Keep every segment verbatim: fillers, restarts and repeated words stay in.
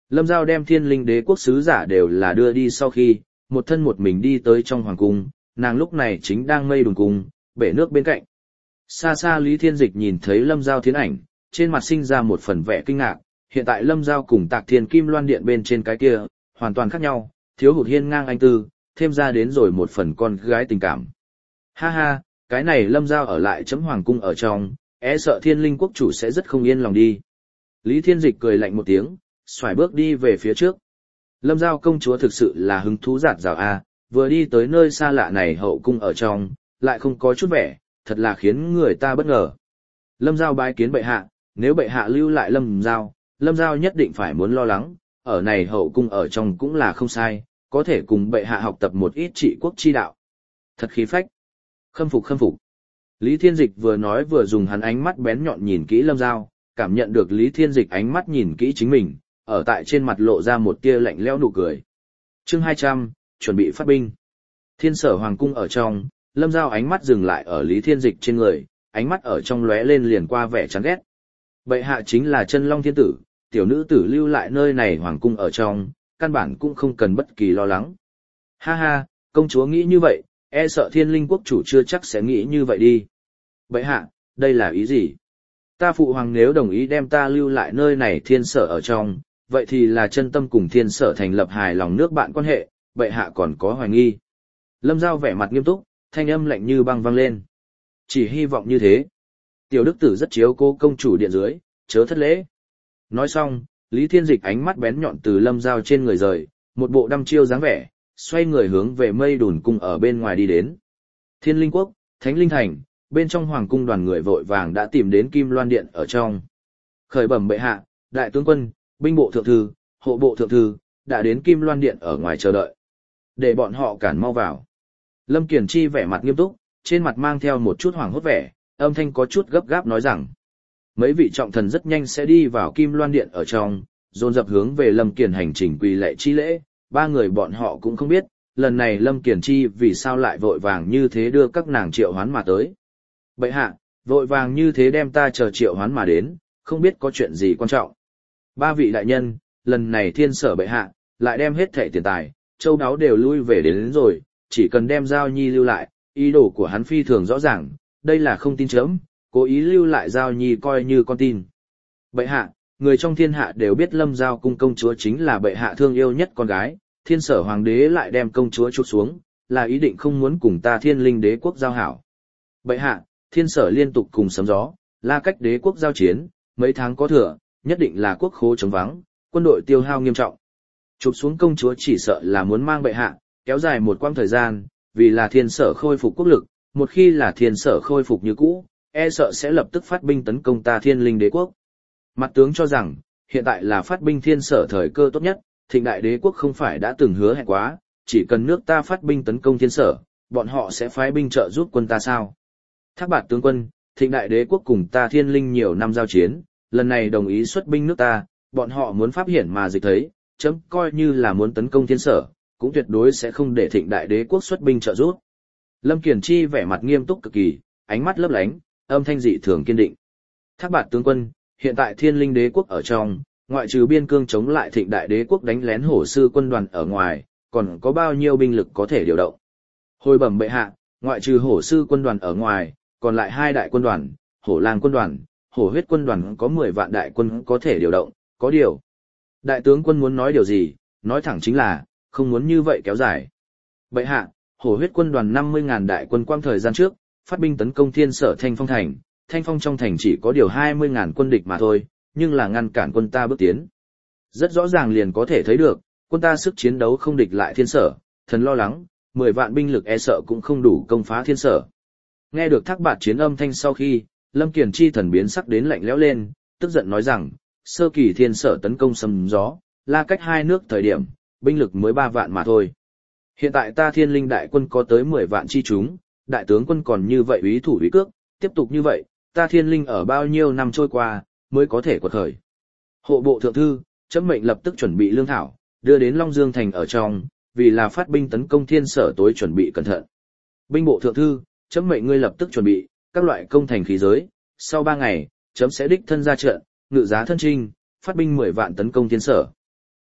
Lâm Giao đem thiên linh đế quốc sứ giả đều là đưa đi sau khi, một thân một mình đi tới trong hoàng cung, nàng lúc này chính đang mây đùng cung, bể nước bên cạnh. Xa xa Lý Thiên Dịch nhìn thấy Lâm Giao thiến ảnh, trên mặt sinh ra một phần vẻ kinh ngạc, hiện tại Lâm Giao cùng Tạc Thiên Kim Loan Điện bên trên cái kia, hoàn toàn khác nhau, thiếu hụt hiên ngang anh tư, thêm ra đến rồi một phần con gái tình cảm. Ha ha, cái này Lâm Giao ở lại chấm hoàng cung ở trong, e sợ thiên linh quốc chủ sẽ rất không yên lòng đi. Lý Thiên Dịch cười lạnh một tiếng, xoài bước đi về phía trước. Lâm Giao công chúa thực sự là hứng thú giạt rào a, vừa đi tới nơi xa lạ này hậu cung ở trong, lại không có chút vẻ, thật là khiến người ta bất ngờ. Lâm Giao bái kiến bệ hạ, nếu bệ hạ lưu lại Lâm Giao, Lâm Giao nhất định phải muốn lo lắng, ở này hậu cung ở trong cũng là không sai, có thể cùng bệ hạ học tập một ít trị quốc chi đạo. Thật khí phách. Khâm phục khâm phục. Lý Thiên Dịch vừa nói vừa dùng hắn ánh mắt bén nhọn nhìn kỹ Lâm Giao, cảm nhận được Lý Thiên Dịch ánh mắt nhìn kỹ chính mình, ở tại trên mặt lộ ra một tia lạnh lẽo nụ cười. Chương hai trăm, chuẩn bị phát binh. Thiên Sở hoàng cung ở trong, Lâm Giao ánh mắt dừng lại ở Lý Thiên Dịch trên người, ánh mắt ở trong lóe lên liền qua vẻ chán ghét. Bệ hạ chính là Chân Long thiên tử, tiểu nữ tử lưu lại nơi này hoàng cung ở trong, căn bản cũng không cần bất kỳ lo lắng. Ha ha, công chúa nghĩ như vậy, e sợ thiên linh quốc chủ chưa chắc sẽ nghĩ như vậy đi. Bệ hạ, đây là ý gì? Ta phụ hoàng nếu đồng ý đem ta lưu lại nơi này Thiên Sở ở trong, vậy thì là chân tâm cùng Thiên Sở thành lập hài lòng nước bạn quan hệ, bệ hạ còn có hoài nghi. Lâm Giao vẻ mặt nghiêm túc, thanh âm lạnh như băng vang lên. Chỉ hy vọng như thế. Tiểu đức tử rất chiếu cố công chủ điện dưới, chớ thất lễ. Nói xong, Lý Thiên Dịch ánh mắt bén nhọn từ Lâm Giao trên người rời, một bộ đăm chiêu dáng vẻ, xoay người hướng về mây đùn cung ở bên ngoài đi đến. Thiên Linh Quốc, Thánh Linh Thành, bên trong hoàng cung đoàn người vội vàng đã tìm đến Kim Loan Điện ở trong. Khởi bẩm bệ hạ, đại tướng quân, binh bộ thượng thư, hộ bộ thượng thư, đã đến Kim Loan Điện ở ngoài chờ đợi. Để bọn họ cản mau vào. Lâm Kiền Chi vẻ mặt nghiêm túc, trên mặt mang theo một chút hoảng hốt vẻ, âm thanh có chút gấp gáp nói rằng. Mấy vị trọng thần rất nhanh sẽ đi vào Kim Loan Điện ở trong, dồn dập hướng về Lâm Kiền hành trình quỳ lạy chi lễ, ba người bọn họ cũng không biết, lần này Lâm Kiền Chi vì sao lại vội vàng như thế đưa các nàng triệu hoán mà tới. Bệ hạ, vội vàng như thế đem ta chờ triệu hoán mà đến, không biết có chuyện gì quan trọng. Ba vị đại nhân, lần này Thiên Sở bệ hạ, lại đem hết thảy tiền tài, châu đáo đều lui về đến, đến rồi, chỉ cần đem Giao Nhi lưu lại, ý đồ của hắn phi thường rõ ràng, đây là không tin chớm, cố ý lưu lại Giao Nhi coi như con tin. Bệ hạ, người trong thiên hạ đều biết Lâm Giao cung công chúa chính là bệ hạ thương yêu nhất con gái, Thiên Sở hoàng đế lại đem công chúa trút xuống, là ý định không muốn cùng ta Thiên Linh đế quốc giao hảo. Bệ hạ, Thiên Sở liên tục cùng sấm gió, La Cách đế quốc giao chiến, mấy tháng có thừa, nhất định là quốc khố trống vắng, quân đội tiêu hao nghiêm trọng. Chụp xuống công chúa chỉ sợ là muốn mang bệ hạ, kéo dài một quãng thời gian, vì là Thiên Sở khôi phục quốc lực, một khi là Thiên Sở khôi phục như cũ, e sợ sẽ lập tức phát binh tấn công ta Thiên Linh đế quốc. Mặt tướng cho rằng, hiện tại là phát binh Thiên Sở thời cơ tốt nhất, Thịnh Đại đế quốc không phải đã từng hứa hẹn quá, chỉ cần nước ta phát binh tấn công Thiên Sở, bọn họ sẽ phái binh trợ giúp quân ta sao? Thác Bạt tướng quân, Thịnh Đại đế quốc cùng ta Thiên Linh nhiều năm giao chiến, lần này đồng ý xuất binh nước ta, bọn họ muốn pháp hiển mà dịch thấy, chấm coi như là muốn tấn công Thiên Sở, cũng tuyệt đối sẽ không để Thịnh Đại đế quốc xuất binh trợ giúp. Lâm Kiền Chi vẻ mặt nghiêm túc cực kỳ, ánh mắt lấp lánh, âm thanh dị thường kiên định. Thác Bạt tướng quân, hiện tại Thiên Linh đế quốc ở trong, ngoại trừ biên cương chống lại Thịnh Đại đế quốc đánh lén Hổ sư quân đoàn ở ngoài, còn có bao nhiêu binh lực có thể điều động? Hồi bẩm bệ hạ, ngoại trừ Hổ sư quân đoàn ở ngoài, còn lại hai đại quân đoàn, Hổ Lang quân đoàn, Hổ Huyết quân đoàn có mười vạn đại quân có thể điều động, có điều. Đại tướng quân muốn nói điều gì, nói thẳng chính là, không muốn như vậy kéo dài. Bệ hạ, Hổ Huyết quân đoàn năm mươi ngàn đại quân quang thời gian trước, phát binh tấn công Thiên Sở Thanh Phong thành, Thanh Phong trong thành chỉ có điều hai mươi ngàn quân địch mà thôi, nhưng là ngăn cản quân ta bước tiến. Rất rõ ràng liền có thể thấy được, quân ta sức chiến đấu không địch lại Thiên Sở, thần lo lắng, mười vạn binh lực e sợ cũng không đủ công phá Thiên Sở. Nghe được Thác Bạt chiến âm thanh sau khi, Lâm Kiền Chi thần biến sắc đến lạnh lẽo lên, tức giận nói rằng, sơ kỳ Thiên Sở tấn công sấm gió, La Cách hai nước thời điểm, binh lực mới ba vạn mà thôi. Hiện tại ta Thiên Linh đại quân có tới mười vạn chi chúng, đại tướng quân còn như vậy úy thủ úy cước, tiếp tục như vậy, ta Thiên Linh ở bao nhiêu năm trôi qua, mới có thể quật khởi. Hộ bộ thượng thư, chấm mệnh lập tức chuẩn bị lương thảo, đưa đến Long Dương thành ở trong, vì là phát binh tấn công Thiên Sở tối chuẩn bị cẩn thận. Binh bộ thượng thư, chấm mệnh ngươi lập tức chuẩn bị các loại công thành khí giới, sau ba ngày, chấm sẽ đích thân ra trận, ngự giá thân trinh, phát binh mười vạn tấn công Thiên Sở.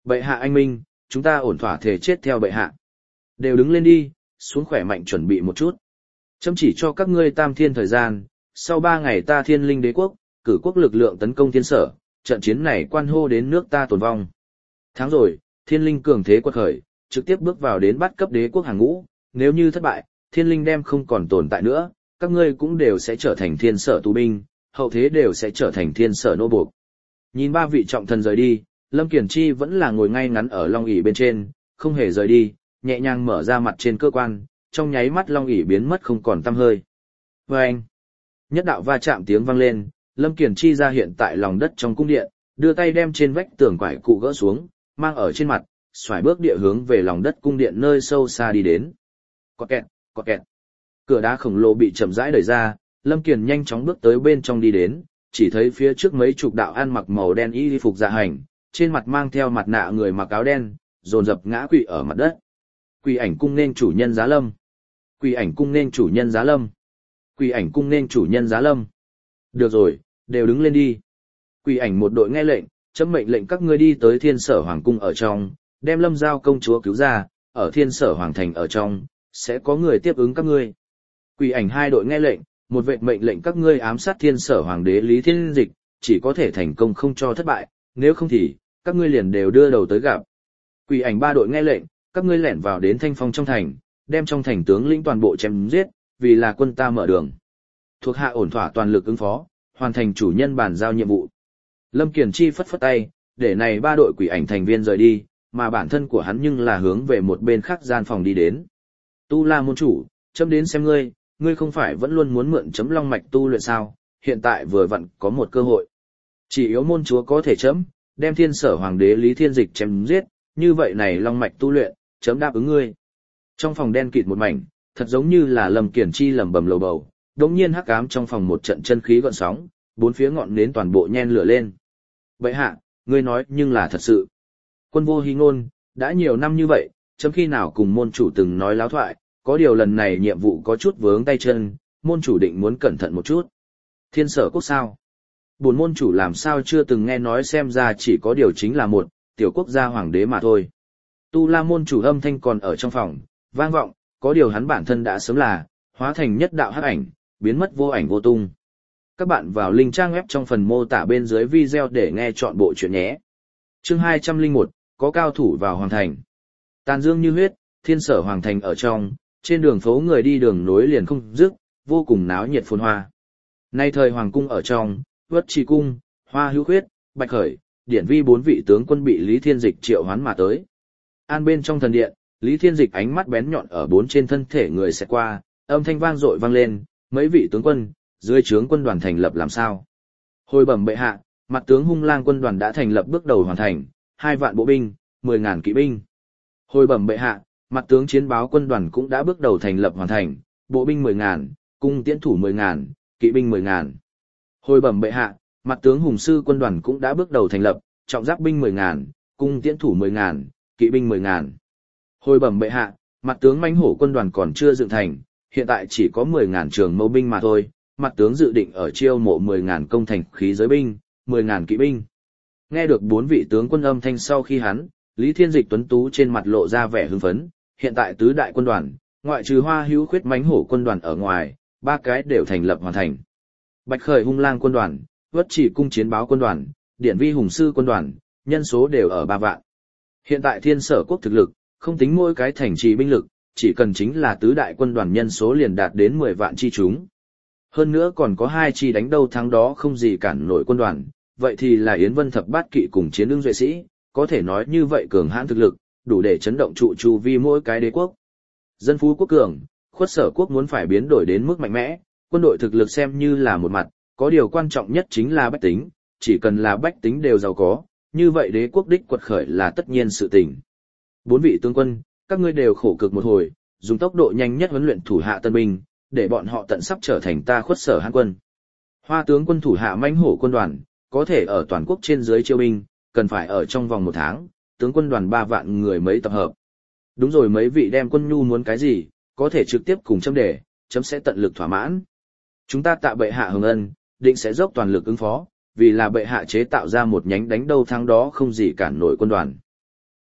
Bệ hạ anh minh, chúng ta ổn thỏa thể chết theo bệ hạ. Đều đứng lên đi, xuống khỏe mạnh chuẩn bị một chút. Chấm chỉ cho các ngươi tam thiên thời gian, sau ba ngày ta thiên linh đế quốc, cử quốc lực lượng tấn công thiên sở, trận chiến này quan hô đến nước ta tồn vong. Tháng rồi, thiên linh cường thế quật khởi, trực tiếp bước vào đến bắt cấp đế quốc hàng ngũ, nếu như thất bại, thiên linh đem không còn tồn tại nữa, các ngươi cũng đều sẽ trở thành thiên sở tù binh, hậu thế đều sẽ trở thành thiên sở nô buộc. Nhìn ba vị trọng thần rời đi, Lâm Kiền Chi vẫn là ngồi ngay ngắn ở long ỷ bên trên, không hề rời đi, nhẹ nhàng mở ra mặt trên cơ quan, trong nháy mắt long ỷ biến mất không còn tăm hơi. Vâng! Nhất đạo va chạm tiếng vang lên, Lâm Kiền Chi ra hiện tại lòng đất trong cung điện, đưa tay đem trên vách tường quải cụ gỡ xuống, mang ở trên mặt, xoài bước địa hướng về lòng đất cung điện nơi sâu xa đi đến. Có kẹt, có kẹt. Cửa đá khổng lồ bị chậm rãi đẩy ra, Lâm Kiền nhanh chóng bước tới bên trong đi đến, chỉ thấy phía trước mấy chục đạo ăn mặc màu đen y phục dạ hành, trên mặt mang theo mặt nạ người mặc áo đen, dồn dập ngã quỵ ở mặt đất. Quỷ ảnh cung nên chủ nhân Giá Lâm. Quỷ ảnh cung nên chủ nhân Giá Lâm. Quỷ ảnh cung nên chủ nhân Giá Lâm. Được rồi, đều đứng lên đi. Quỷ ảnh một đội nghe lệnh, chấm mệnh lệnh các ngươi đi tới Thiên Sở Hoàng cung ở trong, đem Lâm Giao công chúa cứu ra, ở Thiên Sở Hoàng thành ở trong, sẽ có người tiếp ứng các ngươi. Quỷ ảnh hai đội nghe lệnh, một vệ mệnh lệnh các ngươi ám sát Thiên Sở Hoàng đế Lý Thiên Dịch, chỉ có thể thành công không cho thất bại, nếu không thì, các ngươi liền đều đưa đầu tới gặp. Quỷ ảnh ba đội nghe lệnh, các ngươi lẻn vào đến Thanh Phong trong thành, đem trong thành tướng lĩnh toàn bộ chém giết, vì là quân ta mở đường. Thuộc hạ ổn thỏa toàn lực ứng phó, hoàn thành chủ nhân bàn giao nhiệm vụ. Lâm Kiền Chi phất phất tay, để này ba đội quỷ ảnh thành viên rời đi, mà bản thân của hắn nhưng là hướng về một bên khác gian phòng đi đến. Tu La môn chủ, chấm đến xem ngươi, ngươi không phải vẫn luôn muốn mượn chấm long mạch tu luyện sao, hiện tại vừa vặn có một cơ hội. Chỉ yếu môn chúa có thể chấm, đem Thiên Sở Hoàng đế Lý Thiên Dịch chém giết, như vậy này long mạch tu luyện, chấm đáp ứng ngươi. Trong phòng đen kịt một mảnh, thật giống như là Lâm Kiền Chi lẩm bẩm lầu bầu, đột nhiên hắc ám trong phòng một trận chân khí gợn sóng, bốn phía ngọn nến toàn bộ nhen lửa lên. Vậy hạ, ngươi nói nhưng là thật sự. Quân vô hí ngôn, đã nhiều năm như vậy, chấm khi nào cùng môn chủ từng nói láo thoại, có điều lần này nhiệm vụ có chút vướng tay chân, môn chủ định muốn cẩn thận một chút. Thiên Sở quốc sao? Bổn môn chủ làm sao chưa từng nghe nói, xem ra chỉ có điều chính là một tiểu quốc gia hoàng đế mà thôi. Tu La môn chủ âm thanh còn ở trong phòng, vang vọng, có điều hắn bản thân đã sớm là hóa thành nhất đạo hắc ảnh, biến mất vô ảnh vô tung. Các bạn vào link trang web trong phần mô tả bên dưới video để nghe trọn bộ chuyện nhé. Chương hai trăm lẻ một, có cao thủ vào hoàng thành. Tàn dương như huyết, Thiên Sở Hoàng thành ở trong, trên đường phố người đi đường nối liền không dứt, vô cùng náo nhiệt phồn hoa. Nay thời hoàng cung ở trong, Vất Trì cung, Hoa Hữu Khuyết, Bạch Khởi, Điển Vi bốn vị tướng quân bị Lý Thiên Dịch triệu hoán mà tới. An bên trong thần điện, Lý Thiên Dịch ánh mắt bén nhọn ở bốn trên thân thể người sẽ qua, âm thanh vang dội vang lên, mấy vị tướng quân, dưới trướng quân đoàn thành lập làm sao? Hồi bẩm bệ hạ, mặt tướng Hung Lang quân đoàn đã thành lập bước đầu hoàn thành, hai vạn bộ binh, mười ngàn kỵ binh. Hồi bẩm bệ hạ, mặt tướng Chiến Báo quân đoàn cũng đã bước đầu thành lập hoàn thành, bộ binh mười ngàn, cung tiễn thủ mười ngàn, kỵ binh mười ngàn. Hồi bẩm bệ hạ, mặt tướng Hùng Sư quân đoàn cũng đã bước đầu thành lập, trọng giáp binh mười ngàn, cung tiễn thủ mười ngàn, kỵ binh mười ngàn. Hồi bẩm bệ hạ, mặt tướng Mãnh Hổ quân đoàn còn chưa dựng thành, hiện tại chỉ có mười ngàn trường mâu binh mà thôi, mặt tướng dự định ở chiêu mộ mười ngàn công thành khí giới binh, mười ngàn kỵ binh. Nghe được bốn vị tướng quân âm thanh sau khi hắn, Lý Thiên Dịch tuấn tú trên mặt lộ ra vẻ hưng phấn, hiện tại tứ đại quân đoàn, ngoại trừ Hoa Hữu Khuyết Mãnh Hổ quân đoàn ở ngoài, ba cái đều thành lập hoàn thành. Bạch Khởi Hung Lang quân đoàn, Vất Chỉ cung Chiến Báo quân đoàn, Điển Vi Hùng Sư quân đoàn, nhân số đều ở ba vạn. Hiện tại Thiên Sở quốc thực lực, không tính mỗi cái thành trì binh lực, chỉ cần chính là tứ đại quân đoàn nhân số liền đạt đến mười vạn chi chúng. Hơn nữa còn có hai chi đánh đâu thắng đó không gì cản nổi quân đoàn, vậy thì là Yến Vân Thập Bát Kỵ cùng Chiến Ưng Duệ Sĩ, có thể nói như vậy cường hãn thực lực, đủ để chấn động trụ chu vi mỗi cái đế quốc. Dân phú quốc cường, Khuất Sở quốc muốn phải biến đổi đến mức mạnh mẽ, quân đội thực lực xem như là một mặt, có điều quan trọng nhất chính là bách tính, chỉ cần là bách tính đều giàu có, như vậy đế quốc đích quật khởi là tất nhiên sự tình. Bốn vị tướng quân, các ngươi đều khổ cực một hồi, dùng tốc độ nhanh nhất huấn luyện thủ hạ tân binh, để bọn họ tận sắp trở thành ta Khuất Sở Hán quân. Hoa tướng quân thủ hạ Mãnh Hổ quân đoàn, có thể ở toàn quốc trên dưới chiêu binh, cần phải ở trong vòng một tháng, tướng quân đoàn ba vạn người mấy tập hợp. Đúng rồi, mấy vị đem quân nhu muốn cái gì, có thể trực tiếp cùng chấm đề, chấm sẽ tận lực thỏa mãn. Chúng ta tạ bệ hạ hồng ân, định sẽ dốc toàn lực ứng phó, vì là bệ hạ chế tạo ra một nhánh đánh đâu thắng đó không gì cản nổi quân đoàn.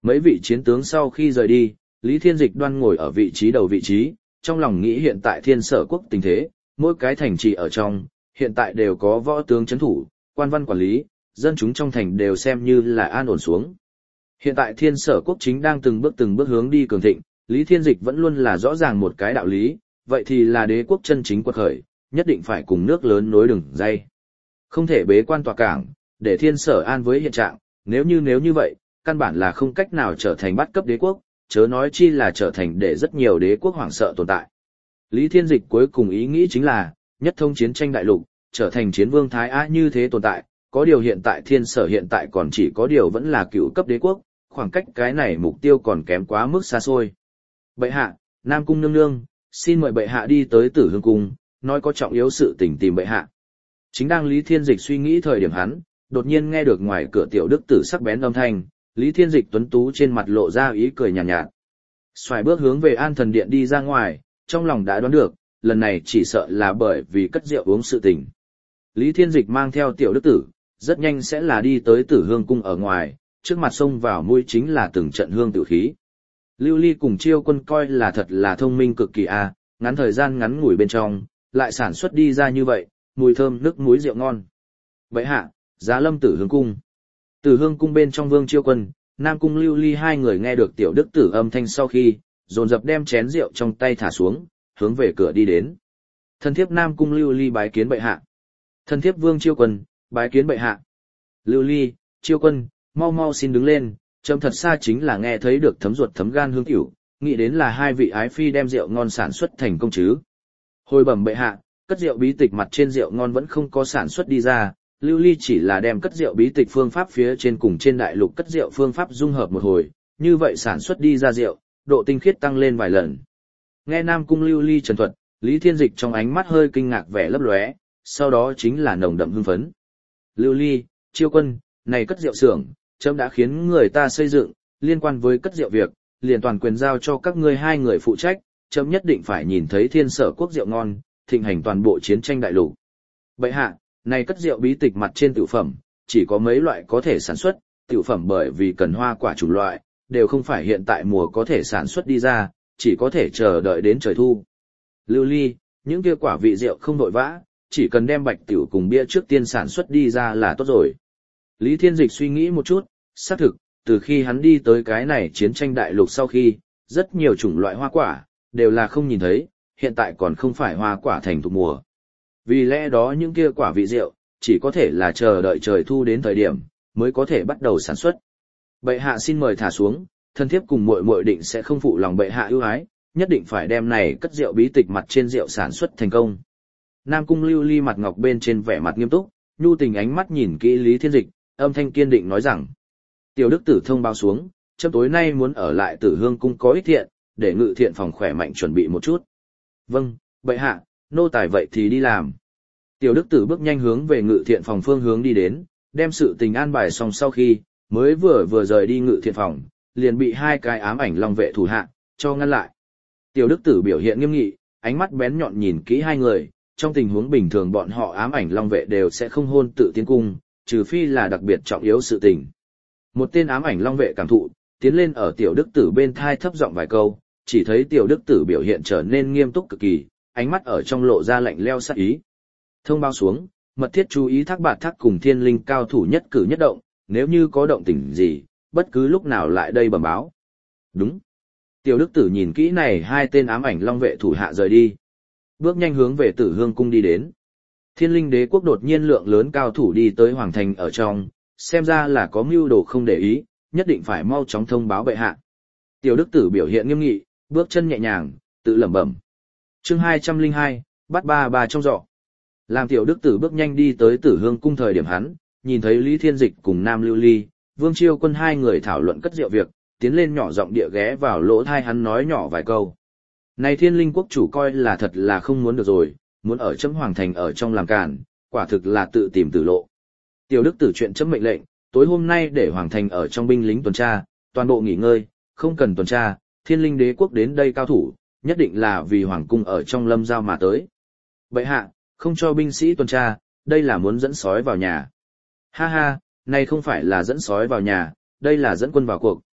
Mấy vị chiến tướng sau khi rời đi, Lý Thiên Dịch đoan ngồi ở vị trí đầu vị trí, trong lòng nghĩ hiện tại thiên sở quốc tình thế, mỗi cái thành trì ở trong, hiện tại đều có võ tướng chấn thủ, quan văn quản lý, dân chúng trong thành đều xem như là an ổn xuống. Hiện tại thiên sở quốc chính đang từng bước từng bước hướng đi cường thịnh, Lý Thiên Dịch vẫn luôn là rõ ràng một cái đạo lý, vậy thì là đế quốc chân chính quật khởi, nhất định phải cùng nước lớn nối đường dây. Không thể bế quan tòa cảng, để thiên sở an với hiện trạng, nếu như nếu như vậy, căn bản là không cách nào trở thành bắt cấp đế quốc, chớ nói chi là trở thành để rất nhiều đế quốc hoảng sợ tồn tại. Lý Thiên Dịch cuối cùng ý nghĩ chính là, nhất thông chiến tranh đại lục, trở thành chiến vương Thái Á như thế tồn tại, có điều hiện tại thiên sở hiện tại còn chỉ có điều vẫn là cựu cấp đế quốc, khoảng cách cái này mục tiêu còn kém quá mức xa xôi. Bệ hạ, Nam Cung nương nương, xin mời bệ hạ đi tới Tử Hương Cung, nói có trọng yếu sự tình tìm bệ hạ. Chính đang Lý Thiên Dịch suy nghĩ thời điểm hắn, đột nhiên nghe được ngoài cửa tiểu đức tử sắc bén âm thanh, Lý Thiên Dịch tuấn tú trên mặt lộ ra ý cười nhàn nhạt, nhạt. Xoài bước hướng về An Thần Điện đi ra ngoài, trong lòng đã đoán được, lần này chỉ sợ là bởi vì cất rượu uống sự tình. Lý Thiên Dịch mang theo tiểu đức tử, rất nhanh sẽ là đi tới Tử Hương Cung ở ngoài, trước mặt xông vào mũi chính là từng trận hương tự khí. Lưu Ly cùng Chiêu Quân coi là thật là thông minh cực kỳ a, ngắn thời gian ngắn ngủi bên trong, lại sản xuất đi ra như vậy, mùi thơm nước muối rượu ngon. Bệ hạ, giá lâm Tử Hương Cung. Tử Hương Cung bên trong Vương Chiêu Quân, Nam Cung Lưu Ly hai người nghe được tiểu đức tử âm thanh sau khi, dồn dập đem chén rượu trong tay thả xuống, hướng về cửa đi đến. Thân thiếp Nam Cung Lưu Ly bái kiến bệ hạ. Thân thiếp Vương Chiêu Quân, bái kiến bệ hạ. Lưu Ly, Chiêu Quân, mau mau xin đứng lên, trông thật xa chính là nghe thấy được thấm ruột thấm gan hương tiểu, nghĩ đến là hai vị ái phi đem rượu ngon sản xuất thành công chứ. Hồi bẩm bệ hạ, cất rượu bí tịch mặt trên rượu ngon vẫn không có sản xuất đi ra, Lưu Ly chỉ là đem cất rượu bí tịch phương pháp phía trên cùng trên đại lục cất rượu phương pháp dung hợp một hồi, như vậy sản xuất đi ra rượu, độ tinh khiết tăng lên vài lần. Nghe Nam Cung Lưu Ly trần thuật, Lý Thiên Dịch trong ánh mắt hơi kinh ngạc vẻ lấp lóe, sau đó chính là nồng đậm hưng phấn. Lưu Ly, Chiêu Quân, này cất rượu xưởng, chấm đã khiến người ta xây dựng, liên quan với cất rượu việc, liền toàn quyền giao cho các ngươi hai người phụ trách, chấm nhất định phải nhìn thấy thiên sở quốc rượu ngon, thịnh hành toàn bộ chiến tranh đại lục. Bệ hạ, này cất rượu bí tịch mặt trên tiểu phẩm, chỉ có mấy loại có thể sản xuất, tiểu phẩm bởi vì cần hoa quả chủng loại, đều không phải hiện tại mùa có thể sản xuất đi ra, chỉ có thể chờ đợi đến trời thu. Lưu Ly, những kia quả vị rượu không vội vã, chỉ cần đem bạch tiểu cùng bia trước tiên sản xuất đi ra là tốt rồi. Lý Thiên Dịch suy nghĩ một chút, xác thực, từ khi hắn đi tới cái này chiến tranh đại lục sau khi, rất nhiều chủng loại hoa quả, đều là không nhìn thấy, hiện tại còn không phải hoa quả thành thục mùa. Vì lẽ đó những kia quả vị rượu, chỉ có thể là chờ đợi trời thu đến thời điểm, mới có thể bắt đầu sản xuất. Bệ hạ xin mời thả xuống, thân thiếp cùng muội muội định sẽ không phụ lòng bệ hạ ưu ái, nhất định phải đem này cất rượu bí tịch mặt trên rượu sản xuất thành công. Nam Cung Lưu Ly mặt ngọc bên trên vẻ mặt nghiêm túc, nhu tình ánh mắt nhìn kỹ Lý Thiên Dịch, âm thanh kiên định nói rằng: Tiểu đức tử thông báo xuống, chấm tối nay muốn ở lại Tử Hương Cung có ích thiện, để ngự thiện phòng khỏe mạnh chuẩn bị một chút. Vâng, bệ hạ, nô tài vậy thì đi làm. Tiểu đức tử bước nhanh hướng về ngự thiện phòng phương hướng đi đến, đem sự tình an bài xong sau khi, mới vừa vừa rời đi ngự thiện phòng, liền bị hai cái ám ảnh long vệ thủ hạ cho ngăn lại. Tiểu đức tử biểu hiện nghiêm nghị, ánh mắt bén nhọn nhìn kỹ hai người, trong tình huống bình thường bọn họ ám ảnh long vệ đều sẽ không hôn tự tiến cung, trừ phi là đặc biệt trọng yếu sự tình. Một tên ám ảnh long vệ cảm thụ, tiến lên ở tiểu đức tử bên thai thấp giọng vài câu, chỉ thấy tiểu đức tử biểu hiện trở nên nghiêm túc cực kỳ, ánh mắt ở trong lộ ra lạnh lẽo sát ý. Thông báo xuống, mật thiết chú ý Thác Bạt Thác cùng Thiên Linh cao thủ nhất cử nhất động, nếu như có động tĩnh gì, bất cứ lúc nào lại đây bẩm báo. Đúng. Tiểu đức tử nhìn kỹ này hai tên ám ảnh long vệ thủ hạ rời đi, bước nhanh hướng về Tử Hương Cung đi đến. Thiên Linh đế quốc đột nhiên lượng lớn cao thủ đi tới hoàng thành ở trong, xem ra là có mưu đồ không để ý, nhất định phải mau chóng thông báo bệ hạ. Tiểu đức tử biểu hiện nghiêm nghị, bước chân nhẹ nhàng, tự lẩm bẩm. Chương hai trăm lẻ hai, bắt ba bà trong giỏ. Làm tiểu đức tử bước nhanh đi tới Tử Hương Cung thời điểm hắn, nhìn thấy Lý Thiên Dịch cùng Nam Lưu Ly, Vương Chiêu Quân hai người thảo luận cất rượu việc, tiến lên nhỏ giọng địa ghé vào lỗ tai hắn nói nhỏ vài câu. Này Thiên Linh quốc chủ coi là thật là không muốn được rồi, muốn ở chấm hoàng thành ở trong làm càn, quả thực là tự tìm tử lộ. Tiểu đức tử chuyện chấm mệnh lệnh, tối hôm nay để hoàng thành ở trong binh lính tuần tra, toàn bộ nghỉ ngơi, không cần tuần tra, Thiên Linh đế quốc đến đây cao thủ, nhất định là vì hoàng cung ở trong lâm giao mà tới. Bệ hạ, không cho binh sĩ tuần tra, đây là muốn dẫn sói vào nhà. Ha ha, này không phải là dẫn sói vào nhà, đây là dẫn quân vào cuộc,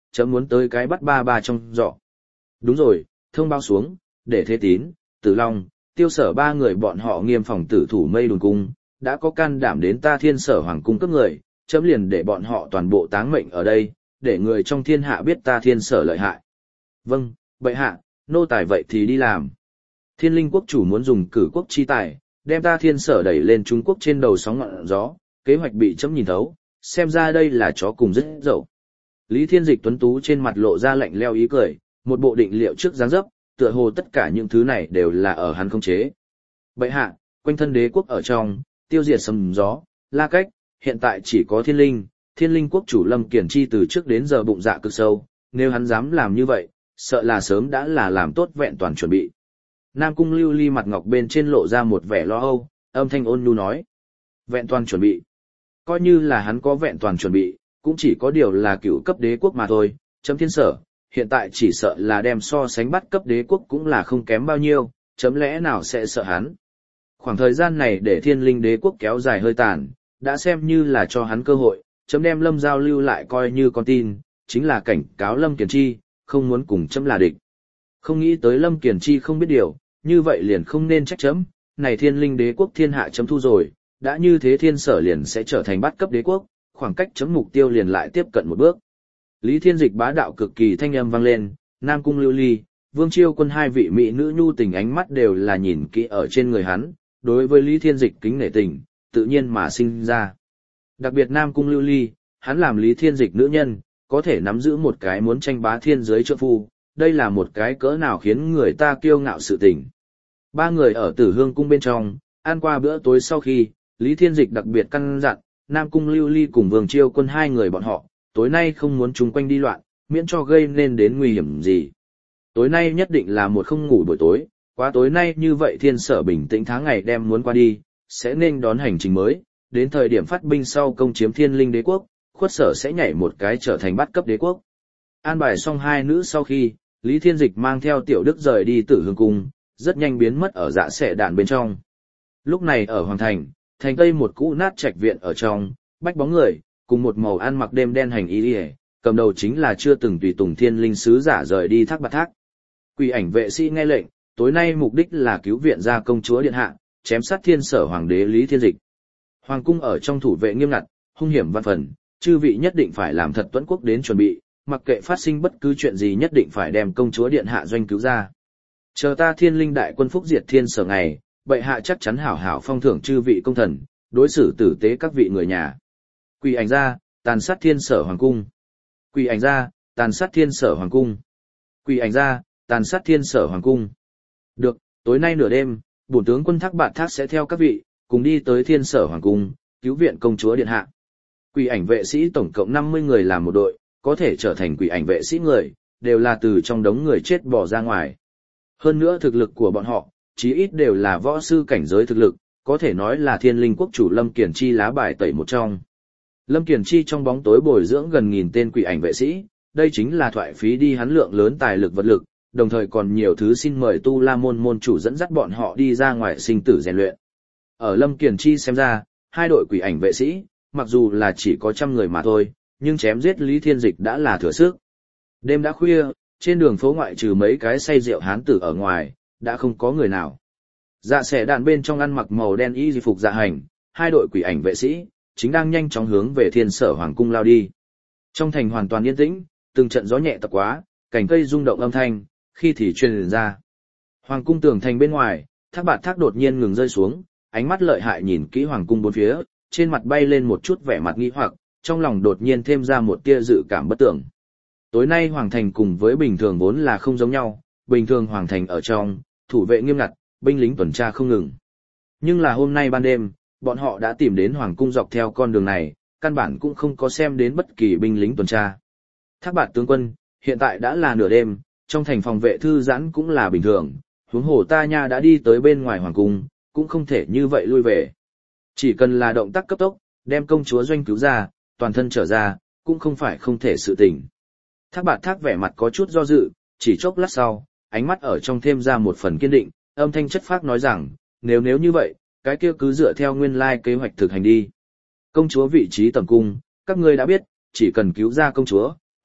chấm muốn tới cái bắt ba ba trong giỏ. Đúng rồi, thông báo xuống, để Thế Tín, Tử Long, Tiêu Sở ba người bọn họ nghiêm phòng tử thủ Mây Đồn cung, đã có can đảm đến ta Thiên Sở Hoàng cung cướp người, chấm liền để bọn họ toàn bộ táng mệnh ở đây, để người trong thiên hạ biết ta Thiên Sở lợi hại. Vâng, bệ hạ, nô tài vậy thì đi làm. Thiên Linh quốc chủ muốn dùng cử quốc chi tài, đem ta Thiên Sở đẩy lên Trung Quốc trên đầu sóng ngọn gió, kế hoạch bị chấm nhìn thấu, xem ra đây là chó cùng rất dậu. Lý Thiên Dịch tuấn tú trên mặt lộ ra lạnh leo ý cười, một bộ định liệu trước dáng dấp, tựa hồ tất cả những thứ này đều là ở hắn không chế. Bệ hạ, quanh thân đế quốc ở trong, tiêu diệt sấm gió, La Cách, hiện tại chỉ có Thiên Linh, Thiên Linh quốc chủ Lâm Kiển Chi từ trước đến giờ bụng dạ cực sâu, nếu hắn dám làm như vậy, sợ là sớm đã là làm tốt vẹn toàn chuẩn bị. Nam Cung Lưu Ly mặt ngọc bên trên lộ ra một vẻ lo âu, âm thanh ôn nhu nói: vẹn toàn chuẩn bị. Coi như là hắn có vẹn toàn chuẩn bị, cũng chỉ có điều là cựu cấp đế quốc mà thôi, chấm Thiên Sở, hiện tại chỉ sợ là đem so sánh bắt cấp đế quốc cũng là không kém bao nhiêu, chấm lẽ nào sẽ sợ hắn. Khoảng thời gian này để Thiên Linh đế quốc kéo dài hơi tàn, đã xem như là cho hắn cơ hội, chấm đem Lâm Giao lưu lại coi như con tin, chính là cảnh cáo Lâm Kiền Chi, không muốn cùng chấm là địch. Không nghĩ tới Lâm Kiền Chi không biết điều, như vậy liền không nên trách chấm, này Thiên Linh đế quốc thiên hạ chấm thu rồi, đã như thế Thiên Sở liền sẽ trở thành bắt cấp đế quốc, khoảng cách chấm mục tiêu liền lại tiếp cận một bước. Lý Thiên Dịch bá đạo cực kỳ thanh âm vang lên, Nam Cung Lưu Ly, Vương Chiêu Quân hai vị mỹ nữ nhu tình ánh mắt đều là nhìn kỹ ở trên người hắn, đối với Lý Thiên Dịch kính nể tình, tự nhiên mà sinh ra. Đặc biệt Nam Cung Lưu Ly, hắn làm Lý Thiên Dịch nữ nhân, có thể nắm giữ một cái muốn tranh bá thiên giới trợ phu, đây là một cái cỡ nào khiến người ta kiêu ngạo sự tình. Ba người ở Tử Hương cung bên trong, ăn qua bữa tối sau khi, Lý Thiên Dịch đặc biệt căn dặn, Nam Cung Lưu Ly cùng Vương Chiêu Quân hai người bọn họ, tối nay không muốn chung quanh đi loạn, miễn cho gây nên đến nguy hiểm gì. Tối nay nhất định là một không ngủ buổi tối, quá tối nay như vậy Thiên Sở bình tĩnh tháng ngày đem muốn qua đi, sẽ nên đón hành trình mới, đến thời điểm phát binh sau công chiếm Thiên Linh đế quốc, Khuất Sở sẽ nhảy một cái trở thành bắt cấp đế quốc. An bài xong hai nữ sau khi, Lý Thiên Dịch mang theo Tiểu Đức rời đi Tử Hương cung, rất nhanh biến mất ở dạ xẻ đạn bên trong. Lúc này ở Hoàng Thành, thành tây một cũ nát trạch viện ở trong, bách bóng người, cùng một màu ăn mặc đêm đen hành y y, cầm đầu chính là chưa từng tùy tùng Thiên Linh sứ giả rời đi Thác Bạt Thác. Quỷ ảnh vệ sĩ nghe lệnh, tối nay mục đích là cứu viện ra công chúa điện hạ, chém sát Thiên Sở hoàng đế Lý Thiên Dịch. Hoàng cung ở trong thủ vệ nghiêm ngặt, hung hiểm văn phần, chư vị nhất định phải làm thật tuẫn quốc đến chuẩn bị, mặc kệ phát sinh bất cứ chuyện gì nhất định phải đem công chúa điện hạ doanh cứu ra. Chờ ta Thiên Linh đại quân phúc diệt Thiên Sở ngày, bệ hạ chắc chắn hảo hảo phong thưởng chư vị công thần, đối xử tử tế các vị người nhà. Quỷ ảnh ra, tàn sát Thiên Sở hoàng cung. Quỷ ảnh ra, tàn sát Thiên Sở hoàng cung. Quỷ ảnh ra, tàn sát Thiên Sở hoàng cung. Được, tối nay nửa đêm, bổn tướng quân Thác Bạt Thác sẽ theo các vị cùng đi tới Thiên Sở hoàng cung, cứu viện công chúa điện hạ. Quỷ ảnh vệ sĩ tổng cộng năm mươi người làm một đội, có thể trở thành quỷ ảnh vệ sĩ người, đều là từ trong đống người chết bỏ ra ngoài. Hơn nữa thực lực của bọn họ, chí ít đều là võ sư cảnh giới thực lực, có thể nói là Thiên Linh quốc chủ Lâm Kiển Chi lá bài tẩy một trong. Lâm Kiển Chi trong bóng tối bồi dưỡng gần nghìn tên quỷ ảnh vệ sĩ, đây chính là thoại phí đi hắn lượng lớn tài lực vật lực, đồng thời còn nhiều thứ xin mời Tu La môn môn chủ dẫn dắt bọn họ đi ra ngoài sinh tử rèn luyện. Ở Lâm Kiển Chi xem ra, hai đội quỷ ảnh vệ sĩ, mặc dù là chỉ có trăm người mà thôi, nhưng chém giết Lý Thiên Dịch đã là thừa sức. Đêm đã khuya, trên đường phố ngoại trừ mấy cái say rượu hán tử ở ngoài, đã không có người nào. Dạ xẻ đạn bên trong ăn mặc màu đen y phục dạ hành, hai đội quỷ ảnh vệ sĩ, chính đang nhanh chóng hướng về Thiên Sở hoàng cung lao đi. Trong thành hoàn toàn yên tĩnh, từng trận gió nhẹ tập quá, cành cây rung động âm thanh, khi thì truyền ra. Hoàng cung tường thành bên ngoài, Thác Bạt Thác đột nhiên ngừng rơi xuống, ánh mắt lợi hại nhìn kỹ hoàng cung bốn phía, trên mặt bay lên một chút vẻ mặt nghi hoặc, trong lòng đột nhiên thêm ra một tia dự cảm bất tưởng. Tối nay hoàng thành cùng với bình thường vốn là không giống nhau, bình thường hoàng thành ở trong, thủ vệ nghiêm ngặt, binh lính tuần tra không ngừng. Nhưng là hôm nay ban đêm, bọn họ đã tìm đến hoàng cung dọc theo con đường này, căn bản cũng không có xem đến bất kỳ binh lính tuần tra. Thác Bạt tướng quân, hiện tại đã là nửa đêm, trong thành phòng vệ thư giãn cũng là bình thường, huống hồ ta nha đã đi tới bên ngoài hoàng cung, cũng không thể như vậy lui về. Chỉ cần là động tác cấp tốc, đem công chúa doanh cứu ra, toàn thân trở ra, cũng không phải không thể sự tình. Thác Bạt Thác vẻ mặt có chút do dự, chỉ chốc lát sau, ánh mắt ở trong thêm ra một phần kiên định, âm thanh chất phác nói rằng, nếu nếu như vậy, cái kia cứ dựa theo nguyên lai kế hoạch thực hành đi. Công chúa vị trí tầm cung, các ngươi đã biết, chỉ cần cứu ra công chúa,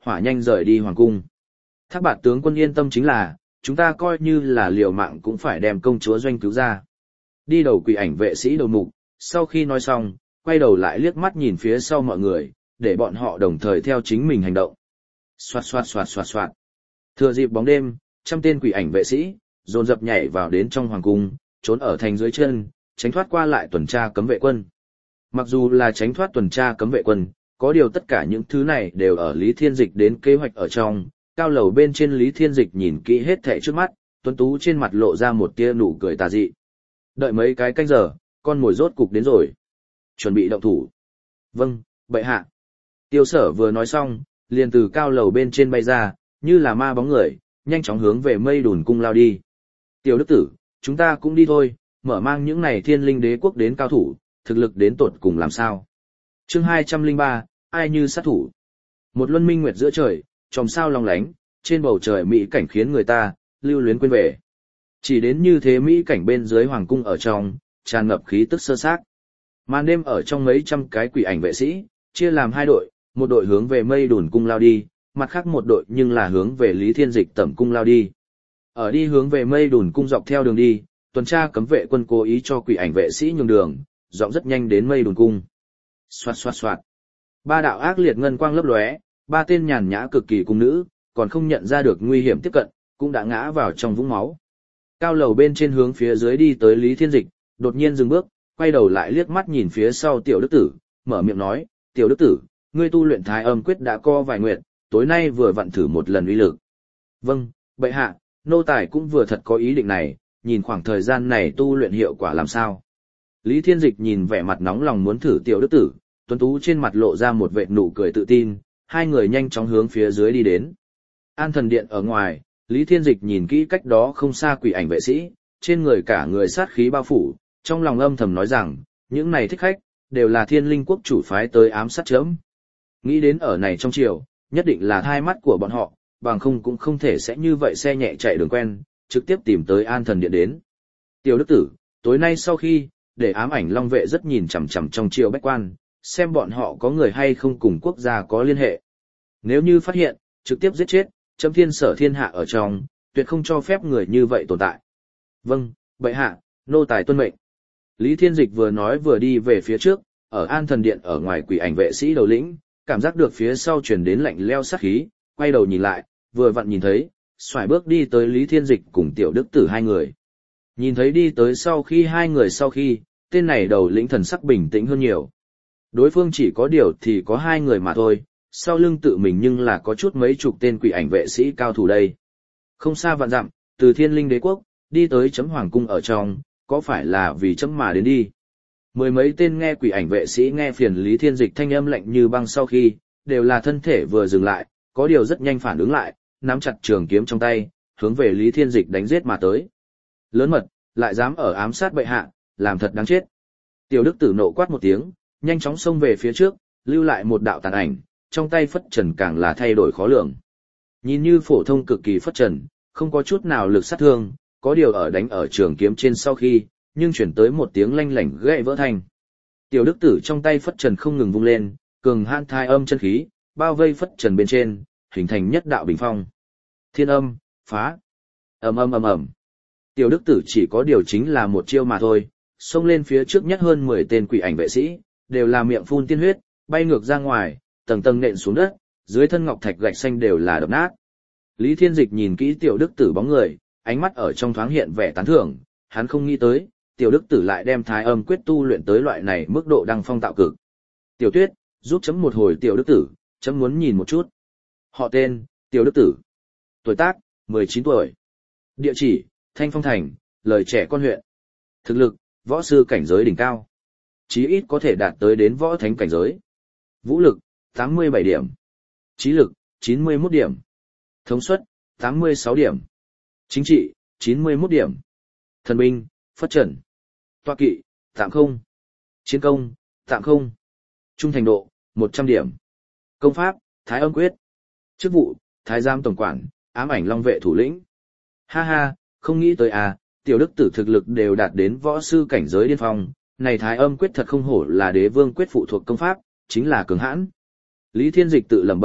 hỏa nhanh rời đi hoàng cung. Thác Bạt tướng quân yên tâm chính là, chúng ta coi như là liều mạng cũng phải đem công chúa doanh cứu ra. Đi đầu quỷ ảnh vệ sĩ đầu mục, sau khi nói xong, quay đầu lại liếc mắt nhìn phía sau mọi người, để bọn họ đồng thời theo chính mình hành động. Xoạt xoạt xoạt xoạt xoạt. Thừa dịp bóng đêm, trăm tên quỷ ảnh vệ sĩ, dồn dập nhảy vào đến trong hoàng cung, trốn ở thành dưới chân, tránh thoát qua lại tuần tra cấm vệ quân. Mặc dù là tránh thoát tuần tra cấm vệ quân, có điều tất cả những thứ này đều ở Lý Thiên Dịch đến kế hoạch ở trong, cao lầu bên trên Lý Thiên Dịch nhìn kỹ hết thảy trước mắt, tuấn tú trên mặt lộ ra một tia nụ cười tà dị. Đợi mấy cái canh giờ, con mồi rốt cục đến rồi. Chuẩn bị động thủ. Vâng, bệ hạ. Tiêu Sở vừa nói xong, liền từ cao lầu bên trên bay ra, như là ma bóng người, nhanh chóng hướng về Mây Đùn cung lao đi. Tiểu đức tử, chúng ta cũng đi thôi, mở mang những này thiên linh đế quốc đến cao thủ, thực lực đến tột cùng làm sao. Chương hai trăm lẻ ba, ai như sát thủ. Một luân minh nguyệt giữa trời, chòm sao long lánh, trên bầu trời mỹ cảnh khiến người ta lưu luyến quên về. Chỉ đến như thế mỹ cảnh bên dưới hoàng cung ở trong, tràn ngập khí tức sơ xác. Màn đêm ở trong mấy trăm cái quỷ ảnh vệ sĩ, chia làm hai đội, một đội hướng về Mây Đùn cung lao đi, mặt khác một đội nhưng là hướng về Lý Thiên Dịch tẩm cung lao đi. Ở đi hướng về Mây Đùn cung dọc theo đường đi, tuần tra cấm vệ quân cố ý cho quỷ ảnh vệ sĩ nhường đường, dọc rất nhanh đến Mây Đùn cung. Xoạt xoạt xoạt. Ba đạo ác liệt ngân quang lấp lóe, ba tên nhàn nhã cực kỳ cung nữ, còn không nhận ra được nguy hiểm tiếp cận, cũng đã ngã vào trong vũng máu. Cao lầu bên trên hướng phía dưới đi tới Lý Thiên Dịch, đột nhiên dừng bước, quay đầu lại liếc mắt nhìn phía sau tiểu đức tử, mở miệng nói, tiểu đức tử, ngươi tu luyện thái âm quyết đã co vài nguyện, tối nay vừa vặn thử một lần uy lực. Vâng, bệ hạ, nô tài cũng vừa thật có ý định này, nhìn khoảng thời gian này tu luyện hiệu quả làm sao. Lý Thiên Dịch nhìn vẻ mặt nóng lòng muốn thử tiểu đức tử, tuấn tú trên mặt lộ ra một vệt nụ cười tự tin, hai người nhanh chóng hướng phía dưới đi đến. An thần điện ở ngoài, Lý Thiên Dịch nhìn kỹ cách đó không xa quỷ ảnh vệ sĩ, trên người cả người sát khí bao phủ, trong lòng âm thầm nói rằng, những này thích khách, đều là thiên linh quốc chủ phái tới ám sát chớm. Nghĩ đến ở này trong triều, nhất định là thai mắt của bọn họ, bằng không cũng không thể sẽ như vậy xe nhẹ chạy đường quen, trực tiếp tìm tới an thần điện đến. Tiểu đức tử, tối nay sau khi, để ám ảnh long vệ rất nhìn chằm chằm trong triều bách quan, xem bọn họ có người hay không cùng quốc gia có liên hệ. Nếu như phát hiện, trực tiếp giết chết, chấm thiên sở thiên hạ ở trong, tuyệt không cho phép người như vậy tồn tại. Vâng, bệ hạ, nô tài tuân mệnh. Lý Thiên Dịch vừa nói vừa đi về phía trước, ở an thần điện ở ngoài quỷ ảnh vệ sĩ đầu lĩnh, cảm giác được phía sau truyền đến lạnh leo sát khí, quay đầu nhìn lại, vừa vặn nhìn thấy, xoài bước đi tới Lý Thiên Dịch cùng tiểu đức tử hai người. Nhìn thấy đi tới sau khi hai người sau khi, tên này đầu lĩnh thần sắc bình tĩnh hơn nhiều. Đối phương chỉ có điều thì có hai người mà thôi, sau lưng tự mình nhưng là có chút mấy chục tên quỷ ảnh vệ sĩ cao thủ đây. Không xa vạn dặm, từ thiên linh đế quốc, đi tới chấm hoàng cung ở trong, có phải là vì chấm mà đến đi. Mười mấy tên nghe quỷ ảnh vệ sĩ nghe phiền Lý Thiên Dịch thanh âm lạnh như băng sau khi, đều là thân thể vừa dừng lại, có điều rất nhanh phản ứng lại, nắm chặt trường kiếm trong tay, hướng về Lý Thiên Dịch đánh giết mà tới. Lớn mật, lại dám ở ám sát bệ hạ, làm thật đáng chết. Tiểu đức tử nộ quát một tiếng, nhanh chóng xông về phía trước, lưu lại một đạo tàn ảnh, trong tay phất trần càng là thay đổi khó lường. Nhìn như phổ thông cực kỳ phất trần, không có chút nào lực sát thương, có điều ở đánh ở trường kiếm trên sau khi, nhưng chuyển tới một tiếng lanh lảnh gãy vỡ thành. Tiểu đức tử trong tay phất trần không ngừng vung lên, cường hãn thai âm chân khí, bao vây phất trần bên trên, hình thành nhất đạo bình phong. Thiên âm, phá. Ầm ầm ầm ầm. Tiểu đức tử chỉ có điều chính là một chiêu mà thôi, xông lên phía trước nhất hơn mười tên quỷ ảnh vệ sĩ, đều là miệng phun tiên huyết, bay ngược ra ngoài, tầng tầng nện xuống đất, dưới thân ngọc thạch gạch xanh đều là đập nát. Lý Thiên Dịch nhìn kỹ tiểu đức tử bóng người, ánh mắt ở trong thoáng hiện vẻ tán thưởng, hắn không nghĩ tới, tiểu đức tử lại đem thái âm quyết tu luyện tới loại này mức độ đăng phong tạo cực. Tiểu Tuyết, giúp chấm một hồi tiểu đức tử, chấm muốn nhìn một chút. Họ tên, tiểu đức tử. Tuổi tác, mười chín tuổi. Địa chỉ, Thanh Phong Thành, lời trẻ con huyện. Thực lực, võ sư cảnh giới đỉnh cao. Chí ít có thể đạt tới đến võ thánh cảnh giới. Vũ lực, tám mươi bảy điểm. Trí lực, chín mươi mốt điểm. Thống suất, tám mươi sáu điểm. Chính trị, chín mươi mốt điểm. Thần binh, phất trần. Toa kỵ, tạm không. Chiến công, tạm không. Trung thành độ, một trăm điểm. Công pháp, Thái âm quyết. Chức vụ, Thái giám tổng quản, ám ảnh long vệ thủ lĩnh. Ha ha, không nghĩ tới à, tiểu đức tử thực lực đều đạt đến võ sư cảnh giới điên phong, này Thái âm quyết thật không hổ là đế vương quyết phụ thuộc công pháp, chính là cường hãn. Lý Thiên Dịch tự lẩm bẩm,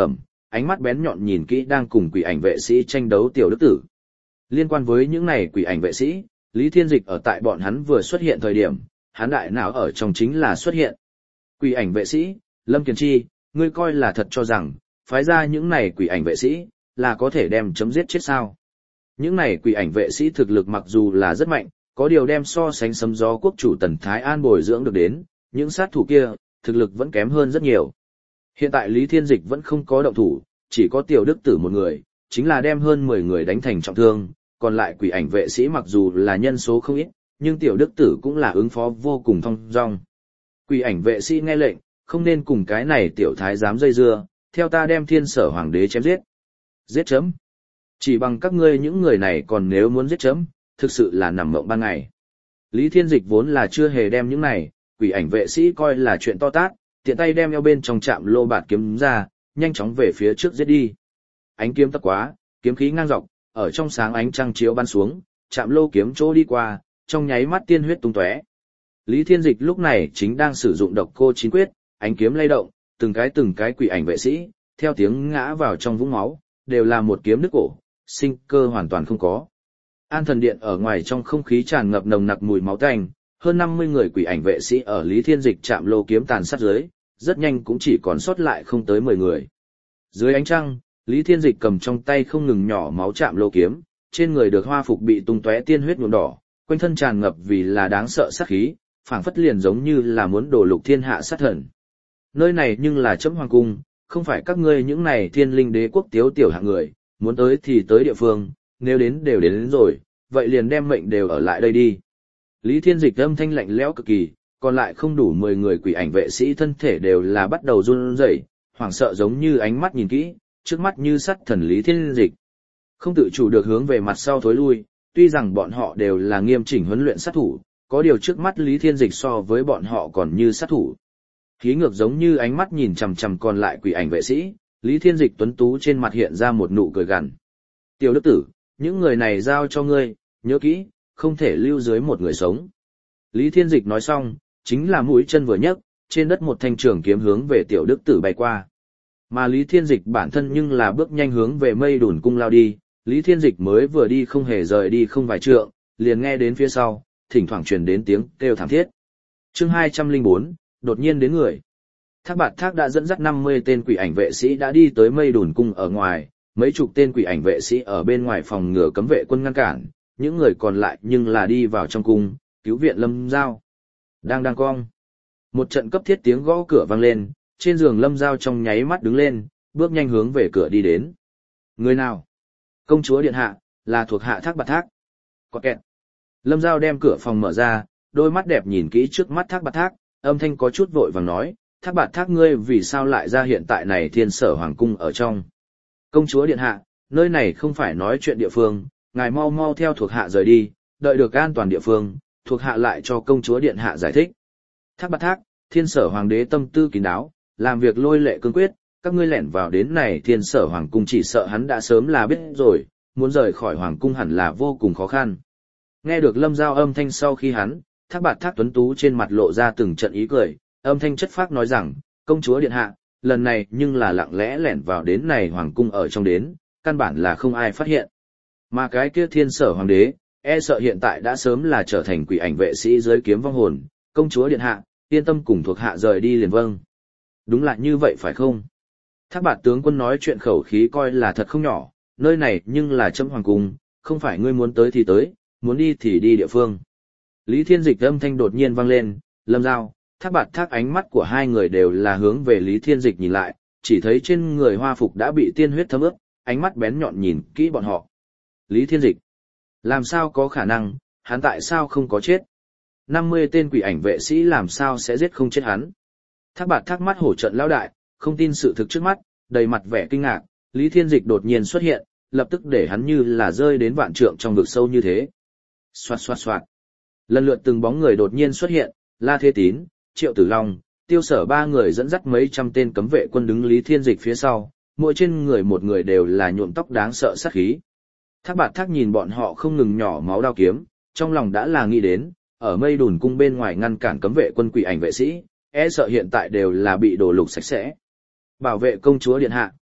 ánh mắt bén nhọn nhìn kỹ đang cùng quỷ ảnh vệ sĩ tranh đấu tiểu đức tử. Liên quan với những này quỷ ảnh vệ sĩ, Lý Thiên Dịch ở tại bọn hắn vừa xuất hiện thời điểm, hắn đại não ở trong chính là xuất hiện. Quỷ ảnh vệ sĩ, Lâm Kiền Chi, ngươi coi là thật cho rằng, phái ra những này quỷ ảnh vệ sĩ, là có thể đem chấm giết chết sao. Những này quỷ ảnh vệ sĩ thực lực mặc dù là rất mạnh, có điều đem so sánh sấm gió quốc chủ Tần Thái An bồi dưỡng được đến, những sát thủ kia, thực lực vẫn kém hơn rất nhiều. Hiện tại Lý Thiên Dịch vẫn không có động thủ, chỉ có tiểu đức tử một người, chính là đem hơn mười người đánh thành trọng thương, còn lại quỷ ảnh vệ sĩ mặc dù là nhân số không ít, nhưng tiểu đức tử cũng là ứng phó vô cùng thong dong. Quỷ ảnh vệ sĩ nghe lệnh, không nên cùng cái này tiểu thái giám dây dưa, theo ta đem thiên sở hoàng đế chém giết. Giết chấm. Chỉ bằng các ngươi những người này còn nếu muốn giết chấm, thực sự là nằm mộng ban ngày. Lý Thiên Dịch vốn là chưa hề đem những này, quỷ ảnh vệ sĩ coi là chuyện to tát, tiện tay đem eo bên trong chạm lô bạt kiếm ra, nhanh chóng về phía trước giết đi. Ánh kiếm tắc quá, kiếm khí ngang dọc, ở trong sáng ánh trăng chiếu bắn xuống, chạm lô kiếm chỗ đi qua, trong nháy mắt tiên huyết tung tóe. Lý Thiên Dịch lúc này chính đang sử dụng độc cô chín quyết, ánh kiếm lay động, từng cái từng cái quỷ ảnh vệ sĩ, theo tiếng ngã vào trong vũng máu, đều là một kiếm đứt cổ, sinh cơ hoàn toàn không có. An thần điện ở ngoài trong không khí tràn ngập nồng nặc mùi máu tanh, hơn năm mươi người quỷ ảnh vệ sĩ ở Lý Thiên Dịch chạm lô kiếm tàn sát dưới, rất nhanh cũng chỉ còn sót lại không tới mười người. Dưới ánh trăng, Lý Thiên Dịch cầm trong tay không ngừng nhỏ máu chạm lô kiếm, trên người được hoa phục bị tung tóe tiên huyết nhuộm đỏ, quanh thân tràn ngập vì là đáng sợ sát khí, phảng phất liền giống như là muốn đổ lục thiên hạ sát thần. Nơi này nhưng là chấm hoàng cung, không phải các ngươi những này thiên linh đế quốc tiếu tiểu hạng người, muốn tới thì tới địa phương, nếu đến đều đến, đến rồi, vậy liền đem mệnh đều ở lại đây đi. Lý Thiên Dịch âm thanh lạnh lẽo cực kỳ, còn lại không đủ mười người quỷ ảnh vệ sĩ thân thể đều là bắt đầu run rẩy, hoảng sợ giống như ánh mắt nhìn kỹ, trước mắt như sắt thần Lý Thiên Dịch. Không tự chủ được hướng về mặt sau thối lui, tuy rằng bọn họ đều là nghiêm chỉnh huấn luyện sát thủ, có điều trước mắt Lý Thiên Dịch so với bọn họ còn như sát thủ. Khí ngược giống như ánh mắt nhìn chằm chằm còn lại quỷ ảnh vệ sĩ, Lý Thiên Dịch tuấn tú trên mặt hiện ra một nụ cười gằn. Tiểu đức tử, những người này giao cho ngươi, nhớ kỹ, không thể lưu dưới một người sống. Lý Thiên Dịch nói xong, chính là mũi chân vừa nhấc, trên đất một thanh trường kiếm hướng về tiểu đức tử bay qua. Mà Lý Thiên Dịch bản thân nhưng là bước nhanh hướng về mây đùn cung lao đi, Lý Thiên Dịch mới vừa đi không hề rời đi không vài trượng, liền nghe đến phía sau, thỉnh thoảng truyền đến tiếng kêu thảm thiết. Chương hai trăm lẻ bốn, đột nhiên đến người. Thác Bạt Thác đã dẫn dắt năm mươi tên quỷ ảnh vệ sĩ đã đi tới mây đùn cung ở ngoài, mấy chục tên quỷ ảnh vệ sĩ ở bên ngoài phòng ngừa cấm vệ quân ngăn cản, những người còn lại nhưng là đi vào trong cung, cứu viện Lâm Giao. Đang đang cong. Một trận cấp thiết tiếng gõ cửa vang lên, trên giường Lâm Giao trong nháy mắt đứng lên, bước nhanh hướng về cửa đi đến. Người nào? Công chúa điện hạ, là thuộc hạ Thác Bạt Thác. Có kẹt. Lâm Giao đem cửa phòng mở ra, đôi mắt đẹp nhìn kỹ trước mắt Thác Bạt Thác, âm thanh có chút vội vàng nói, Thác Bạt Thác ngươi vì sao lại ra hiện tại này thiên sở hoàng cung ở trong. Công chúa điện hạ, nơi này không phải nói chuyện địa phương, ngài mau mau theo thuộc hạ rời đi, đợi được an toàn địa phương, thuộc hạ lại cho công chúa điện hạ giải thích. Thác Bạt Thác, thiên sở hoàng đế tâm tư kín đáo, làm việc lôi lệ cương quyết, các ngươi lẻn vào đến này thiên sở hoàng cung chỉ sợ hắn đã sớm là biết rồi, muốn rời khỏi hoàng cung hẳn là vô cùng khó khăn. Nghe được Lâm Giao âm thanh sau khi hắn, Thác Bạt Thác tuấn tú trên mặt lộ ra từng trận ý cười, âm thanh chất phác nói rằng, công chúa điện hạ, lần này nhưng là lặng lẽ lẻn vào đến này hoàng cung ở trong đến, căn bản là không ai phát hiện. Mà cái kia thiên sở hoàng đế, e sợ hiện tại đã sớm là trở thành quỷ ảnh vệ sĩ dưới kiếm vong hồn, công chúa điện hạ, yên tâm cùng thuộc hạ rời đi liền vâng. Đúng là như vậy phải không? Thác Bạt tướng quân nói chuyện khẩu khí coi là thật không nhỏ, nơi này nhưng là chấm hoàng cung, không phải ngươi muốn tới thì tới, muốn đi thì đi địa phương. Lý Thiên Dịch âm thanh đột nhiên vang lên, Lâm Giao, Thác Bạt Thác ánh mắt của hai người đều là hướng về Lý Thiên Dịch nhìn lại, chỉ thấy trên người hoa phục đã bị tiên huyết thấm ướt, ánh mắt bén nhọn nhìn kỹ bọn họ. Lý Thiên Dịch, làm sao có khả năng, hắn tại sao không có chết? năm mươi tên quỷ ảnh vệ sĩ làm sao sẽ giết không chết hắn? Thác Bạt Thác mắt hổ trận lão đại, không tin sự thực trước mắt, đầy mặt vẻ kinh ngạc, Lý Thiên Dịch đột nhiên xuất hiện, lập tức để hắn như là rơi đến vạn trượng trong vực sâu như thế. Xoạt xoạt xoạt. Lần lượt từng bóng người đột nhiên xuất hiện, La Thế Tín, Triệu Tử Long, Tiêu Sở ba người dẫn dắt mấy trăm tên cấm vệ quân đứng Lý Thiên Dịch phía sau, mỗi trên người một người đều là nhuộm tóc đáng sợ sát khí. Thác Bạt Thác nhìn bọn họ không ngừng nhỏ máu đao kiếm, trong lòng đã là nghĩ đến, ở mây đùn cung bên ngoài ngăn cản cấm vệ quân quỷ ảnh vệ sĩ, e sợ hiện tại đều là bị đổ lục sạch sẽ. Bảo vệ công chúa điện hạ,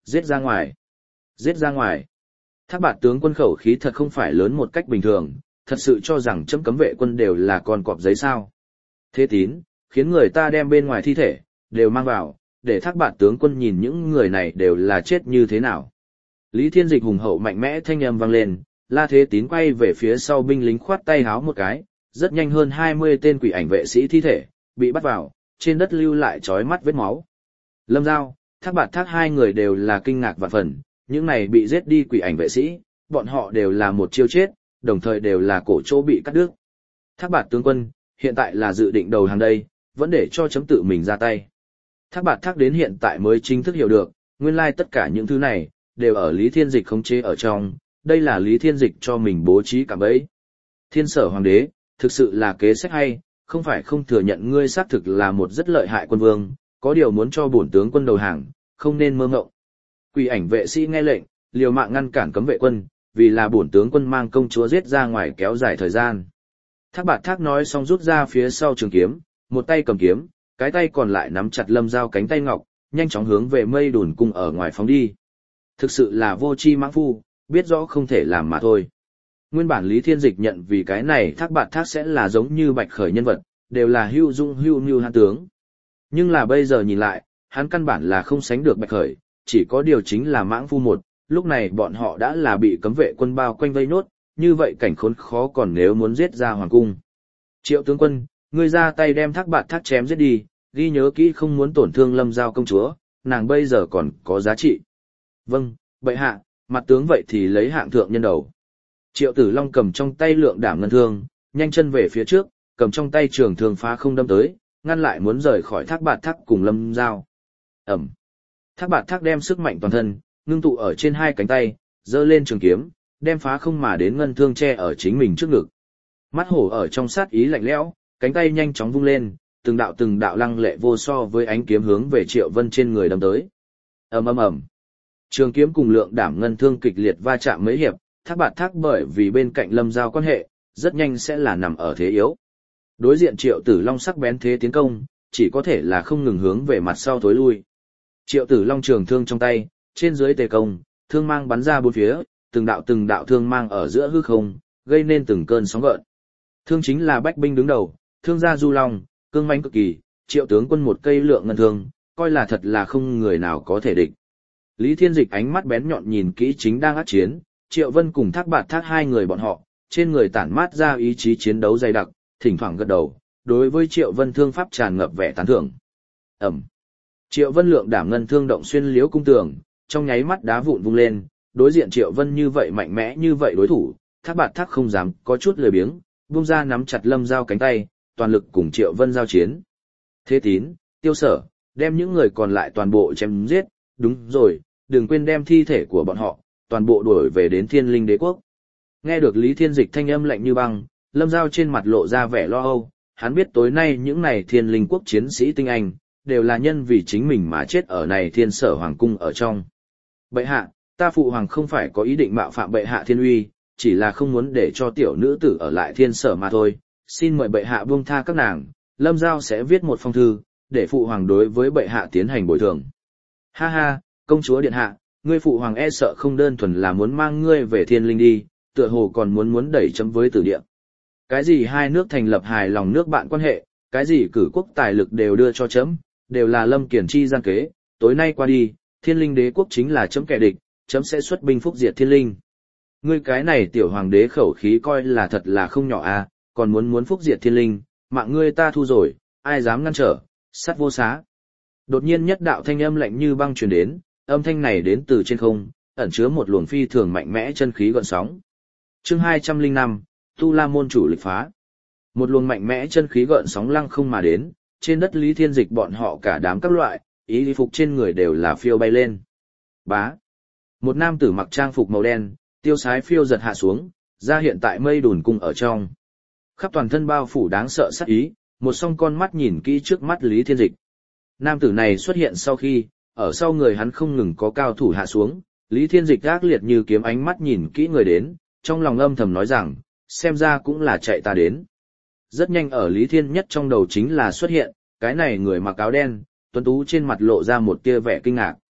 giết ra ngoài, giết ra ngoài. Thác Bạt tướng quân khẩu khí thật không phải lớn một cách bình thường, thật sự cho rằng chấm cấm vệ quân đều là con cọp giấy sao. Thế Tín, khiến người ta đem bên ngoài thi thể, đều mang vào, để Thác Bạt tướng quân nhìn những người này đều là chết như thế nào. Lý Thiên Dịch hùng hậu mạnh mẽ thanh âm vang lên, La Thế Tín quay về phía sau binh lính khoát tay háo một cái, rất nhanh hơn hai mươi tên quỷ ảnh vệ sĩ thi thể, bị bắt vào, trên đất lưu lại chói mắt vết máu. Lâm Giao, Thác Bạt Thác hai người đều là kinh ngạc vạn phần, những này bị giết đi quỷ ảnh vệ sĩ, bọn họ đều là một chiêu chết, đồng thời đều là cổ chỗ bị cắt đứt. Thác Bạt tướng quân, hiện tại là dự định đầu hàng đây, vẫn để cho chấm tự mình ra tay. Thác Bạt Thác đến hiện tại mới chính thức hiểu được, nguyên lai tất cả những thứ này, đều ở Lý Thiên Dịch khống chế ở trong, đây là Lý Thiên Dịch cho mình bố trí cả bẫy. Thiên Sở Hoàng đế, thực sự là kế sách hay, không phải không thừa nhận ngươi xác thực là một rất lợi hại quân vương, có điều muốn cho bổn tướng quân đầu hàng, không nên mơ ngộng. Quỷ ảnh vệ sĩ nghe lệnh, liều mạng ngăn cản cấm vệ quân, vì là bổn tướng quân mang công chúa giết ra ngoài kéo dài thời gian. Thác Bạt Thác nói xong rút ra phía sau trường kiếm, một tay cầm kiếm, cái tay còn lại nắm chặt Lâm Giao cánh tay ngọc, nhanh chóng hướng về Mây Đùn cung ở ngoài phóng đi. Thực sự là vô tri mãng phu, biết rõ không thể làm mà thôi. Nguyên bản Lý Thiên Dịch nhận vì cái này Thác Bạt Thác sẽ là giống như Bạch Khởi nhân vật, đều là hưu dung hưu mưu hãn tướng. Nhưng là bây giờ nhìn lại, hắn căn bản là không sánh được Bạch Khởi, chỉ có điều chính là mãng phu một, lúc này bọn họ đã là bị cấm vệ quân bao quanh vây nốt, như vậy cảnh khốn khó còn nếu muốn giết ra hoàng cung. Triệu tướng quân, ngươi ra tay đem Thác Bạt Thác chém giết đi, ghi nhớ kỹ không muốn tổn thương Lâm Giao công chúa, nàng bây giờ còn có giá trị. Vâng, bệ hạ, mặt tướng vậy thì lấy hạng thượng nhân đầu. Triệu Tử Long cầm trong tay lượng đảm ngân thương, nhanh chân về phía trước, cầm trong tay trường thương phá không đâm tới, ngăn lại muốn rời khỏi Thác Bạt Thác cùng Lâm Giao. Ẩm. Thác Bạt Thác đem sức mạnh toàn thân, ngưng tụ ở trên hai cánh tay, giơ lên trường kiếm, đem phá không mà đến ngân thương che ở chính mình trước ngực. Mắt hổ ở trong sát ý lạnh lẽo, cánh tay nhanh chóng vung lên, từng đạo từng đạo lăng lệ vô so với ánh kiếm hướng về Triệu Vân trên người đâm tới. Ầm ầm ầm. Trường kiếm cùng lượng đảm ngân thương kịch liệt va chạm mấy hiệp, Thác Bạt Thác bởi vì bên cạnh Lâm Giao quan hệ, rất nhanh sẽ là nằm ở thế yếu. Đối diện Triệu Tử Long sắc bén thế tiến công, chỉ có thể là không ngừng hướng về mặt sau thối lui. Triệu Tử Long trường thương trong tay, trên dưới tề công, thương mang bắn ra bốn phía, từng đạo từng đạo thương mang ở giữa hư không, gây nên từng cơn sóng gợn. Thương chính là bách binh đứng đầu, thương gia du long, cương mãnh cực kỳ, Triệu tướng quân một cây lượng ngân thương, coi là thật là không người nào có thể địch. Lý Thiên Dịch ánh mắt bén nhọn nhìn kỹ chính đang ác chiến, Triệu Vân cùng Thác Bạt Thác hai người bọn họ, trên người tản mát ra ý chí chiến đấu dày đặc, thỉnh thoảng gật đầu, đối với Triệu Vân thương pháp tràn ngập vẻ tán thưởng. Ẩm. Triệu Vân lượng đảm ngân thương động xuyên liếu cung tường, trong nháy mắt đá vụn vung lên, đối diện Triệu Vân như vậy mạnh mẽ như vậy đối thủ, Thác Bạt Thác không dám có chút lười biếng, buông ra nắm chặt Lâm Giao cánh tay, toàn lực cùng Triệu Vân giao chiến. Thế Tín, Tiêu Sở, đem những người còn lại toàn bộ chém giết, đúng rồi, đừng quên đem thi thể của bọn họ, toàn bộ đuổi về đến Thiên Linh Đế quốc. Nghe được Lý Thiên Dịch thanh âm lạnh như băng, Lâm Giao trên mặt lộ ra vẻ lo âu, hắn biết tối nay những này Thiên Linh quốc chiến sĩ tinh anh, đều là nhân vì chính mình mà chết ở này Thiên Sở Hoàng cung ở trong. Bệ hạ, ta phụ hoàng không phải có ý định mạo phạm bệ hạ thiên uy, chỉ là không muốn để cho tiểu nữ tử ở lại Thiên Sở mà thôi, xin mời bệ hạ buông tha các nàng, Lâm Giao sẽ viết một phong thư, để phụ hoàng đối với bệ hạ tiến hành bồi thường. Ha ha, công chúa điện hạ, ngươi phụ hoàng e sợ không đơn thuần là muốn mang ngươi về Thiên Linh đi, tựa hồ còn muốn muốn đẩy chấm với tử địa. Cái gì hai nước thành lập hài lòng nước bạn quan hệ, cái gì cử quốc tài lực đều đưa cho chấm, đều là Lâm Kiển chi gian kế, tối nay qua đi, Thiên Linh Đế quốc chính là chấm kẻ địch, chấm sẽ xuất binh phúc diệt Thiên Linh. Ngươi cái này tiểu hoàng đế khẩu khí coi là thật là không nhỏ à, còn muốn muốn phúc diệt Thiên Linh, mạng ngươi ta thu rồi, ai dám ngăn trở, sát vô xá. Đột nhiên nhất đạo thanh âm lạnh như băng truyền đến, âm thanh này đến từ trên không, ẩn chứa một luồng phi thường mạnh mẽ chân khí gợn sóng. Chương hai trăm lẻ năm, Tu La môn chủ lịch phá. Một luồng mạnh mẽ chân khí gợn sóng lăng không mà đến, trên đất Lý Thiên Dịch bọn họ cả đám các loại, ý y phục trên người đều là phiêu bay lên. Bá. Một nam tử mặc trang phục màu đen, tiêu sái phiêu giật hạ xuống, ra hiện tại Mây Đùn cung ở trong. Khắp toàn thân bao phủ đáng sợ sát ý, một song con mắt nhìn kỹ trước mắt Lý Thiên Dịch. Nam tử này xuất hiện sau khi, ở sau người hắn không ngừng có cao thủ hạ xuống, Lý Thiên Dịch ác liệt như kiếm ánh mắt nhìn kỹ người đến, trong lòng âm thầm nói rằng, xem ra cũng là chạy ta đến. Rất nhanh ở Lý Thiên Nhất trong đầu chính là xuất hiện, cái này người mặc áo đen, tuấn tú trên mặt lộ ra một tia vẻ kinh ngạc.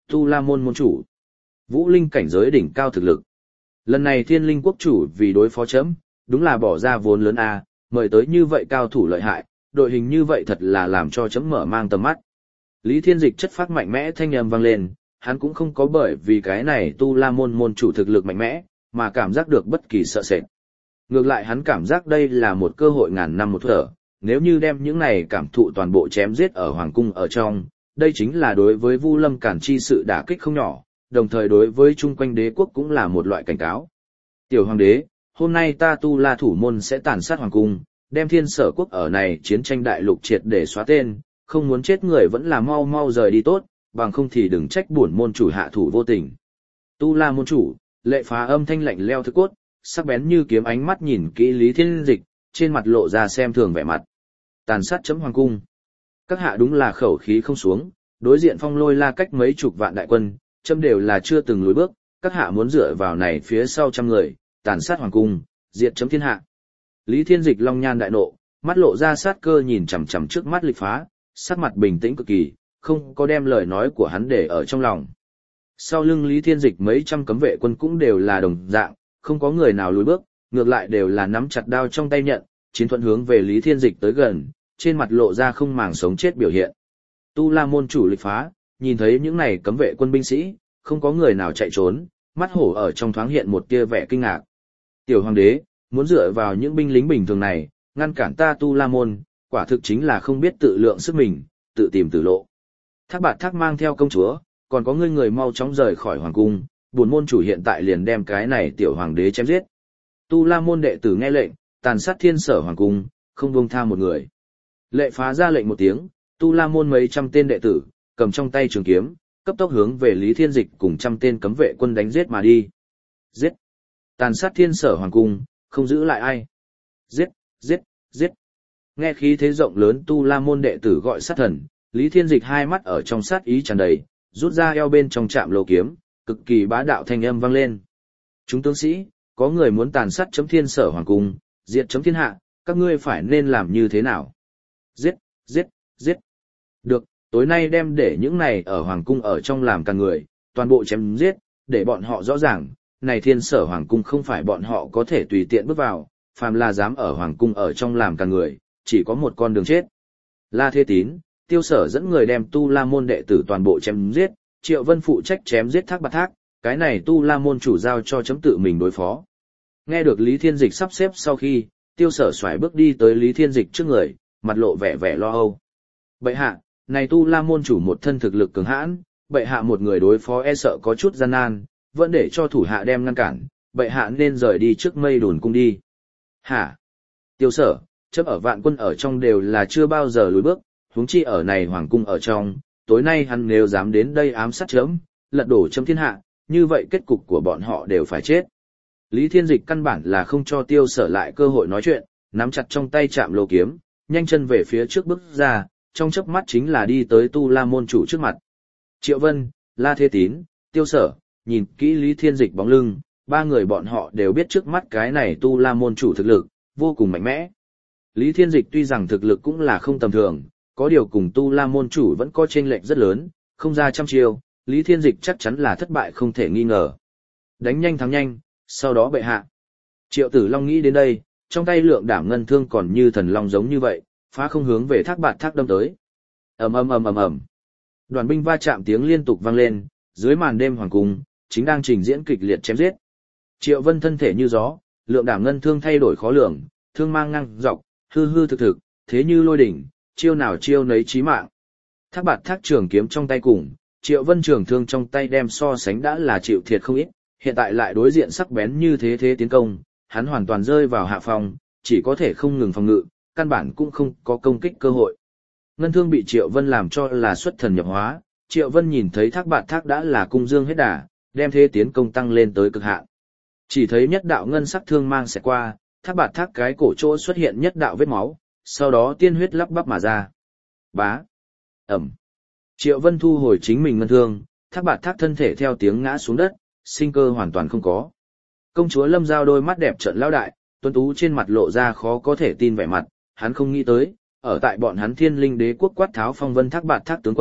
Tu La Môn môn chủ. Vũ Linh cảnh giới đỉnh cao thực lực. Lần này Thiên Linh quốc chủ vì đối phó chấm, đúng là bỏ ra vốn lớn a, mời tới như vậy cao thủ lợi hại, đội hình như vậy thật là làm cho chấm mở mang tầm mắt. Lý Thiên Dịch chất phác mạnh mẽ thanh âm vang lên, hắn cũng không có bởi vì cái này Tu La Môn môn chủ thực lực mạnh mẽ, mà cảm giác được bất kỳ sợ sệt. Ngược lại hắn cảm giác đây là một cơ hội ngàn năm một thở, nếu như đem những này cảm thụ toàn bộ chém giết ở Hoàng Cung ở trong, đây chính là đối với Vu Lâm Cản chi sự đả kích không nhỏ, đồng thời đối với chung quanh đế quốc cũng là một loại cảnh cáo. Tiểu Hoàng đế, hôm nay ta Tu La thủ môn sẽ tàn sát Hoàng Cung, đem Thiên Sở quốc ở này chiến tranh đại lục triệt để xóa tên, không muốn chết người vẫn là mau mau rời đi tốt, bằng không thì đừng trách bổn môn chủ hạ thủ vô tình. Tu La môn chủ, Lệ Phá âm thanh lạnh leo thức cốt, sắc bén như kiếm ánh mắt nhìn kỹ Lý Thiên Dịch, trên mặt lộ ra xem thường vẻ mặt. Tàn sát chấm Hoàng Cung. Các hạ đúng là khẩu khí không xuống, đối diện Phong Lôi La cách mấy chục vạn đại quân, chấm đều là chưa từng lùi bước, các hạ muốn dựa vào này phía sau trăm người, tàn sát Hoàng Cung, diệt chấm thiên hạ. Lý Thiên Dịch long nhan đại nộ, mắt lộ ra sát cơ nhìn chằm chằm trước mắt Lịch Phá, sắc mặt bình tĩnh cực kỳ, không có đem lời nói của hắn để ở trong lòng. Sau lưng Lý Thiên Dịch mấy trăm cấm vệ quân cũng đều là đồng dạng, không có người nào lùi bước, ngược lại đều là nắm chặt đao trong tay nhận, chiến thuận hướng về Lý Thiên Dịch tới gần, trên mặt lộ ra không màng sống chết biểu hiện. Tu La môn chủ Lịch Phá, nhìn thấy những này cấm vệ quân binh sĩ, không có người nào chạy trốn, mắt hổ ở trong thoáng hiện một tia vẻ kinh ngạc. Tiểu Hoàng đế, muốn dựa vào những binh lính bình thường này, ngăn cản ta Tu La môn, quả thực chính là không biết tự lượng sức mình, tự tìm tử lộ. Thác Bạt Thác mang theo công chúa, còn có ngươi người mau chóng rời khỏi hoàng cung, buồn môn chủ hiện tại liền đem cái này tiểu hoàng đế chém giết. Tu La môn đệ tử nghe lệnh, tàn sát Thiên Sở hoàng cung, không buông tha một người. Lệ Phá ra lệnh một tiếng, Tu La môn mấy trăm tên đệ tử, cầm trong tay trường kiếm, cấp tốc hướng về Lý Thiên Dịch cùng trăm tên cấm vệ quân đánh giết mà đi. Giết! Tàn sát Thiên Sở hoàng cung, không giữ lại ai. Giết! Giết! Giết! Nghe khí thế rộng lớn Tu La môn đệ tử gọi sát thần, Lý Thiên Dịch hai mắt ở trong sát ý tràn đầy, rút ra eo bên trong chạm lô kiếm, cực kỳ bá đạo thanh âm vang lên. Chúng tướng sĩ, có người muốn tàn sát chấm Thiên Sở hoàng cung, diệt chấm thiên hạ, các ngươi phải nên làm như thế nào? Giết, giết, giết. Được, tối nay đem để những này ở hoàng cung ở trong làm cả người, toàn bộ chém giết, để bọn họ rõ ràng, này Thiên Sở hoàng cung không phải bọn họ có thể tùy tiện bước vào, phàm là dám ở hoàng cung ở trong làm cả người, chỉ có một con đường chết. La Thế Tín, Tiêu Sở dẫn người đem Tu La môn đệ tử toàn bộ chém giết, Triệu Vân phụ trách chém giết Thác Bạt Thác, cái này Tu La môn chủ giao cho chấm tự mình đối phó. Nghe được Lý Thiên Dịch sắp xếp sau khi, Tiêu Sở xoài bước đi tới Lý Thiên Dịch trước người, mặt lộ vẻ vẻ lo âu. Bệ hạ, này Tu La môn chủ một thân thực lực cường hãn, bệ hạ một người đối phó e sợ có chút gian nan, vẫn để cho thủ hạ đem ngăn cản, bệ hạ nên rời đi trước Mây Đồn cung đi. Hả? Tiêu Sở, chấm ở vạn quân ở trong đều là chưa bao giờ lùi bước, huống chi ở này hoàng cung ở trong, tối nay hắn nếu dám đến đây ám sát chấm, lật đổ chấm thiên hạ, như vậy kết cục của bọn họ đều phải chết. Lý Thiên Dịch căn bản là không cho Tiêu Sở lại cơ hội nói chuyện, nắm chặt trong tay chạm lô kiếm, nhanh chân về phía trước bước ra, trong chớp mắt chính là đi tới Tu La môn chủ trước mặt. Triệu Vân, La Thế Tín, Tiêu Sở, nhìn kỹ Lý Thiên Dịch bóng lưng, ba người bọn họ đều biết trước mắt cái này Tu La môn chủ thực lực, vô cùng mạnh mẽ. Lý Thiên Dịch tuy rằng thực lực cũng là không tầm thường, có điều cùng Tu La môn chủ vẫn có chênh lệch rất lớn, không ra trăm chiêu, Lý Thiên Dịch chắc chắn là thất bại không thể nghi ngờ. Đánh nhanh thắng nhanh, sau đó bệ hạ. Triệu Tử Long nghĩ đến đây, trong tay lượng đảm ngân thương còn như thần long giống như vậy, phá không hướng về Thác Bạt Thác đâm tới. Ầm ầm ầm ầm ầm. Đoàn binh va chạm tiếng liên tục vang lên, dưới màn đêm hoàng cung, chính đang trình diễn kịch liệt chém giết. Triệu Vân thân thể như gió, lượng đảm ngân thương thay đổi khó lường, thương mang ngang dọc, hư hư thực thực, thế như lôi đỉnh, chiêu nào chiêu nấy chí mạng. Thác Bạt Thác trường kiếm trong tay cùng, Triệu Vân trường thương trong tay đem so sánh đã là chịu thiệt không ít, hiện tại lại đối diện sắc bén như thế thế tiến công, hắn hoàn toàn rơi vào hạ phòng, chỉ có thể không ngừng phòng ngự, căn bản cũng không có công kích cơ hội. Ngân thương bị Triệu Vân làm cho là xuất thần nhập hóa, Triệu Vân nhìn thấy Thác Bạt Thác đã là cung dương hết đà, đem thế tiến công tăng lên tới cực hạn. Chỉ thấy nhất đạo ngân sắc thương mang sẽ qua, Thác Bạt Thác cái cổ chỗ xuất hiện nhất đạo vết máu, sau đó tiên huyết lắp bắp mà ra. Bá. Ẩm. Triệu Vân thu hồi chính mình ngân thương, Thác Bạt Thác thân thể theo tiếng ngã xuống đất, sinh cơ hoàn toàn không có. Công chúa Lâm Giao đôi mắt đẹp trợn lão đại, tuấn tú trên mặt lộ ra khó có thể tin vẻ mặt, hắn không nghĩ tới, ở tại bọn hắn Thiên Linh Đế quốc quát tháo phong vân Thác Bạt Thác tướng quân,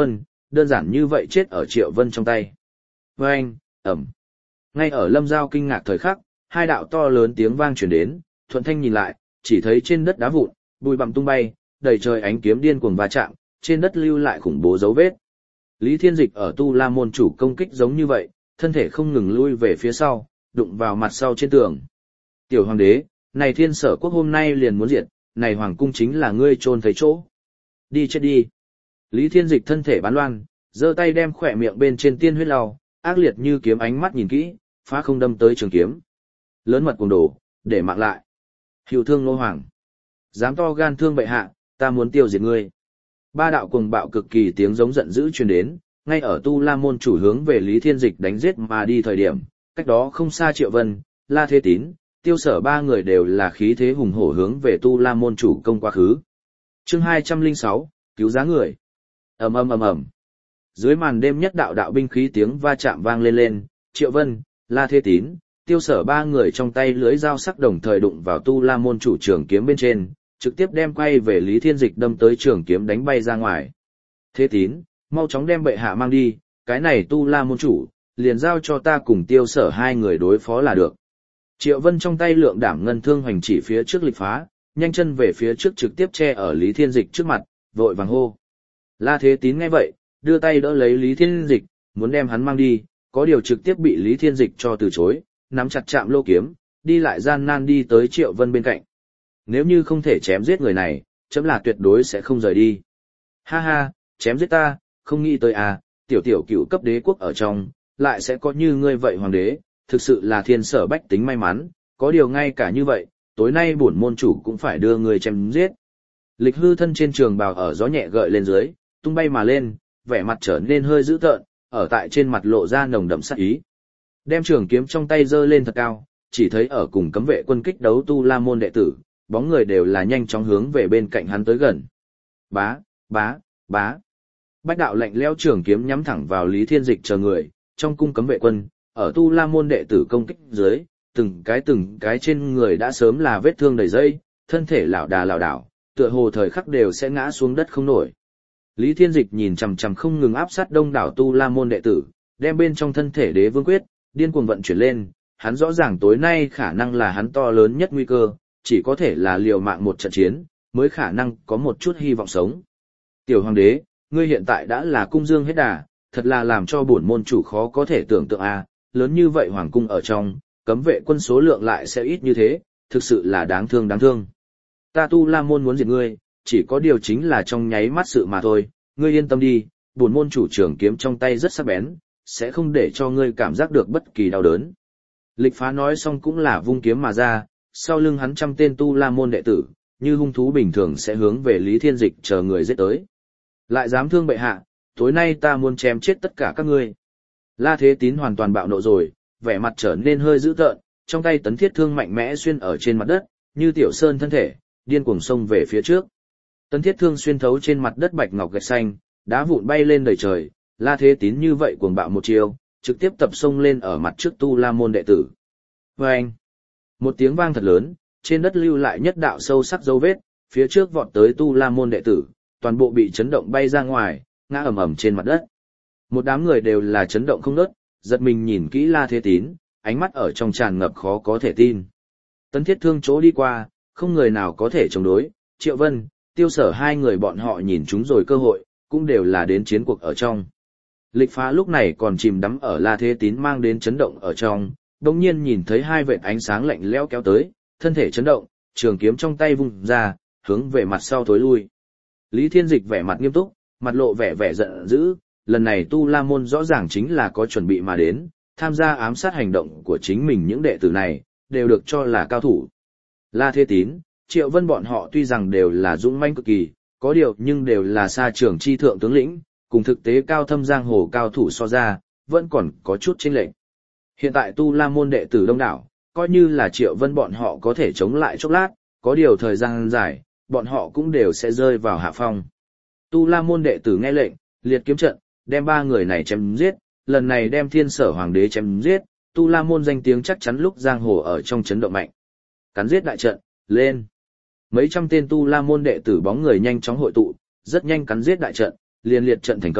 đơn giản như vậy chết ở Triệu Vân trong tay. Vâng, ẩm. Ngay ở Lâm Giao kinh ngạc thời khắc, hai đạo to lớn tiếng vang truyền đến, thuận thanh nhìn lại, chỉ thấy trên đất đá vụn, bụi bặm tung bay, đầy trời ánh kiếm điên cuồng va chạm, trên đất lưu lại khủng bố dấu vết. Lý Thiên Dịch ở Tu La môn chủ công kích giống như vậy, thân thể không ngừng lui về phía sau, đụng vào mặt sau trên tường. Tiểu hoàng đế, này Thiên Sở quốc hôm nay liền muốn diệt, này hoàng cung chính là ngươi chôn thấy chỗ. Đi chết đi. Lý Thiên Dịch thân thể bán loan, giơ tay đem khỏe miệng bên trên tiên huyết lau, ác liệt như kiếm ánh mắt nhìn kỹ, phá không đâm tới trường kiếm. Lớn mật cuồng đổ, để mạng lại. Hiệu thương nô hoàng. Dám to gan thương bệ hạ, ta muốn tiêu diệt ngươi. Ba đạo cuồng bạo cực kỳ tiếng giống giận dữ truyền đến, ngay ở Tu La môn chủ hướng về Lý Thiên Dịch đánh giết mà đi thời điểm, cách đó không xa Triệu Vân, La Thế Tín, Tiêu Sở ba người đều là khí thế hùng hổ hướng về Tu La môn chủ công quá khứ. Chương hai trăm lẻ sáu, cứu giá người. Ầm ầm ầm ầm. Dưới màn đêm nhất đạo đạo binh khí tiếng va chạm vang lên lên, Triệu Vân, La Thế Tín, Tiêu Sở ba người trong tay lưỡi dao sắc đồng thời đụng vào Tu La môn chủ trường kiếm bên trên, trực tiếp đem quay về Lý Thiên Dịch đâm tới trường kiếm đánh bay ra ngoài. Thế Tín, mau chóng đem bệ hạ mang đi, cái này Tu La môn chủ, liền giao cho ta cùng Tiêu Sở hai người đối phó là được. Triệu Vân trong tay lượng đảm ngân thương hoành chỉ phía trước Lịch Phá, nhanh chân về phía trước trực tiếp che ở Lý Thiên Dịch trước mặt, vội vàng hô. La Thế Tín nghe vậy, đưa tay đỡ lấy Lý Thiên Dịch, muốn đem hắn mang đi, có điều trực tiếp bị Lý Thiên Dịch cho từ chối, nắm chặt chạm lô kiếm, đi lại gian nan đi tới Triệu Vân bên cạnh. Nếu như không thể chém giết người này, chấm là tuyệt đối sẽ không rời đi. Ha ha, chém giết ta, không nghĩ tới à, tiểu tiểu cựu cấp đế quốc ở trong, lại sẽ có như ngươi vậy hoàng đế, thực sự là thiên sở bách tính may mắn, có điều ngay cả như vậy, tối nay bổn môn chủ cũng phải đưa người chém giết. Lịch Hư thân trên trường bào ở gió nhẹ gợi lên dưới, tung bay mà lên, vẻ mặt trở nên hơi dữ tợn, ở tại trên mặt lộ ra nồng đậm sát ý. Đem trường kiếm trong tay giơ lên thật cao, chỉ thấy ở cùng cấm vệ quân kích đấu Tu La môn đệ tử, bóng người đều là nhanh chóng hướng về bên cạnh hắn tới gần. Bá, bá, bá. Bách đạo lạnh lẽo trường kiếm nhắm thẳng vào Lý Thiên Dịch chờ người, trong cung cấm vệ quân, ở Tu La môn đệ tử công kích dưới, từng cái từng cái trên người đã sớm là vết thương đầy dây, thân thể lảo đà lảo đảo, tựa hồ thời khắc đều sẽ ngã xuống đất không nổi. Lý Thiên Dịch nhìn chằm chằm không ngừng áp sát đông đảo Tu La môn đệ tử, đem bên trong thân thể Đế Vương quyết điên cuồng vận chuyển lên, hắn rõ ràng tối nay khả năng là hắn to lớn nhất nguy cơ, chỉ có thể là liều mạng một trận chiến, mới khả năng có một chút hy vọng sống. Tiểu hoàng đế, ngươi hiện tại đã là cung dương hết đà, thật là làm cho bổn môn chủ khó có thể tưởng tượng a, lớn như vậy hoàng cung ở trong, cấm vệ quân số lượng lại sẽ ít như thế, thực sự là đáng thương đáng thương. Ta Tu La môn muốn diệt ngươi, chỉ có điều chính là trong nháy mắt sự mà thôi, ngươi yên tâm đi, bổn môn chủ trường kiếm trong tay rất sắc bén, sẽ không để cho ngươi cảm giác được bất kỳ đau đớn. Lịch Phá nói xong cũng là vung kiếm mà ra, sau lưng hắn trăm tên Tu La môn đệ tử, như hung thú bình thường sẽ hướng về Lý Thiên Dịch chờ người giết tới. Lại dám thương bệ hạ, tối nay ta muốn chém chết tất cả các ngươi. La Thế Tín hoàn toàn bạo nộ rồi, vẻ mặt trở nên hơi dữ tợn, trong tay tấn thiết thương mạnh mẽ xuyên ở trên mặt đất, như tiểu sơn thân thể, điên cuồng xông về phía trước. Tấn thiết thương xuyên thấu trên mặt đất bạch ngọc gạch xanh, đá vụn bay lên đầy trời, La Thế Tín như vậy cuồng bạo một chiều, trực tiếp tập xông lên ở mặt trước Tu La môn đệ tử. Vâng! Một tiếng vang thật lớn, trên đất lưu lại nhất đạo sâu sắc dấu vết, phía trước vọt tới Tu La môn đệ tử, toàn bộ bị chấn động bay ra ngoài, ngã ầm ầm trên mặt đất. Một đám người đều là chấn động không ngớt, giật mình nhìn kỹ La Thế Tín, ánh mắt ở trong tràn ngập khó có thể tin. Tấn thiết thương chỗ đi qua, không người nào có thể chống đối, Triệu Vân, Tiêu Sở hai người bọn họ nhìn chúng rồi cơ hội, cũng đều là đến chiến cuộc ở trong. Lịch Phá lúc này còn chìm đắm ở La Thế Tín mang đến chấn động ở trong, đồng nhiên nhìn thấy hai vệt ánh sáng lạnh lẽo kéo tới, thân thể chấn động, trường kiếm trong tay vung ra, hướng về mặt sau thối lui. Lý Thiên Dịch vẻ mặt nghiêm túc, mặt lộ vẻ vẻ giận dữ, lần này Tu La môn rõ ràng chính là có chuẩn bị mà đến, tham gia ám sát hành động của chính mình những đệ tử này, đều được cho là cao thủ. La Thế Tín, Triệu Vân bọn họ tuy rằng đều là dũng mãnh cực kỳ, có điều nhưng đều là xa trường chi thượng tướng lĩnh, cùng thực tế cao thâm giang hồ cao thủ so ra, vẫn còn có chút chênh lệch. Hiện tại Tu La môn đệ tử đông đảo, coi như là Triệu Vân bọn họ có thể chống lại chốc lát, có điều thời gian dài, bọn họ cũng đều sẽ rơi vào hạ phong. Tu La môn đệ tử nghe lệnh, liệt kiếm trận, đem ba người này chém giết, lần này đem Thiên Sở hoàng đế chém giết, Tu La môn danh tiếng chắc chắn lúc giang hồ ở trong chấn động mạnh. Cắn giết đại trận, lên. Mấy trăm tên Tu La môn đệ tử bóng người nhanh chóng hội tụ, rất nhanh cắn giết đại trận, liền liệt trận thành công,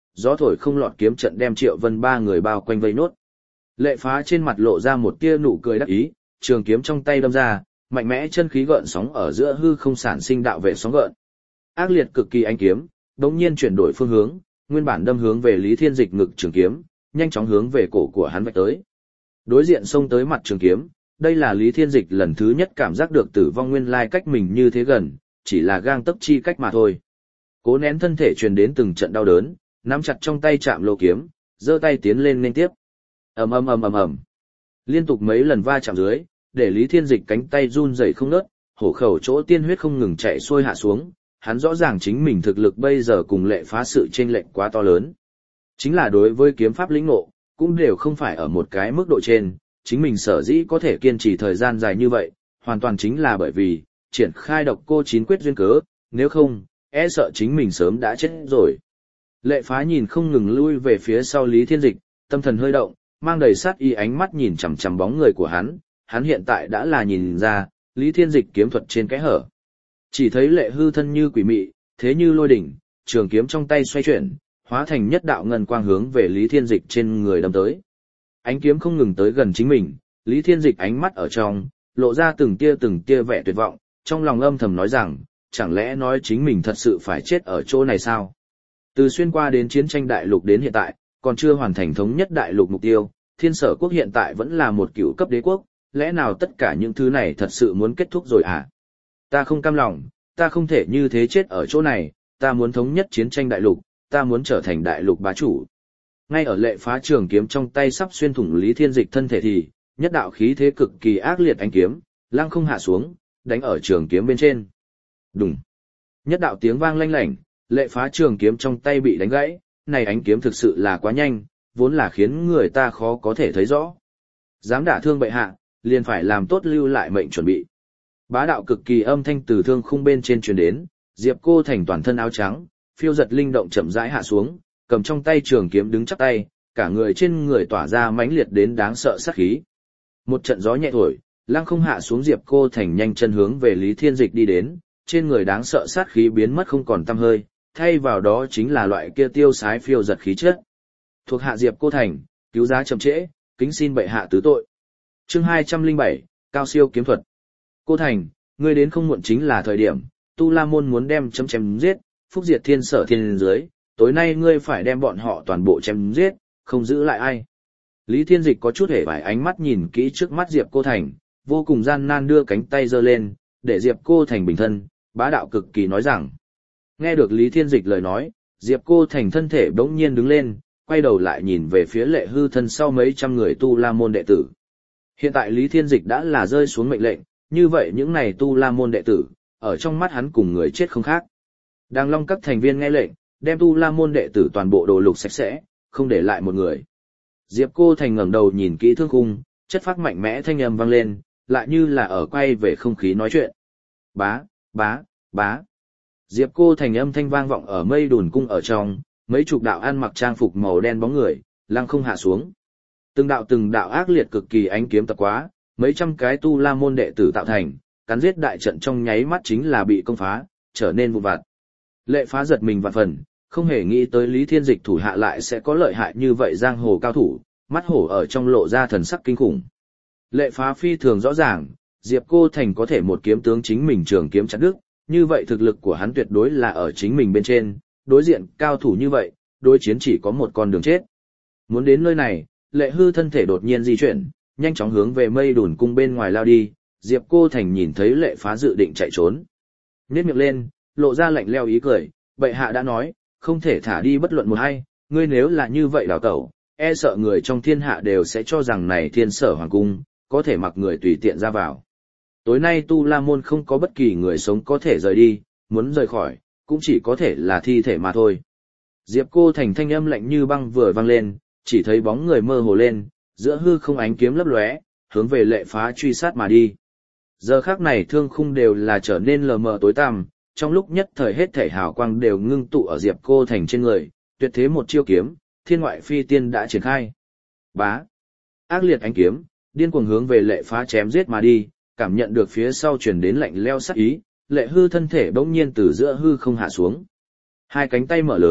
gió thổi không lọt kiếm trận đem Triệu Vân ba người bao quanh vây nốt. Lệ Phá trên mặt lộ ra một tia nụ cười đắc ý, trường kiếm trong tay đâm ra, mạnh mẽ chân khí gợn sóng ở giữa hư không sản sinh đạo vệ sóng gợn. Ác liệt cực kỳ ánh kiếm, đột nhiên chuyển đổi phương hướng, nguyên bản đâm hướng về Lý Thiên Dịch ngực trường kiếm, nhanh chóng hướng về cổ của hắn vạch tới. Đối diện xông tới mặt trường kiếm, đây là Lý Thiên Dịch lần thứ nhất cảm giác được tử vong nguyên lai cách mình như thế gần, chỉ là gang tấc chi cách mà thôi. Cố nén thân thể truyền đến từng trận đau đớn, nắm chặt trong tay chạm lô kiếm, giơ tay tiến lên nên tiếp. Ầm ầm ầm ầm ầm. Liên tục mấy lần va chạm dưới, để Lý Thiên Dịch cánh tay run rẩy không ngớt, hổ khẩu chỗ tiên huyết không ngừng chạy xuôi hạ xuống, hắn rõ ràng chính mình thực lực bây giờ cùng Lệ Phá sự chênh lệch quá to lớn. Chính là đối với kiếm pháp lĩnh ngộ, cũng đều không phải ở một cái mức độ trên, chính mình sở dĩ có thể kiên trì thời gian dài như vậy, hoàn toàn chính là bởi vì triển khai độc cô chín quyết duyên cớ, nếu không, e sợ chính mình sớm đã chết rồi. Lệ Phá nhìn không ngừng lui về phía sau Lý Thiên Dịch, tâm thần hơi động, mang đầy sát ý ánh mắt nhìn chằm chằm bóng người của hắn, hắn hiện tại đã là nhìn ra, Lý Thiên Dịch kiếm thuật trên cái hở. Chỉ thấy Lệ Hư thân như quỷ mị, thế như lôi đỉnh, trường kiếm trong tay xoay chuyển, hóa thành nhất đạo ngân quang hướng về Lý Thiên Dịch trên người đâm tới. Ánh kiếm không ngừng tới gần chính mình, Lý Thiên Dịch ánh mắt ở trong, lộ ra từng tia từng tia vẻ tuyệt vọng, trong lòng âm thầm nói rằng, chẳng lẽ nói chính mình thật sự phải chết ở chỗ này sao? Từ xuyên qua đến chiến tranh đại lục đến hiện tại, còn chưa hoàn thành thống nhất đại lục mục tiêu, Thiên Sở quốc hiện tại vẫn là một cựu cấp đế quốc, lẽ nào tất cả những thứ này thật sự muốn kết thúc rồi à? Ta không cam lòng, ta không thể như thế chết ở chỗ này, ta muốn thống nhất chiến tranh đại lục, ta muốn trở thành đại lục bá chủ. Ngay ở Lệ Phá trường kiếm trong tay sắp xuyên thủng Lý Thiên Dịch thân thể thì, nhất đạo khí thế cực kỳ ác liệt ánh kiếm, lăng không hạ xuống, đánh ở trường kiếm bên trên. Đùng. Nhất đạo tiếng vang lanh lảnh, Lệ Phá trường kiếm trong tay bị đánh gãy, này ánh kiếm thực sự là quá nhanh, vốn là khiến người ta khó có thể thấy rõ. Dám đả thương bệ hạ, liền phải làm tốt lưu lại mệnh chuẩn bị. Bá đạo cực kỳ âm thanh từ thương khung bên trên truyền đến, Diệp Cô Thành toàn thân áo trắng, phiêu giật linh động chậm rãi hạ xuống, cầm trong tay trường kiếm đứng chắp tay, cả người trên người tỏa ra mãnh liệt đến đáng sợ sát khí. Một trận gió nhẹ thổi, lăng không hạ xuống Diệp Cô Thành nhanh chân hướng về Lý Thiên Dịch đi đến, trên người đáng sợ sát khí biến mất không còn tăm hơi, thay vào đó chính là loại kia tiêu sái phiêu giật khí chất. Thuộc hạ Diệp Cô Thành, cứu giá chậm trễ, kính xin bệ hạ tứ tội. Chương hai trăm lẻ bảy, cao siêu kiếm thuật. Cô Thành, ngươi đến không muộn chính là thời điểm, Tu La môn muốn đem chấm chém giết, phúc diệt Thiên Sở thiên dưới, tối nay ngươi phải đem bọn họ toàn bộ chém giết, không giữ lại ai. Lý Thiên Dịch có chút hề vải ánh mắt nhìn kỹ trước mắt Diệp Cô Thành, vô cùng gian nan đưa cánh tay giơ lên, để Diệp Cô Thành bình thân, bá đạo cực kỳ nói rằng. Nghe được Lý Thiên Dịch lời nói, Diệp Cô Thành thân thể bỗng nhiên đứng lên, quay đầu lại nhìn về phía Lệ Hư thân sau mấy trăm người Tu La môn đệ tử. Hiện tại Lý Thiên Dịch đã là rơi xuống mệnh lệnh, như vậy những này Tu La môn đệ tử, ở trong mắt hắn cùng người chết không khác. Đàng Long các thành viên nghe lệnh, đem Tu La môn đệ tử toàn bộ đồ lục sạch sẽ, không để lại một người. Diệp Cô Thành ngẩng đầu nhìn kỹ thương khung, chất phác mạnh mẽ thanh âm vang lên, lại như là ở quay về không khí nói chuyện. Bá, bá, bá. Diệp Cô Thành âm thanh vang vọng ở mây đồn cung ở trong, mấy chục đạo ăn mặc trang phục màu đen bóng người, lăng không hạ xuống. Từng đạo từng đạo ác liệt cực kỳ ánh kiếm tập quá, mấy trăm cái Tu La môn đệ tử tạo thành, cắn giết đại trận trong nháy mắt chính là bị công phá, trở nên vụn vặt. Lệ Phá giật mình vạn phần, không hề nghĩ tới Lý Thiên Dịch thủ hạ lại sẽ có lợi hại như vậy giang hồ cao thủ, mắt hổ ở trong lộ ra thần sắc kinh khủng. Lệ Phá phi thường rõ ràng, Diệp Cô Thành có thể một kiếm tướng chính mình trường kiếm chặt đứt, như vậy thực lực của hắn tuyệt đối là ở chính mình bên trên, đối diện cao thủ như vậy, đối chiến chỉ có một con đường chết. Muốn đến nơi này, Lệ Hư thân thể đột nhiên di chuyển, nhanh chóng hướng về mây đồn cung bên ngoài lao đi, Diệp Cô Thành nhìn thấy Lệ Phá dự định chạy trốn. Nhếch miệng lên, lộ ra lạnh leo ý cười, bệ hạ đã nói, không thể thả đi bất luận một hay, ngươi nếu là như vậy đào tẩu, e sợ người trong thiên hạ đều sẽ cho rằng này Thiên Sở hoàng cung, có thể mặc người tùy tiện ra vào. Tối nay Tu La môn không có bất kỳ người sống có thể rời đi, muốn rời khỏi, cũng chỉ có thể là thi thể mà thôi. Diệp Cô Thành thanh âm lạnh như băng vừa vang lên, chỉ thấy bóng người mơ hồ lên, giữa hư không ánh kiếm lấp lóe, hướng về Lệ Phá truy sát mà đi. Giờ khắc này thương khung đều là trở nên lờ mờ tối tăm, trong lúc nhất thời hết thể hào quang đều ngưng tụ ở Diệp Cô Thành trên người, tuyệt thế một chiêu kiếm, thiên ngoại phi tiên đã triển khai. Bá, ác liệt ánh kiếm, điên cuồng hướng về Lệ Phá chém giết mà đi, cảm nhận được phía sau truyền đến lạnh leo sát ý, Lệ Hư thân thể bỗng nhiên từ giữa hư không hạ xuống. Hai cánh tay mở lớn,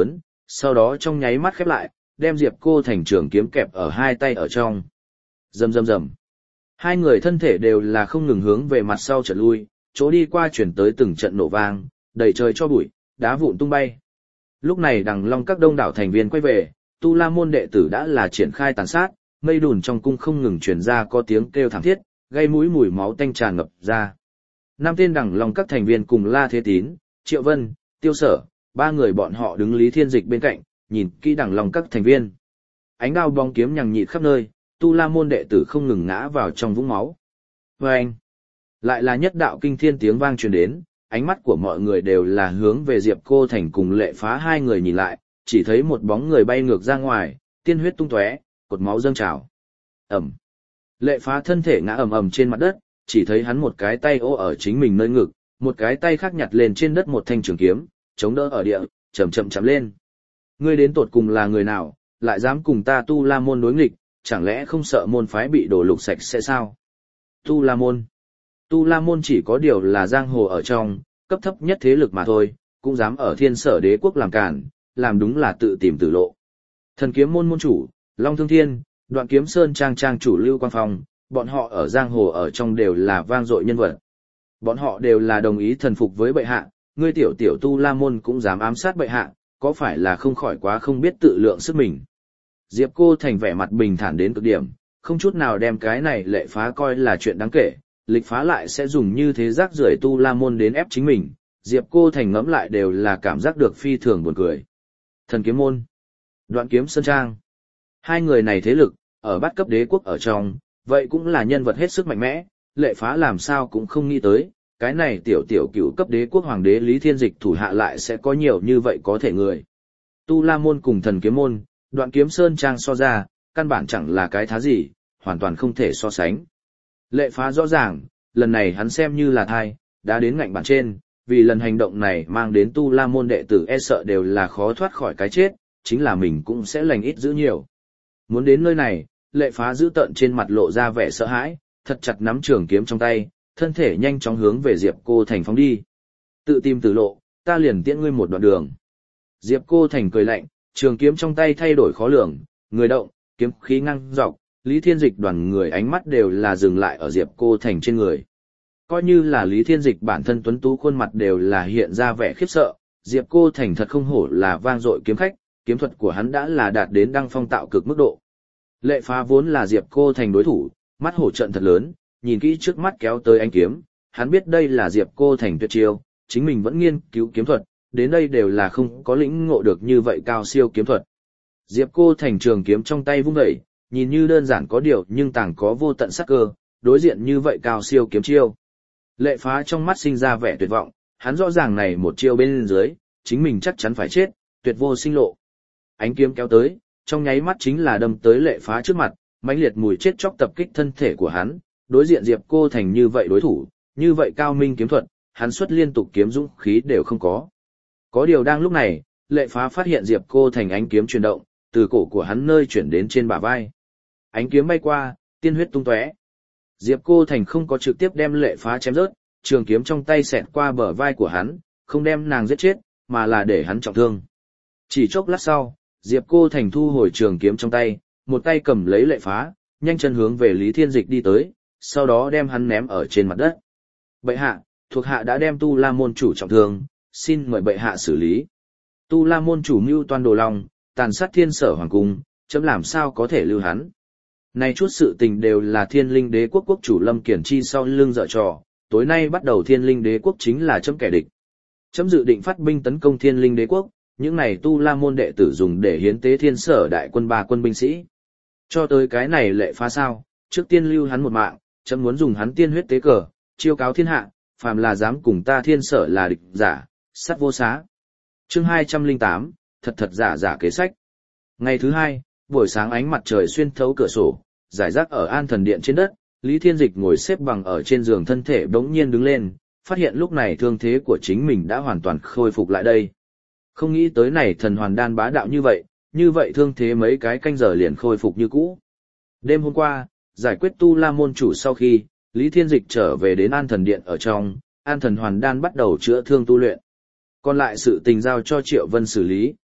sau đó trong nháy mắt khép lại, đem Diệp Cô Thành trường kiếm kẹp ở hai tay ở trong. Rầm rầm rầm. Hai người thân thể đều là không ngừng hướng về mặt sau chợt lui, chỗ đi qua chuyển tới từng trận nổ vang, đầy trời cho bụi, đá vụn tung bay. Lúc này Đằng Long các đông đảo thành viên quay về, Tu La môn đệ tử đã là triển khai tàn sát, mây đùn trong cung không ngừng truyền ra có tiếng kêu thảm thiết, gây mũi mùi máu tanh tràn ngập ra. Năm tên Đằng Long các thành viên cùng La Thế Tín, Triệu Vân, Tiêu Sở, ba người bọn họ đứng Lý Thiên Dịch bên cạnh, nhìn kỹ Đằng Long các thành viên. Ánh đao bóng kiếm nhằng nhịt khắp nơi, Tu La môn đệ tử không ngừng ngã vào trong vũng máu. Và anh, lại là nhất đạo kinh thiên tiếng vang truyền đến, ánh mắt của mọi người đều là hướng về Diệp Cô Thành cùng Lệ Phá hai người nhìn lại, chỉ thấy một bóng người bay ngược ra ngoài, tiên huyết tung tóe, cột máu dâng trào. Ầm. Lệ Phá thân thể ngã ầm ầm trên mặt đất, chỉ thấy hắn một cái tay ô ở chính mình nơi ngực, một cái tay khác nhặt lên trên đất một thanh trường kiếm, chống đỡ ở địa, chậm chậm chậm lên. Ngươi đến tột cùng là người nào, lại dám cùng ta Tu La môn đối nghịch, chẳng lẽ không sợ môn phái bị đổ lục sạch sẽ sao? Tu La môn. Tu La môn chỉ có điều là giang hồ ở trong, cấp thấp nhất thế lực mà thôi, cũng dám ở Thiên Sở Đế quốc làm cản, làm đúng là tự tìm tử lộ. Thần kiếm môn môn chủ, Long Thương Thiên, Đoạn Kiếm Sơn trang trang chủ Lưu Quang Phong, bọn họ ở giang hồ ở trong đều là vang dội nhân vật. Bọn họ đều là đồng ý thần phục với bệ hạ, ngươi tiểu tiểu Tu La môn cũng dám ám sát bệ hạ, có phải là không khỏi quá không biết tự lượng sức mình. Diệp Cô Thành vẻ mặt bình thản đến cực điểm, không chút nào đem cái này Lệ Phá coi là chuyện đáng kể, Lịch Phá lại sẽ dùng như thế rác rưởi Tu La môn đến ép chính mình, Diệp Cô Thành ngẫm lại đều là cảm giác được phi thường buồn cười. Thần kiếm môn, Đoạn Kiếm Sơn trang, hai người này thế lực, ở bát cấp đế quốc ở trong, vậy cũng là nhân vật hết sức mạnh mẽ, Lệ Phá làm sao cũng không nghĩ tới, cái này tiểu tiểu cửu cấp đế quốc hoàng đế Lý Thiên Dịch thủ hạ lại sẽ có nhiều như vậy có thể người. Tu La môn cùng Thần kiếm môn, Đoạn Kiếm Sơn trang so ra, căn bản chẳng là cái thá gì, hoàn toàn không thể so sánh. Lệ Phá rõ ràng, lần này hắn xem như là thai, đã đến ngạnh bản trên, vì lần hành động này mang đến Tu La môn đệ tử e sợ đều là khó thoát khỏi cái chết, chính là mình cũng sẽ lành ít giữ nhiều. Muốn đến nơi này, Lệ Phá giữ tợn trên mặt lộ ra vẻ sợ hãi, thật chặt nắm trường kiếm trong tay, thân thể nhanh chóng hướng về Diệp Cô Thành phóng đi. Tự tìm tử lộ, ta liền tiễn ngươi một đoạn đường. Diệp Cô Thành cười lạnh, trường kiếm trong tay thay đổi khó lường, người động, kiếm khí ngang dọc, Lý Thiên Dịch đoàn người ánh mắt đều là dừng lại ở Diệp Cô Thành trên người. Coi như là Lý Thiên Dịch bản thân tuấn tú khuôn mặt đều là hiện ra vẻ khiếp sợ, Diệp Cô Thành thật không hổ là vang dội kiếm khách, kiếm thuật của hắn đã là đạt đến đăng phong tạo cực mức độ. Lệ Phá vốn là Diệp Cô Thành đối thủ, mắt hổ trận thật lớn, nhìn kỹ trước mắt kéo tới ánh kiếm, hắn biết đây là Diệp Cô Thành tuyệt chiêu, chính mình vẫn nghiên cứu kiếm thuật, đến đây đều là không có lĩnh ngộ được như vậy cao siêu kiếm thuật. Diệp Cô Thành trường kiếm trong tay vung dậy, nhìn như đơn giản có điều nhưng tàng có vô tận sắc cơ, đối diện như vậy cao siêu kiếm chiêu. Lệ Phá trong mắt sinh ra vẻ tuyệt vọng, hắn rõ ràng này một chiêu bên dưới, chính mình chắc chắn phải chết, tuyệt vô sinh lộ. Ánh kiếm kéo tới, trong nháy mắt chính là đâm tới Lệ Phá trước mặt, mãnh liệt mùi chết chóc tập kích thân thể của hắn, đối diện Diệp Cô Thành như vậy đối thủ, như vậy cao minh kiếm thuật, hắn xuất liên tục kiếm dũng khí đều không có. Có điều đang lúc này, Lệ Phá phát hiện Diệp Cô Thành ánh kiếm chuyển động, từ cổ của hắn nơi chuyển đến trên bả vai. Ánh kiếm bay qua, tiên huyết tung tóe. Diệp Cô Thành không có trực tiếp đem Lệ Phá chém rớt, trường kiếm trong tay xẹt qua bờ vai của hắn, không đem nàng giết chết, mà là để hắn trọng thương. Chỉ chốc lát sau, Diệp Cô Thành thu hồi trường kiếm trong tay, một tay cầm lấy Lệ Phá, nhanh chân hướng về Lý Thiên Dịch đi tới, sau đó đem hắn ném ở trên mặt đất. Bệ hạ, thuộc hạ đã đem Tu La môn chủ trọng thương, xin mời bệ hạ xử lý. Tu La môn chủ mưu toan đồ long, tàn sát Thiên Sở hoàng cung, chấm làm sao có thể lưu hắn. Này chút sự tình đều là Thiên Linh Đế quốc quốc chủ Lâm Kiển Chi sau lưng dở trò, tối nay bắt đầu Thiên Linh Đế quốc chính là chấm kẻ địch. Chấm dự định phát binh tấn công Thiên Linh Đế quốc, những này Tu La môn đệ tử dùng để hiến tế Thiên Sở đại quân ba quân binh sĩ. Cho tới cái này Lệ Phá sao, trước tiên lưu hắn một mạng, chấm muốn dùng hắn tiên huyết tế cờ, chiêu cáo thiên hạ, phàm là dám cùng ta Thiên Sở là địch giả, sát vô xá. Chương hai trăm lẻ tám, thật thật giả giả kế sách. Ngày thứ hai, buổi sáng ánh mặt trời xuyên thấu cửa sổ, rải rác ở An Thần Điện trên đất, Lý Thiên Dịch ngồi xếp bằng ở trên giường, thân thể bỗng nhiên đứng lên, phát hiện lúc này thương thế của chính mình đã hoàn toàn khôi phục lại đây. Không nghĩ tới này thần hoàn đan bá đạo như vậy, như vậy thương thế mấy cái canh giờ liền khôi phục như cũ. Đêm hôm qua, giải quyết Tu La môn chủ sau khi, Lý Thiên Dịch trở về đến An Thần Điện ở trong, An Thần hoàn đan bắt đầu chữa thương tu luyện. Còn lại sự tình giao cho Triệu Vân xử lý,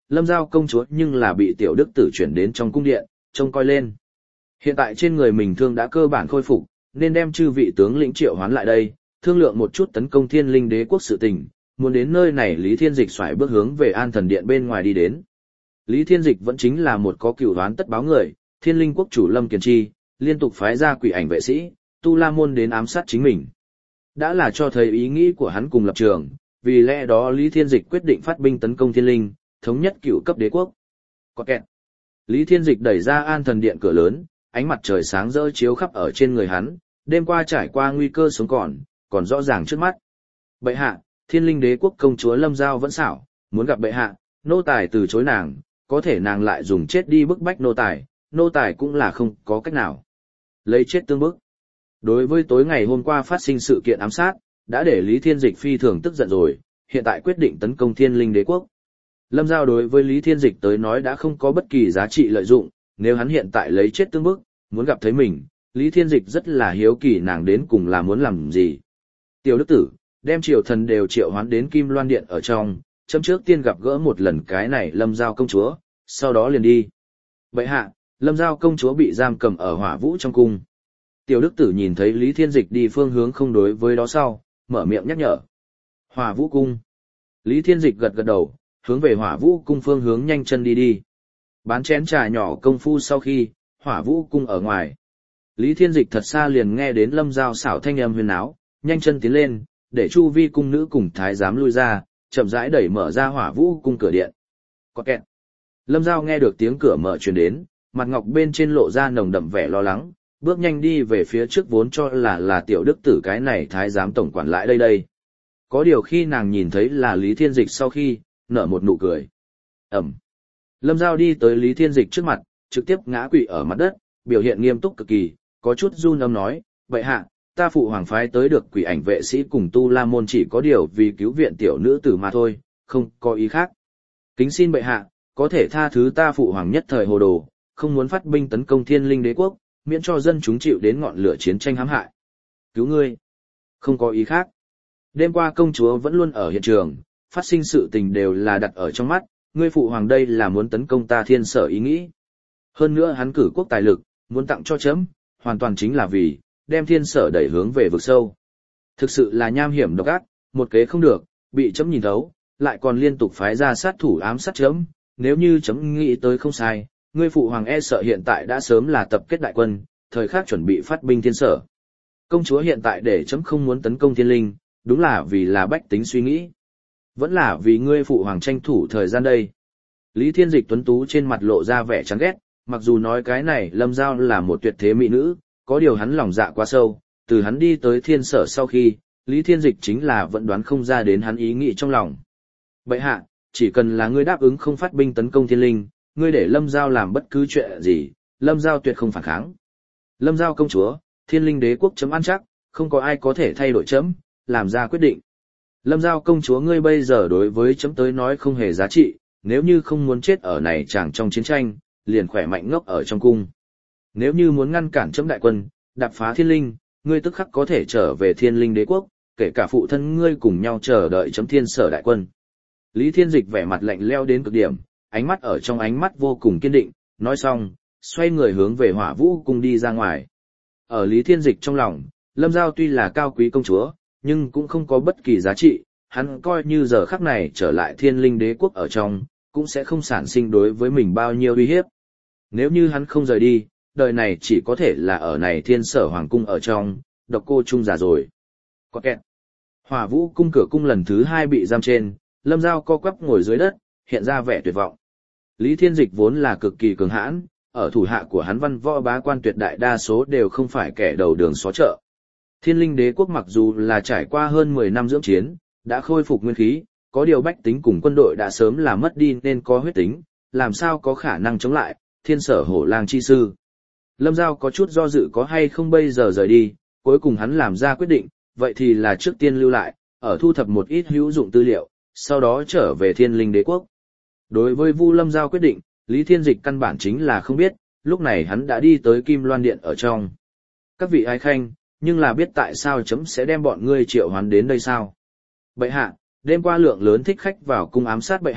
Lâm Giao công chúa nhưng là bị tiểu đức tử chuyển đến trong cung điện, trông coi lên. Hiện tại trên người mình thương đã cơ bản khôi phục, nên đem chư vị tướng lĩnh triệu hoán lại đây, thương lượng một chút tấn công Thiên Linh Đế quốc sự tình, muốn đến nơi này Lý Thiên Dịch xoải bước hướng về An Thần Điện bên ngoài đi đến. Lý Thiên Dịch vẫn chính là một có cửu đoán tất báo người, Thiên Linh quốc chủ Lâm Kiền Chi, liên tục phái ra quỷ ảnh vệ sĩ, Tu La Môn đến ám sát chính mình. Đã là cho thấy ý nghĩ của hắn cùng lập trường, vì lẽ đó Lý Thiên Dịch quyết định phát binh tấn công Thiên Linh, thống nhất cửu cấp đế quốc. Có kẹt. Lý Thiên Dịch đẩy ra An Thần Điện cửa lớn, ánh mặt trời sáng rỡ chiếu khắp ở trên người hắn, đêm qua trải qua nguy cơ sống còn, còn rõ ràng trước mắt. Bệ hạ, Thiên Linh Đế quốc công chúa Lâm Giao vẫn xảo, muốn gặp bệ hạ, nô tài từ chối nàng, có thể nàng lại dùng chết đi bức bách nô tài, nô tài cũng là không có cách nào. Lấy chết tương bức. Đối với tối ngày hôm qua phát sinh sự kiện ám sát, đã để Lý Thiên Dịch phi thường tức giận rồi, hiện tại quyết định tấn công Thiên Linh Đế quốc. Lâm Giao đối với Lý Thiên Dịch tới nói đã không có bất kỳ giá trị lợi dụng, nếu hắn hiện tại lấy chết tương bức, muốn gặp thấy mình, Lý Thiên Dịch rất là hiếu kỳ nàng đến cùng là muốn làm gì. Tiểu đức tử, đem triều thần đều triệu hoán đến Kim Loan Điện ở trong, chấm trước tiên gặp gỡ một lần cái này Lâm Giao công chúa, sau đó liền đi. Bệ hạ, Lâm Giao công chúa bị giam cầm ở Hỏa Vũ trong cung. Tiểu đức tử nhìn thấy Lý Thiên Dịch đi phương hướng không đối với đó sau, mở miệng nhắc nhở. Hỏa Vũ cung. Lý Thiên Dịch gật gật đầu, hướng về Hỏa Vũ cung phương hướng nhanh chân đi đi. Bán chén trà nhỏ công phu sau khi, Hỏa Vũ cung ở ngoài. Lý Thiên Dịch thật xa liền nghe đến Lâm Giao xảo thanh âm huyền áo, nhanh chân tiến lên, để chu vi cung nữ cùng thái giám lui ra, chậm rãi đẩy mở ra Hỏa Vũ cung cửa điện. Có kẹt. Lâm Giao nghe được tiếng cửa mở truyền đến, mặt ngọc bên trên lộ ra nồng đậm vẻ lo lắng, bước nhanh đi về phía trước vốn cho là là tiểu đức tử cái này thái giám tổng quản lại đây đây. Có điều khi nàng nhìn thấy là Lý Thiên Dịch sau khi, nở một nụ cười. Ẩm. Lâm Giao đi tới Lý Thiên Dịch trước mặt, trực tiếp ngã quỵ ở mặt đất, biểu hiện nghiêm túc cực kỳ, có chút run âm nói, vậy hạ, ta phụ hoàng phái tới được quỷ ảnh vệ sĩ cùng Tu La Môn chỉ có điều vì cứu viện tiểu nữ tử mà thôi, không có ý khác. Kính xin bệ hạ, có thể tha thứ ta phụ hoàng nhất thời hồ đồ, không muốn phát binh tấn công Thiên Linh Đế quốc, miễn cho dân chúng chịu đến ngọn lửa chiến tranh hãm hại. Cứu ngươi. Không có ý khác. Đêm qua công chúa vẫn luôn ở hiện trường, phát sinh sự tình đều là đặt ở trong mắt, ngươi phụ hoàng đây là muốn tấn công ta thiên sở ý nghĩ. Hơn nữa hắn cử quốc tài lực, muốn tặng cho chấm, hoàn toàn chính là vì, đem thiên sở đẩy hướng về vực sâu. Thực sự là nham hiểm độc ác, một kế không được, bị chấm nhìn thấu, lại còn liên tục phái ra sát thủ ám sát chấm, nếu như chấm nghĩ tới không sai, ngươi phụ hoàng e sợ hiện tại đã sớm là tập kết đại quân, thời khắc chuẩn bị phát binh thiên sở. Công chúa hiện tại để chấm không muốn tấn công thiên linh, đúng là vì là bách tính suy nghĩ. Vẫn là vì ngươi phụ hoàng tranh thủ thời gian đây. Lý Thiên Dịch tuấn tú trên mặt lộ ra vẻ chán ghét, mặc dù nói cái này Lâm Giao là một tuyệt thế mỹ nữ, có điều hắn lòng dạ quá sâu, từ hắn đi tới thiên sở sau khi, Lý Thiên Dịch chính là vẫn đoán không ra đến hắn ý nghĩ trong lòng. Bệ hạ, chỉ cần là ngươi đáp ứng không phát binh tấn công thiên linh, ngươi để Lâm Giao làm bất cứ chuyện gì, Lâm Giao tuyệt không phản kháng. Lâm Giao công chúa, Thiên Linh Đế quốc chấm ăn chắc, không có ai có thể thay đổi chấm, làm ra quyết định. Lâm Giao công chúa ngươi bây giờ đối với chấm tới nói không hề giá trị, nếu như không muốn chết ở này chẳng trong chiến tranh, liền khỏe mạnh ngốc ở trong cung. Nếu như muốn ngăn cản chấm đại quân, đạp phá thiên linh, ngươi tức khắc có thể trở về Thiên Linh Đế quốc, kể cả phụ thân ngươi cùng nhau chờ đợi chấm thiên sở đại quân. Lý Thiên Dịch vẻ mặt lạnh lẽo đến cực điểm, ánh mắt ở trong ánh mắt vô cùng kiên định, nói xong, xoay người hướng về Hỏa Vũ cung đi ra ngoài. Ở Lý Thiên Dịch trong lòng, Lâm Giao tuy là cao quý công chúa, nhưng cũng không có bất kỳ giá trị, hắn coi như giờ khắc này trở lại Thiên Linh Đế quốc ở trong, cũng sẽ không sản sinh đối với mình bao nhiêu uy hiếp. Nếu như hắn không rời đi, đời này chỉ có thể là ở này thiên sở hoàng cung ở trong, độc cô chung già rồi. Có kẹt. Hỏa Vũ cung cửa cung lần thứ hai bị giam trên, Lâm Giao co quắp ngồi dưới đất, hiện ra vẻ tuyệt vọng. Lý Thiên Dịch vốn là cực kỳ cường hãn, ở thủ hạ của hắn văn võ bá quan tuyệt đại đa số đều không phải kẻ đầu đường xó chợ. Thiên Linh Đế quốc mặc dù là trải qua hơn mười năm dưỡng chiến, đã khôi phục nguyên khí, có điều bách tính cùng quân đội đã sớm là mất đi nên có huyết tính, làm sao có khả năng chống lại, thiên sở hổ lang chi sư. Lâm Giao có chút do dự có hay không bây giờ rời đi, cuối cùng hắn làm ra quyết định, vậy thì là trước tiên lưu lại, ở thu thập một ít hữu dụng tư liệu, sau đó trở về Thiên Linh Đế quốc. Đối với Vu Lâm Giao quyết định, Lý Thiên Dịch căn bản chính là không biết, lúc này hắn đã đi tới Kim Loan Điện ở trong. Các vị ái khanh, nhưng là biết tại sao chấm sẽ đem bọn ngươi triệu hoán đến đây sao? Bệ hạ, đêm qua lượng lớn thích khách vào cung ám sát bệ hạ,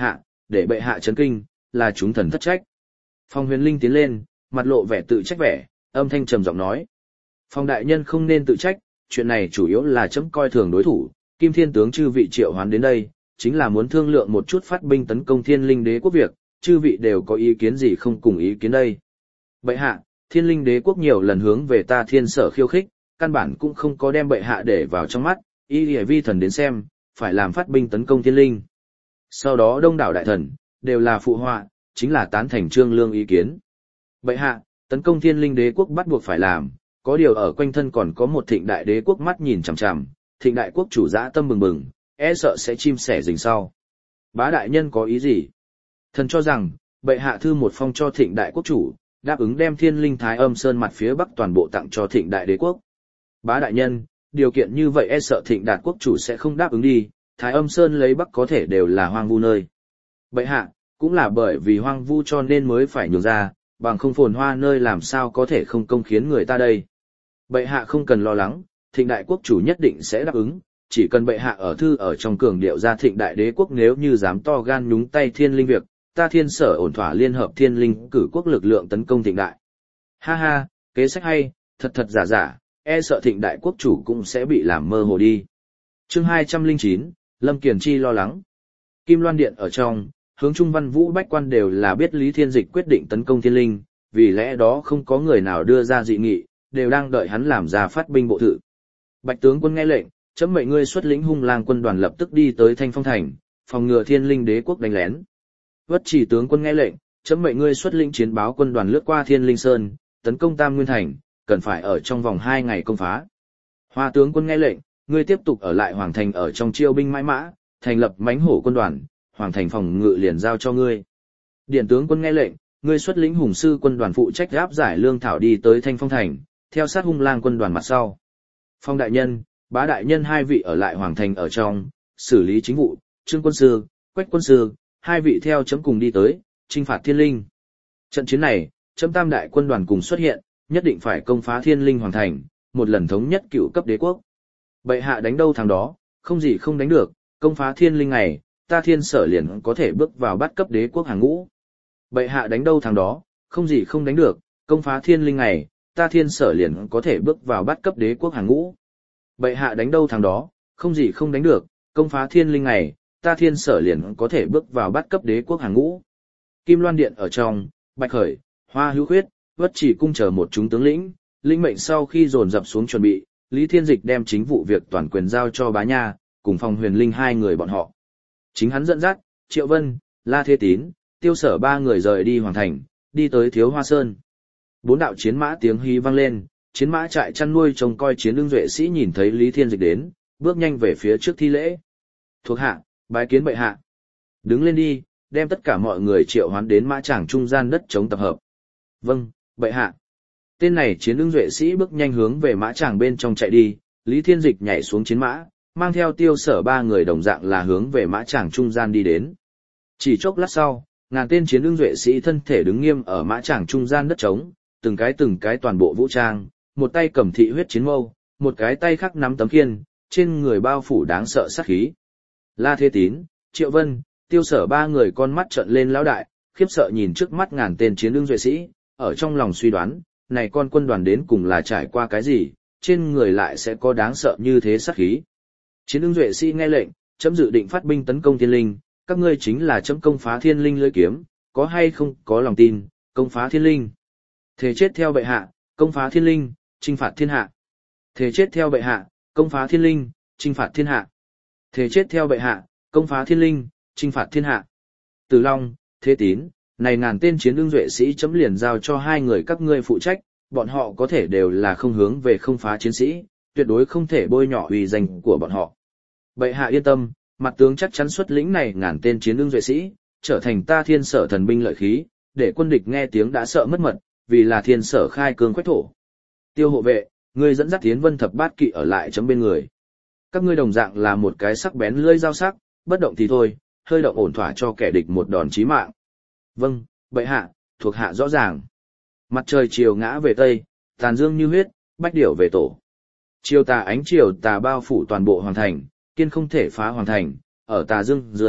để bệ hạ chấn kinh, là chúng thần thất trách. Phong Huyền Linh tiến lên, mặt lộ vẻ tự trách vẻ, âm thanh trầm giọng nói. Phong đại nhân không nên tự trách, chuyện này chủ yếu là chấm coi thường đối thủ, Kim Thiên tướng chư vị triệu hoán đến đây, chính là muốn thương lượng một chút phát binh tấn công Thiên Linh Đế quốc việc, chư vị đều có ý kiến gì không cùng ý kiến đây. Bệ hạ, Thiên Linh Đế quốc nhiều lần hướng về ta Thiên Sở khiêu khích, căn bản cũng không có đem bệ hạ để vào trong mắt, y lìa vi thần đến xem, phải làm phát binh tấn công Thiên Linh. Sau đó đông đảo đại thần, đều là phụ họa, chính là tán thành Trương Lương ý kiến. Bệ hạ, tấn công Thiên Linh Đế quốc bắt buộc phải làm, có điều ở quanh thân còn có một thịnh đại đế quốc mắt nhìn chằm chằm, thịnh đại quốc chủ dã tâm bừng bừng, e sợ sẽ chim sẻ rình sau. Bá đại nhân có ý gì? Thần cho rằng, bệ hạ thư một phong cho thịnh đại quốc chủ, đáp ứng đem Thiên Linh Thái Âm Sơn mặt phía bắc toàn bộ tặng cho thịnh đại đế quốc. Bá đại nhân, điều kiện như vậy e sợ thịnh đạt quốc chủ sẽ không đáp ứng đi, Thái Âm Sơn lấy bắc có thể đều là hoang vu nơi. Bệ hạ, cũng là bởi vì hoang vu cho nên mới phải nhường ra, bằng không phồn hoa nơi làm sao có thể không công khiến người ta đây. Bệ hạ không cần lo lắng, thịnh đại quốc chủ nhất định sẽ đáp ứng, chỉ cần bệ hạ ở thư ở trong cường điệu ra thịnh đại đế quốc nếu như dám to gan nhúng tay Thiên Linh việc, ta Thiên Sở ổn thỏa liên hợp Thiên Linh cử quốc lực lượng tấn công thịnh đại. Ha ha, kế sách hay, thật thật giả giả, e sợ thịnh đại quốc chủ cũng sẽ bị làm mơ hồ đi. Chương hai trăm lẻ chín, Lâm Kiền Chi lo lắng. Kim Loan Điện ở trong, hướng Trung Văn Vũ bách quan đều là biết Lý Thiên Dịch quyết định tấn công Thiên Linh, vì lẽ đó không có người nào đưa ra dị nghị, đều đang đợi hắn làm ra phát binh bộ thự. Bạch tướng quân nghe lệnh, chấm mệnh ngươi xuất lĩnh Hung Lang quân đoàn lập tức đi tới Thanh Phong thành, phòng ngừa Thiên Linh Đế quốc đánh lén. Vất Chỉ tướng quân nghe lệnh, chấm mệnh ngươi xuất lĩnh chiến báo quân đoàn lướt qua Thiên Linh Sơn, tấn công Tam Nguyên thành, cần phải ở trong vòng hai ngày công phá. Hoa tướng quân nghe lệnh, ngươi tiếp tục ở lại Hoàng thành ở trong chiêu binh mãi mã, thành lập mãnh hổ quân đoàn, Hoàng thành phòng ngự liền giao cho ngươi. Điện tướng quân nghe lệnh, ngươi xuất lĩnh Hùng sư quân đoàn phụ trách áp giải lương thảo đi tới Thanh Phong thành, theo sát Hung Lang quân đoàn mặt sau. Phong đại nhân, Bá đại nhân hai vị ở lại Hoàng thành ở trong, xử lý chính vụ, Trương quân sư, Quách quân sư, hai vị theo chấm cùng đi tới, chinh phạt Thiên Linh. Trận chiến này, chấm tam đại quân đoàn cùng xuất hiện, nhất định phải công phá Thiên Linh Hoàng thành, một lần thống nhất cựu cấp đế quốc. Bệ hạ đánh đâu thằng đó, không gì không đánh được, công phá Thiên Linh này, ta Thiên Sở liền có thể bước vào bắt cấp đế quốc hàng ngũ. Bệ hạ đánh đâu thằng đó, không gì không đánh được, công phá Thiên Linh này, ta Thiên Sở liền có thể bước vào bắt cấp đế quốc hàng ngũ. Bệ hạ đánh đâu thằng đó, không gì không đánh được, công phá Thiên Linh này, ta Thiên Sở liền có thể bước vào bắt cấp đế quốc hàng ngũ. Kim Loan Điện ở trong, Bạch Khởi, Hoa Hữu Khuyết, Vất Chỉ cung chờ một chúng tướng lĩnh, linh mệnh sau khi dồn dập xuống chuẩn bị, Lý Thiên Dịch đem chính vụ việc toàn quyền giao cho Bá Nha, cùng Phong Huyền Linh hai người bọn họ. Chính hắn dẫn dắt, Triệu Vân, La Thế Tín, Tiêu Sở ba người rời đi Hoàng thành, đi tới Thiếu Hoa Sơn. Bốn đạo chiến mã tiếng hí vang lên, chiến mã trại chăn nuôi trông coi chiến lương duệ sĩ nhìn thấy Lý Thiên Dịch đến, bước nhanh về phía trước thi lễ. Thuộc hạ, bái kiến bệ hạ. Đứng lên đi, đem tất cả mọi người triệu hoán đến mã tràng trung gian đất chống tập hợp. Vâng, bệ hạ. Tên này chiến lương duệ sĩ bước nhanh hướng về mã tràng bên trong chạy đi, Lý Thiên Dịch nhảy xuống chiến mã, mang theo Tiêu Sở ba người đồng dạng là hướng về mã tràng trung gian đi đến. Chỉ chốc lát sau, ngàn tên chiến lương duệ sĩ thân thể đứng nghiêm ở mã tràng trung gian đất trống, từng cái từng cái toàn bộ vũ trang, một tay cầm thị huyết chiến mâu, một cái tay khác nắm tấm khiên, trên người bao phủ đáng sợ sát khí. La Thế Tín, Triệu Vân, Tiêu Sở ba người con mắt trợn lên lão đại, khiếp sợ nhìn trước mắt ngàn tên chiến lương duệ sĩ, ở trong lòng suy đoán, này con quân đoàn đến cùng là trải qua cái gì, trên người lại sẽ có đáng sợ như thế sát khí. Chiến lương duệ sĩ nghe lệnh, chấm dự định phát binh tấn công Thiên Linh, các ngươi chính là chấm công phá Thiên Linh lưỡi kiếm, có hay không có lòng tin, công phá Thiên Linh. Thề chết theo bệ hạ, công phá Thiên Linh, chinh phạt thiên hạ. Thề chết theo bệ hạ, công phá Thiên Linh, chinh phạt thiên hạ. Thề chết theo bệ hạ, công phá Thiên Linh, chinh phạt thiên hạ. Từ Long, Thế Tín, này ngàn tên chiến lương duệ sĩ chấm liền giao cho hai người các ngươi phụ trách, bọn họ có thể đều là không hướng về không phá chiến sĩ, tuyệt đối không thể bôi nhọ uy danh của bọn họ. Bệ hạ yên tâm, mặt tướng chắc chắn xuất lĩnh này ngàn tên chiến lương duệ sĩ, trở thành ta Thiên Sở thần binh lợi khí, để quân địch nghe tiếng đã sợ mất mật, vì là Thiên Sở khai cương quách thổ. Tiêu hộ vệ, ngươi dẫn dắt Tiến Vân thập bát kỵ ở lại chấm bên người. Các ngươi đồng dạng là một cái sắc bén lưỡi dao sắc, bất động thì thôi, hơi động ổn thỏa cho kẻ địch một đòn chí mạng. Vâng, bệ hạ, thuộc hạ rõ ràng. Mặt trời chiều ngã về tây, tàn dương như huyết, bách điểu về tổ. Chiều tà ánh chiều tà bao phủ toàn bộ hoàng thành, kiên không thể phá hoàng thành, ở tà dương dưới,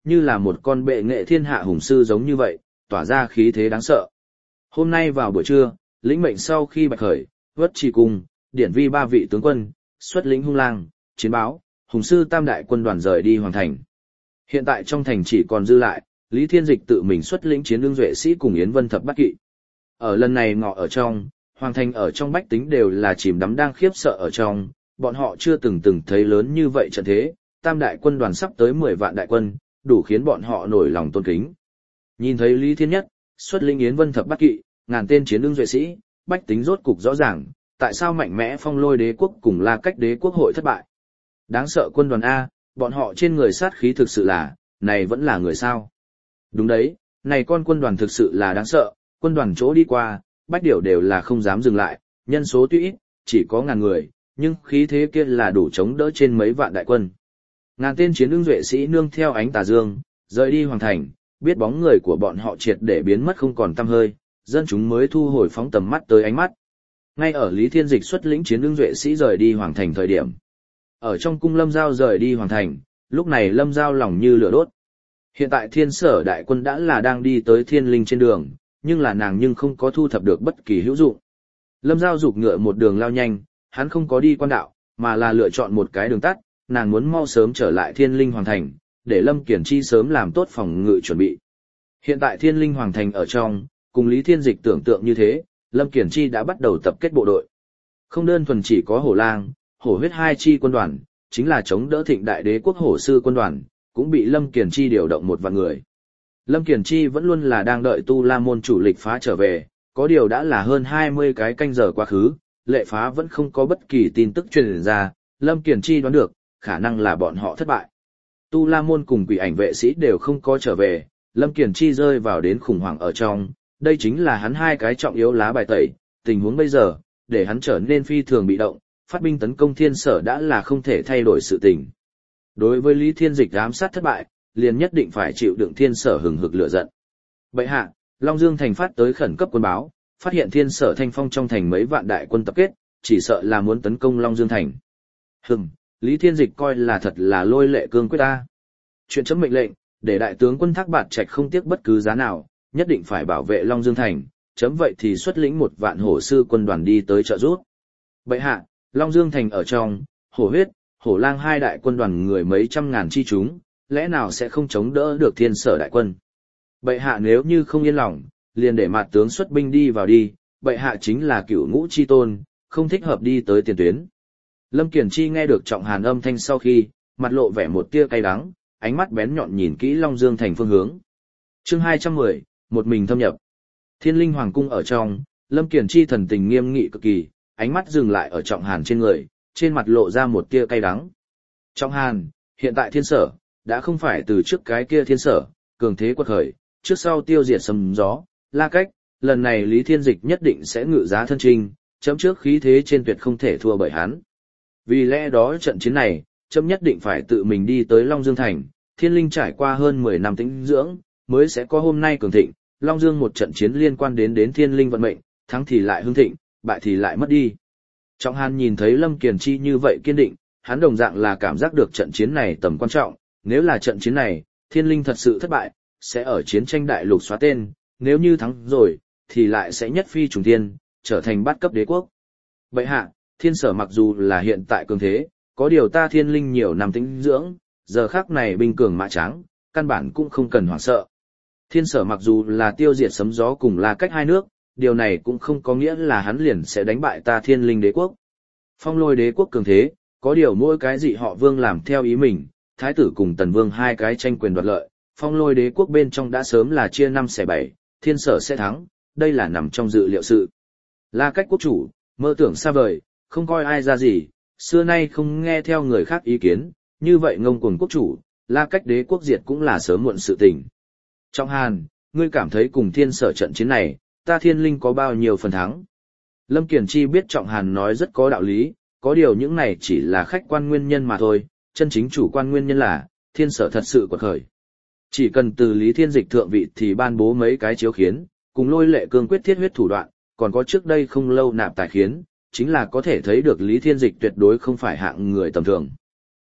như là một con bệ nghệ thiên hạ hùng sư giống như vậy, tỏa ra khí thế đáng sợ. Hôm nay vào buổi trưa, lĩnh mệnh sau khi bạch khởi, vất trì cung, điển vi ba vị tướng quân, xuất lĩnh hung lang, chiến báo, hùng sư tam đại quân đoàn rời đi hoàng thành. Hiện tại trong thành chỉ còn dư lại, Lý Thiên Dịch tự mình xuất lĩnh chiến đương duệ sĩ cùng Yến Vân thập bát kỵ. Ở lần này ngọ ở trong, hoàng thành ở trong bách tính đều là chìm đắm đang khiếp sợ ở trong, bọn họ chưa từng từng thấy lớn như vậy trận thế, tam đại quân đoàn sắp tới mười vạn đại quân, đủ khiến bọn họ nổi lòng tôn kính. Nhìn thấy Lý Thiên Nhất, xuất lĩnh Yến Vân thập bát kỵ, ngàn tên chiến đương duệ sĩ, bách tính rốt cục rõ ràng, tại sao mạnh mẽ Phong Lôi đế quốc cùng La Cách đế quốc hội thất bại. Đáng sợ quân đoàn A, bọn họ trên người sát khí thực sự là, này vẫn là người sao. Đúng đấy, này con quân đoàn thực sự là đáng sợ, quân đoàn chỗ đi qua, bách điểu đều là không dám dừng lại, nhân số tuy ít, chỉ có ngàn người, nhưng khí thế kia là đủ chống đỡ trên mấy vạn đại quân. Ngàn tên chiến đương duệ sĩ nương theo ánh tà dương, rời đi hoàng thành, biết bóng người của bọn họ triệt để biến mất không còn tăm hơi, dân chúng mới thu hồi phóng tầm mắt tới ánh mắt. Ngay ở Lý Thiên Dịch xuất lĩnh chiến đương duệ sĩ rời đi hoàng thành thời điểm. Ở trong cung Lâm Giao rời đi hoàng thành, lúc này Lâm Giao lòng như lửa đốt. Hiện tại thiên sở đại quân đã là đang đi tới thiên linh trên đường, nhưng là nàng nhưng không có thu thập được bất kỳ hữu dụng. Lâm Giao giục ngựa một đường lao nhanh, hắn không có đi quan đạo, mà là lựa chọn một cái đường tắt, nàng muốn mau sớm trở lại thiên linh hoàng thành, để Lâm Kiển Chi sớm làm tốt phòng ngự chuẩn bị. Hiện tại thiên linh hoàng thành ở trong, cùng Lý Thiên Dịch tưởng tượng như thế, Lâm Kiển Chi đã bắt đầu tập kết bộ đội. Không đơn thuần chỉ có hổ lang, hổ huyết hai chi quân đoàn, chính là chống đỡ thịnh đại đế quốc hổ sư quân đoàn, cũng bị Lâm Kiển Chi điều động một vạn người. Lâm Kiển Chi vẫn luôn là đang đợi Tu La môn chủ lịch phá trở về, có điều đã là hơn hai mươi cái canh giờ quá khứ, lệ phá vẫn không có bất kỳ tin tức truyền ra, Lâm Kiển Chi đoán được, khả năng là bọn họ thất bại. Tu La môn cùng quỷ ảnh vệ sĩ đều không có trở về, Lâm Kiển Chi rơi vào đến khủng hoảng ở trong, đây chính là hắn hai cái trọng yếu lá bài tẩy, tình huống bây giờ, để hắn trở nên phi thường bị động, phát binh tấn công thiên sở đã là không thể thay đổi sự tình. Đối với Lý Thiên Dịch ám sát thất bại, liền nhất định phải chịu đựng thiên sở hừng hực lửa giận. Bệ hạ, Long Dương thành phát tới khẩn cấp quân báo, phát hiện thiên sở Thanh Phong trong thành mấy vạn đại quân tập kết, chỉ sợ là muốn tấn công Long Dương thành. Hừm, Lý Thiên Dịch coi là thật là lôi lệ cương quyết ta. Chuyện chấm mệnh lệnh, để đại tướng quân Thác Bạt Trạch không tiếc bất cứ giá nào, nhất định phải bảo vệ Long Dương thành, chấm vậy thì xuất lĩnh một vạn hổ sư quân đoàn đi tới trợ giúp. Bệ hạ, Long Dương thành ở trong, hổ huyết, hổ lang hai đại quân đoàn người mấy trăm ngàn chi chúng, lẽ nào sẽ không chống đỡ được thiên sở đại quân. Bệ hạ nếu như không yên lòng, liền để mặt tướng xuất binh đi vào đi, bệ hạ chính là cửu ngũ chi tôn, không thích hợp đi tới tiền tuyến. Lâm Kiển Chi nghe được Trọng Hàn âm thanh sau khi, mặt lộ vẻ một tia cay đắng, ánh mắt bén nhọn nhìn kỹ Long Dương thành phương hướng. Chương hai trăm mười, một mình thâm nhập. Thiên Linh Hoàng cung ở trong, Lâm Kiển Chi thần tình nghiêm nghị cực kỳ, ánh mắt dừng lại ở Trọng Hàn trên người, trên mặt lộ ra một tia cay đắng. Trọng Hàn, hiện tại thiên sở, đã không phải từ trước cái kia thiên sở, cường thế quật khởi, trước sau tiêu diệt sấm gió, La Cách, lần này Lý Thiên Dịch nhất định sẽ ngự giá thân trinh, chấm trước khí thế trên tuyệt không thể thua bởi hắn. Vì lẽ đó trận chiến này, chấm nhất định phải tự mình đi tới Long Dương thành, Thiên Linh trải qua hơn mười năm tĩnh dưỡng, mới sẽ có hôm nay cường thịnh, Long Dương một trận chiến liên quan đến đến Thiên Linh vận mệnh, thắng thì lại hưng thịnh, bại thì lại mất đi. Trọng Hàn nhìn thấy Lâm Kiển Chi như vậy kiên định, hắn đồng dạng là cảm giác được trận chiến này tầm quan trọng, nếu là trận chiến này, Thiên Linh thật sự thất bại, sẽ ở chiến tranh đại lục xóa tên, nếu như thắng rồi, thì lại sẽ nhất phi trùng thiên, trở thành bát cấp đế quốc. Bệ hạ, thiên sở mặc dù là hiện tại cường thế, có điều ta Thiên Linh nhiều năm tĩnh dưỡng, giờ khắc này binh cường mã tráng, căn bản cũng không cần hoảng sợ. Thiên sở mặc dù là tiêu diệt sấm gió cùng là cách hai nước, điều này cũng không có nghĩa là hắn liền sẽ đánh bại ta Thiên Linh đế quốc. Phong Lôi đế quốc cường thế, có điều mỗi cái dị họ vương làm theo ý mình, thái tử cùng tần vương hai cái tranh quyền đoạt lợi, Phong Lôi đế quốc bên trong đã sớm là chia năm xẻ bảy, thiên sở sẽ thắng, đây là nằm trong dự liệu sự. La Cách quốc chủ, mơ tưởng xa vời, không coi ai ra gì, xưa nay không nghe theo người khác ý kiến, như vậy ngông cuồng quốc chủ, La Cách đế quốc diệt cũng là sớm muộn sự tình. Trọng Hàn, ngươi cảm thấy cùng thiên sở trận chiến này, ta Thiên Linh có bao nhiêu phần thắng? Lâm Kiển Chi biết Trọng Hàn nói rất có đạo lý, có điều những này chỉ là khách quan nguyên nhân mà thôi, chân chính chủ quan nguyên nhân là, thiên sở thật sự quật khởi. Chỉ cần từ Lý Thiên Dịch thượng vị thì ban bố mấy cái chiếu khiến, cùng lôi lệ cương quyết thiết huyết thủ đoạn, còn có trước đây không lâu nạp tài khiến, chính là có thể thấy được Lý Thiên Dịch tuyệt đối không phải hạng người tầm thường.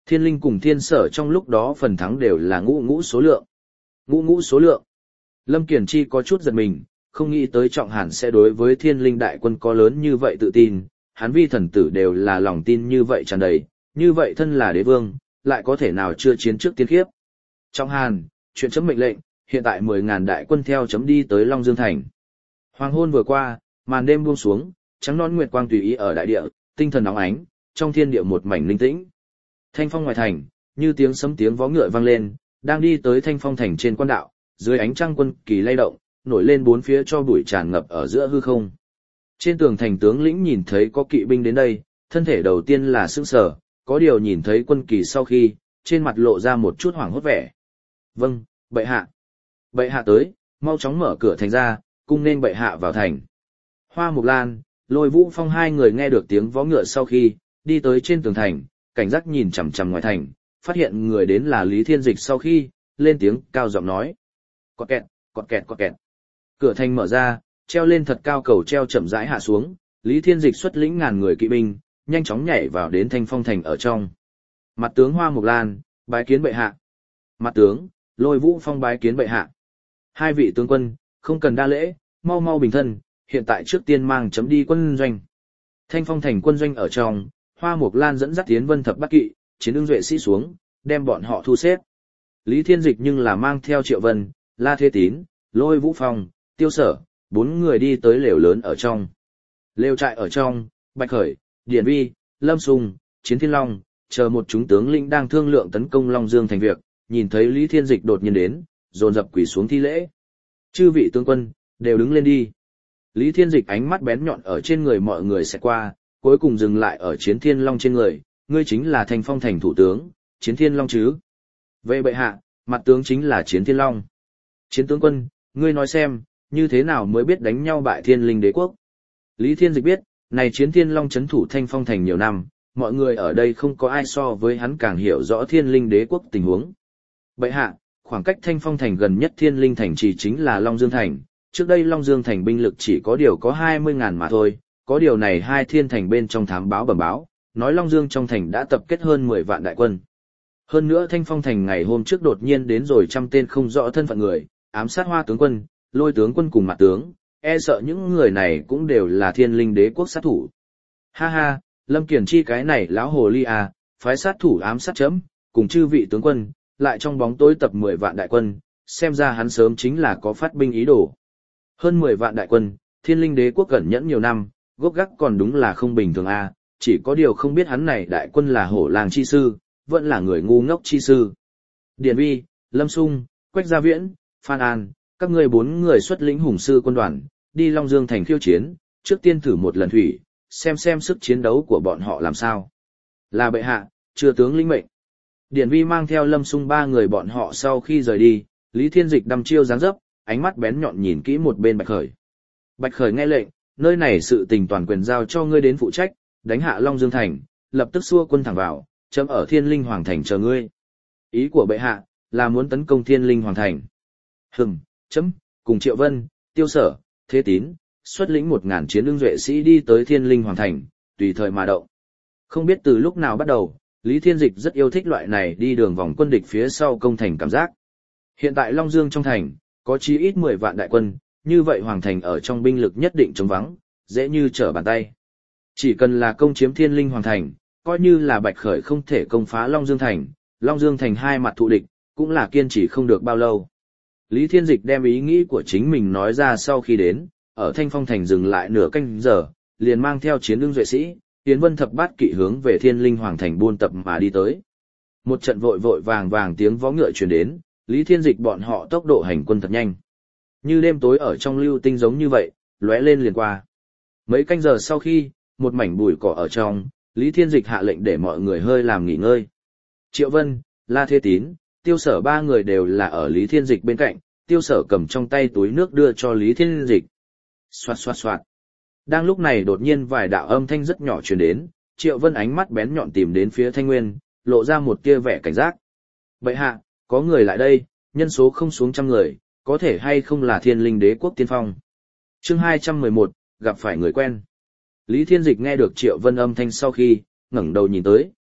Thiên linh cùng thiên sở trong lúc đó phần thắng đều là ngũ ngũ số lượng. Ngũ ngũ số lượng. Lâm Kiền Chi có chút giật mình, không nghĩ tới Trọng Hàn sẽ đối với thiên linh đại quân có lớn như vậy tự tin, hắn vi thần tử đều là lòng tin như vậy tràn đầy, như vậy thân là đế vương, lại có thể nào chưa chiến trước tiên khiếp. Trọng Hàn, chuyện chấm mệnh lệnh, hiện tại mười ngàn đại quân theo chấm đi tới Long Dương Thành. Hoàng hôn vừa qua, màn đêm buông xuống, trắng nón nguyệt quang tùy ý ở đại địa, tinh thần nóng ánh, trong thiên địa một mảnh linh tĩnh. Thanh phong ngoài thành, như tiếng sấm tiếng vó ngựa vang lên, đang đi tới Thanh Phong thành trên quan đạo, dưới ánh trăng quân kỳ lay động, nổi lên bốn phía cho bụi tràn ngập ở giữa hư không. Trên tường thành tướng lĩnh nhìn thấy có kỵ binh đến đây, thân thể đầu tiên là sững sờ, có điều nhìn thấy quân kỳ sau khi, trên mặt lộ ra một chút hoảng hốt vẻ. Vâng, bệ hạ. Bệ hạ tới, mau chóng mở cửa thành ra, cung nên bệ hạ vào thành. Hoa Mục Lan, Lôi Vũ Phong hai người nghe được tiếng vó ngựa sau khi, đi tới trên tường thành, cảnh giác nhìn chằm chằm ngoài thành, phát hiện người đến là Lý Thiên Dịch sau khi, lên tiếng cao giọng nói. Cọt kẹt, cọt kẹt, cọt kẹt. Cửa thành mở ra, treo lên thật cao cầu treo chậm rãi hạ xuống, Lý Thiên Dịch xuất lĩnh ngàn người kỵ binh, nhanh chóng nhảy vào đến Thanh Phong thành ở trong. Mặt tướng Hoa Mục Lan, bái kiến bệ hạ. Mặt tướng, Lôi Vũ Phong bái kiến bệ hạ. Hai vị tướng quân, không cần đa lễ, mau mau bình thân, hiện tại trước tiên mang chấm đi quân doanh. Thanh Phong thành quân doanh ở trong, Hoa Mục Lan dẫn dắt tiến Vân Thập Bát Kỵ, chiến ưng duệ sĩ xuống, đem bọn họ thu xếp. Lý Thiên Dịch nhưng là mang theo Triệu Vân, La Thế Tín, Lôi Vũ Phong, Tiêu Sở, bốn người đi tới lều lớn ở trong. Lều trại ở trong, Bạch Khởi, Điển Vi, Lâm Sung, Chiến Thiên Long, chờ một chúng tướng lĩnh đang thương lượng tấn công Long Dương thành việc, nhìn thấy Lý Thiên Dịch đột nhiên đến, dồn dập quỳ xuống thi lễ. Chư vị tướng quân, đều đứng lên đi. Lý Thiên Dịch ánh mắt bén nhọn ở trên người mọi người sẽ qua, cuối cùng dừng lại ở Chiến Thiên Long trên người, ngươi chính là Thanh Phong thành thủ tướng, Chiến Thiên Long chứ? Vậy bệ hạ, mặt tướng chính là Chiến Thiên Long. Chiến tướng quân, ngươi nói xem, như thế nào mới biết đánh nhau bại Thiên Linh Đế quốc? Lý Thiên Dịch biết, này Chiến Thiên Long trấn thủ Thanh Phong thành nhiều năm, mọi người ở đây không có ai so với hắn càng hiểu rõ Thiên Linh Đế quốc tình huống. Bệ hạ, khoảng cách Thanh Phong thành gần nhất Thiên Linh thành chỉ chính là Long Dương thành, trước đây Long Dương thành binh lực chỉ có điều có hai mươi ngàn mà thôi, có điều này hai thiên thành bên trong thám báo bẩm báo, nói Long Dương trong thành đã tập kết hơn mười vạn đại quân. Hơn nữa Thanh Phong thành ngày hôm trước đột nhiên đến rồi trăm tên không rõ thân phận người, ám sát Hoa tướng quân, Lôi tướng quân cùng Mặt tướng, e sợ những người này cũng đều là Thiên Linh Đế quốc sát thủ. Ha ha, Lâm Kiền Chi cái này lão hồ ly à, phái sát thủ ám sát chấm, cùng chư vị tướng quân, lại trong bóng tối tập mười vạn đại quân, xem ra hắn sớm chính là có phát binh ý đồ. Hơn mười vạn đại quân, Thiên Linh Đế quốc cẩn nhẫn nhiều năm, gốc gác còn đúng là không bình thường à, chỉ có điều không biết hắn này đại quân là hổ làng chi sư, vẫn là người ngu ngốc chi sư. Điển Vi, Lâm Sung, Quách Gia Viễn, Phan An, các ngươi bốn người xuất lĩnh hùng sư quân đoàn, đi Long Dương thành khiêu chiến, trước tiên thử một lần thủy, xem xem sức chiến đấu của bọn họ làm sao. Là bệ hạ, chưa tướng lĩnh mệnh. Điển Vi mang theo Lâm Sung ba người bọn họ sau khi rời đi, Lý Thiên Dịch đăm chiêu dáng dấp, ánh mắt bén nhọn nhìn kỹ một bên Bạch Khởi. Bạch Khởi nghe lệnh, nơi này sự tình toàn quyền giao cho ngươi đến phụ trách, đánh hạ Long Dương thành, lập tức xua quân thẳng vào, chấm ở Thiên Linh Hoàng thành chờ ngươi. Ý của bệ hạ là muốn tấn công Thiên Linh Hoàng thành. Hừm, chấm cùng Triệu Vân, Tiêu Sở, Thế Tín, xuất lĩnh một ngàn chiến ưng duệ sĩ đi tới Thiên Linh Hoàng thành, tùy thời mà động. Không biết từ lúc nào bắt đầu, Lý Thiên Dịch rất yêu thích loại này đi đường vòng quân địch phía sau công thành cảm giác. Hiện tại Long Dương trong thành, có chí ít mười vạn đại quân, như vậy Hoàng thành ở trong binh lực nhất định trống vắng, dễ như trở bàn tay. Chỉ cần là công chiếm Thiên Linh Hoàng thành, coi như là Bạch Khởi không thể công phá Long Dương thành, Long Dương thành hai mặt thù địch, cũng là kiên trì không được bao lâu. Lý Thiên Dịch đem ý nghĩ của chính mình nói ra sau khi đến, ở Thanh Phong thành dừng lại nửa canh giờ, liền mang theo chiến ưng duệ sĩ, tiến Vân Thập Bát Kỵ hướng về Thiên Linh Hoàng thành buôn tập mà đi tới. Một trận vội vội vàng vàng tiếng vó ngựa truyền đến, Lý Thiên Dịch bọn họ tốc độ hành quân thật nhanh. Như đêm tối ở trong lưu tinh giống như vậy, lóe lên liền qua. Mấy canh giờ sau khi, một mảnh bụi cỏ ở trong, Lý Thiên Dịch hạ lệnh để mọi người hơi làm nghỉ ngơi. Triệu Vân, La Thế Tín, Tiêu Sở ba người đều là ở Lý Thiên Dịch bên cạnh, Tiêu Sở cầm trong tay túi nước đưa cho Lý Thiên Dịch. Xoạt xoạt xoạt. Đang lúc này đột nhiên vài đạo âm thanh rất nhỏ truyền đến, Triệu Vân ánh mắt bén nhọn tìm đến phía Thanh Nguyên, lộ ra một tia vẻ cảnh giác. Bệ hạ, có người lại đây, nhân số không xuống trăm người, có thể hay không là Thiên Linh Đế quốc tiên phong. Chương hai trăm mười một, gặp phải người quen. Lý Thiên Dịch nghe được Triệu Vân âm thanh sau khi, ngẩng đầu nhìn tới,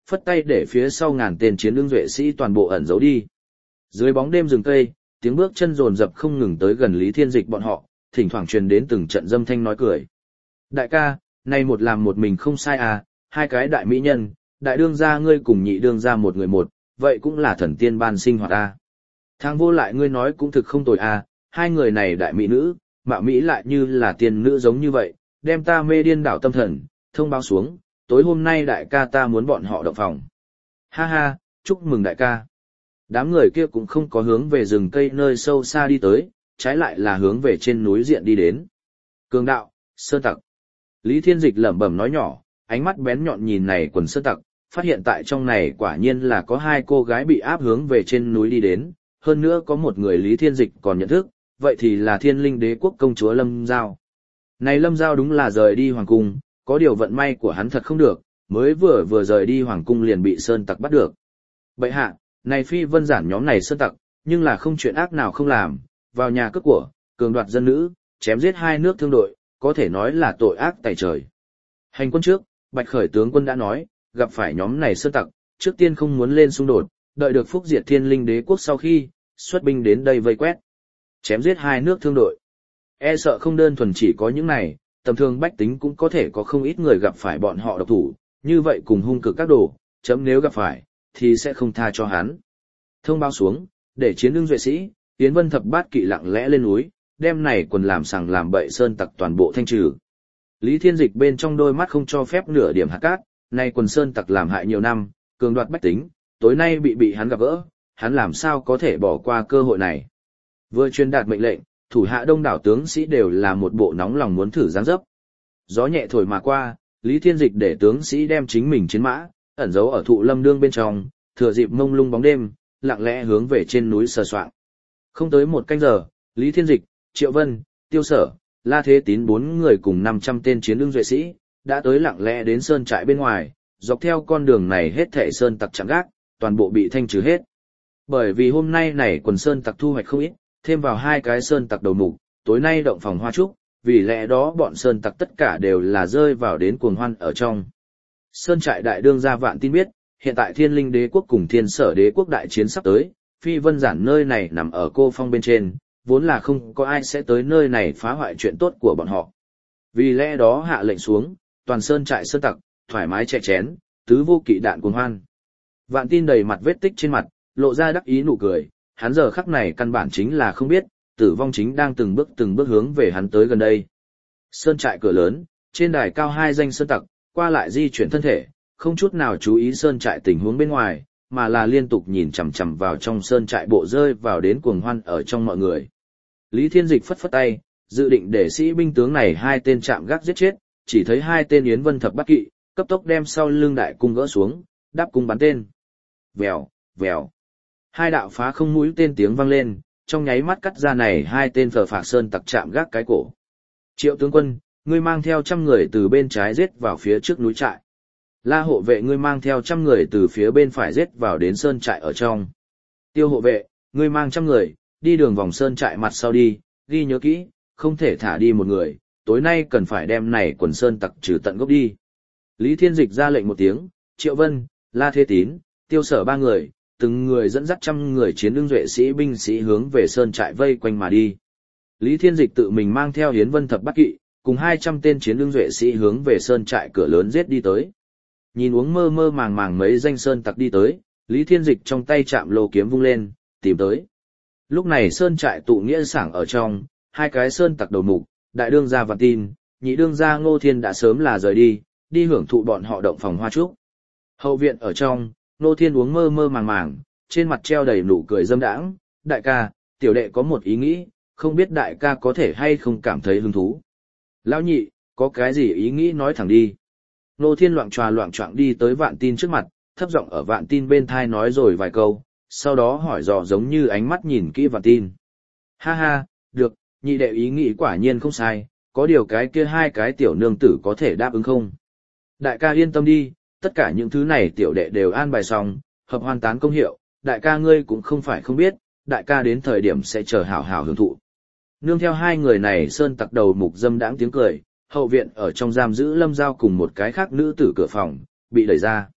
phất tay để phía sau ngàn tên chiến ưng duệ sĩ toàn bộ ẩn giấu đi. Dưới bóng đêm rừng cây, tiếng bước chân rồn rập không ngừng tới gần Lý Thiên Dịch bọn họ, thỉnh thoảng truyền đến từng trận dâm thanh nói cười. Đại ca, nay một làm một mình không sai à, hai cái đại mỹ nhân, đại đương gia ngươi cùng nhị đương gia một người một, vậy cũng là thần tiên ban sinh hoạt à. Thang vô lại ngươi nói cũng thực không tồi à, hai người này đại mỹ nữ, mạo mỹ lại như là tiên nữ giống như vậy, đem ta mê điên đảo tâm thần, thông báo xuống, tối hôm nay đại ca ta muốn bọn họ động phòng. Ha ha, chúc mừng đại ca. Đám người kia cũng không có hướng về rừng cây nơi sâu xa đi tới, trái lại là hướng về trên núi diện đi đến. Cường đạo, sơn tặc. Lý Thiên Dịch lẩm bẩm nói nhỏ, ánh mắt bén nhọn nhìn này quần sơn tặc, phát hiện tại trong này quả nhiên là có hai cô gái bị áp hướng về trên núi đi đến, hơn nữa có một người Lý Thiên Dịch còn nhận thức, vậy thì là Thiên Linh Đế quốc công chúa Lâm Giao. Này Lâm Giao đúng là rời đi hoàng cung, có điều vận may của hắn thật không được, mới vừa vừa rời đi hoàng cung liền bị sơn tặc bắt được. Bệ hạ, này phi vân giản nhóm này sơn tặc, nhưng là không chuyện ác nào không làm, vào nhà cướp của, cường đoạt dân nữ, chém giết hai nước thương đội, có thể nói là tội ác tày trời. Hành quân trước, Bạch Khởi tướng quân đã nói, gặp phải nhóm này sơn tặc, trước tiên không muốn lên xung đột, đợi được phúc diệt Thiên Linh Đế quốc sau khi, xuất binh đến đây vây quét. Chém giết hai nước thương đội. E sợ không đơn thuần chỉ có những này, tầm thường bách tính cũng có thể có không ít người gặp phải bọn họ độc thủ, như vậy cùng hung cực các đồ, chấm nếu gặp phải, thì sẽ không tha cho hắn. Thông báo xuống, để chiến ưng duệ sĩ, Yến Vân thập bát kỵ lặng lẽ lên núi, đem này quần làm sằng làm bậy sơn tặc toàn bộ thanh trừ. Lý Thiên Dịch bên trong đôi mắt không cho phép nửa điểm hạt cát, này quần sơn tặc làm hại nhiều năm, cường đoạt bách tính, tối nay bị bị hắn gặp gỡ, hắn làm sao có thể bỏ qua cơ hội này. Vừa truyền đạt mệnh lệnh, thủ hạ đông đảo tướng sĩ đều là một bộ nóng lòng muốn thử dáng dấp. Gió nhẹ thổi mà qua, Lý Thiên Dịch để tướng sĩ đem chính mình chiến mã, ẩn giấu ở thụ lâm đương bên trong, thừa dịp mông lung bóng đêm, lặng lẽ hướng về trên núi sờ soạng. Không tới một canh giờ, Lý Thiên Dịch, Triệu Vân, Tiêu Sở, La Thế Tín bốn người cùng năm trăm tên chiến ưng duệ sĩ, đã tới lặng lẽ đến sơn trại bên ngoài, dọc theo con đường này hết thảy sơn tặc chặn gác, toàn bộ bị thanh trừ hết. Bởi vì hôm nay này quần sơn tặc thu hoạch không ít, thêm vào hai cái sơn tặc đầu mục, tối nay động phòng hoa trúc, vì lẽ đó bọn sơn tặc tất cả đều là rơi vào đến cuồng hoan ở trong. Sơn trại đại đương gia Vạn Tin biết, hiện tại Thiên Linh Đế quốc cùng Thiên Sở Đế quốc đại chiến sắp tới, Phi Vân Giản nơi này nằm ở cô phong bên trên, vốn là không có ai sẽ tới nơi này phá hoại chuyện tốt của bọn họ. Vì lẽ đó hạ lệnh xuống, toàn sơn trại sơn tặc, thoải mái chè chén, tứ vô kỵ đạn cuồng hoan. Vạn Tin đầy mặt vết tích trên mặt, lộ ra đắc ý nụ cười, hắn giờ khắc này căn bản chính là không biết, tử vong chính đang từng bước từng bước hướng về hắn tới gần đây. Sơn trại cửa lớn, trên đài cao hai danh sơn tặc, qua lại di chuyển thân thể, không chút nào chú ý sơn trại tình huống bên ngoài, mà là liên tục nhìn chằm chằm vào trong sơn trại bộ rơi vào đến cuồng hoan ở trong mọi người. Lý Thiên Dịch phất phất tay, dự định để sĩ binh tướng này hai tên chạm gác giết chết, chỉ thấy hai tên Yến Vân thập bát kỵ, cấp tốc đem sau lưng đại cung gỡ xuống, đáp cung bắn tên. Vèo, vèo. Hai đạo phá không mũi tên tiếng vang lên, trong nháy mắt cắt ra này hai tên phở phạc sơn tặc chạm gác cái cổ. Triệu tướng quân, ngươi mang theo trăm người từ bên trái giết vào phía trước núi trại. La hộ vệ ngươi mang theo trăm người từ phía bên phải giết vào đến sơn trại ở trong. Tiêu hộ vệ, ngươi mang trăm người, đi đường vòng sơn trại mặt sau đi, ghi nhớ kỹ, không thể thả đi một người, tối nay cần phải đem này quần sơn tặc trừ tận gốc đi. Lý Thiên Dịch ra lệnh một tiếng, Triệu Vân, La Thế Tín, Tiêu Sở ba người, từng người dẫn dắt trăm người chiến ưng duệ sĩ binh sĩ hướng về sơn trại vây quanh mà đi. Lý Thiên Dịch tự mình mang theo Yến Vân thập bát kỵ, cùng hai trăm tên chiến ưng duệ sĩ hướng về sơn trại cửa lớn giết đi tới. Nhìn uống mơ mơ màng màng mấy danh sơn tặc đi tới, Lý Thiên Dịch trong tay chạm lô kiếm vung lên, tìm tới. Lúc này sơn trại tụ nghĩa sảng ở trong, hai cái sơn tặc đầu mục, đại đương gia Vạn Tin, nhị đương gia Ngô Thiên đã sớm là rời đi, đi hưởng thụ bọn họ động phòng hoa trúc. Hậu viện ở trong, Ngô Thiên uống mơ mơ màng màng, trên mặt treo đầy nụ cười dâm đãng, đại ca, tiểu đệ có một ý nghĩ, không biết đại ca có thể hay không cảm thấy hứng thú. Lão nhị, có cái gì ý nghĩ nói thẳng đi. Ngô Thiên loạng tròa loạng choạng đi tới Vạn Tin trước mặt, thấp giọng ở Vạn Tin bên thai nói rồi vài câu, sau đó hỏi dò giống như ánh mắt nhìn kỹ Vạn Tin. Ha ha, được, nhị đệ ý nghĩ quả nhiên không sai, có điều cái kia hai cái tiểu nương tử có thể đáp ứng không? Đại ca yên tâm đi, tất cả những thứ này tiểu đệ đều an bài xong, hợp hoàn tán công hiệu, đại ca ngươi cũng không phải không biết, đại ca đến thời điểm sẽ chờ hảo hảo hưởng thụ. Nương theo hai người này sơn tặc đầu mục dâm đãng tiếng cười, hậu viện ở trong giam giữ Lâm Giao cùng một cái khác nữ tử cửa phòng, bị đẩy ra.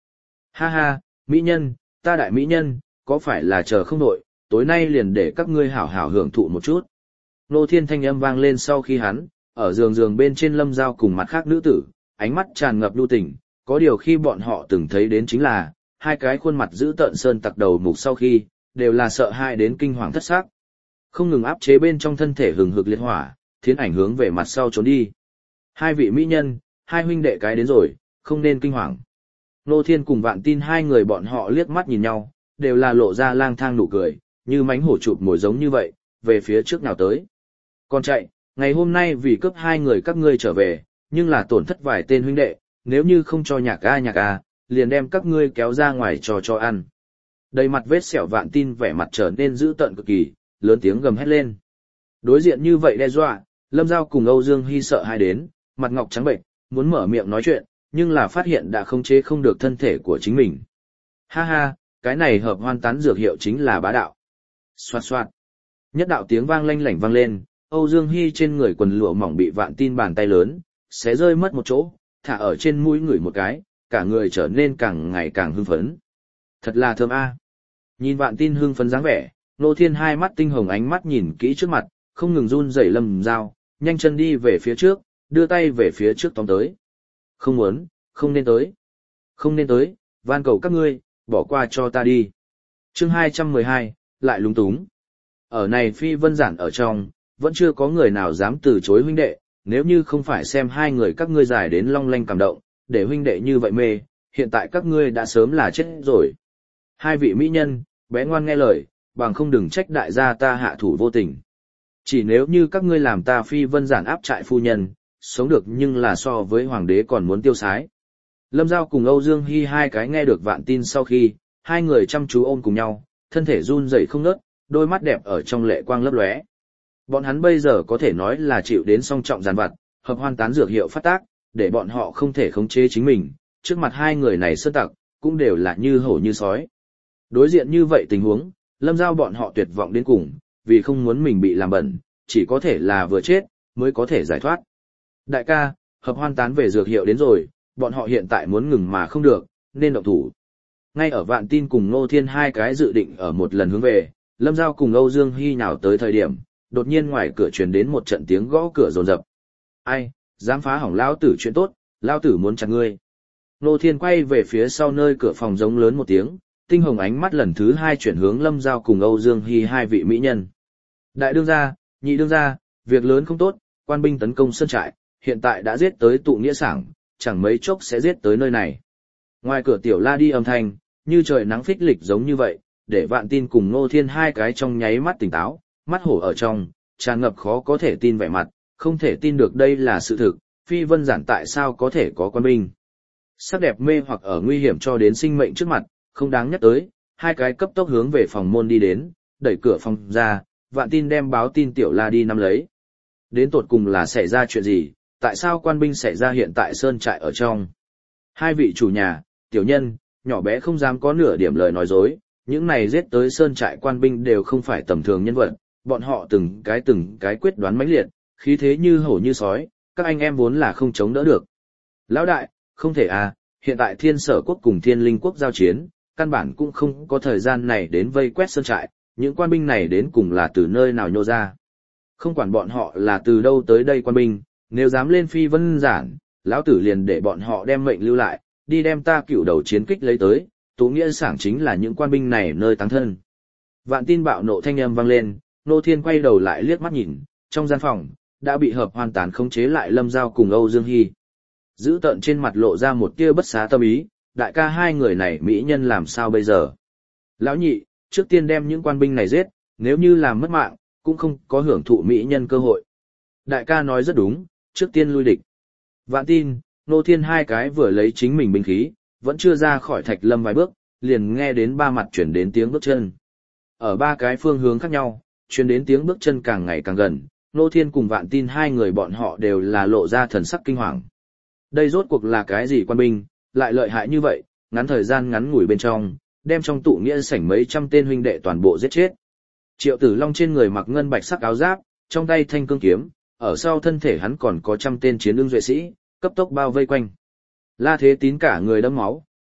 Ha ha, mỹ nhân, ta đại mỹ nhân, có phải là chờ không đội, tối nay liền để các ngươi hảo hảo hưởng thụ một chút. Nô Thiên thanh âm vang lên sau khi hắn, ở giường giường bên trên Lâm Giao cùng mặt khác nữ tử, ánh mắt tràn ngập lưu tình, có điều khi bọn họ từng thấy đến chính là, hai cái khuôn mặt giữ tợn sơn tặc đầu mục sau khi, đều là sợ hãi đến kinh hoàng thất xác. Không ngừng áp chế bên trong thân thể hừng hực liệt hỏa, thiến ảnh hướng về mặt sau trốn đi. Hai vị mỹ nhân, hai huynh đệ cái đến rồi, không nên kinh hoàng. Nô Thiên cùng Vạn Tin hai người bọn họ liếc mắt nhìn nhau, đều là lộ ra lang thang nụ cười, như mánh hổ chụp mồi giống như vậy, về phía trước nào tới. Còn chạy, ngày hôm nay vì cướp hai người các ngươi trở về, nhưng là tổn thất vài tên huynh đệ, nếu như không cho nhạc a nhạc a, liền đem các ngươi kéo ra ngoài cho cho ăn. Đầy mặt vết sẹo Vạn Tin vẻ mặt trở nên dữ tợn cực kỳ, lớn tiếng gầm hét lên. Đối diện như vậy đe dọa, Lâm Giao cùng Âu Dương Hy sợ hai đến, mặt ngọc trắng bệnh, muốn mở miệng nói chuyện, nhưng là phát hiện đã không chế không được thân thể của chính mình. Ha ha, cái này hợp hoan tán dược hiệu chính là bá đạo. Xoạt xoạt. Nhất đạo tiếng vang lanh lảnh vang lên, Âu Dương Hy trên người quần lụa mỏng bị Vạn Tin bàn tay lớn, xé rơi mất một chỗ, thả ở trên mũi người một cái, cả người trở nên càng ngày càng hưng phấn. Thật là thơm a. Nhìn Vạn Tin hưng phấn dáng vẻ, Nô Thiên hai mắt tinh hồng ánh mắt nhìn kỹ trước mặt, không ngừng run rẩy Lâm Giao, nhanh chân đi về phía trước, đưa tay về phía trước tóm tới. Không muốn, không nên tới. Không nên tới, van cầu các ngươi, bỏ qua cho ta đi. Chương hai trăm mười hai, lại lúng túng. Ở này phi vân giản ở trong, vẫn chưa có người nào dám từ chối huynh đệ, nếu như không phải xem hai người các ngươi giải đến long lanh cảm động, để huynh đệ như vậy mê, hiện tại các ngươi đã sớm là chết rồi. Hai vị mỹ nhân, bé ngoan nghe lời, bằng không đừng trách đại gia ta hạ thủ vô tình. Chỉ nếu như các ngươi làm ta phi vân giản áp trại phu nhân, sống được nhưng là so với hoàng đế còn muốn tiêu sái. Lâm Giao cùng Âu Dương Hy hai cái nghe được Vạn Tin sau khi, hai người chăm chú ôm cùng nhau, thân thể run rẩy không ngớt, đôi mắt đẹp ở trong lệ quang lấp lóe. Bọn hắn bây giờ có thể nói là chịu đến song trọng giàn vặt, hợp hoan tán dược hiệu phát tác, để bọn họ không thể khống chế chính mình, trước mặt hai người này sơn tặc, cũng đều là như hổ như sói. Đối diện như vậy tình huống, Lâm Giao bọn họ tuyệt vọng đến cùng, vì không muốn mình bị làm bẩn, chỉ có thể là vừa chết, mới có thể giải thoát. Đại ca, hợp hoan tán về dược hiệu đến rồi, bọn họ hiện tại muốn ngừng mà không được, nên động thủ. Ngay ở Vạn Tin cùng Nô Thiên hai cái dự định ở một lần hướng về, Lâm Giao cùng Âu Dương Hy nhào tới thời điểm, đột nhiên ngoài cửa truyền đến một trận tiếng gõ cửa rồn rập. Ai, dám phá hỏng lão tử chuyện tốt, lão tử muốn chặt ngươi. Nô Thiên quay về phía sau nơi cửa phòng giống lớn một tiếng, tinh hồng ánh mắt lần thứ hai chuyển hướng Lâm Giao cùng Âu Dương Hy hai vị mỹ nhân. Đại đương gia, nhị đương gia, việc lớn không tốt, quan binh tấn công sơn trại, hiện tại đã giết tới tụ nghĩa sảng, chẳng mấy chốc sẽ giết tới nơi này. Ngoài cửa tiểu la đi âm thanh, như trời nắng phích lịch giống như vậy, để Vạn Tin cùng Nô Thiên hai cái trong nháy mắt tỉnh táo, mắt hổ ở trong, tràn ngập khó có thể tin vẻ mặt, không thể tin được đây là sự thực, phi vân giản tại sao có thể có quan binh. Sắc đẹp mê hoặc ở nguy hiểm cho đến sinh mệnh trước mặt, không đáng nhắc tới, hai cái cấp tốc hướng về phòng môn đi đến, đẩy cửa phòng ra, Vạn Tin đem báo tin tiểu la đi nắm lấy. Đến tột cùng là xảy ra chuyện gì, tại sao quan binh xảy ra hiện tại sơn trại ở trong. Hai vị chủ nhà, tiểu nhân, nhỏ bé không dám có nửa điểm lời nói dối, những này giết tới sơn trại quan binh đều không phải tầm thường nhân vật, bọn họ từng cái từng cái quyết đoán mãnh liệt, khí thế như hổ như sói, các anh em vốn là không chống đỡ được. Lão đại, không thể à, hiện tại thiên sở quốc cùng thiên linh quốc giao chiến, căn bản cũng không có thời gian này đến vây quét sơn trại, những quan binh này đến cùng là từ nơi nào nhô ra. Không quản bọn họ là từ đâu tới đây quan binh, nếu dám lên phi vân giản, lão tử liền để bọn họ đem mệnh lưu lại, đi đem ta cựu đầu chiến kích lấy tới, Tố Nghĩa Sảng chính là những quan binh này nơi táng thân. Vạn Tin bạo nộ thanh âm vang lên, Nô Thiên quay đầu lại liếc mắt nhìn, trong gian phòng, đã bị hợp hoàn tán khống chế lại Lâm Giao cùng Âu Dương Hy. Giữ tợn trên mặt lộ ra một tia bất xá tâm ý, đại ca hai người này mỹ nhân làm sao bây giờ? Lão nhị, trước tiên đem những quan binh này giết, nếu như làm mất mạng, cũng không có hưởng thụ mỹ nhân cơ hội. Đại ca nói rất đúng, trước tiên lui địch. Vạn Tin, Nô Thiên hai cái vừa lấy chính mình binh khí, vẫn chưa ra khỏi thạch lâm vài bước, liền nghe đến ba mặt chuyển đến tiếng bước chân. Ở ba cái phương hướng khác nhau, chuyển đến tiếng bước chân càng ngày càng gần, Nô Thiên cùng Vạn Tin hai người bọn họ đều là lộ ra thần sắc kinh hoàng. Đây rốt cuộc là cái gì quan binh, lại lợi hại như vậy, ngắn thời gian ngắn ngủi bên trong, đem trong tụ nghĩa sảnh mấy trăm tên huynh đệ toàn bộ giết chết. Triệu Tử Long trên người mặc ngân bạch sắc áo giáp, trong tay thanh cương kiếm, ở sau thân thể hắn còn có trăm tên chiến ưng duệ sĩ, cấp tốc bao vây quanh. La Thế Tín cả người đẫm máu,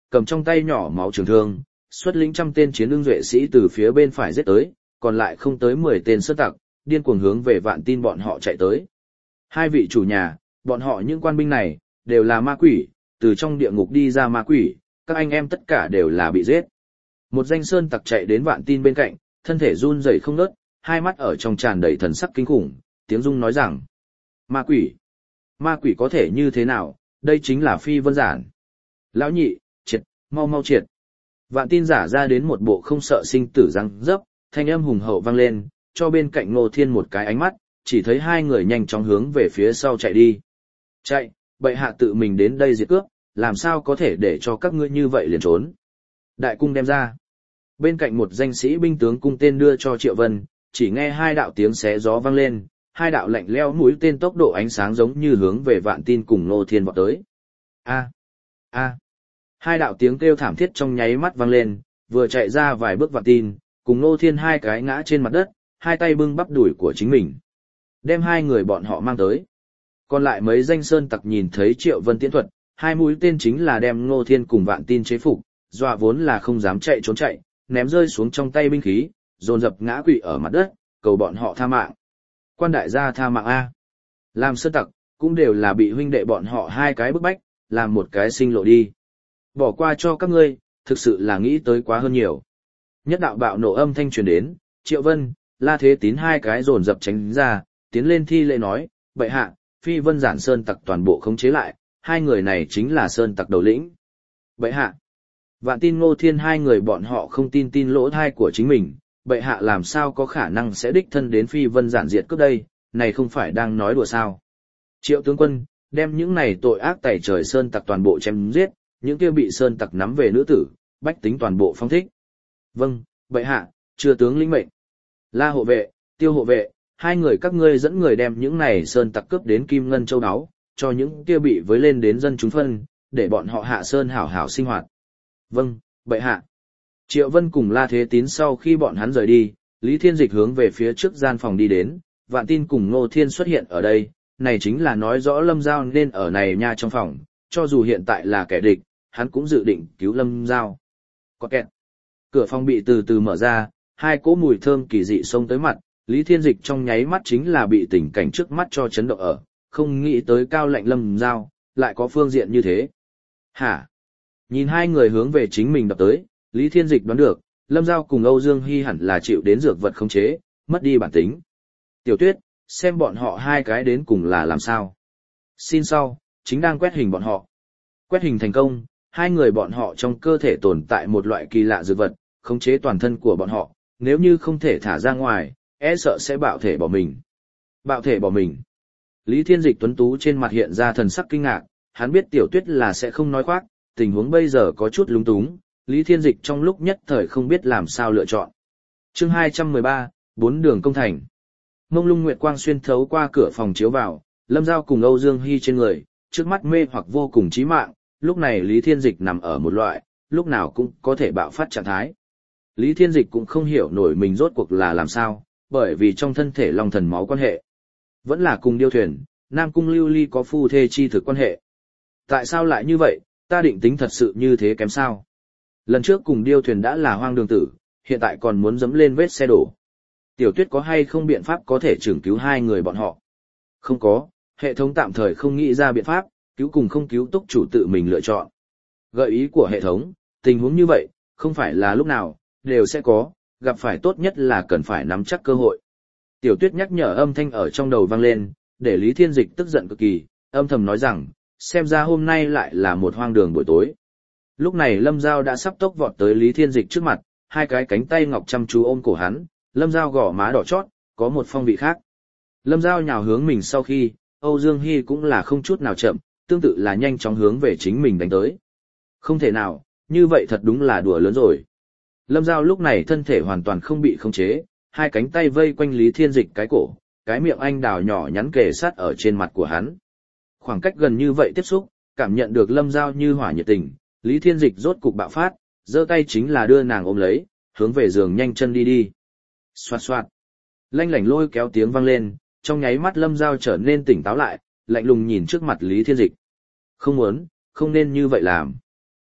cầm trong tay nhỏ máu trường thương, xuất lĩnh trăm tên chiến ưng duệ sĩ từ phía bên phải giết tới, còn lại không tới mười tên sơn tặc, điên cuồng hướng về Vạn Tin bọn họ chạy tới. Hai vị chủ nhà, bọn họ những quan binh này, đều là ma quỷ, từ trong địa ngục đi ra ma quỷ, các anh em tất cả đều là bị giết. Một danh sơn tặc chạy đến Vạn Tin bên cạnh, thân thể run rẩy không ngớt, hai mắt ở trong tràn đầy thần sắc kinh khủng, tiếng rung nói rằng: Ma quỷ! Ma quỷ có thể như thế nào, đây chính là phi vân giản. Lão nhị, triệt, mau mau triệt. Vạn Tin giả ra đến một bộ không sợ sinh tử răng dấp, thanh âm hùng hậu vang lên, cho bên cạnh Ngô Thiên một cái ánh mắt, chỉ thấy hai người nhanh chóng hướng về phía sau chạy đi. Chạy, bệ hạ tự mình đến đây diệt cướp, làm sao có thể để cho các ngươi như vậy liền trốn. Đại cung đem ra. Bên cạnh một danh sĩ binh tướng cung tên đưa cho Triệu Vân, chỉ nghe hai đạo tiếng xé gió vang lên, hai đạo lạnh lẽo mũi tên tốc độ ánh sáng giống như hướng về Vạn Tin cùng Ngô Thiên vọt tới. A, a. Hai đạo tiếng kêu thảm thiết trong nháy mắt vang lên, vừa chạy ra vài bước Vạn Tin, cùng Ngô Thiên hai cái ngã trên mặt đất, hai tay bưng bắp đùi của chính mình. Đem hai người bọn họ mang tới. Còn lại mấy danh sơn tặc nhìn thấy Triệu Vân tiễn thuật, hai mũi tên chính là đem Ngô Thiên cùng Vạn Tin chế phục, dọa vốn là không dám chạy trốn chạy, ném rơi xuống trong tay binh khí, dồn dập ngã quỵ ở mặt đất, cầu bọn họ tha mạng. Quan đại gia tha mạng A. Làm sơn tặc, cũng đều là bị huynh đệ bọn họ hai cái bức bách, làm một cái sinh lộ đi. Bỏ qua cho các ngươi, thực sự là nghĩ tới quá hơn nhiều. Nhất đạo bạo nổ âm thanh truyền đến, Triệu Vân, La Thế Tín hai cái dồn dập tránh ra, tiến lên thi lễ nói: Bệ hạ, phi vân giản sơn tặc toàn bộ khống chế lại, hai người này chính là sơn tặc đầu lĩnh. Bệ hạ. Vạn Tin Ngô Thiên hai người bọn họ không tin tin lỗ thai của chính mình, bệ hạ làm sao có khả năng sẽ đích thân đến phi vân giản diệt cướp đây, này không phải đang nói đùa sao. Triệu tướng quân, đem những này tội ác tày trời sơn tặc toàn bộ chém giết, những kia bị sơn tặc nắm về nữ tử, bách tính toàn bộ phong thích. Vâng, bệ hạ, chư tướng lĩnh mệnh. La hộ vệ, Tiêu hộ vệ, hai người các ngươi dẫn người đem những này sơn tặc cướp đến Kim Ngân Châu Đáo, cho những kia bị với lên đến dân chúng phân, để bọn họ hạ sơn hảo hảo sinh hoạt. Vâng, bệ hạ. Triệu Vân cùng La Thế Tín sau khi bọn hắn rời đi, Lý Thiên Dịch hướng về phía trước gian phòng đi đến, Vạn Tin cùng Ngô Thiên xuất hiện ở đây, này chính là nói rõ Lâm Giao nên ở này nha trong phòng, cho dù hiện tại là kẻ địch, hắn cũng dự định cứu Lâm Giao. Có kẹt. Cửa phòng bị từ từ mở ra, hai cỗ mùi thơm kỳ dị xông tới mặt, Lý Thiên Dịch trong nháy mắt chính là bị tình cảnh trước mắt cho chấn động ở, không nghĩ tới cao lạnh Lâm Giao, lại có phương diện như thế. Hả? Nhìn hai người hướng về chính mình đập tới, Lý Thiên Dịch đoán được, Lâm Giao cùng Âu Dương Hy hẳn là chịu đến dược vật khống chế, mất đi bản tính. Tiểu Tuyết, xem bọn họ hai cái đến cùng là làm sao. Xin sau, chính đang quét hình bọn họ. Quét hình thành công, hai người bọn họ trong cơ thể tồn tại một loại kỳ lạ dược vật, khống chế toàn thân của bọn họ, nếu như không thể thả ra ngoài, e sợ sẽ bạo thể bỏ mình. Bạo thể bỏ mình. Lý Thiên Dịch tuấn tú trên mặt hiện ra thần sắc kinh ngạc, hắn biết Tiểu Tuyết là sẽ không nói khoác, tình huống bây giờ có chút lúng túng, Lý Thiên Dịch trong lúc nhất thời không biết làm sao lựa chọn. Chương hai trăm mười ba, bốn đường công thành. Mông lung nguyệt quang xuyên thấu qua cửa phòng chiếu vào, Lâm Giao cùng Âu Dương Hy trên người, trước mắt mê hoặc vô cùng chí mạng, lúc này Lý Thiên Dịch nằm ở một loại, lúc nào cũng có thể bạo phát trạng thái. Lý Thiên Dịch cũng không hiểu nổi mình rốt cuộc là làm sao, bởi vì trong thân thể long thần máu quan hệ. Vẫn là cùng điêu thuyền, Nam Cung Lưu Ly có phu thê chi thực quan hệ. Tại sao lại như vậy, ta định tính thật sự như thế kém sao? Lần trước cùng điêu thuyền đã là hoang đường tử, hiện tại còn muốn dẫm lên vết xe đổ. Tiểu Tuyết có hay không biện pháp có thể trưởng cứu hai người bọn họ? Không có, hệ thống tạm thời không nghĩ ra biện pháp, cứu cùng không cứu túc chủ tự mình lựa chọn. Gợi ý của hệ thống, tình huống như vậy, không phải là lúc nào, đều sẽ có, gặp phải tốt nhất là cần phải nắm chắc cơ hội. Tiểu Tuyết nhắc nhở âm thanh ở trong đầu vang lên, để Lý Thiên Dịch tức giận cực kỳ, âm thầm nói rằng, xem ra hôm nay lại là một hoang đường buổi tối. Lúc này Lâm Giao đã sắp tốc vọt tới Lý Thiên Dịch trước mặt, hai cái cánh tay ngọc chăm chú ôm cổ hắn, Lâm Giao gò má đỏ chót, có một phong vị khác. Lâm Giao nhào hướng mình sau khi, Âu Dương Hy cũng là không chút nào chậm, tương tự là nhanh chóng hướng về chính mình đánh tới. Không thể nào, như vậy thật đúng là đùa lớn rồi. Lâm Giao lúc này thân thể hoàn toàn không bị khống chế, hai cánh tay vây quanh Lý Thiên Dịch cái cổ, cái miệng anh đào nhỏ nhắn kề sát ở trên mặt của hắn. Khoảng cách gần như vậy tiếp xúc, cảm nhận được Lâm Giao như hỏa nhiệt tình, Lý Thiên Dịch rốt cục bạo phát, giơ tay chính là đưa nàng ôm lấy, hướng về giường nhanh chân đi đi. Xoạt xoạt. Lanh lảnh lôi kéo tiếng vang lên, trong nháy mắt Lâm Giao trở nên tỉnh táo lại, lạnh lùng nhìn trước mặt Lý Thiên Dịch. Không muốn, không nên như vậy làm.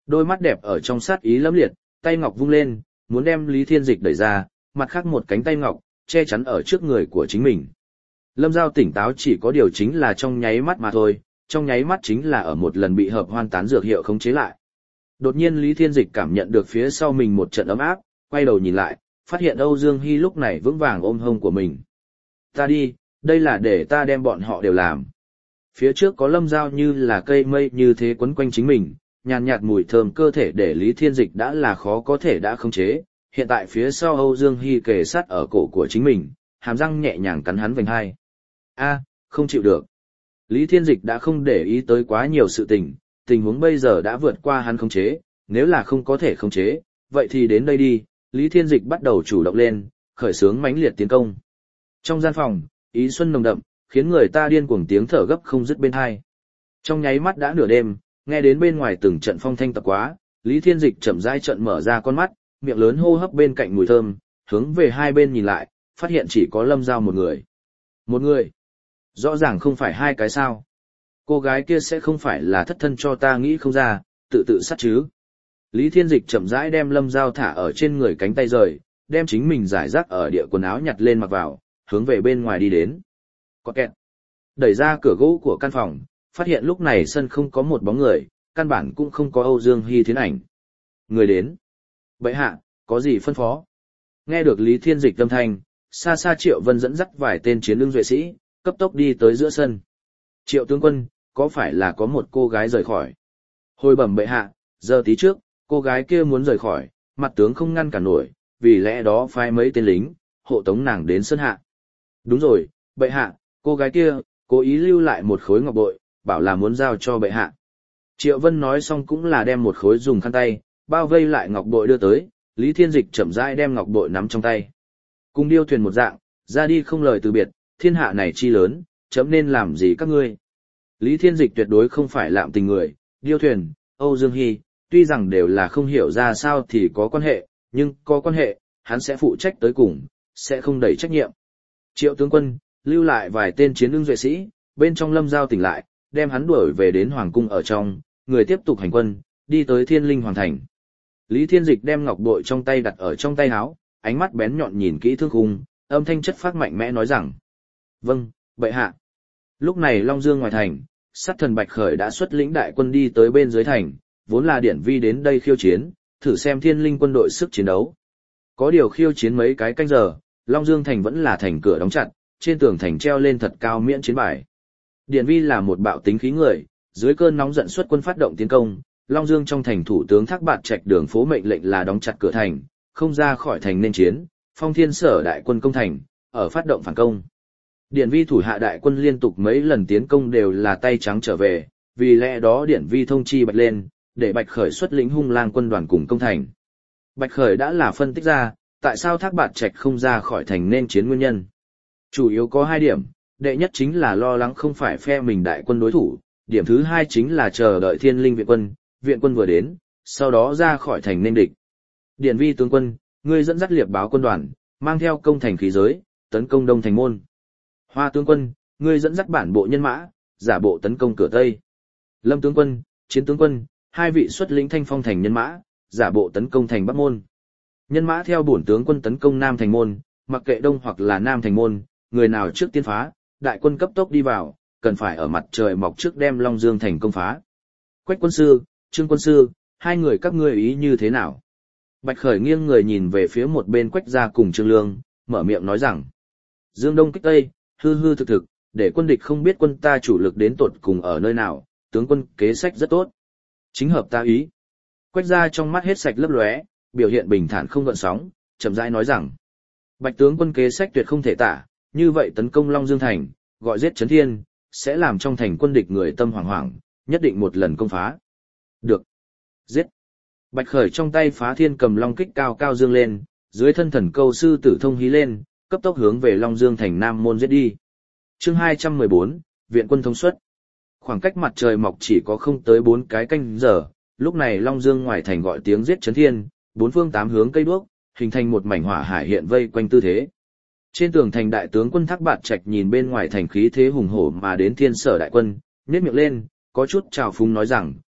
Đôi mắt đẹp ở trong sát ý lẫm liệt, tay ngọc vung lên, muốn đem Lý Thiên Dịch đẩy ra, mặt khác một cánh tay ngọc, che chắn ở trước người của chính mình. Lâm Giao tỉnh táo chỉ có điều chính là trong nháy mắt mà thôi, trong nháy mắt chính là ở một lần bị hợp hoan tán dược hiệu khống chế lại. Đột nhiên Lý Thiên Dịch cảm nhận được phía sau mình một trận ấm áp, quay đầu nhìn lại, phát hiện Âu Dương Hy lúc này vững vàng ôm hông của mình. Ta đi, đây là để ta đem bọn họ đều làm. Phía trước có Lâm Giao như là cây mây như thế quấn quanh chính mình, nhàn nhạt mùi thơm cơ thể để Lý Thiên Dịch đã là khó có thể đã khống chế, hiện tại phía sau Âu Dương Hy kề sát ở cổ của chính mình, hàm răng nhẹ nhàng cắn hắn vành hai. A, không chịu được. Lý Thiên Dịch đã không để ý tới quá nhiều sự tình, tình huống bây giờ đã vượt qua hắn khống chế, nếu là không có thể khống chế, vậy thì đến đây đi. Lý Thiên Dịch bắt đầu chủ động lên, khởi xướng mãnh liệt tiến công. Trong gian phòng, ý xuân nồng đậm, khiến người ta điên cuồng tiếng thở gấp không dứt bên tai. Trong nháy mắt đã nửa đêm, nghe đến bên ngoài từng trận phong thanh tập quá, Lý Thiên Dịch chậm rãi trợn mở ra con mắt, miệng lớn hô hấp bên cạnh mùi thơm, hướng về hai bên nhìn lại, phát hiện chỉ có Lâm Giao một người. Một người? Rõ ràng không phải hai cái sao? Cô gái kia sẽ không phải là thất thân cho ta nghĩ không ra, tự tự sát chứ? Lý Thiên Dịch chậm rãi đem Lâm Giao thả ở trên người cánh tay rời, đem chính mình giải rác ở địa quần áo nhặt lên mặc vào, hướng về bên ngoài đi đến. Có kẹt. Đẩy ra cửa gỗ của căn phòng, phát hiện lúc này sân không có một bóng người, căn bản cũng không có Âu Dương Hy thiến ảnh. Người đến. Bệ hạ, có gì phân phó? Nghe được Lý Thiên Dịch âm thanh, xa xa Triệu Vân dẫn dắt vài tên chiến lương duệ sĩ, cấp tốc đi tới giữa sân. Triệu tướng quân, có phải là có một cô gái rời khỏi? Hồi bẩm bệ hạ, giờ tí trước, cô gái kia muốn rời khỏi, mặt tướng không ngăn cản nổi, vì lẽ đó phái mấy tên lính, hộ tống nàng đến sân hạ. Đúng rồi, bệ hạ, cô gái kia, cố ý lưu lại một khối ngọc bội, bảo là muốn giao cho bệ hạ. Triệu Vân nói xong cũng là đem một khối dùng khăn tay, bao vây lại ngọc bội đưa tới, Lý Thiên Dịch chậm rãi đem ngọc bội nắm trong tay. Cùng điêu thuyền một dạng, ra đi không lời từ biệt, thiên hạ này chi lớn, chấm nên làm gì các ngươi. Lý Thiên Dịch tuyệt đối không phải lạm tình người, điêu thuyền, Âu Dương Hy, tuy rằng đều là không hiểu ra sao thì có quan hệ, nhưng có quan hệ, hắn sẽ phụ trách tới cùng, sẽ không đẩy trách nhiệm. Triệu tướng quân, lưu lại vài tên chiến lương duệ sĩ, bên trong Lâm Giao tỉnh lại, đem hắn đuổi về đến Hoàng cung ở trong, người tiếp tục hành quân, đi tới Thiên Linh Hoàng thành. Lý Thiên Dịch đem ngọc bội trong tay đặt ở trong tay áo, ánh mắt bén nhọn nhìn kỹ thương khung, âm thanh chất phác mạnh mẽ nói rằng: "Vâng, bệ hạ." Lúc này Long Dương ngoài thành, sát thần Bạch Khởi đã xuất lĩnh đại quân đi tới bên dưới thành, vốn là điển vi đến đây khiêu chiến, thử xem Thiên Linh quân đội sức chiến đấu. Có điều khiêu chiến mấy cái canh giờ, Long Dương thành vẫn là thành cửa đóng chặt, trên tường thành treo lên thật cao miễn chiến bài. Điển vi là một bạo tính khí người, dưới cơn nóng giận xuất quân phát động tiến công, Long Dương trong thành thủ tướng Thác Bạt Trạch đường phố mệnh lệnh là đóng chặt cửa thành, không ra khỏi thành nên chiến, Phong Thiên Sở đại quân công thành, ở phát động phản công. Điển vi thủ hạ đại quân liên tục mấy lần tiến công đều là tay trắng trở về, vì lẽ đó Điển vi thông chi Bạch lên, để Bạch Khởi xuất lĩnh hung lang quân đoàn cùng công thành. Bạch Khởi đã là phân tích ra, tại sao Thác Bạt Trạch không ra khỏi thành nên chiến nguyên nhân. Chủ yếu có hai điểm, đệ nhất chính là lo lắng không phải phe mình đại quân đối thủ, điểm thứ hai chính là chờ đợi Thiên Linh viện quân, viện quân vừa đến, sau đó ra khỏi thành nên địch. Điển vi tướng quân, ngươi dẫn dắt liệp báo quân đoàn, mang theo công thành khí giới, tấn công đông thành môn. Hoa tướng quân, ngươi dẫn dắt bản bộ nhân mã, giả bộ tấn công cửa tây. Lâm tướng quân, Chiến tướng quân, hai vị xuất lĩnh Thanh Phong thành nhân mã, giả bộ tấn công thành Bắc môn. Nhân mã theo bổn tướng quân tấn công Nam thành môn, mặc kệ đông hoặc là Nam thành môn, người nào trước tiên phá, đại quân cấp tốc đi vào, cần phải ở mặt trời mọc trước đem Long Dương thành công phá. Quách quân sư, Trương quân sư, hai người các ngươi ý như thế nào? Bạch Khởi nghiêng người nhìn về phía một bên Quách gia cùng Trương Lương, mở miệng nói rằng: Dương Đông kích Tây, hư hư thực thực, để quân địch không biết quân ta chủ lực đến tột cùng ở nơi nào, tướng quân kế sách rất tốt. Chính hợp ta ý. Quách gia trong mắt hết sạch lấp lóe, biểu hiện bình thản không gợn sóng, chậm rãi nói rằng: Bạch tướng quân kế sách tuyệt không thể tả, như vậy tấn công Long Dương thành, gọi giết Chấn Thiên, sẽ làm trong thành quân địch người tâm hoảng hoảng, nhất định một lần công phá. Được. Giết. Bạch Khởi trong tay Phá Thiên Cầm Long kích cao cao dương lên, dưới thân thần câu sư tử thông hí lên, cấp tốc hướng về Long Dương thành Nam môn giết đi. Chương hai trăm mười bốn, viện quân thông suất. Khoảng cách mặt trời mọc chỉ có không tới bốn cái canh giờ, lúc này Long Dương ngoài thành gọi tiếng giết Chấn Thiên, bốn phương tám hướng cây đuốc, hình thành một mảnh hỏa hải hiện vây quanh tư thế. Trên tường thành đại tướng quân Thác Bạt Trạch nhìn bên ngoài thành khí thế hùng hổ mà đến Thiên Sở đại quân, nhếch miệng lên, có chút trào phúng nói rằng: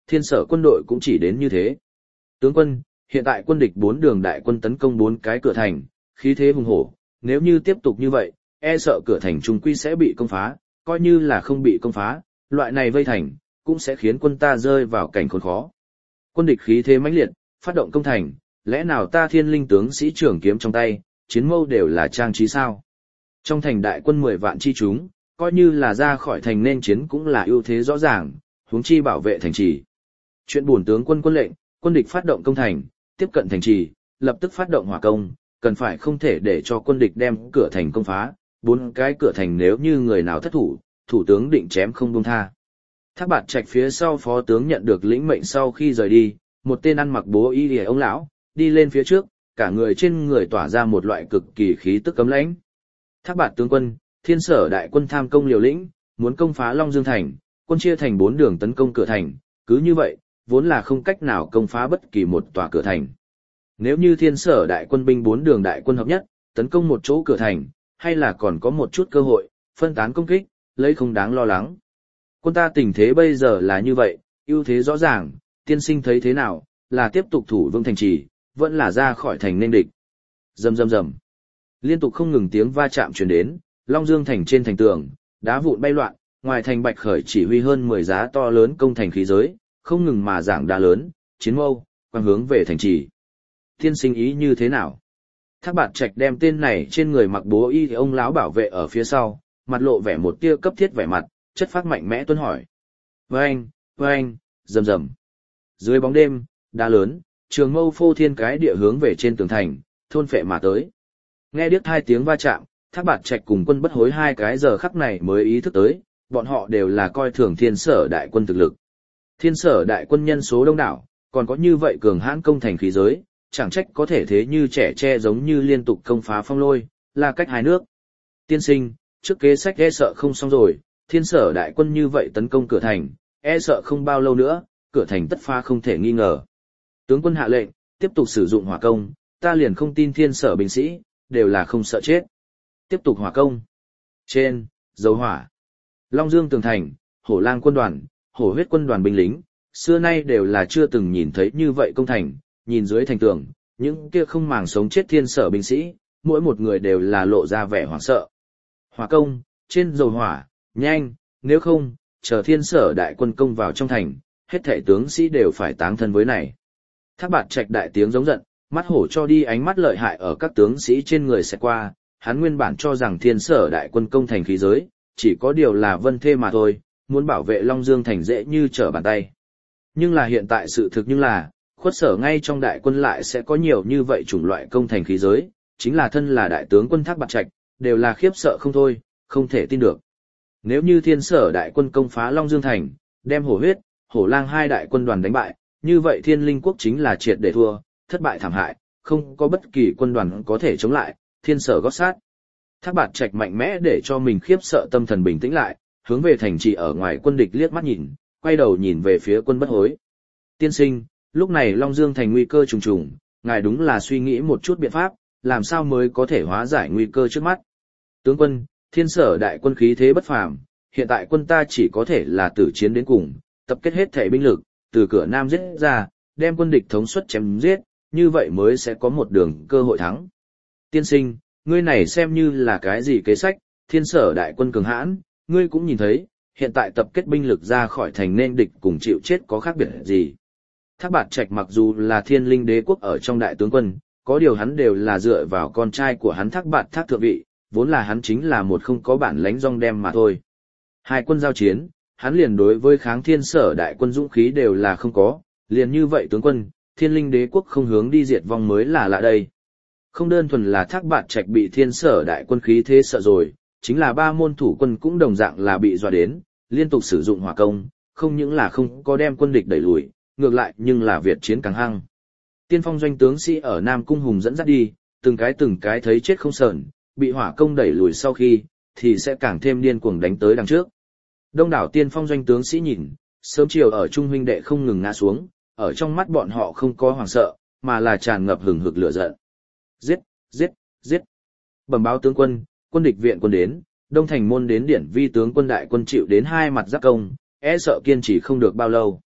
thiên sở quân đội cũng chỉ đến như thế. Tướng quân, hiện tại quân địch bốn đường đại quân tấn công bốn cái cửa thành, khí thế hùng hổ, nếu như tiếp tục như vậy, e sợ cửa thành trung quy sẽ bị công phá, coi như là không bị công phá, loại này vây thành, cũng sẽ khiến quân ta rơi vào cảnh khốn khó. Quân địch khí thế mãnh liệt, phát động công thành, lẽ nào ta thiên linh tướng sĩ trưởng kiếm trong tay, chiến mâu đều là trang trí sao? Trong thành đại quân mười vạn chi chúng, coi như là ra khỏi thành nên chiến cũng là ưu thế rõ ràng, huống chi bảo vệ thành trì. Chuyện bổn tướng quân quân lệnh, quân địch phát động công thành, tiếp cận thành trì, lập tức phát động hỏa công, cần phải không thể để cho quân địch đem cửa thành công phá, bốn cái cửa thành nếu như người nào thất thủ, thủ tướng định chém không buông tha. Thác Bạt Trạch phía sau phó tướng nhận được lĩnh mệnh sau khi rời đi, một tên ăn mặc bố y lìa ông lão, đi lên phía trước, cả người trên người tỏa ra một loại cực kỳ khí tức cấm lãnh. Thác Bạt tướng quân, thiên sở đại quân tham công liều lĩnh, muốn công phá Long Dương thành, quân chia thành bốn đường tấn công cửa thành, cứ như vậy, vốn là không cách nào công phá bất kỳ một tòa cửa thành. Nếu như thiên sở đại quân binh bốn đường đại quân hợp nhất, tấn công một chỗ cửa thành, hay là còn có một chút cơ hội, phân tán công kích, lấy không đáng lo lắng. Quân ta tình thế bây giờ là như vậy, ưu thế rõ ràng, tiên sinh thấy thế nào, là tiếp tục thủ vững thành trì, vẫn là ra khỏi thành nên địch. Rầm rầm rầm. Liên tục không ngừng tiếng va chạm truyền đến, Long Dương thành trên thành tường, đá vụn bay loạn, ngoài thành Bạch Khởi chỉ huy hơn mười giá to lớn công thành khí giới, không ngừng mà giảng đá lớn, chiến mâu, quang hướng về thành trì. Tiên sinh ý như thế nào? Thác Bạt Trạch đem tên này trên người mặc bố y thì ông lão bảo vệ ở phía sau, mặt lộ vẻ một tia cấp thiết vẻ mặt, chất phác mạnh mẽ tuân hỏi. Vâng, vâng, rầm rầm. Dưới bóng đêm, đá lớn, trường mâu phô thiên cái địa hướng về trên tường thành, thôn phệ mà tới. Nghe điếc hai tiếng va chạm, Thác Bạt Trạch cùng quân bất hối hai cái giờ khắc này mới ý thức tới, bọn họ đều là coi thường thiên sở đại quân thực lực. Thiên sở đại quân nhân số đông đảo, còn có như vậy cường hãn công thành khí giới, chẳng trách có thể thế như trẻ tre giống như liên tục công phá phong lôi, là cách hai nước. Tiên sinh, trước kế sách e sợ không xong rồi, thiên sở đại quân như vậy tấn công cửa thành, e sợ không bao lâu nữa, cửa thành tất phá không thể nghi ngờ. Tướng quân hạ lệnh, tiếp tục sử dụng hỏa công, ta liền không tin thiên sở binh sĩ, đều là không sợ chết. Tiếp tục hỏa công. Trên, dấu hỏa. Long Dương tường thành, Hổ Lang quân đoàn, Hổ Huyết quân đoàn binh lính, xưa nay đều là chưa từng nhìn thấy như vậy công thành, nhìn dưới thành tường, những kia không màng sống chết thiên sở binh sĩ, mỗi một người đều là lộ ra vẻ hoảng sợ. Hỏa công, trên dầu hỏa, nhanh, nếu không, chờ thiên sở đại quân công vào trong thành, hết thảy tướng sĩ đều phải táng thân với này. Thác Bạt Trạch đại tiếng giống giận, mắt hổ cho đi ánh mắt lợi hại ở các tướng sĩ trên người sẽ qua, hắn nguyên bản cho rằng thiên sở đại quân công thành khí giới, chỉ có điều là vân thê mà thôi, muốn bảo vệ Long Dương thành dễ như trở bàn tay. Nhưng là hiện tại sự thực nhưng là, khuất sở ngay trong đại quân lại sẽ có nhiều như vậy chủng loại công thành khí giới, chính là thân là đại tướng quân Thác Bạt Trạch, đều là khiếp sợ không thôi, không thể tin được. Nếu như thiên sở đại quân công phá Long Dương thành, đem Hổ Huyết, Hổ Lang hai đại quân đoàn đánh bại, như vậy thiên linh quốc chính là triệt để thua, thất bại thảm hại, không có bất kỳ quân đoàn có thể chống lại, thiên sở gót sát. Thác Bạt Trạch mạnh mẽ để cho mình khiếp sợ tâm thần bình tĩnh lại, hướng về thành trì ở ngoài quân địch liếc mắt nhìn, quay đầu nhìn về phía quân bất hối. Tiên sinh, lúc này Long Dương thành nguy cơ trùng trùng, ngài đúng là suy nghĩ một chút biện pháp, làm sao mới có thể hóa giải nguy cơ trước mắt. Tướng quân, thiên sở đại quân khí thế bất phàm, hiện tại quân ta chỉ có thể là tử chiến đến cùng, tập kết hết thể binh lực, từ cửa Nam giết ra, đem quân địch thống suất chém giết, như vậy mới sẽ có một đường cơ hội thắng. Tiên sinh, ngươi này xem như là cái gì kế sách, thiên sở đại quân cường hãn, ngươi cũng nhìn thấy, hiện tại tập kết binh lực ra khỏi thành nên địch cùng chịu chết có khác biệt gì. Thác Bạt Trạch mặc dù là thiên linh đế quốc ở trong đại tướng quân, có điều hắn đều là dựa vào con trai của hắn Thác Bạt Thác thượng vị, vốn là hắn chính là một không có bản lãnh rong đem mà thôi. Hai quân giao chiến, hắn liền đối với kháng thiên sở đại quân dũng khí đều là không có, liền như vậy tướng quân, thiên linh đế quốc không hướng đi diệt vong mới là lạ đây. Không đơn thuần là Thác Bạt Trạch bị thiên sở đại quân khí thế sợ rồi, chính là ba môn thủ quân cũng đồng dạng là bị dọa đến, liên tục sử dụng hỏa công, không những là không có đem quân địch đẩy lùi, ngược lại nhưng là Việt chiến càng hăng. Tiên phong doanh tướng sĩ ở Nam Cung Hùng dẫn dắt đi, từng cái từng cái thấy chết không sờn, bị hỏa công đẩy lùi sau khi, thì sẽ càng thêm điên cuồng đánh tới đằng trước. Đông đảo tiên phong doanh tướng sĩ nhìn, sớm chiều ở trung huynh đệ không ngừng ngã xuống, ở trong mắt bọn họ không có hoảng sợ, mà là tràn ngập hừng hực lửa giận. Giết, giết, giết. Bẩm báo tướng quân, quân địch viện quân đến, Đông Thành môn đến điển vi tướng quân đại quân chịu đến hai mặt giáp công, e sợ kiên trì không được bao lâu.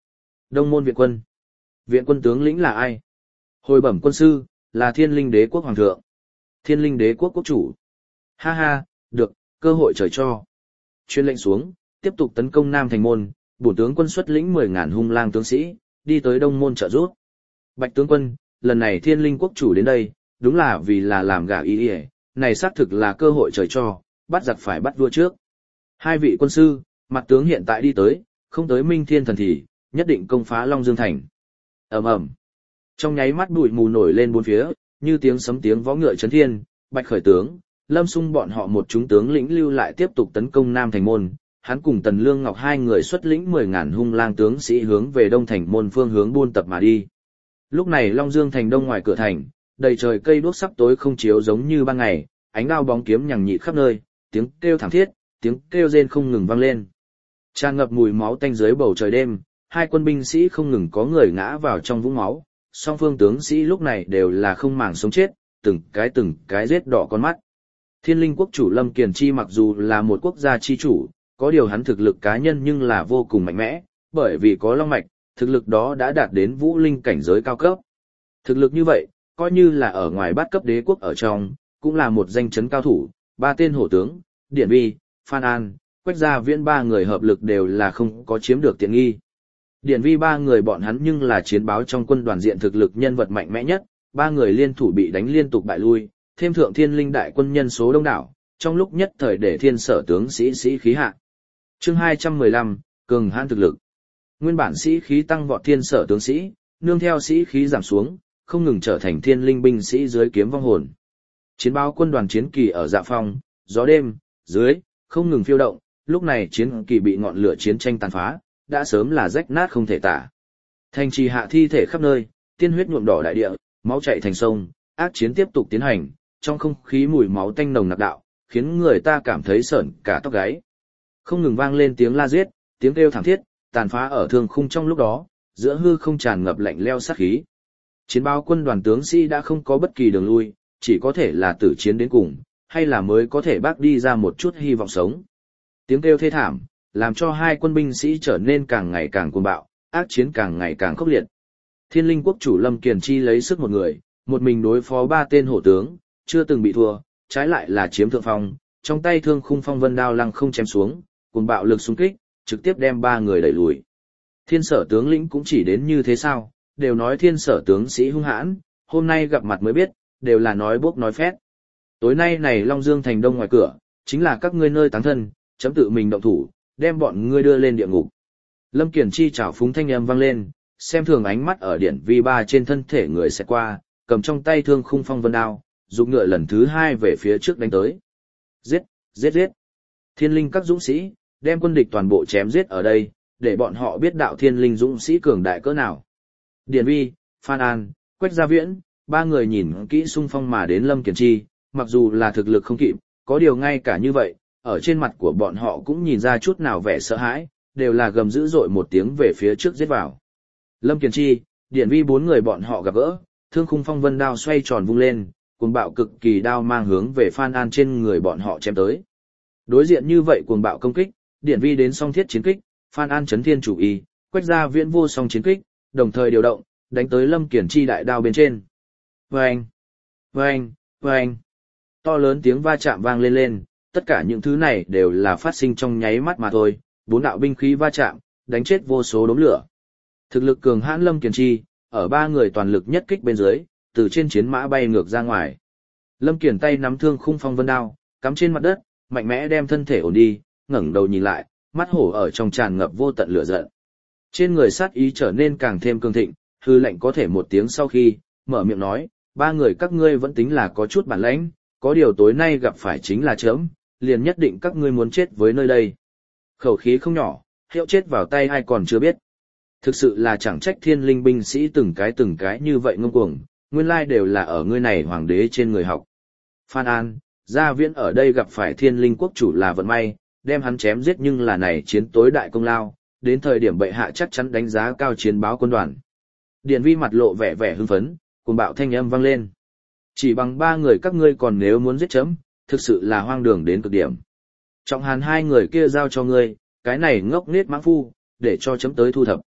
Đông môn viện quân. Viện quân tướng lĩnh là ai? Hồi bẩm quân sư, là Thiên Linh Đế quốc hoàng thượng. Thiên Linh Đế quốc quốc chủ. Ha ha, được, cơ hội trời cho. Chuyên lệnh xuống, tiếp tục tấn công Nam Thành môn, bổ tướng quân xuất lĩnh mười ngàn hung lang tướng sĩ, đi tới Đông môn trợ giúp. Bạch tướng quân, lần này Thiên Linh quốc chủ đến đây, đúng là vì là làm gà ý ỉa, này xác thực là cơ hội trời cho, bắt giặc phải bắt vua trước. Hai vị quân sư, mặt tướng hiện tại đi tới, không tới Minh Thiên thần thì, nhất định công phá Long Dương thành. Ầm ầm. Trong nháy mắt bụi mù nổi lên bốn phía, như tiếng sấm tiếng võ ngựa chấn thiên, Bạch khởi tướng, Lâm Sung bọn họ một chúng tướng lĩnh lưu lại tiếp tục tấn công Nam Thành môn, hắn cùng Tần Lương Ngọc hai người xuất lĩnh mười ngàn hung lang tướng sĩ hướng về Đông Thành môn phương hướng buôn tập mà đi. Lúc này Long Dương thành đông ngoài cửa thành, đầy trời cây đuốc sắp tối không chiếu giống như ban ngày, ánh đao bóng kiếm nhằng nhịt khắp nơi, tiếng kêu thảm thiết, tiếng kêu rên không ngừng vang lên. Tràn ngập mùi máu tanh dưới bầu trời đêm, hai quân binh sĩ không ngừng có người ngã vào trong vũng máu, song phương tướng sĩ lúc này đều là không màng sống chết, từng cái từng cái giết đỏ con mắt. Thiên Linh quốc chủ Lâm Kiền Chi mặc dù là một quốc gia chi chủ, có điều hắn thực lực cá nhân nhưng là vô cùng mạnh mẽ, bởi vì có long mạch, thực lực đó đã đạt đến vũ linh cảnh giới cao cấp. Thực lực như vậy, coi như là ở ngoài bát cấp đế quốc ở trong, cũng là một danh chấn cao thủ, ba tên hổ tướng, Điển Vi, Phan An, Quách Gia Viễn ba người hợp lực đều là không có chiếm được tiện nghi. Điển Vi ba người bọn hắn nhưng là chiến báo trong quân đoàn diện thực lực nhân vật mạnh mẽ nhất, ba người liên thủ bị đánh liên tục bại lui, thêm thượng Thiên Linh đại quân nhân số đông đảo, trong lúc nhất thời để thiên sở tướng sĩ sĩ khí hạ. Chương hai trăm mười lăm, cường hãn thực lực. Nguyên bản sĩ khí tăng vọt thiên sở tướng sĩ, nương theo sĩ khí giảm xuống, không ngừng trở thành Thiên Linh binh sĩ dưới kiếm vong hồn. Chiến báo quân đoàn chiến kỳ ở Dạ Phong, gió đêm, dưới, không ngừng phiêu động, lúc này chiến kỳ bị ngọn lửa chiến tranh tàn phá, đã sớm là rách nát không thể tả. Thành trì hạ thi thể khắp nơi, tiên huyết nhuộm đỏ đại địa, máu chảy thành sông, ác chiến tiếp tục tiến hành, trong không khí mùi máu tanh nồng nặc đạo, khiến người ta cảm thấy sởn cả tóc gáy. Không ngừng vang lên tiếng la giết, tiếng kêu thảm thiết, tàn phá ở thương khung trong lúc đó, giữa hư không tràn ngập lạnh lẽo sát khí. Chiến báo quân đoàn tướng sĩ đã không có bất kỳ đường lui, chỉ có thể là tử chiến đến cùng, hay là mới có thể bác đi ra một chút hy vọng sống. Tiếng kêu thê thảm, làm cho hai quân binh sĩ trở nên càng ngày càng cuồng bạo, ác chiến càng ngày càng khốc liệt. Thiên Linh quốc chủ Lâm Kiền Chi lấy sức một người, một mình đối phó ba tên hổ tướng, chưa từng bị thua, trái lại là chiếm thượng phong, trong tay thương khung phong vân đao lăng không chém xuống, cuồng bạo lực xung kích, trực tiếp đem ba người đẩy lùi. Thiên sở tướng lĩnh cũng chỉ đến như thế sao, đều nói thiên sở tướng sĩ hung hãn, hôm nay gặp mặt mới biết, đều là nói bốc nói phét. Tối nay này Long Dương thành đông ngoài cửa, chính là các ngươi nơi táng thân, chấm tự mình động thủ, đem bọn ngươi đưa lên địa ngục. Lâm Kiền Chi trảo phúng thanh âm vang lên, xem thường ánh mắt ở Điển Vi ba trên thân thể người sẽ qua, cầm trong tay thương khung phong vân đao, dục ngựa lần thứ hai về phía trước đánh tới. Giết, giết giết. Thiên Linh các dũng sĩ, đem quân địch toàn bộ chém giết ở đây, để bọn họ biết đạo Thiên Linh dũng sĩ cường đại cỡ nào. Điển Vi, Phan An, Quách Gia Viễn, ba người nhìn kỹ xung phong mà đến Lâm Kiền Chi, mặc dù là thực lực không kịp, có điều ngay cả như vậy, ở trên mặt của bọn họ cũng nhìn ra chút nào vẻ sợ hãi, đều là gầm dữ dội một tiếng về phía trước giết vào. Lâm Kiền Chi, Điển Vi bốn người bọn họ gặp gỡ, thương khung phong vân đao xoay tròn vung lên, cuồng bạo cực kỳ đao mang hướng về Phan An trên người bọn họ chém tới. Đối diện như vậy cuồng bạo công kích, Điển Vi đến song thiết chiến kích, Phan An chấn thiên chủ y, Quách Gia Viễn vô song chiến kích, đồng thời điều động, đánh tới Lâm Kiền Chi đại đao bên trên. Vâng! Vâng! Vâng! To lớn tiếng va chạm vang lên lên, tất cả những thứ này đều là phát sinh trong nháy mắt mà thôi, bốn đạo binh khí va chạm, đánh chết vô số đốm lửa. Thực lực cường hãn Lâm Kiền Chi, ở ba người toàn lực nhất kích bên dưới, từ trên chiến mã bay ngược ra ngoài. Lâm Kiền tay nắm thương khung phong vân đao, cắm trên mặt đất, mạnh mẽ đem thân thể ổn đi, ngẩng đầu nhìn lại, mắt hổ ở trong tràn ngập vô tận lửa giận. Trên người sát ý trở nên càng thêm cường thịnh, hư lệnh có thể một tiếng sau khi, mở miệng nói, ba người các ngươi vẫn tính là có chút bản lãnh, có điều tối nay gặp phải chính là chớm, liền nhất định các ngươi muốn chết với nơi đây. Khẩu khí không nhỏ, hiệu chết vào tay ai còn chưa biết. Thực sự là chẳng trách Thiên Linh binh sĩ từng cái từng cái như vậy ngông cuồng, nguyên lai đều là ở ngươi này hoàng đế trên người học. Phan An, Gia Viễn ở đây gặp phải Thiên Linh quốc chủ là vận may, đem hắn chém giết nhưng là này chiến tối đại công lao, đến thời điểm bệ hạ chắc chắn đánh giá cao chiến báo quân đoàn. Điển Vi mặt lộ vẻ vẻ hưng phấn, cuồng bạo thanh âm vang lên. Chỉ bằng ba người các ngươi còn nếu muốn giết chấm, thực sự là hoang đường đến cực điểm. Trọng Hàn hai người kia giao cho ngươi, cái này ngốc nết mãng phu, để cho chấm tới thu thập.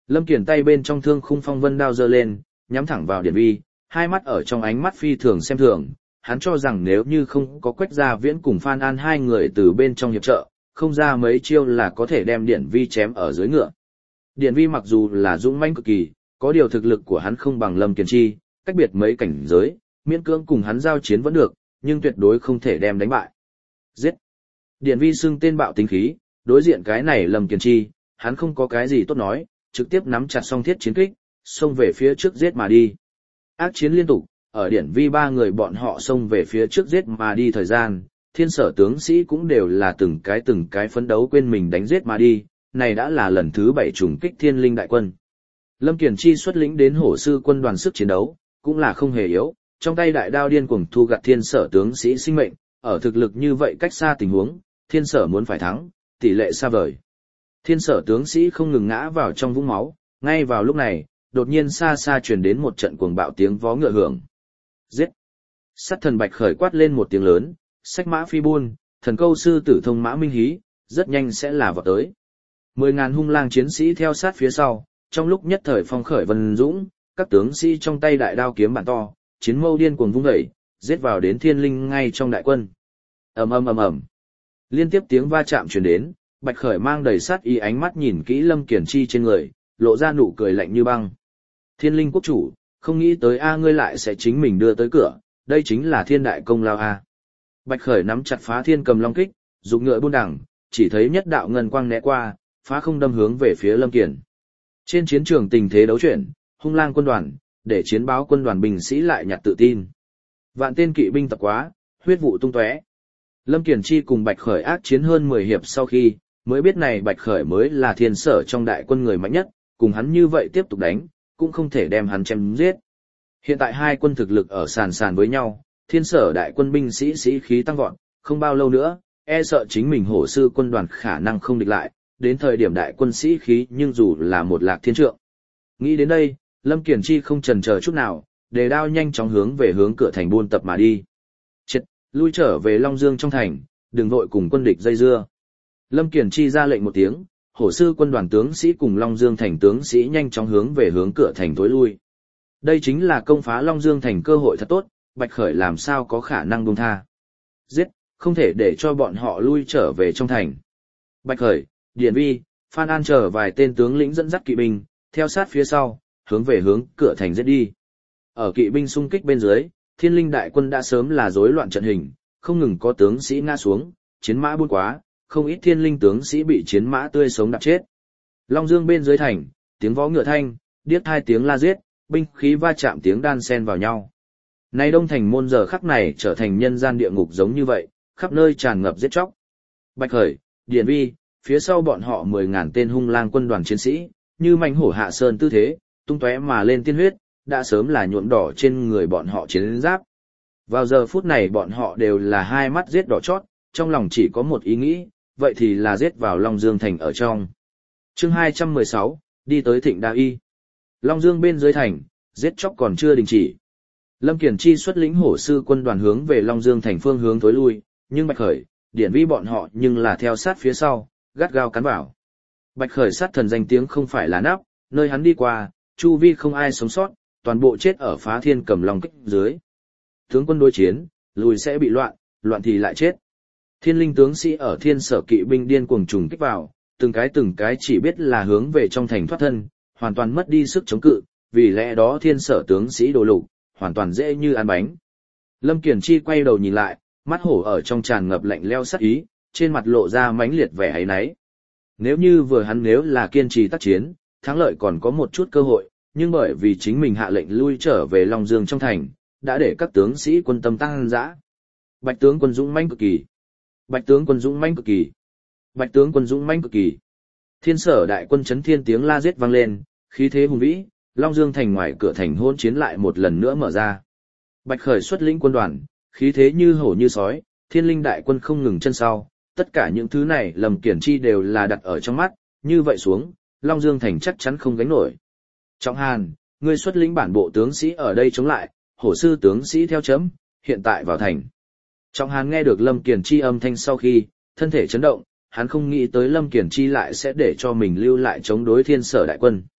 Lâm Kiền tay bên trong thương khung phong vân đao giơ lên, nhắm thẳng vào Điển Vi, hai mắt ở trong ánh mắt phi thường xem thường, hắn cho rằng nếu như không có Quách Gia Viễn cùng Phan An hai người từ bên trong hiệp trợ, không ra mấy chiêu là có thể đem Điển Vi chém ở dưới ngựa. Điển Vi mặc dù là dũng mãnh cực kỳ, có điều thực lực của hắn không bằng Lâm Kiền Chi, cách biệt mấy cảnh giới, miễn cưỡng cùng hắn giao chiến vẫn được, nhưng tuyệt đối không thể đem đánh bại. Giết! Điển Vi xưng tên bạo tính khí, đối diện cái này Lâm Kiền Chi, hắn không có cái gì tốt nói, trực tiếp nắm chặt song thiết chiến kích, xông về phía trước giết mà đi. Ác chiến liên tục, ở Điển Vi ba người bọn họ xông về phía trước giết mà đi thời gian, thiên sở tướng sĩ cũng đều là từng cái từng cái phấn đấu quên mình đánh giết mà đi, này đã là lần thứ bảy trùng kích thiên linh đại quân. Lâm Kiền Chi xuất lĩnh đến hổ sư quân đoàn sức chiến đấu, cũng là không hề yếu, trong tay đại đao điên cuồng thu gặt thiên sở tướng sĩ sinh mệnh, ở thực lực như vậy cách xa tình huống, thiên sở muốn phải thắng, tỷ lệ xa vời. Thiên sở tướng sĩ không ngừng ngã vào trong vũng máu, ngay vào lúc này, đột nhiên xa xa truyền đến một trận cuồng bạo tiếng vó ngựa hưởng. Giết! Sát thần Bạch Khởi quát lên một tiếng lớn, sách mã phi buôn, thần câu sư tử thông mã minh hí, rất nhanh sẽ là vọt tới. Mười ngàn hung lang chiến sĩ theo sát phía sau, trong lúc nhất thời phong khởi vân dũng, các tướng sĩ trong tay đại đao kiếm bản to, chiến mâu điên cuồng vung dậy, giết vào đến thiên linh ngay trong đại quân. Ầm ầm ầm ầm. Liên tiếp tiếng va chạm truyền đến, Bạch Khởi mang đầy sát ý ánh mắt nhìn kỹ Lâm Kiền Chi trên người, lộ ra nụ cười lạnh như băng. Thiên linh quốc chủ, không nghĩ tới a ngươi lại sẽ chính mình đưa tới cửa, đây chính là thiên đại công lao a. Bạch Khởi nắm chặt phá thiên cầm long kích, dục ngựa buôn đẳng, chỉ thấy nhất đạo ngân quang né qua, phá không đâm hướng về phía Lâm Kiền. Trên chiến trường tình thế đấu chuyển, hung lang quân đoàn, để chiến báo quân đoàn binh sĩ lại nhặt tự tin. Vạn tên kỵ binh tập quá, huyết vụ tung tóe. Lâm Kiền Chi cùng Bạch Khởi ác chiến hơn mười hiệp sau khi, mới biết này Bạch Khởi mới là thiên sở trong đại quân người mạnh nhất, cùng hắn như vậy tiếp tục đánh, cũng không thể đem hắn chém giết. Hiện tại hai quân thực lực ở sàn sàn với nhau, thiên sở đại quân binh sĩ sĩ khí tăng vọt, không bao lâu nữa, e sợ chính mình hổ sư quân đoàn khả năng không địch lại, đến thời điểm đại quân sĩ khí nhưng dù là một lạc thiên trượng. Nghĩ đến đây, Lâm Kiền Chi không chần chờ chút nào, đề đao nhanh chóng hướng về hướng cửa thành buôn tập mà đi. Chết, lui trở về Long Dương trong thành, đừng vội cùng quân địch dây dưa. Lâm Kiền Chi ra lệnh một tiếng, hổ sư quân đoàn tướng sĩ cùng Long Dương thành tướng sĩ nhanh chóng hướng về hướng cửa thành tối lui. Đây chính là công phá Long Dương thành cơ hội thật tốt, Bạch Khởi làm sao có khả năng buông tha. Giết, không thể để cho bọn họ lui trở về trong thành. Bạch Khởi, Điển Vi, Phan An chờ vài tên tướng lĩnh dẫn dắt kỵ binh, theo sát phía sau, hướng về hướng cửa thành giết đi. Ở kỵ binh xung kích bên dưới, thiên linh đại quân đã sớm là rối loạn trận hình, không ngừng có tướng sĩ ngã xuống, chiến mã buôn quá, không ít thiên linh tướng sĩ bị chiến mã tươi sống đạp chết. Long Dương bên dưới thành, tiếng vó ngựa thanh, điếc hai tiếng la giết, binh khí va chạm tiếng đan xen vào nhau. Nay đông thành môn giờ khắc này trở thành nhân gian địa ngục giống như vậy, khắp nơi tràn ngập giết chóc. Bạch Khởi, Điển Vi, phía sau bọn họ mười ngàn tên hung lang quân đoàn chiến sĩ, như mãnh hổ hạ sơn tư thế, tung tóe mà lên tiên huyết, đã sớm là nhuộm đỏ trên người bọn họ chiến giáp. Vào giờ phút này bọn họ đều là hai mắt giết đỏ chót, trong lòng chỉ có một ý nghĩ, vậy thì là giết vào Long Dương thành ở trong. Chương hai trăm mười sáu, đi tới Thịnh Đa Y. Long Dương bên dưới thành, giết chóc còn chưa đình chỉ. Lâm Kiền Chi xuất lĩnh hổ sư quân đoàn hướng về Long Dương thành phương hướng tối lui, nhưng Bạch Khởi, Điển Vi bọn họ nhưng là theo sát phía sau, gắt gao cắn vào. Bạch Khởi sát thần danh tiếng không phải là nắp, nơi hắn đi qua, chu vi không ai sống sót, toàn bộ chết ở phá thiên cầm long kích dưới. Tướng quân đối chiến, lùi sẽ bị loạn, loạn thì lại chết. Thiên linh tướng sĩ ở thiên sở kỵ binh điên cuồng trùng kích vào, từng cái từng cái chỉ biết là hướng về trong thành thoát thân, hoàn toàn mất đi sức chống cự, vì lẽ đó thiên sở tướng sĩ đồ lục, hoàn toàn dễ như ăn bánh. Lâm Kiền Chi quay đầu nhìn lại, mắt hổ ở trong tràn ngập lạnh lẽo sát ý, trên mặt lộ ra mãnh liệt vẻ áy náy. Nếu như vừa hắn nếu là kiên trì tác chiến, thắng lợi còn có một chút cơ hội, nhưng bởi vì chính mình hạ lệnh lui trở về Long Dương trong thành, đã để các tướng sĩ quân tâm tăng dã. Bạch tướng quân dũng mãnh cực kỳ. Bạch tướng quân dũng mãnh cực kỳ. Bạch tướng quân dũng mãnh cực kỳ. Thiên sở đại quân chấn thiên tiếng la giết vang lên, khí thế hùng vĩ, Long Dương thành ngoài cửa thành hỗn chiến lại một lần nữa mở ra. Bạch Khởi xuất lĩnh quân đoàn, khí thế như hổ như sói, thiên linh đại quân không ngừng chân sau, tất cả những thứ này Lâm Kiền Chi đều là đặt ở trong mắt, như vậy xuống, Long Dương thành chắc chắn không gánh nổi. Trọng Hàn, ngươi xuất lĩnh bản bộ tướng sĩ ở đây chống lại, hổ sư tướng sĩ theo chấm, hiện tại vào thành. Trọng Hàn nghe được Lâm Kiền Chi âm thanh sau khi, thân thể chấn động, hắn không nghĩ tới Lâm Kiền Chi lại sẽ để cho mình lưu lại chống đối thiên sở đại quân.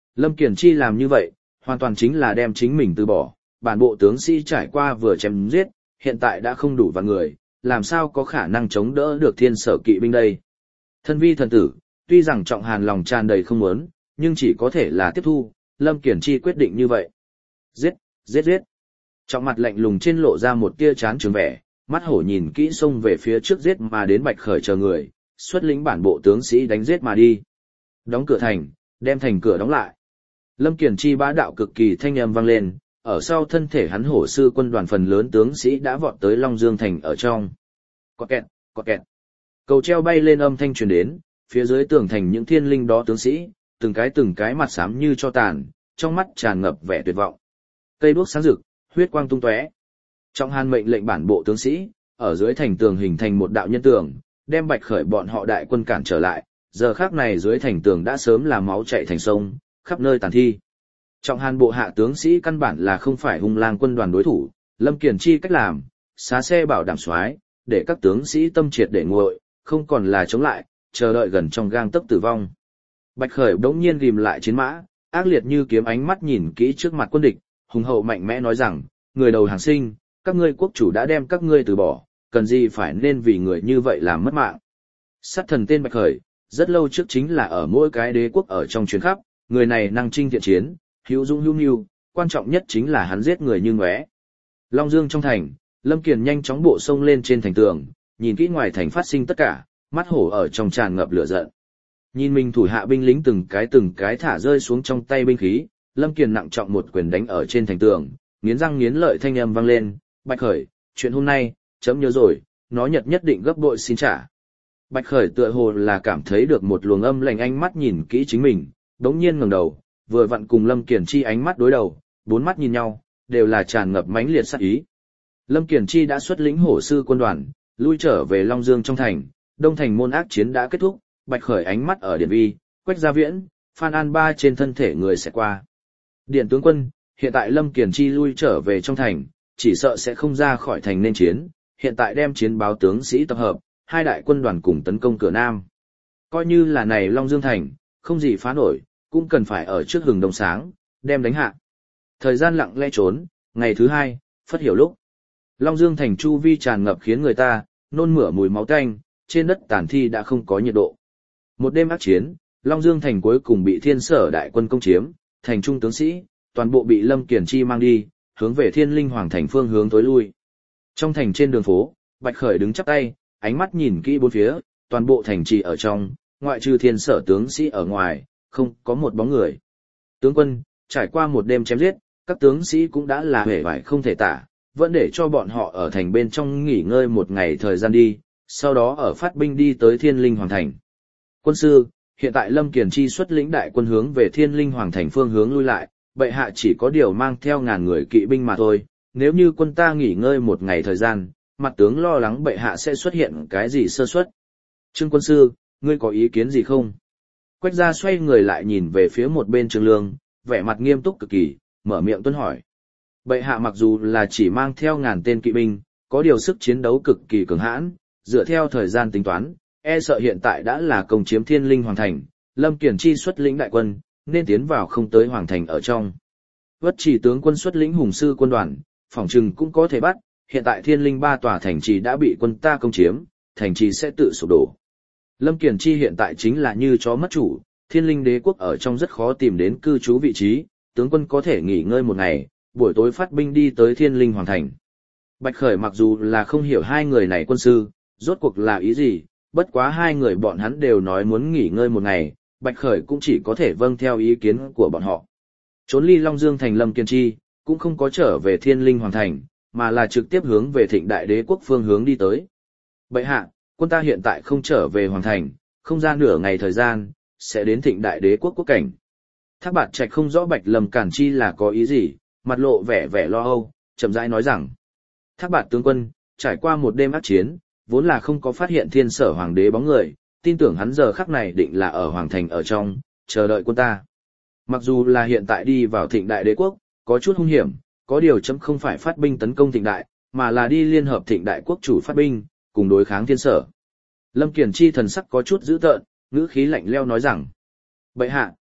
Lâm Kiền Chi làm như vậy, hoàn toàn chính là đem chính mình từ bỏ, bản bộ tướng sĩ trải qua vừa chém giết, hiện tại đã không đủ vạn người, làm sao có khả năng chống đỡ được thiên sở kỵ binh đây. Thân vi thần tử, tuy rằng Trọng Hàn lòng tràn đầy không muốn, nhưng chỉ có thể là tiếp thu, Lâm Kiền Chi quyết định như vậy. Giết, giết giết. Trọng mặt lạnh lùng trên lộ ra một tia chán trường vẻ, mắt hổ nhìn kỹ xông về phía trước giết mà đến Bạch Khởi chờ người, xuất lĩnh bản bộ tướng sĩ đánh giết mà đi. Đóng cửa thành, đem thành cửa đóng lại. Lâm Kiền Chi bá đạo cực kỳ thanh âm vang lên, ở sau thân thể hắn hổ sư quân đoàn phần lớn tướng sĩ đã vọt tới Long Dương thành ở trong. Quạt kẹt, quạt kẹt. Cầu treo bay lên âm thanh truyền đến, phía dưới tường thành những thiên linh đó tướng sĩ, từng cái từng cái mặt xám như cho tàn, trong mắt tràn ngập vẻ tuyệt vọng. Cây đuốc sáng rực, huyết quang tung tóe. Trọng Hàn mệnh lệnh bản bộ tướng sĩ, ở dưới thành tường hình thành một đạo nhân tường, đem Bạch Khởi bọn họ đại quân cản trở lại, giờ khắc này dưới thành tường đã sớm là máu chảy thành sông, khắp nơi tàn thi. Trọng Hàn bộ hạ tướng sĩ căn bản là không phải hung lang quân đoàn đối thủ, Lâm Kiền Chi cách làm, xá xe bảo đảm soái, để các tướng sĩ tâm triệt để nguội, không còn là chống lại, chờ đợi gần trong gang tấc tử vong. Bạch Khởi đống nhiên ghim lại chiến mã, ác liệt như kiếm ánh mắt nhìn kỹ trước mặt quân địch, hùng hậu mạnh mẽ nói rằng, người đầu hàng sinh, các ngươi quốc chủ đã đem các ngươi từ bỏ, cần gì phải nên vì người như vậy làm mất mạng. Sát thần tên Bạch Khởi, rất lâu trước chính là ở mỗi cái đế quốc ở trong chuyến khắp, người này năng trinh thiện chiến, hữu dũng hữu mưu, quan trọng nhất chính là hắn giết người như ngóe. Long Dương trong thành, Lâm Kiền nhanh chóng bộ sông lên trên thành tường, nhìn kỹ ngoài thành phát sinh tất cả, mắt hổ ở trong tràn ngập lửa giận. Nhìn mình thủ hạ binh lính từng cái từng cái thả rơi xuống trong tay binh khí, Lâm Kiền nặng trọng một quyền đánh ở trên thành tường, nghiến răng nghiến lợi thanh âm vang lên, Bạch Khởi, chuyện hôm nay, chấm nhớ rồi, nó nhật nhất định gấp bội xin trả. Bạch Khởi tựa hồ là cảm thấy được một luồng âm lạnh ánh mắt nhìn kỹ chính mình, đống nhiên ngẩng đầu, vừa vặn cùng Lâm Kiền Chi ánh mắt đối đầu, bốn mắt nhìn nhau, đều là tràn ngập mãnh liệt sát ý. Lâm Kiền Chi đã xuất lĩnh hổ sư quân đoàn, lui trở về Long Dương trong thành, đông thành môn ác chiến đã kết thúc, Bạch Khởi ánh mắt ở Điện Vi, Quách Gia Viễn, Phan An Ba trên thân thể người sẽ qua. Điện tướng quân, hiện tại Lâm Kiền Chi lui trở về trong thành, chỉ sợ sẽ không ra khỏi thành nên chiến, hiện tại đem chiến báo tướng sĩ tập hợp, hai đại quân đoàn cùng tấn công cửa Nam. Coi như là này Long Dương thành, không gì phá nổi, cũng cần phải ở trước hừng đông sáng, đem đánh hạ. Thời gian lặng lẽ trốn, ngày thứ hai, phất hiểu lúc. Long Dương thành chu vi tràn ngập khiến người ta nôn mửa mùi máu tanh, trên đất tàn thi đã không có nhiệt độ. Một đêm ác chiến, Long Dương thành cuối cùng bị Thiên Sở đại quân công chiếm, thành trung tướng sĩ, toàn bộ bị Lâm Kiền Chi mang đi, hướng về Thiên Linh Hoàng thành phương hướng tối lui. Trong thành trên đường phố, Bạch Khởi đứng chắp tay, ánh mắt nhìn kỹ bốn phía, toàn bộ thành trì ở trong, ngoại trừ Thiên Sở tướng sĩ ở ngoài, không có một bóng người. Tướng quân, trải qua một đêm chém giết, các tướng sĩ cũng đã là hề vải không thể tả, vẫn để cho bọn họ ở thành bên trong nghỉ ngơi một ngày thời gian đi, sau đó ở phát binh đi tới Thiên Linh Hoàng thành. Quân sư, hiện tại Lâm Kiền Chi xuất lĩnh đại quân hướng về Thiên Linh Hoàng thành phương hướng lui lại, bệ hạ chỉ có điều mang theo ngàn người kỵ binh mà thôi, nếu như quân ta nghỉ ngơi một ngày thời gian, mặt tướng lo lắng bệ hạ sẽ xuất hiện cái gì sơ suất. Trương quân sư, ngươi có ý kiến gì không? Quách Gia xoay người lại nhìn về phía một bên Trương Lương, vẻ mặt nghiêm túc cực kỳ, mở miệng tuân hỏi. Bệ hạ mặc dù là chỉ mang theo ngàn tên kỵ binh, có điều sức chiến đấu cực kỳ cường hãn, dựa theo thời gian tính toán, e sợ hiện tại đã là công chiếm Thiên Linh Hoàng thành, Lâm Kiền Chi xuất lĩnh đại quân, nên tiến vào không tới Hoàng thành ở trong. Vất Chỉ tướng quân xuất lĩnh hùng sư quân đoàn, phỏng chừng cũng có thể bắt, hiện tại Thiên Linh ba tòa thành trì đã bị quân ta công chiếm, thành trì sẽ tự sụp đổ. Lâm Kiền Chi hiện tại chính là như chó mất chủ, Thiên Linh đế quốc ở trong rất khó tìm đến cư trú vị trí, tướng quân có thể nghỉ ngơi một ngày, buổi tối phát binh đi tới Thiên Linh Hoàng thành. Bạch Khởi mặc dù là không hiểu hai người này quân sư, rốt cuộc là ý gì, bất quá hai người bọn hắn đều nói muốn nghỉ ngơi một ngày, Bạch Khởi cũng chỉ có thể vâng theo ý kiến của bọn họ. Trốn ly Long Dương thành Lâm Kiền Chi, cũng không có trở về Thiên Linh Hoàng thành, mà là trực tiếp hướng về Thịnh Đại Đế quốc phương hướng đi tới. Bệ hạ, quân ta hiện tại không trở về Hoàng thành, không ra nửa ngày thời gian, sẽ đến Thịnh Đại Đế quốc quốc cảnh. Thác Bạt Trạch không rõ Bạch Lâm Cản Chi là có ý gì, mặt lộ vẻ vẻ lo âu, chậm rãi nói rằng: Thác Bạt tướng quân, trải qua một đêm ác chiến, vốn là không có phát hiện Thiên Sở hoàng đế bóng người, tin tưởng hắn giờ khắc này định là ở Hoàng thành ở trong, chờ đợi quân ta. Mặc dù là hiện tại đi vào Thịnh Đại Đế quốc, có chút hung hiểm, có điều chấm không phải phát binh tấn công Thịnh Đại, mà là đi liên hợp Thịnh Đại quốc chủ phát binh, cùng đối kháng Thiên Sở. Lâm Kiền Chi thần sắc có chút dữ tợn, ngữ khí lạnh lẽo nói rằng: Bệ hạ,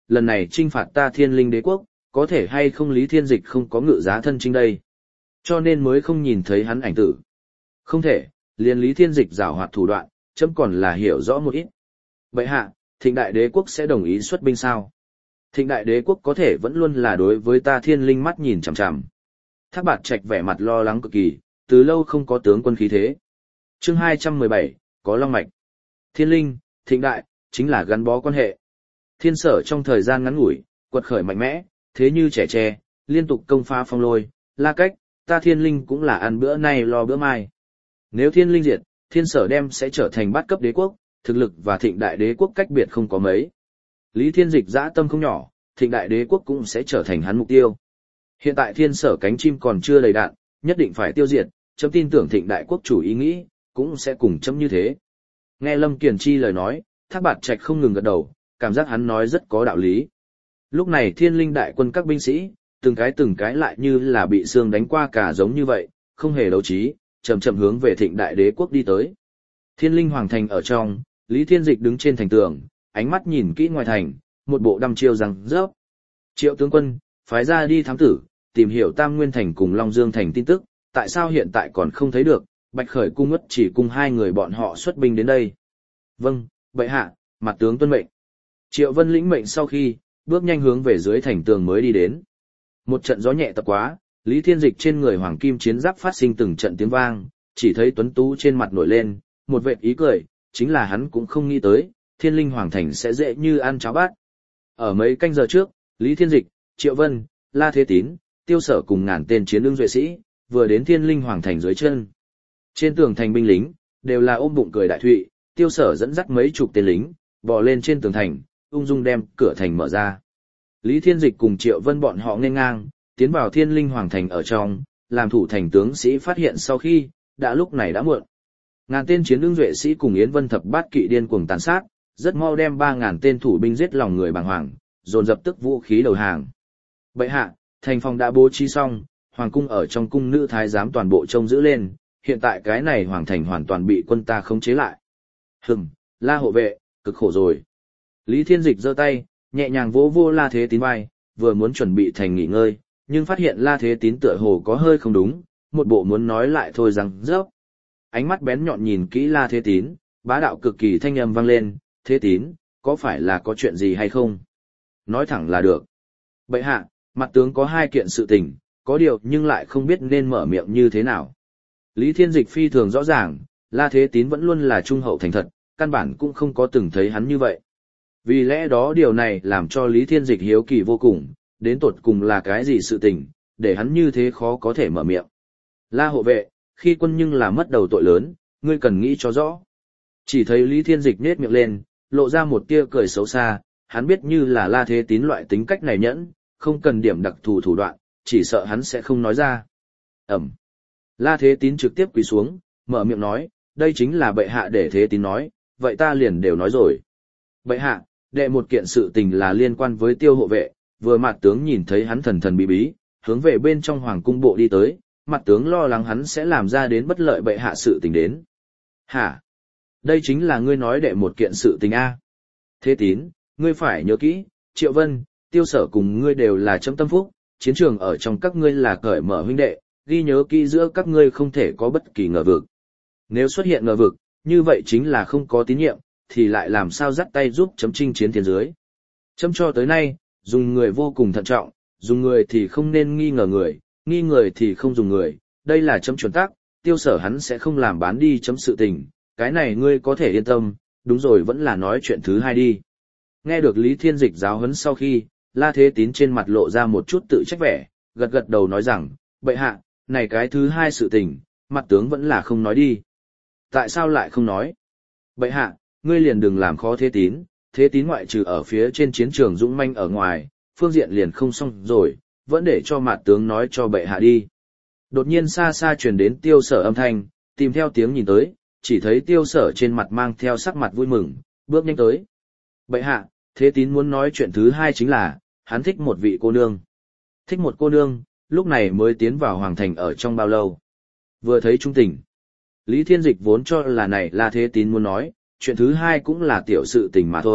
lần này trinh phạt ta thiên linh đế quốc, có thể hay không Lý Thiên Dịch không có ngự giá thân chinh đây. Cho nên mới không nhìn thấy hắn ảnh tử. Không thể, liền Lý Thiên Dịch giảo hoạt thủ đoạn, chấm còn là hiểu rõ một ít. Bệ hạ, Thịnh Đại Đế quốc sẽ đồng ý xuất binh sao? Thịnh Đại Đế quốc có thể vẫn luôn là đối với ta thiên linh mắt nhìn chằm chằm. Thác Bạt Trạch vẻ mặt lo lắng cực kỳ, từ lâu không có tướng quân khí thế. Chương hai trăm mười bảy, có long mạch. Thiên linh, Thịnh Đại, chính là gắn bó quan hệ. Thiên Sở trong thời gian ngắn ngủi, quật khởi mạnh mẽ, thế như trẻ tre, liên tục công phá phong lôi, La Cách, ta thiên linh cũng là ăn bữa nay lo bữa mai. Nếu thiên linh diệt, Thiên Sở đem sẽ trở thành bát cấp đế quốc, thực lực và Thịnh Đại Đế quốc cách biệt không có mấy. Lý Thiên Dịch dã tâm không nhỏ, Thịnh Đại Đế quốc cũng sẽ trở thành hắn mục tiêu. Hiện tại Thiên Sở cánh chim còn chưa đầy đạn, nhất định phải tiêu diệt, chấm tin tưởng Thịnh Đại quốc chủ ý nghĩ, cũng sẽ cùng chấm như thế. Nghe Lâm Kiền Chi lời nói, Thác Bạt Trạch không ngừng gật đầu, cảm giác hắn nói rất có đạo lý. Lúc này Thiên Linh đại quân các binh sĩ, từng cái từng cái lại như là bị xương đánh qua cả giống như vậy, không hề đấu trí, chậm chậm hướng về Thịnh Đại Đế quốc đi tới. Thiên Linh hoàng thành ở trong, Lý Thiên Dịch đứng trên thành tường, ánh mắt nhìn kỹ ngoài thành, một bộ đăm chiêu rằng rớp. Triệu tướng quân, phái ra đi thám tử, tìm hiểu Tam Nguyên thành cùng Long Dương thành tin tức, tại sao hiện tại còn không thấy được, Bạch Khởi cung Ngất chỉ cùng hai người bọn họ xuất binh đến đây. Vâng, bệ hạ, mặt tướng tuân mệnh. Triệu Vân lĩnh mệnh sau khi, bước nhanh hướng về dưới thành tường mới đi đến. Một trận gió nhẹ tập quá, Lý Thiên Dịch trên người hoàng kim chiến giáp phát sinh từng trận tiếng vang, chỉ thấy tuấn tú trên mặt nổi lên, một vệt ý cười, chính là hắn cũng không nghĩ tới, Thiên Linh hoàng thành sẽ dễ như ăn cháo bát. Ở mấy canh giờ trước, Lý Thiên Dịch, Triệu Vân, La Thế Tín, Tiêu Sở cùng ngàn tên chiến ưng duệ sĩ, vừa đến Thiên Linh hoàng thành dưới chân. Trên tường thành binh lính, đều là ôm bụng cười đại thụy, Tiêu Sở dẫn dắt mấy chục tên lính, bò lên trên tường thành, ung dung đem cửa thành mở ra. Lý Thiên Dịch cùng Triệu Vân bọn họ nghênh ngang, tiến vào Thiên Linh hoàng thành ở trong, làm thủ thành tướng sĩ phát hiện sau khi, đã lúc này đã muộn. Ngàn tên chiến ưng duệ sĩ cùng Yến Vân thập bát kỵ điên cuồng tàn sát, rất mau đem ba ngàn tên thủ binh giết lòng người bàng hoàng, dồn dập tức vũ khí đầu hàng. Bệ hạ, thành phòng đã bố trí xong, hoàng cung ở trong cung nữ thái giám toàn bộ trông giữ lên, hiện tại cái này hoàng thành hoàn toàn bị quân ta khống chế lại. Hừm, La hộ vệ, cực khổ rồi. Lý Thiên Dịch giơ tay, nhẹ nhàng vỗ vô La Thế Tín vai, vừa muốn chuẩn bị thành nghỉ ngơi, nhưng phát hiện La Thế Tín tựa hồ có hơi không đúng, một bộ muốn nói lại thôi rằng rớp. Ánh mắt bén nhọn nhìn kỹ La Thế Tín, bá đạo cực kỳ thanh âm vang lên, Thế Tín, có phải là có chuyện gì hay không? Nói thẳng là được. Bệ hạ, mặt tướng có hai kiện sự tình, có điều nhưng lại không biết nên mở miệng như thế nào. Lý Thiên Dịch phi thường rõ ràng, La Thế Tín vẫn luôn là trung hậu thành thật, căn bản cũng không có từng thấy hắn như vậy. Vì lẽ đó điều này làm cho Lý Thiên Dịch hiếu kỳ vô cùng, đến tột cùng là cái gì sự tình, để hắn như thế khó có thể mở miệng. La hộ vệ, khi quân nhưng là mất đầu tội lớn, ngươi cần nghĩ cho rõ. Chỉ thấy Lý Thiên Dịch nết miệng lên, lộ ra một tia cười xấu xa, hắn biết như là La Thế Tín loại tính cách này nhẫn, không cần điểm đặc thù thủ đoạn, chỉ sợ hắn sẽ không nói ra. Ẩm. La Thế Tín trực tiếp quỳ xuống, mở miệng nói, đây chính là bệ hạ để Thế Tín nói, vậy ta liền đều nói rồi. Bệ hạ, đệ một kiện sự tình là liên quan với Tiêu hộ vệ, vừa mặt tướng nhìn thấy hắn thần thần bí bí, hướng về bên trong hoàng cung bộ đi tới, mặt tướng lo lắng hắn sẽ làm ra đến bất lợi bệ hạ sự tình đến. Hả? Đây chính là ngươi nói đệ một kiện sự tình A. Thế Tín, ngươi phải nhớ kỹ, Triệu Vân, Tiêu Sở cùng ngươi đều là chấm tâm phúc, chiến trường ở trong các ngươi là cởi mở huynh đệ, ghi nhớ kỹ giữa các ngươi không thể có bất kỳ ngờ vực. Nếu xuất hiện ngờ vực, như vậy chính là không có tín nhiệm, thì lại làm sao dắt tay giúp chấm chinh chiến thiên dưới. Chấm cho tới nay, dùng người vô cùng thận trọng, dùng người thì không nên nghi ngờ người, nghi người thì không dùng người, đây là chấm chuẩn tắc, Tiêu Sở hắn sẽ không làm bán đi chấm sự tình, cái này ngươi có thể yên tâm, đúng rồi vẫn là nói chuyện thứ hai đi. Nghe được Lý Thiên Dịch giáo huấn sau khi, La Thế Tín trên mặt lộ ra một chút tự trách vẻ, gật gật đầu nói rằng, bệ hạ, này cái thứ hai sự tình, mặt tướng vẫn là không nói đi. Tại sao lại không nói? Bệ hạ, ngươi liền đừng làm khó Thế Tín, Thế Tín ngoại trừ ở phía trên chiến trường dũng manh ở ngoài, phương diện liền không xong rồi, vẫn để cho mặt tướng nói cho bệ hạ đi. Đột nhiên xa xa truyền đến Tiêu Sở âm thanh, tìm theo tiếng nhìn tới, chỉ thấy Tiêu Sở trên mặt mang theo sắc mặt vui mừng, bước nhanh tới. Bệ hạ, Thế Tín muốn nói chuyện thứ hai chính là, hắn thích một vị cô nương. Thích một cô nương, lúc này mới tiến vào hoàng thành ở trong bao lâu. Vừa thấy trung tình. Lý Thiên Dịch vốn cho là này là Thế Tín muốn nói, chuyện thứ hai cũng là tiểu sự tình mà thôi,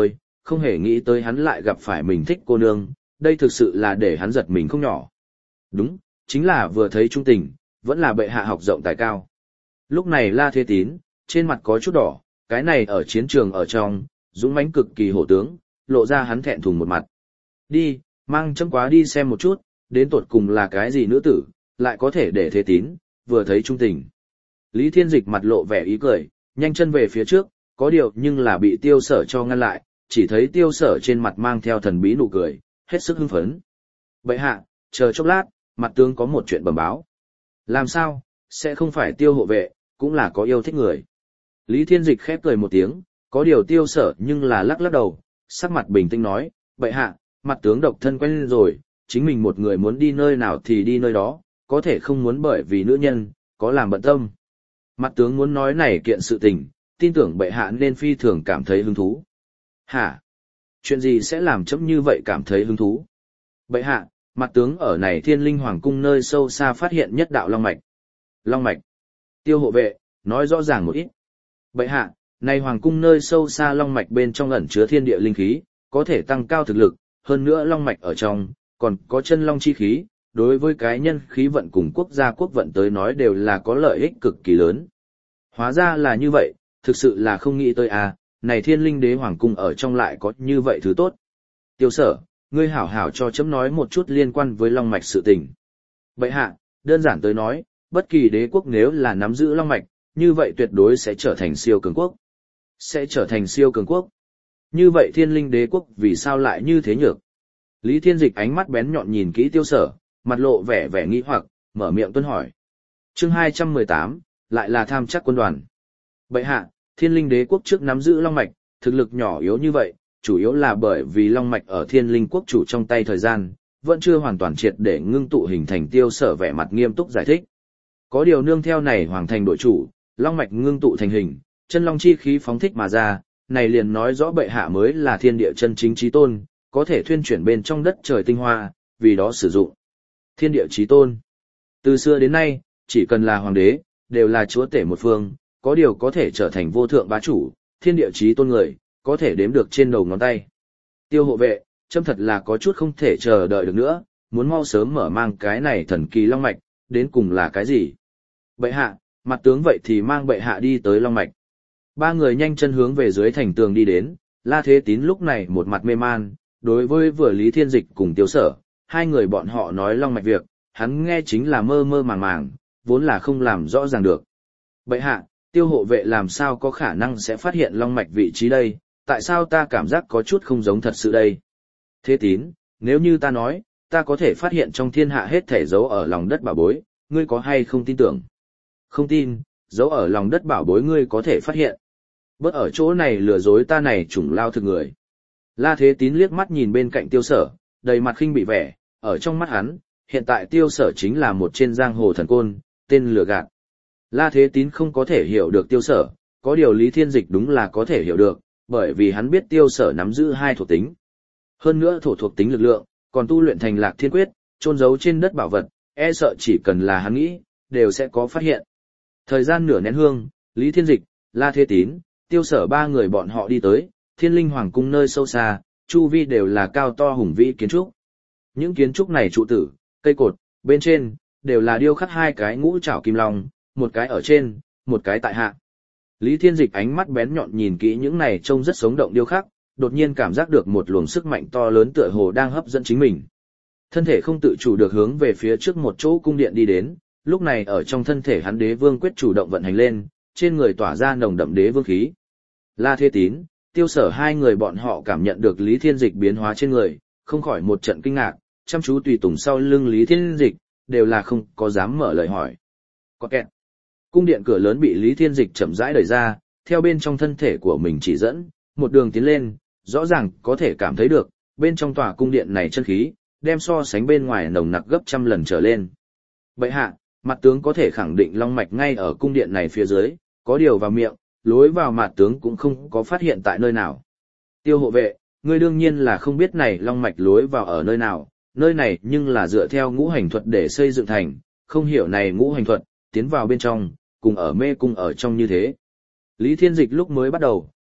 không hề nghĩ tới hắn lại gặp phải mình thích cô nương, đây thực sự là để hắn giật mình không nhỏ. Đúng, chính là vừa thấy trung tình, vẫn là bệ hạ học rộng tài cao. Lúc này La Thế Tín, trên mặt có chút đỏ, cái này ở chiến trường ở trong, dũng mãnh cực kỳ hổ tướng, lộ ra hắn thẹn thùng một mặt. Đi, mang chấm quá đi xem một chút, đến tột cùng là cái gì nữ tử, lại có thể để Thế Tín, vừa thấy trung tình. Lý Thiên Dịch mặt lộ vẻ ý cười, nhanh chân về phía trước, có điều nhưng là bị tiêu sở cho ngăn lại, chỉ thấy tiêu sở trên mặt mang theo thần bí nụ cười, hết sức hưng phấn. Bệ hạ, chờ chốc lát, mặt tướng có một chuyện bẩm báo. Làm sao, sẽ không phải tiêu hộ vệ, cũng là có yêu thích người. Lý Thiên Dịch khép cười một tiếng, có điều tiêu sở nhưng là lắc lắc đầu, sắc mặt bình tĩnh nói, bệ hạ, mặt tướng độc thân quen rồi, chính mình một người muốn đi nơi nào thì đi nơi đó, có thể không muốn bởi vì nữ nhân, có làm bận tâm. Mặt tướng muốn nói này kiện sự tình, tin tưởng bệ hạ nên phi thường cảm thấy hứng thú. Hả? Chuyện gì sẽ làm chấm như vậy cảm thấy hứng thú? Bệ hạ, mặt tướng ở này Thiên Linh Hoàng cung nơi sâu xa phát hiện nhất đạo long mạch. Long mạch. Tiêu hộ vệ, nói rõ ràng một ít. Bệ hạ, này hoàng cung nơi sâu xa long mạch bên trong ẩn chứa thiên địa linh khí, có thể tăng cao thực lực, hơn nữa long mạch ở trong, còn có chân long chi khí, đối với cái nhân khí vận cùng quốc gia quốc vận tới nói đều là có lợi ích cực kỳ lớn. Hóa ra là như vậy, thực sự là không nghĩ tới à, này Thiên Linh Đế hoàng cung ở trong lại có như vậy thứ tốt. Tiêu sở, ngươi hảo hảo cho chấm nói một chút liên quan với long mạch sự tình. Bệ hạ, đơn giản tới nói, bất kỳ đế quốc nếu là nắm giữ long mạch, như vậy tuyệt đối sẽ trở thành siêu cường quốc. Sẽ trở thành siêu cường quốc. Như vậy Thiên Linh Đế quốc vì sao lại như thế nhược? Lý Thiên Dịch ánh mắt bén nhọn nhìn kỹ tiêu sở, mặt lộ vẻ vẻ nghi hoặc, mở miệng tuân hỏi. Chương hai trăm mười tám, lại là tham chắc quân đoàn. Bệ hạ, Thiên Linh Đế quốc trước nắm giữ long mạch, thực lực nhỏ yếu như vậy, chủ yếu là bởi vì long mạch ở Thiên Linh quốc chủ trong tay thời gian, vẫn chưa hoàn toàn triệt để ngưng tụ hình thành. Tiêu sở vẻ mặt nghiêm túc giải thích. Có điều nương theo này hoàng thành đội chủ, long mạch ngưng tụ thành hình, chân long chi khí phóng thích mà ra, này liền nói rõ bệ hạ mới là thiên địa chân chính chí tôn, có thể thuyên chuyển bên trong đất trời tinh hoa, vì đó sử dụng. Thiên địa chí tôn. Từ xưa đến nay, chỉ cần là hoàng đế, đều là chúa tể một phương, có điều có thể trở thành vô thượng bá chủ, thiên địa chí tôn người, có thể đếm được trên đầu ngón tay. Tiêu hộ vệ, châm thật là có chút không thể chờ đợi được nữa, muốn mau sớm mở mang cái này thần kỳ long mạch, đến cùng là cái gì? Bệ hạ, mặt tướng vậy thì mang bệ hạ đi tới long mạch. Ba người nhanh chân hướng về dưới thành tường đi đến, La Thế Tín lúc này một mặt mê man, đối với vừa Lý Thiên Dịch cùng Tiêu Sở, hai người bọn họ nói long mạch việc, hắn nghe chính là mơ mơ màng màng, vốn là không làm rõ ràng được. Bệ hạ, Tiêu hộ vệ làm sao có khả năng sẽ phát hiện long mạch vị trí đây, tại sao ta cảm giác có chút không giống thật sự đây? Thế Tín, nếu như ta nói, ta có thể phát hiện trong thiên hạ hết thể giấu ở lòng đất bảo bối, ngươi có hay không tin tưởng? Không tin, giấu ở lòng đất bảo bối ngươi có thể phát hiện. Bớt ở chỗ này lừa dối ta này chủng lao thực người. La Thế Tín liếc mắt nhìn bên cạnh Tiêu Sở, đầy mặt khinh bị vẻ, ở trong mắt hắn, hiện tại Tiêu Sở chính là một trên giang hồ thần côn, tên lừa gạt. La Thế Tín không có thể hiểu được Tiêu Sở, có điều Lý Thiên Dịch đúng là có thể hiểu được, bởi vì hắn biết Tiêu Sở nắm giữ hai thuộc tính. Hơn nữa thổ thuộc tính lực lượng, còn tu luyện thành Lạc Thiên Quyết, chôn giấu trên đất bảo vật, e sợ chỉ cần là hắn nghĩ, đều sẽ có phát hiện. Thời gian nửa nén hương, Lý Thiên Dịch, La Thế Tín, Tiêu Sở ba người bọn họ đi tới, Thiên Linh Hoàng cung nơi sâu xa, chu vi đều là cao to hùng vĩ kiến trúc. Những kiến trúc này trụ tử, cây cột, bên trên, đều là điêu khắc hai cái ngũ trảo kim long, một cái ở trên, một cái tại hạ. Lý Thiên Dịch ánh mắt bén nhọn nhìn kỹ những này trông rất sống động điêu khắc, đột nhiên cảm giác được một luồng sức mạnh to lớn tựa hồ đang hấp dẫn chính mình. Thân thể không tự chủ được hướng về phía trước một chỗ cung điện đi đến, lúc này ở trong thân thể hắn Đế Vương quyết chủ động vận hành lên, trên người tỏa ra nồng đậm đế vương khí. La Thế Tín, Tiêu Sở hai người bọn họ cảm nhận được Lý Thiên Dịch biến hóa trên người, không khỏi một trận kinh ngạc, chăm chú tùy tùng sau lưng Lý Thiên Dịch, đều là không có dám mở lời hỏi. Có kẹt. Cung điện cửa lớn bị Lý Thiên Dịch chậm rãi đẩy ra, theo bên trong thân thể của mình chỉ dẫn, một đường tiến lên, rõ ràng có thể cảm thấy được, bên trong tòa cung điện này chân khí, đem so sánh bên ngoài nồng nặc gấp trăm lần trở lên. Bệ hạ, mặt tướng có thể khẳng định long mạch ngay ở cung điện này phía dưới, có điều vào miệng, lối vào mặt tướng cũng không có phát hiện tại nơi nào. Tiêu hộ vệ, ngươi đương nhiên là không biết này long mạch lối vào ở nơi nào, nơi này nhưng là dựa theo ngũ hành thuật để xây dựng thành, không hiểu này ngũ hành thuật, tiến vào bên trong, cùng ở mê cung ở trong như thế. Lý Thiên Dịch lúc mới bắt đầu,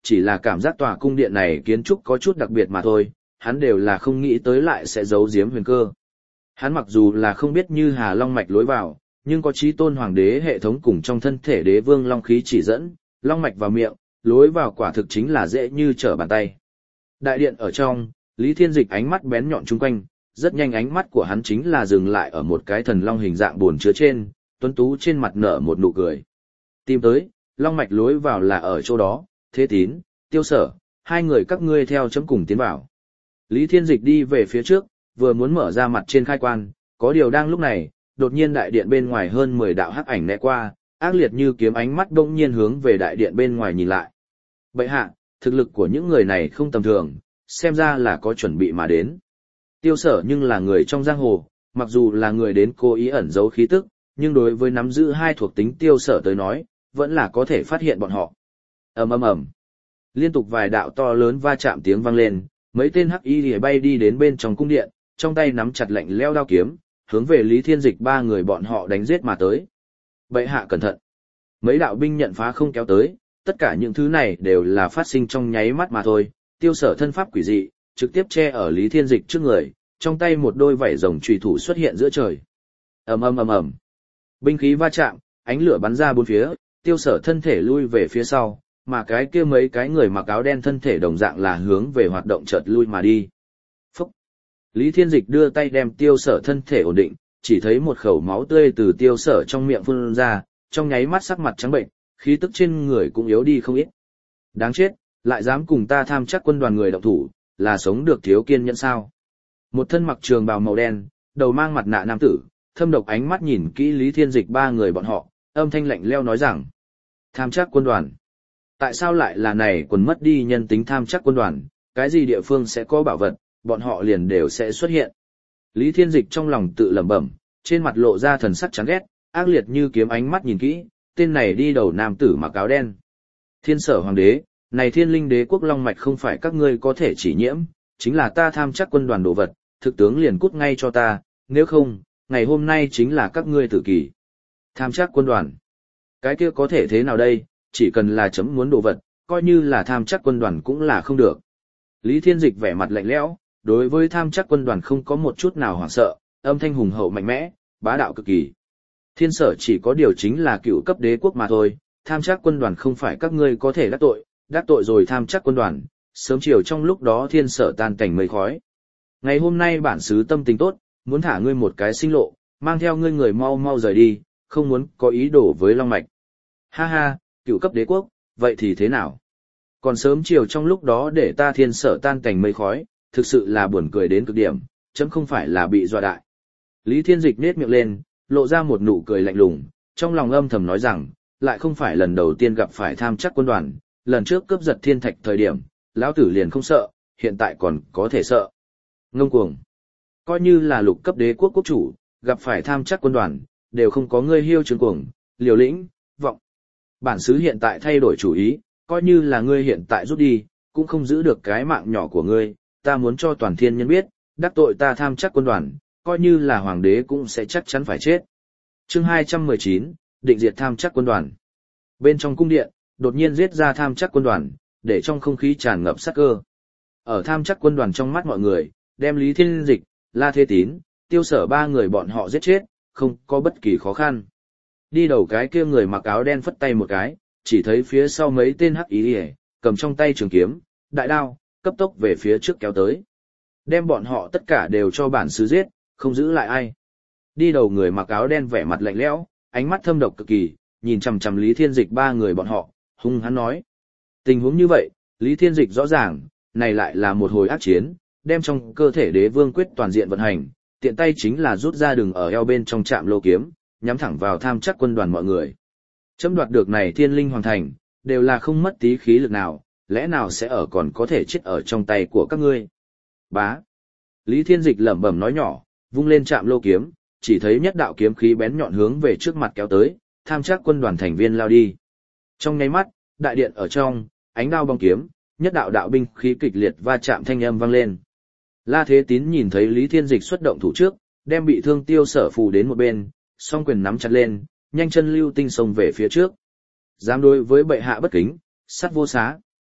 chỉ là cảm giác tòa cung điện này kiến trúc có chút đặc biệt mà thôi, hắn đều là không nghĩ tới lại sẽ giấu giếm huyền cơ. Hắn mặc dù là không biết như Hà Long mạch lối vào, nhưng có chí tôn hoàng đế hệ thống cùng trong thân thể đế vương long khí chỉ dẫn, long mạch vào miệng, lối vào quả thực chính là dễ như trở bàn tay. Đại điện ở trong, Lý Thiên Dịch ánh mắt bén nhọn chung quanh, rất nhanh ánh mắt của hắn chính là dừng lại ở một cái thần long hình dạng buồn chứa trên, tuấn tú trên mặt nở một nụ cười. Tìm tới, long mạch lối vào là ở chỗ đó, Thế Tín, Tiêu Sở, hai người các ngươi theo chấm cùng tiến vào. Lý Thiên Dịch đi về phía trước, vừa muốn mở ra mặt trên khai quan, có điều đang lúc này, đột nhiên đại điện bên ngoài hơn mười đạo hắc ảnh né qua, ác liệt như kiếm ánh mắt đông nhiên hướng về đại điện bên ngoài nhìn lại. Bệ hạ, thực lực của những người này không tầm thường, xem ra là có chuẩn bị mà đến. Tiêu Sở nhưng là người trong giang hồ, mặc dù là người đến cố ý ẩn giấu khí tức, nhưng đối với nắm giữ hai thuộc tính Tiêu Sở tới nói, vẫn là có thể phát hiện bọn họ. Ầm ầm ầm. Liên tục vài đạo to lớn va chạm tiếng vang lên, mấy tên hắc y lìa bay đi đến bên trong cung điện, trong tay nắm chặt lạnh lẽo đao kiếm, hướng về Lý Thiên Dịch ba người bọn họ đánh giết mà tới. Bệ hạ cẩn thận. Mấy đạo binh nhận phá không kéo tới, tất cả những thứ này đều là phát sinh trong nháy mắt mà thôi. Tiêu Sở thân pháp quỷ dị, trực tiếp che ở Lý Thiên Dịch trước người, trong tay một đôi vảy rồng chùy thủ xuất hiện giữa trời. Ầm ầm ầm ầm. Binh khí va chạm, ánh lửa bắn ra bốn phía, Tiêu Sở thân thể lui về phía sau, mà cái kia mấy cái người mặc áo đen thân thể đồng dạng là hướng về hoạt động chợt lui mà đi. Phúc! Lý Thiên Dịch đưa tay đem Tiêu Sở thân thể ổn định, chỉ thấy một khẩu máu tươi từ Tiêu Sở trong miệng phun ra, trong nháy mắt sắc mặt trắng bệnh, khí tức trên người cũng yếu đi không ít. Đáng chết, lại dám cùng ta tham chắc quân đoàn người động thủ, là sống được thiếu kiên nhẫn sao? Một thân mặc trường bào màu đen, đầu mang mặt nạ nam tử, thâm độc ánh mắt nhìn kỹ Lý Thiên Dịch ba người bọn họ, âm thanh lạnh lẽo nói rằng: tham chắc quân đoàn. Tại sao lại là này quần mất đi nhân tính tham chắc quân đoàn, cái gì địa phương sẽ có bảo vật, bọn họ liền đều sẽ xuất hiện. Lý Thiên Dịch trong lòng tự lẩm bẩm, trên mặt lộ ra thần sắc chán ghét, ác liệt như kiếm ánh mắt nhìn kỹ, tên này đi đầu nam tử mặc áo đen. Thiên Sở hoàng đế, này Thiên Linh đế quốc long mạch không phải các ngươi có thể chỉ nhiễm, chính là ta tham chắc quân đoàn đồ vật, thực tướng liền cút ngay cho ta, nếu không, ngày hôm nay chính là các ngươi tử kỳ. Tham chắc quân đoàn. Cái kia có thể thế nào đây, chỉ cần là chấm muốn đồ vật, coi như là tham chắc quân đoàn cũng là không được. Lý Thiên Dịch vẻ mặt lạnh lẽo, đối với tham chắc quân đoàn không có một chút nào hoảng sợ, âm thanh hùng hậu mạnh mẽ, bá đạo cực kỳ. Thiên Sở chỉ có điều chính là cựu cấp đế quốc mà thôi, tham chắc quân đoàn không phải các ngươi có thể đắc tội, đắc tội rồi tham chắc quân đoàn, sớm chiều trong lúc đó Thiên Sở tan cảnh mây khói. Ngày hôm nay bản xứ tâm tình tốt, muốn thả ngươi một cái sinh lộ, mang theo ngươi người mau mau rời đi, không muốn có ý đồ với Long Mạch. Ha ha, cựu cấp đế quốc, vậy thì thế nào? Còn sớm chiều trong lúc đó để ta Thiên Sở tan cảnh mây khói, thực sự là buồn cười đến cực điểm, chấm không phải là bị dọa đại. Lý Thiên Dịch nết miệng lên, lộ ra một nụ cười lạnh lùng, trong lòng âm thầm nói rằng, lại không phải lần đầu tiên gặp phải tham chắc quân đoàn, lần trước cướp giật thiên thạch thời điểm, lão tử liền không sợ, hiện tại còn có thể sợ. Ngông cuồng. Coi như là lục cấp đế quốc quốc chủ, gặp phải tham chắc quân đoàn, đều không có ngươi hiêu trương cuồng, liều lĩnh, vọng. Bản xứ hiện tại thay đổi chủ ý, coi như là ngươi hiện tại rút đi, cũng không giữ được cái mạng nhỏ của ngươi, ta muốn cho toàn thiên nhân biết, đắc tội ta tham chắc quân đoàn, coi như là hoàng đế cũng sẽ chắc chắn phải chết. Chương hai trăm mười chín, định diệt tham chắc quân đoàn. Bên trong cung điện, đột nhiên giết ra tham chắc quân đoàn, để trong không khí tràn ngập sát cơ. Ở tham chắc quân đoàn trong mắt mọi người, đem Lý Thiên Dịch, La Thế Tín, Tiêu Sở ba người bọn họ giết chết, không có bất kỳ khó khăn. Đi đầu cái kia người mặc áo đen phất tay một cái, chỉ thấy phía sau mấy tên hắc ý ỉa, cầm trong tay trường kiếm, đại đao, cấp tốc về phía trước kéo tới. Đem bọn họ tất cả đều cho bản xứ giết, không giữ lại ai. Đi đầu người mặc áo đen vẻ mặt lạnh lẽo, ánh mắt thâm độc cực kỳ, nhìn chằm chằm Lý Thiên Dịch ba người bọn họ, hung hắn nói. Tình huống như vậy, Lý Thiên Dịch rõ ràng, này lại là một hồi ác chiến, đem trong cơ thể đế vương quyết toàn diện vận hành, tiện tay chính là rút ra đường ở eo bên trong trạm lô kiếm, nhắm thẳng vào tham chắc quân đoàn mọi người. Chấm đoạt được này thiên linh hoàng thành, đều là không mất tí khí lực nào, lẽ nào sẽ ở còn có thể chết ở trong tay của các ngươi. Bá. Lý Thiên Dịch lẩm bẩm nói nhỏ, vung lên trạm lô kiếm, chỉ thấy nhất đạo kiếm khí bén nhọn hướng về trước mặt kéo tới, tham chắc quân đoàn thành viên lao đi. Trong nháy mắt, đại điện ở trong, ánh đao bóng kiếm, nhất đạo đạo binh khí kịch liệt va chạm thanh âm vang lên. La Thế Tín nhìn thấy Lý Thiên Dịch xuất động thủ trước, đem bị thương Tiêu Sở phù đến một bên, song quyền nắm chặt lên, nhanh chân lưu tinh xông về phía trước. Dám đối với bệ hạ bất kính, sát vô xá.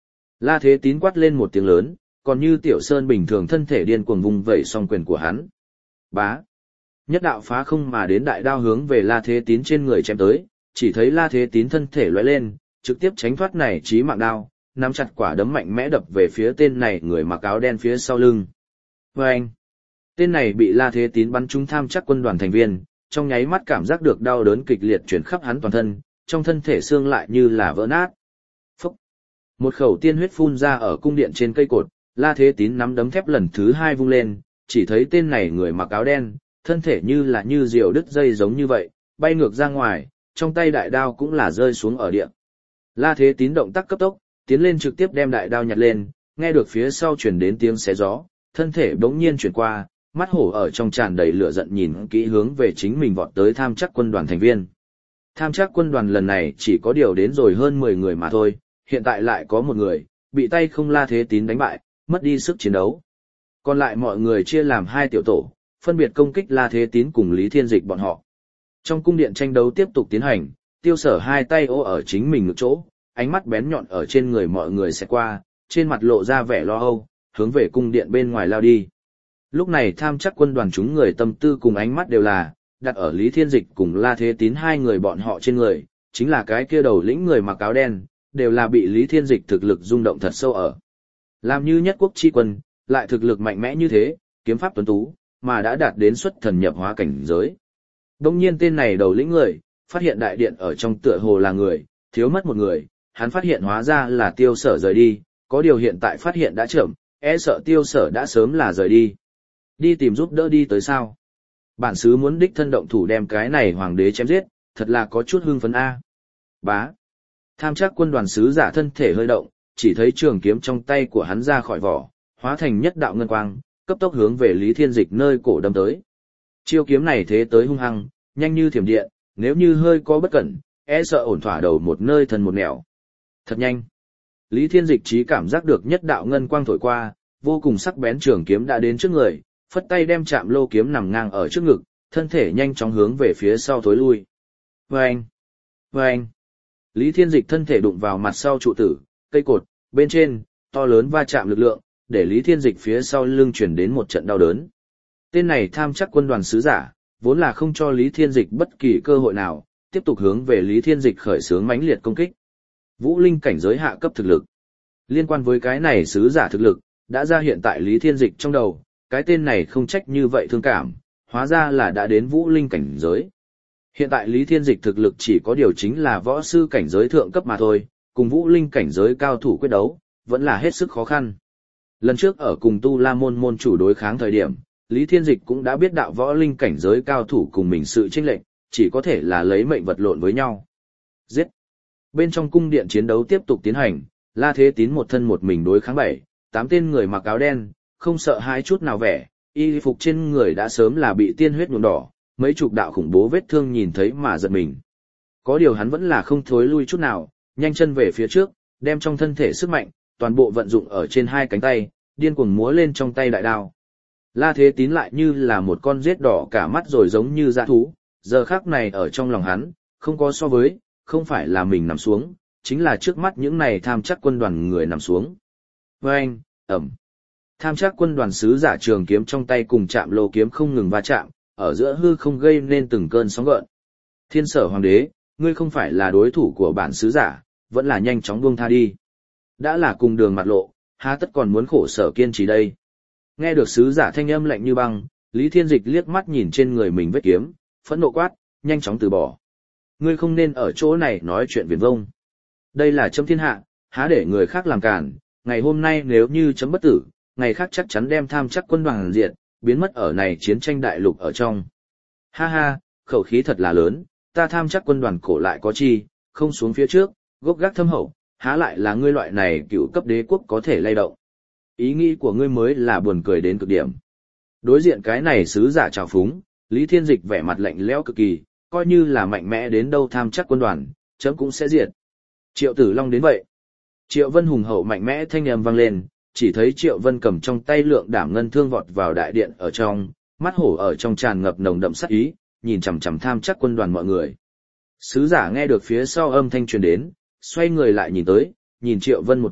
La Thế Tín quát lên một tiếng lớn, còn như tiểu sơn bình thường thân thể điên cuồng vung vẩy song quyền của hắn. Bá. Nhất đạo phá không mà đến đại đao hướng về La Thế Tín trên người chém tới, chỉ thấy La Thế Tín thân thể lóe lên, trực tiếp tránh thoát này chí mạng đao, nắm chặt quả đấm mạnh mẽ đập về phía tên này người mặc áo đen phía sau lưng. Vâng! Tên này bị La Thế Tín bắn trúng tham chắc quân đoàn thành viên, trong nháy mắt cảm giác được đau đớn kịch liệt chuyển khắp hắn toàn thân, trong thân thể xương lại như là vỡ nát. Phúc! Một khẩu tiên huyết phun ra ở cung điện trên cây cột, La Thế Tín nắm đấm thép lần thứ hai vung lên, chỉ thấy tên này người mặc áo đen, thân thể như là như diều đứt dây giống như vậy, bay ngược ra ngoài, trong tay đại đao cũng là rơi xuống ở địa. La Thế Tín động tác cấp tốc, tiến lên trực tiếp đem đại đao nhặt lên, nghe được phía sau truyền đến tiếng xé gió, thân thể bỗng nhiên chuyển qua, mắt hổ ở trong tràn đầy lửa giận nhìn kỹ hướng về chính mình vọt tới tham chắc quân đoàn thành viên. Tham chắc quân đoàn lần này chỉ có điều đến rồi hơn mười người mà thôi, hiện tại lại có một người, bị tay không La Thế Tín đánh bại, mất đi sức chiến đấu. Còn lại mọi người chia làm hai tiểu tổ, phân biệt công kích La Thế Tín cùng Lý Thiên Dịch bọn họ. Trong cung điện tranh đấu tiếp tục tiến hành, Tiêu Sở hai tay ô ở chính mình ngực chỗ, ánh mắt bén nhọn ở trên người mọi người sẽ qua, trên mặt lộ ra vẻ lo âu, hướng về cung điện bên ngoài lao đi. Lúc này tham chắc quân đoàn chúng người tâm tư cùng ánh mắt đều là, đặt ở Lý Thiên Dịch cùng La Thế Tín hai người bọn họ trên người, chính là cái kia đầu lĩnh người mặc áo đen, đều là bị Lý Thiên Dịch thực lực rung động thật sâu ở. Làm như nhất quốc chi quân, lại thực lực mạnh mẽ như thế, kiếm pháp tuấn tú, mà đã đạt đến xuất thần nhập hóa cảnh giới. Đông nhiên tên này đầu lĩnh người, phát hiện đại điện ở trong tựa hồ là người, thiếu mất một người, hắn phát hiện hóa ra là Tiêu Sở rời đi, có điều hiện tại phát hiện đã chậm, e sợ Tiêu Sở đã sớm là rời đi. Đi tìm giúp đỡ đi tới sao? Bản sứ muốn đích thân động thủ đem cái này hoàng đế chém giết, thật là có chút hưng phấn a. Bá. Tham chắc quân đoàn sứ giả thân thể hơi động, chỉ thấy trường kiếm trong tay của hắn ra khỏi vỏ, hóa thành nhất đạo ngân quang, cấp tốc hướng về Lý Thiên Dịch nơi cổ đâm tới. Chiêu kiếm này thế tới hung hăng, nhanh như thiểm điện, nếu như hơi có bất cẩn, e sợ ổn thỏa đầu một nơi thân một nẻo. Thật nhanh. Lý Thiên Dịch trí cảm giác được nhất đạo ngân quang thổi qua, vô cùng sắc bén trường kiếm đã đến trước người, phất tay đem chạm lô kiếm nằm ngang ở trước ngực, thân thể nhanh chóng hướng về phía sau thối lui. Vâng! Vâng! Lý Thiên Dịch thân thể đụng vào mặt sau trụ tử, cây cột, bên trên, to lớn va chạm lực lượng, để Lý Thiên Dịch phía sau lưng chuyển đến một trận đau đớn. Tên này tham chắc quân đoàn sứ giả, vốn là không cho Lý Thiên Dịch bất kỳ cơ hội nào, tiếp tục hướng về Lý Thiên Dịch khởi xướng mãnh liệt công kích. Vũ linh cảnh giới hạ cấp thực lực. Liên quan với cái này sứ giả thực lực, đã ra hiện tại Lý Thiên Dịch trong đầu, cái tên này không trách như vậy thương cảm, hóa ra là đã đến vũ linh cảnh giới. Hiện tại Lý Thiên Dịch thực lực chỉ có điều chính là võ sư cảnh giới thượng cấp mà thôi, cùng vũ linh cảnh giới cao thủ quyết đấu, vẫn là hết sức khó khăn. Lần trước ở cùng Tu La môn môn chủ đối kháng thời điểm, Lý Thiên Dịch cũng đã biết đạo võ linh cảnh giới cao thủ cùng mình sự chênh lệch, chỉ có thể là lấy mệnh vật lộn với nhau. Giết! Bên trong cung điện chiến đấu tiếp tục tiến hành, La Thế Tín một thân một mình đối kháng bảy, tám tên người mặc áo đen, không sợ hãi chút nào vẻ, y phục trên người đã sớm là bị tiên huyết nhuộm đỏ, mấy chục đạo khủng bố vết thương nhìn thấy mà giật mình. Có điều hắn vẫn là không thối lui chút nào, nhanh chân về phía trước, đem trong thân thể sức mạnh, toàn bộ vận dụng ở trên hai cánh tay, điên cuồng múa lên trong tay đại đao. La Thế Tín lại như là một con rết đỏ cả mắt rồi giống như dã thú, giờ khắc này ở trong lòng hắn, không có so với, không phải là mình nằm xuống, chính là trước mắt những này tham chắc quân đoàn người nằm xuống. Vâng, ẩm. Tham chắc quân đoàn sứ giả trường kiếm trong tay cùng chạm lô kiếm không ngừng va chạm, ở giữa hư không gây nên từng cơn sóng gợn. Thiên Sở hoàng đế, ngươi không phải là đối thủ của bản sứ giả, vẫn là nhanh chóng buông tha đi. Đã là cùng đường mặt lộ, há tất còn muốn khổ sở kiên trì đây. Nghe được sứ giả thanh âm lạnh như băng, Lý Thiên Dịch liếc mắt nhìn trên người mình vết kiếm, phẫn nộ quát, nhanh chóng từ bỏ. Ngươi không nên ở chỗ này nói chuyện viển vông. Đây là chấm thiên hạ, há để người khác làm cản, ngày hôm nay nếu như chấm bất tử, ngày khác chắc chắn đem tham chắc quân đoàn diệt, biến mất ở này chiến tranh đại lục ở trong. Ha ha, khẩu khí thật là lớn, ta tham chắc quân đoàn cổ lại có chi, không xuống phía trước, gốc gác thâm hậu, há lại là ngươi loại này cựu cấp đế quốc có thể lay động. Ý nghĩ của ngươi mới là buồn cười đến cực điểm. Đối diện cái này sứ giả trào phúng, Lý Thiên Dịch vẻ mặt lạnh lẽo cực kỳ, coi như là mạnh mẽ đến đâu tham chắc quân đoàn, chấm cũng sẽ diệt. Triệu Tử Long đến vậy. Triệu Vân hùng hậu mạnh mẽ thanh âm vang lên, chỉ thấy Triệu Vân cầm trong tay lượng đảm ngân thương vọt vào đại điện ở trong, mắt hổ ở trong tràn ngập nồng đậm sát ý, nhìn chằm chằm tham chắc quân đoàn mọi người. Sứ giả nghe được phía sau âm thanh truyền đến, xoay người lại nhìn tới, nhìn Triệu Vân một chút,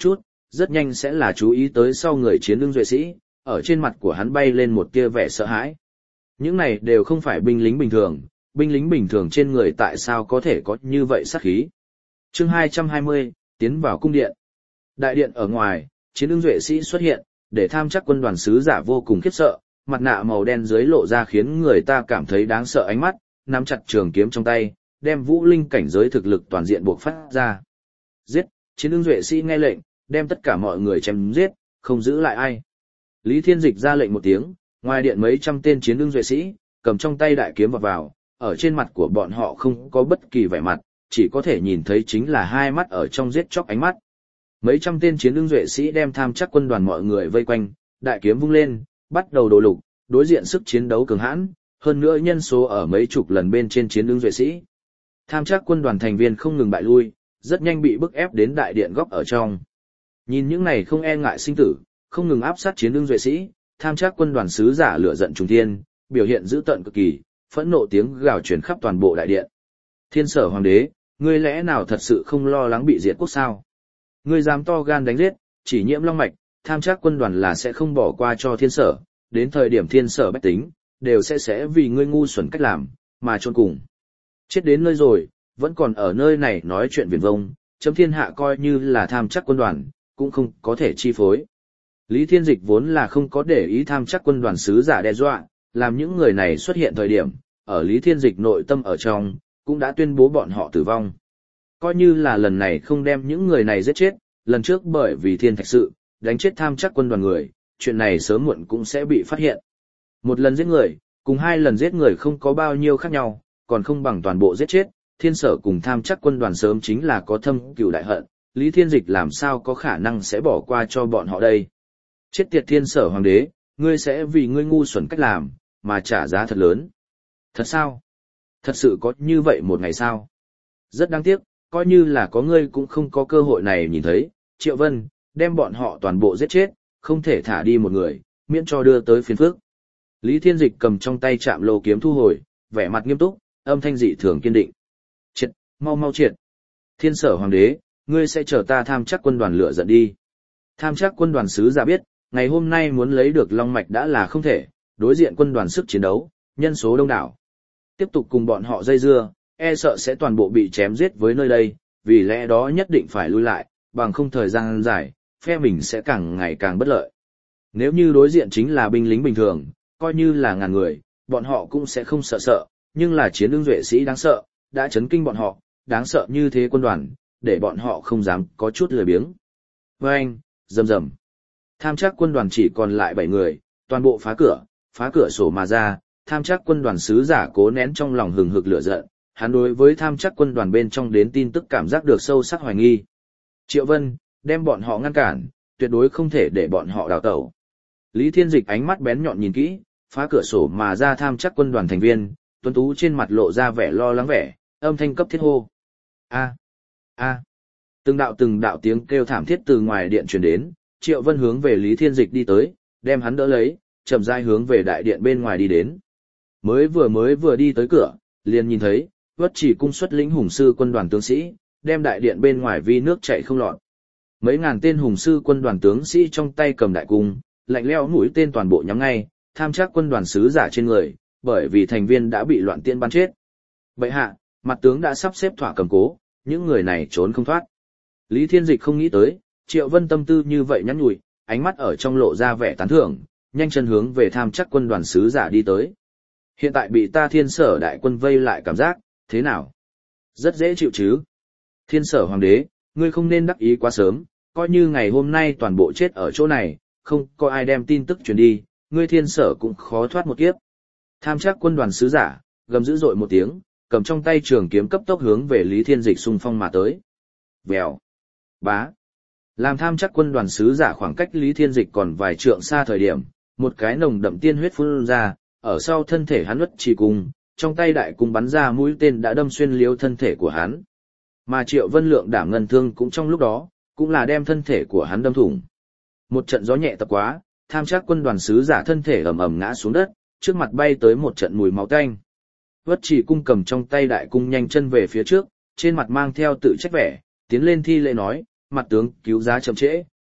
rất nhanh sẽ là chú ý tới sau người chiến lương duệ sĩ, ở trên mặt của hắn bay lên một tia vẻ sợ hãi. Những này đều không phải binh lính bình thường, binh lính bình thường trên người tại sao có thể có như vậy sát khí. Chương hai trăm hai mươi, tiến vào cung điện. Đại điện ở ngoài, chiến lương duệ sĩ xuất hiện, để tham chắc quân đoàn sứ giả vô cùng khiếp sợ, mặt nạ màu đen dưới lộ ra khiến người ta cảm thấy đáng sợ ánh mắt, nắm chặt trường kiếm trong tay, đem vũ linh cảnh giới thực lực toàn diện buộc phát ra. Giết, chiến lương duệ sĩ nghe lệnh, đem tất cả mọi người chém giết, không giữ lại ai. Lý Thiên Dịch ra lệnh một tiếng, ngoài điện mấy trăm tên chiến lương duệ sĩ, cầm trong tay đại kiếm vào vào, ở trên mặt của bọn họ không có bất kỳ vẻ mặt, chỉ có thể nhìn thấy chính là hai mắt ở trong giết chóc ánh mắt. Mấy trăm tên chiến lương duệ sĩ đem tham chắc quân đoàn mọi người vây quanh, đại kiếm vung lên, bắt đầu đổ lục, đối diện sức chiến đấu cường hãn, hơn nữa nhân số ở mấy chục lần bên trên chiến lương duệ sĩ. Tham chắc quân đoàn thành viên không ngừng bại lui, rất nhanh bị bức ép đến đại điện góc ở trong. Nhìn những này không e ngại sinh tử, không ngừng áp sát chiến lương duệ sĩ, tham chắc quân đoàn sứ giả lửa giận trùng thiên, biểu hiện dữ tợn cực kỳ, phẫn nộ tiếng gào truyền khắp toàn bộ đại điện. Thiên Sở Hoàng đế, ngươi lẽ nào thật sự không lo lắng bị diệt quốc sao? Ngươi dám to gan đánh giết, chỉ nhiễm long mạch, tham chắc quân đoàn là sẽ không bỏ qua cho Thiên Sở, đến thời điểm Thiên Sở bách tính, đều sẽ sẽ vì ngươi ngu xuẩn cách làm, mà chôn cùng. Chết đến nơi rồi, vẫn còn ở nơi này nói chuyện viển vông, chấm thiên hạ coi như là tham chắc quân đoàn, cũng không có thể chi phối. Lý Thiên Dịch vốn là không có để ý tham chắc quân đoàn sứ giả đe dọa, làm những người này xuất hiện thời điểm, ở Lý Thiên Dịch nội tâm ở trong, cũng đã tuyên bố bọn họ tử vong. Coi như là lần này không đem những người này giết chết, lần trước bởi vì thiên thạch sự, đánh chết tham chắc quân đoàn người, chuyện này sớm muộn cũng sẽ bị phát hiện. Một lần giết người, cùng hai lần giết người không có bao nhiêu khác nhau, còn không bằng toàn bộ giết chết, Thiên Sở cùng tham chắc quân đoàn sớm chính là có thâm cừu đại hận, Lý Thiên Dịch làm sao có khả năng sẽ bỏ qua cho bọn họ đây. Chết tiệt Thiên Sở Hoàng đế, ngươi sẽ vì ngươi ngu xuẩn cách làm, mà trả giá thật lớn. Thật sao? Thật sự có như vậy một ngày sao? Rất đáng tiếc, coi như là có ngươi cũng không có cơ hội này nhìn thấy, Triệu Vân, đem bọn họ toàn bộ giết chết, không thể thả đi một người, miễn cho đưa tới phiền phức. Lý Thiên Dịch cầm trong tay chạm lô kiếm thu hồi, vẻ mặt nghiêm túc, âm thanh dị thường kiên định. Triệt, mau mau triệt. Thiên Sở Hoàng đế, ngươi sẽ chờ ta tham chắc quân đoàn lửa giận đi. Tham chắc quân đoàn sứ giả biết, ngày hôm nay muốn lấy được Long Mạch đã là không thể, đối diện quân đoàn sức chiến đấu, nhân số đông đảo. Tiếp tục cùng bọn họ dây dưa, e sợ sẽ toàn bộ bị chém giết với nơi đây, vì lẽ đó nhất định phải lui lại, bằng không thời gian dài, phe mình sẽ càng ngày càng bất lợi. Nếu như đối diện chính là binh lính bình thường, coi như là ngàn người, bọn họ cũng sẽ không sợ sợ, nhưng là chiến lương duệ sĩ đáng sợ, đã chấn kinh bọn họ, đáng sợ như thế quân đoàn, để bọn họ không dám có chút lười biếng. Vâng, rầm rầm. Tham chắc quân đoàn chỉ còn lại bảy người, toàn bộ phá cửa, phá cửa sổ mà ra, tham chắc quân đoàn sứ giả cố nén trong lòng hừng hực lửa giận, hắn đối với tham chắc quân đoàn bên trong đến tin tức cảm giác được sâu sắc hoài nghi. Triệu Vân, đem bọn họ ngăn cản, tuyệt đối không thể để bọn họ đào tẩu. Lý Thiên Dịch ánh mắt bén nhọn nhìn kỹ, phá cửa sổ mà ra tham chắc quân đoàn thành viên, tuấn tú trên mặt lộ ra vẻ lo lắng vẻ, âm thanh cấp thiết hô. A, a. Từng đạo từng đạo tiếng kêu thảm thiết từ ngoài điện truyền đến, Triệu Vân hướng về Lý Thiên Dịch đi tới, đem hắn đỡ lấy, chậm rãi hướng về đại điện bên ngoài đi đến. Mới vừa mới vừa đi tới cửa, liền nhìn thấy, Vất Chỉ cung xuất lĩnh hùng sư quân đoàn tướng sĩ, đem đại điện bên ngoài vi nước chảy không lọt. Mấy ngàn tên hùng sư quân đoàn tướng sĩ trong tay cầm đại cung, lạnh lẽo mũi tên toàn bộ nhắm ngay, tham chắc quân đoàn sứ giả trên người, bởi vì thành viên đã bị loạn tiên bắn chết. Bệ hạ, mặt tướng đã sắp xếp thỏa cầm cố, những người này trốn không thoát. Lý Thiên Dịch không nghĩ tới, Triệu Vân tâm tư như vậy nhắn nhủi, ánh mắt ở trong lộ ra vẻ tán thưởng, nhanh chân hướng về tham chắc quân đoàn sứ giả đi tới. Hiện tại bị ta Thiên Sở đại quân vây lại cảm giác, thế nào? Rất dễ chịu chứ? Thiên Sở Hoàng đế, ngươi không nên đắc ý quá sớm, coi như ngày hôm nay toàn bộ chết ở chỗ này, không có ai đem tin tức truyền đi, ngươi Thiên Sở cũng khó thoát một kiếp. Tham chắc quân đoàn sứ giả, gầm dữ dội một tiếng, cầm trong tay trường kiếm cấp tốc hướng về Lý Thiên Dịch xung phong mà tới. Vèo, bá. Làm tham chắc quân đoàn sứ giả khoảng cách Lý Thiên Dịch còn vài trượng xa thời điểm, một cái nồng đậm tiên huyết phun ra, ở sau thân thể hắn Uất Chỉ cung, trong tay đại cung bắn ra mũi tên đã đâm xuyên liếu thân thể của hắn. Mà Triệu Vân Lượng đảm ngân thương cũng trong lúc đó, cũng là đem thân thể của hắn đâm thủng. Một trận gió nhẹ tập quá, tham chắc quân đoàn sứ giả thân thể ầm ầm ngã xuống đất, trước mặt bay tới một trận mùi máu tanh. Vất Chỉ cung cầm trong tay đại cung nhanh chân về phía trước, trên mặt mang theo tự trách vẻ, tiến lên thi lễ nói, mặt tướng cứu giá chậm trễ,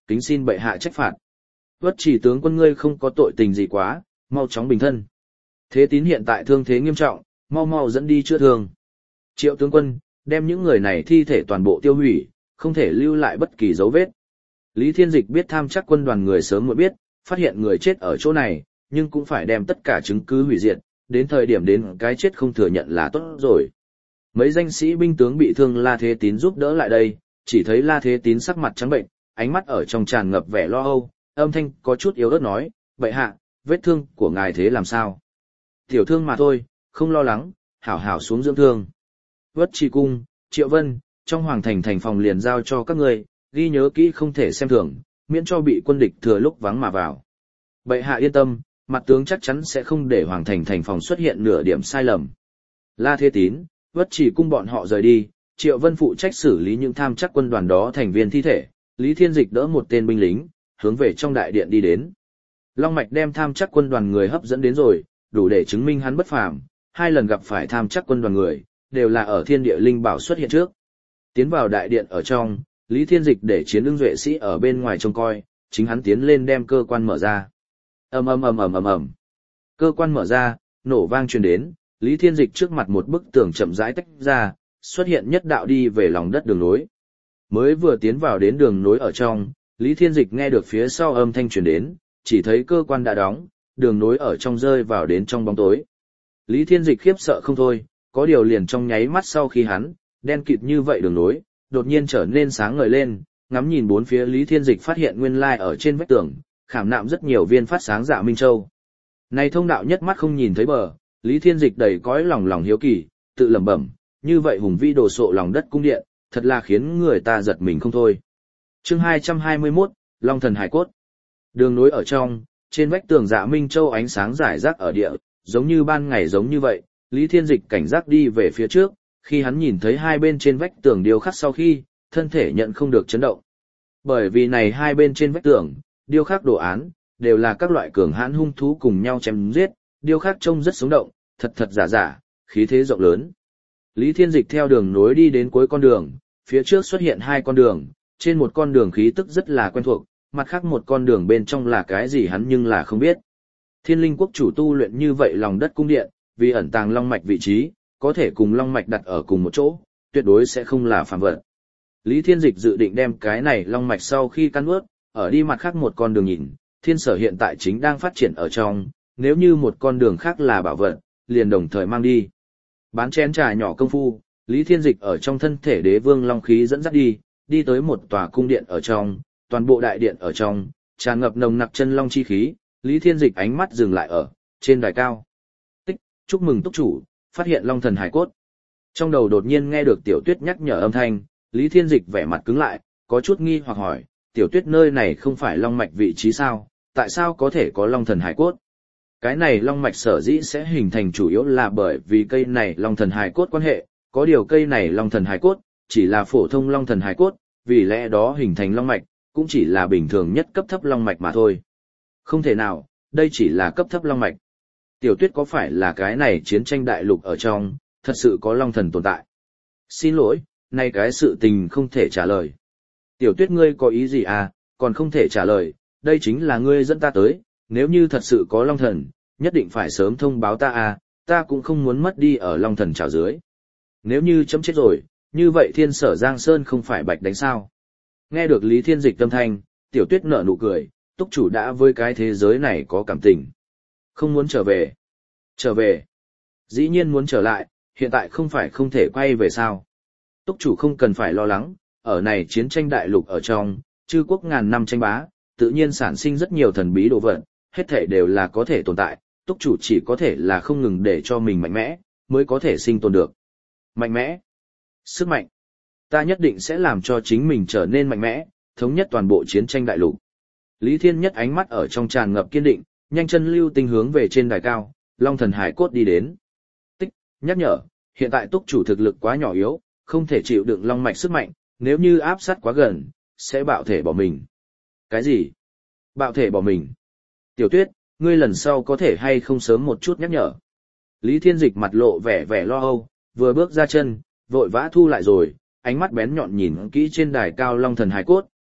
kính xin bệ hạ trách phạt. Vất Chỉ tướng quân ngươi không có tội tình gì quá, mau chóng bình thân. Thế Tín hiện tại thương thế nghiêm trọng, mau mau dẫn đi chữa thương. Triệu tướng quân, đem những người này thi thể toàn bộ tiêu hủy, không thể lưu lại bất kỳ dấu vết. Lý Thiên Dịch biết Tham Trắc quân đoàn người sớm muộn biết, phát hiện người chết ở chỗ này, nhưng cũng phải đem tất cả chứng cứ hủy diệt, đến thời điểm đến cái chết không thừa nhận là tốt rồi. Mấy danh sĩ binh tướng bị thương La Thế Tín giúp đỡ lại đây, chỉ thấy La Thế Tín sắc mặt trắng bệnh, ánh mắt ở trong tràn ngập vẻ lo âu, âm thanh có chút yếu ớt nói, "Bệ hạ, vết thương của ngài thế làm sao?" "Tiểu thương mà thôi, không lo lắng, hảo hảo xuống dưỡng thương." Vất Trì cung, Triệu Vân, trong hoàng thành thành phòng liền giao cho các ngươi, ghi nhớ kỹ không thể xem thường, miễn cho bị quân địch thừa lúc vắng mà vào. Bệ hạ yên tâm, mặt tướng chắc chắn sẽ không để hoàng thành thành phòng xuất hiện nửa điểm sai lầm. La Thế Tín, Vất Trì cung bọn họ rời đi, Triệu Vân phụ trách xử lý những Tham Trắc quân đoàn đó thành viên thi thể, Lý Thiên Dịch đỡ một tên binh lính, hướng về trong đại điện đi đến. Long Mạch đem Tham Trắc quân đoàn người hấp dẫn đến rồi, đủ để chứng minh hắn bất phàm, hai lần gặp phải Tham Trắc quân đoàn người, đều là ở Thiên Địa Linh Bảo xuất hiện trước. Tiến vào đại điện ở trong, Lý Thiên Dịch để Chiến Ưng Duệ sĩ ở bên ngoài trông coi, chính hắn tiến lên đem cơ quan mở ra. Ầm ầm ầm ầm ầm ầm. Cơ quan mở ra, nổ vang truyền đến, Lý Thiên Dịch trước mặt một bức tường chậm rãi tách ra, xuất hiện nhất đạo đi về lòng đất đường nối. Mới vừa tiến vào đến đường nối ở trong, Lý Thiên Dịch nghe được phía sau âm thanh truyền đến, chỉ thấy cơ quan đã đóng, đường nối ở trong rơi vào đến trong bóng tối. Lý Thiên Dịch khiếp sợ không thôi, có điều liền trong nháy mắt sau khi hắn, đen kịt như vậy đường nối, đột nhiên trở nên sáng ngời lên, ngắm nhìn bốn phía Lý Thiên Dịch phát hiện nguyên lai ở trên vách tường, khảm nạm rất nhiều viên phát sáng dạ minh châu. Này thông đạo nhất mắt không nhìn thấy bờ, Lý Thiên Dịch đầy cõi lòng lòng hiếu kỳ, tự lẩm bẩm, như vậy hùng vĩ đồ sộ lòng đất cung điện, thật là khiến người ta giật mình không thôi. Chương hai trăm hai mươi mốt, Long Thần Hải Cốt. Đường nối ở trong, trên vách tường dạ minh châu ánh sáng rải rác ở địa, giống như ban ngày giống như vậy, Lý Thiên Dịch cảnh giác đi về phía trước, khi hắn nhìn thấy hai bên trên vách tường điêu khắc sau khi, thân thể nhận không được chấn động. Bởi vì này hai bên trên vách tường, điêu khắc đồ án, đều là các loại cường hãn hung thú cùng nhau chém giết, điêu khắc trông rất sống động, thật thật giả giả, khí thế rộng lớn. Lý Thiên Dịch theo đường nối đi đến cuối con đường, phía trước xuất hiện hai con đường, trên một con đường khí tức rất là quen thuộc, mặt khác một con đường bên trong là cái gì hắn nhưng là không biết. Thiên Linh quốc chủ tu luyện như vậy lòng đất cung điện, vì ẩn tàng long mạch vị trí, có thể cùng long mạch đặt ở cùng một chỗ, tuyệt đối sẽ không là phàm vật. Lý Thiên Dịch dự định đem cái này long mạch sau khi căn ướt, ở đi mặt khác một con đường nhìn, thiên sở hiện tại chính đang phát triển ở trong, nếu như một con đường khác là bảo vật, liền đồng thời mang đi. Bán chén trà nhỏ công phu, Lý Thiên Dịch ở trong thân thể đế vương long khí dẫn dắt đi, đi tới một tòa cung điện ở trong, toàn bộ đại điện ở trong, tràn ngập nồng nặc chân long chi khí, Lý Thiên Dịch ánh mắt dừng lại ở, trên đài cao. Tích, chúc mừng túc chủ, phát hiện long thần hải cốt. Trong đầu đột nhiên nghe được Tiểu Tuyết nhắc nhở âm thanh, Lý Thiên Dịch vẻ mặt cứng lại, có chút nghi hoặc hỏi, Tiểu Tuyết nơi này không phải long mạch vị trí sao, tại sao có thể có long thần hải cốt? Cái này long mạch sở dĩ sẽ hình thành chủ yếu là bởi vì cây này long thần hải cốt quan hệ, có điều cây này long thần hải cốt, chỉ là phổ thông long thần hải cốt, vì lẽ đó hình thành long mạch, cũng chỉ là bình thường nhất cấp thấp long mạch mà thôi. Không thể nào, đây chỉ là cấp thấp long mạch. Tiểu Tuyết có phải là cái này chiến tranh đại lục ở trong, thật sự có long thần tồn tại? Xin lỗi, nay cái sự tình không thể trả lời. Tiểu Tuyết ngươi có ý gì à, còn không thể trả lời, đây chính là ngươi dẫn ta tới, nếu như thật sự có long thần, nhất định phải sớm thông báo ta à, ta cũng không muốn mất đi ở long thần trào dưới. Nếu như chấm chết rồi, như vậy thiên sở Giang Sơn không phải bạch đánh sao? Nghe được Lý Thiên Dịch tâm thanh, Tiểu Tuyết nở nụ cười, túc chủ đã với cái thế giới này có cảm tình. Không muốn trở về. Trở về. Dĩ nhiên muốn trở lại, hiện tại không phải không thể quay về sao. Túc chủ không cần phải lo lắng, ở này chiến tranh đại lục ở trong, chư quốc ngàn năm tranh bá, tự nhiên sản sinh rất nhiều thần bí đồ vật, hết thể đều là có thể tồn tại, túc chủ chỉ có thể là không ngừng để cho mình mạnh mẽ, mới có thể sinh tồn được. Mạnh mẽ. Sức mạnh. Ta nhất định sẽ làm cho chính mình trở nên mạnh mẽ, thống nhất toàn bộ chiến tranh đại lục. Lý Thiên Nhất ánh mắt ở trong tràn ngập kiên định, nhanh chân lưu tinh hướng về trên đài cao, long thần hải cốt đi đến. Tích, nhắc nhở, hiện tại túc chủ thực lực quá nhỏ yếu, không thể chịu đựng long mạch sức mạnh, nếu như áp sát quá gần, sẽ bạo thể bỏ mình. Cái gì? Bạo thể bỏ mình? Tiểu Tuyết, ngươi lần sau có thể hay không sớm một chút nhắc nhở. Lý Thiên Dịch mặt lộ vẻ vẻ lo âu, vừa bước ra chân, vội vã thu lại rồi, ánh mắt bén nhọn nhìn kỹ trên đài cao long thần hải cốt,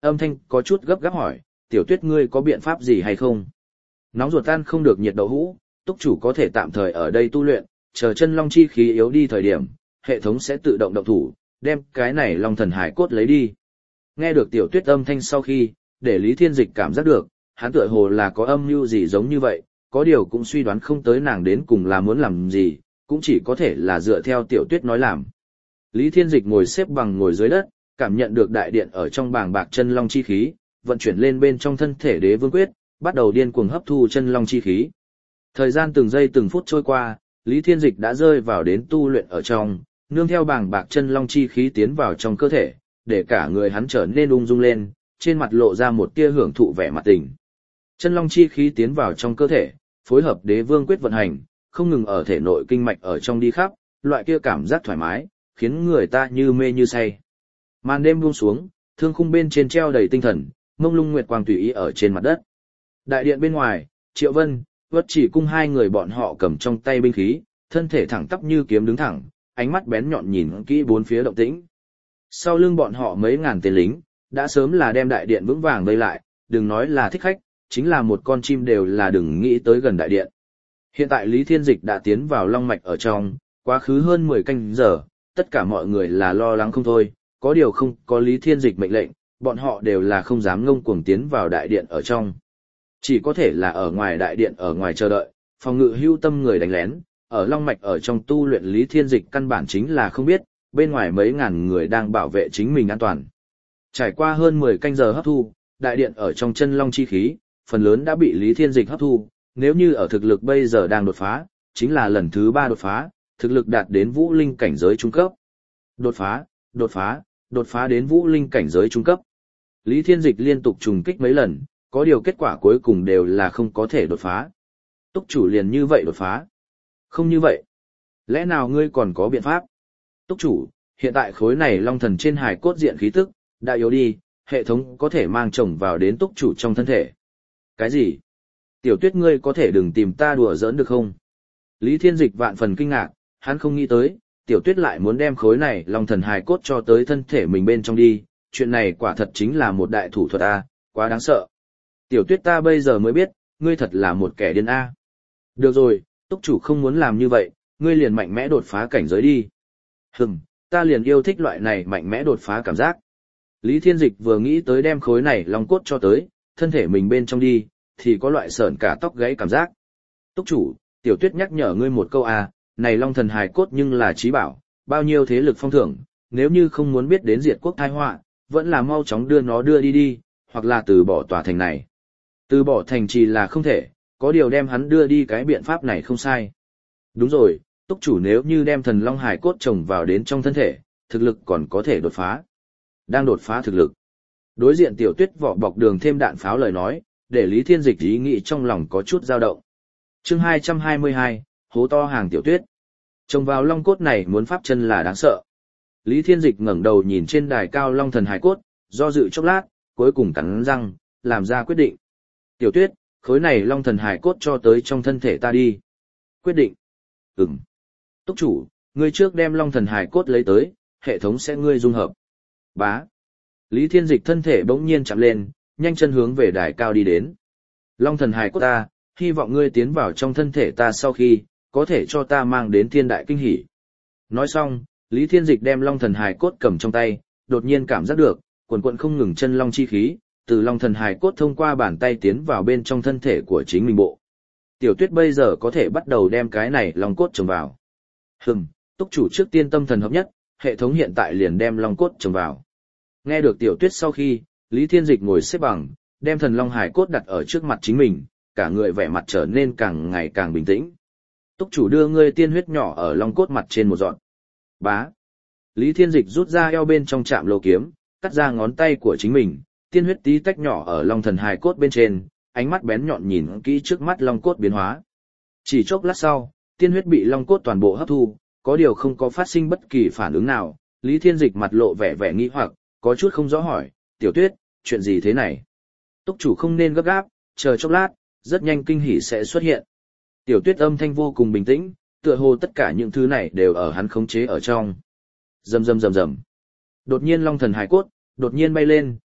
âm thanh có chút gấp gáp hỏi, tiểu tuyết ngươi có biện pháp gì hay không? Nóng ruột tan không được nhiệt đậu hũ, túc chủ có thể tạm thời ở đây tu luyện, chờ chân long chi khí yếu đi thời điểm, hệ thống sẽ tự động động thủ, đem cái này long thần hải cốt lấy đi. Nghe được tiểu tuyết âm thanh sau khi, để Lý Thiên Dịch cảm giác được, hắn tựa hồ là có âm mưu gì giống như vậy, có điều cũng suy đoán không tới nàng đến cùng là muốn làm gì, cũng chỉ có thể là dựa theo tiểu tuyết nói làm. Lý Thiên Dịch ngồi xếp bằng ngồi dưới đất, cảm nhận được đại điện ở trong bàng bạc chân long chi khí, vận chuyển lên bên trong thân thể đế vương quyết, bắt đầu điên cuồng hấp thu chân long chi khí. Thời gian từng giây từng phút trôi qua, Lý Thiên Dịch đã rơi vào đến tu luyện ở trong, nương theo bàng bạc chân long chi khí tiến vào trong cơ thể, để cả người hắn trở nên ung dung lên, trên mặt lộ ra một tia hưởng thụ vẻ mặt tình. Chân long chi khí tiến vào trong cơ thể, phối hợp đế vương quyết vận hành, không ngừng ở thể nội kinh mạch ở trong đi khắp, loại kia cảm giác thoải mái, khiến người ta như mê như say. Màn đêm buông xuống, thương khung bên trên treo đầy tinh thần, mông lung nguyệt quang tùy ý ở trên mặt đất. Đại điện bên ngoài, Triệu Vân, Vất Chỉ Cung hai người bọn họ cầm trong tay binh khí, thân thể thẳng tắp như kiếm đứng thẳng, ánh mắt bén nhọn nhìn kỹ bốn phía động tĩnh. Sau lưng bọn họ mấy ngàn tên lính, đã sớm là đem đại điện vững vàng vây lại, đừng nói là thích khách, chính là một con chim đều là đừng nghĩ tới gần đại điện. Hiện tại Lý Thiên Dịch đã tiến vào long mạch ở trong, quá khứ hơn mười canh giờ, tất cả mọi người là lo lắng không thôi, có điều không có Lý Thiên Dịch mệnh lệnh, bọn họ đều là không dám ngông cuồng tiến vào đại điện ở trong. Chỉ có thể là ở ngoài đại điện ở ngoài chờ đợi, phòng ngự hưu tâm người đánh lén, ở long mạch ở trong tu luyện Lý Thiên Dịch căn bản chính là không biết, bên ngoài mấy ngàn người đang bảo vệ chính mình an toàn. Trải qua hơn mười canh giờ hấp thu, đại điện ở trong chân long chi khí, phần lớn đã bị Lý Thiên Dịch hấp thu, nếu như ở thực lực bây giờ đang đột phá, chính là lần thứ ba đột phá, thực lực đạt đến vũ linh cảnh giới trung cấp. Đột phá, đột phá, đột phá đến vũ linh cảnh giới trung cấp. Lý Thiên Dịch liên tục trùng kích mấy lần, có điều kết quả cuối cùng đều là không có thể đột phá. Túc chủ liền như vậy đột phá. Không như vậy. Lẽ nào ngươi còn có biện pháp? Túc chủ, hiện tại khối này long thần trên hài cốt diện khí tức, đã yếu đi, hệ thống có thể mang chồng vào đến túc chủ trong thân thể. Cái gì? Tiểu tuyết ngươi có thể đừng tìm ta đùa giỡn được không? Lý Thiên Dịch vạn phần kinh ngạc, hắn không nghĩ tới, tiểu tuyết lại muốn đem khối này long thần hài cốt cho tới thân thể mình bên trong đi, chuyện này quả thật chính là một đại thủ thuật a, quá đáng sợ. Tiểu tuyết ta bây giờ mới biết, ngươi thật là một kẻ điên a. Được rồi, túc chủ không muốn làm như vậy, ngươi liền mạnh mẽ đột phá cảnh giới đi. Hừm, ta liền yêu thích loại này mạnh mẽ đột phá cảm giác. Lý Thiên Dịch vừa nghĩ tới đem khối này long cốt cho tới, thân thể mình bên trong đi, thì có loại sởn cả tóc gáy cảm giác. Túc chủ, tiểu tuyết nhắc nhở ngươi một câu a, này long thần hài cốt nhưng là trí bảo, bao nhiêu thế lực phong thưởng, nếu như không muốn biết đến diệt quốc tai họa, vẫn là mau chóng đưa nó đưa đi đi, hoặc là từ bỏ tòa thành này. Từ bỏ thành trì là không thể, có điều đem hắn đưa đi cái biện pháp này không sai. Đúng rồi, túc chủ nếu như đem thần long hài cốt trồng vào đến trong thân thể, thực lực còn có thể đột phá. Đang đột phá thực lực. Đối diện tiểu tuyết vỏ bọc đường thêm đạn pháo lời nói, để Lý Thiên Dịch ý nghĩ trong lòng có chút dao động. Chương hai trăm hai mươi hai, hố to hàng tiểu tuyết. Trồng vào long cốt này muốn pháp chân là đáng sợ. Lý Thiên Dịch ngẩng đầu nhìn trên đài cao long thần hài cốt, do dự chốc lát, cuối cùng cắn răng, làm ra quyết định. Tiểu tuyết, khối này long thần hài cốt cho tới trong thân thể ta đi. Quyết định. Ừm. Túc chủ, ngươi trước đem long thần hài cốt lấy tới, hệ thống sẽ ngươi dung hợp. Bá. Lý Thiên Dịch thân thể bỗng nhiên chạm lên, nhanh chân hướng về đài cao đi đến. Long thần hài cốt ta, hy vọng ngươi tiến vào trong thân thể ta sau khi, có thể cho ta mang đến thiên đại kinh hỷ. Nói xong, Lý Thiên Dịch đem long thần hài cốt cầm trong tay, đột nhiên cảm giác được, quần quần không ngừng chân long chi khí, từ long thần hài cốt thông qua bàn tay tiến vào bên trong thân thể của chính mình bộ. Tiểu tuyết bây giờ có thể bắt đầu đem cái này long cốt trồng vào. Hừm, túc chủ trước tiên tâm thần hợp nhất, hệ thống hiện tại liền đem long cốt trồng vào. Nghe được tiểu tuyết sau khi, Lý Thiên Dịch ngồi xếp bằng, đem thần long hài cốt đặt ở trước mặt chính mình, cả người vẻ mặt trở nên càng ngày càng bình tĩnh. Túc chủ đưa ngươi tiên huyết nhỏ ở long cốt mặt trên một dọn. Bá. Lý Thiên Dịch rút ra eo bên trong chạm lô kiếm, cắt ra ngón tay của chính mình, tiên huyết tí tách nhỏ ở long thần hài cốt bên trên, ánh mắt bén nhọn nhìn kỹ trước mắt long cốt biến hóa. Chỉ chốc lát sau, tiên huyết bị long cốt toàn bộ hấp thu, có điều không có phát sinh bất kỳ phản ứng nào. Lý Thiên Dịch mặt lộ vẻ vẻ nghi hoặc, có chút không rõ hỏi, tiểu tuyết, chuyện gì thế này? Túc chủ không nên gấp gáp, chờ chốc lát, rất nhanh kinh hỉ sẽ xuất hiện. Tiểu tuyết âm thanh vô cùng bình tĩnh, tựa hồ tất cả những thứ này đều ở hắn khống chế ở trong. Rầm rầm rầm rầm. Đột nhiên long thần hài cốt, đột nhiên bay lên,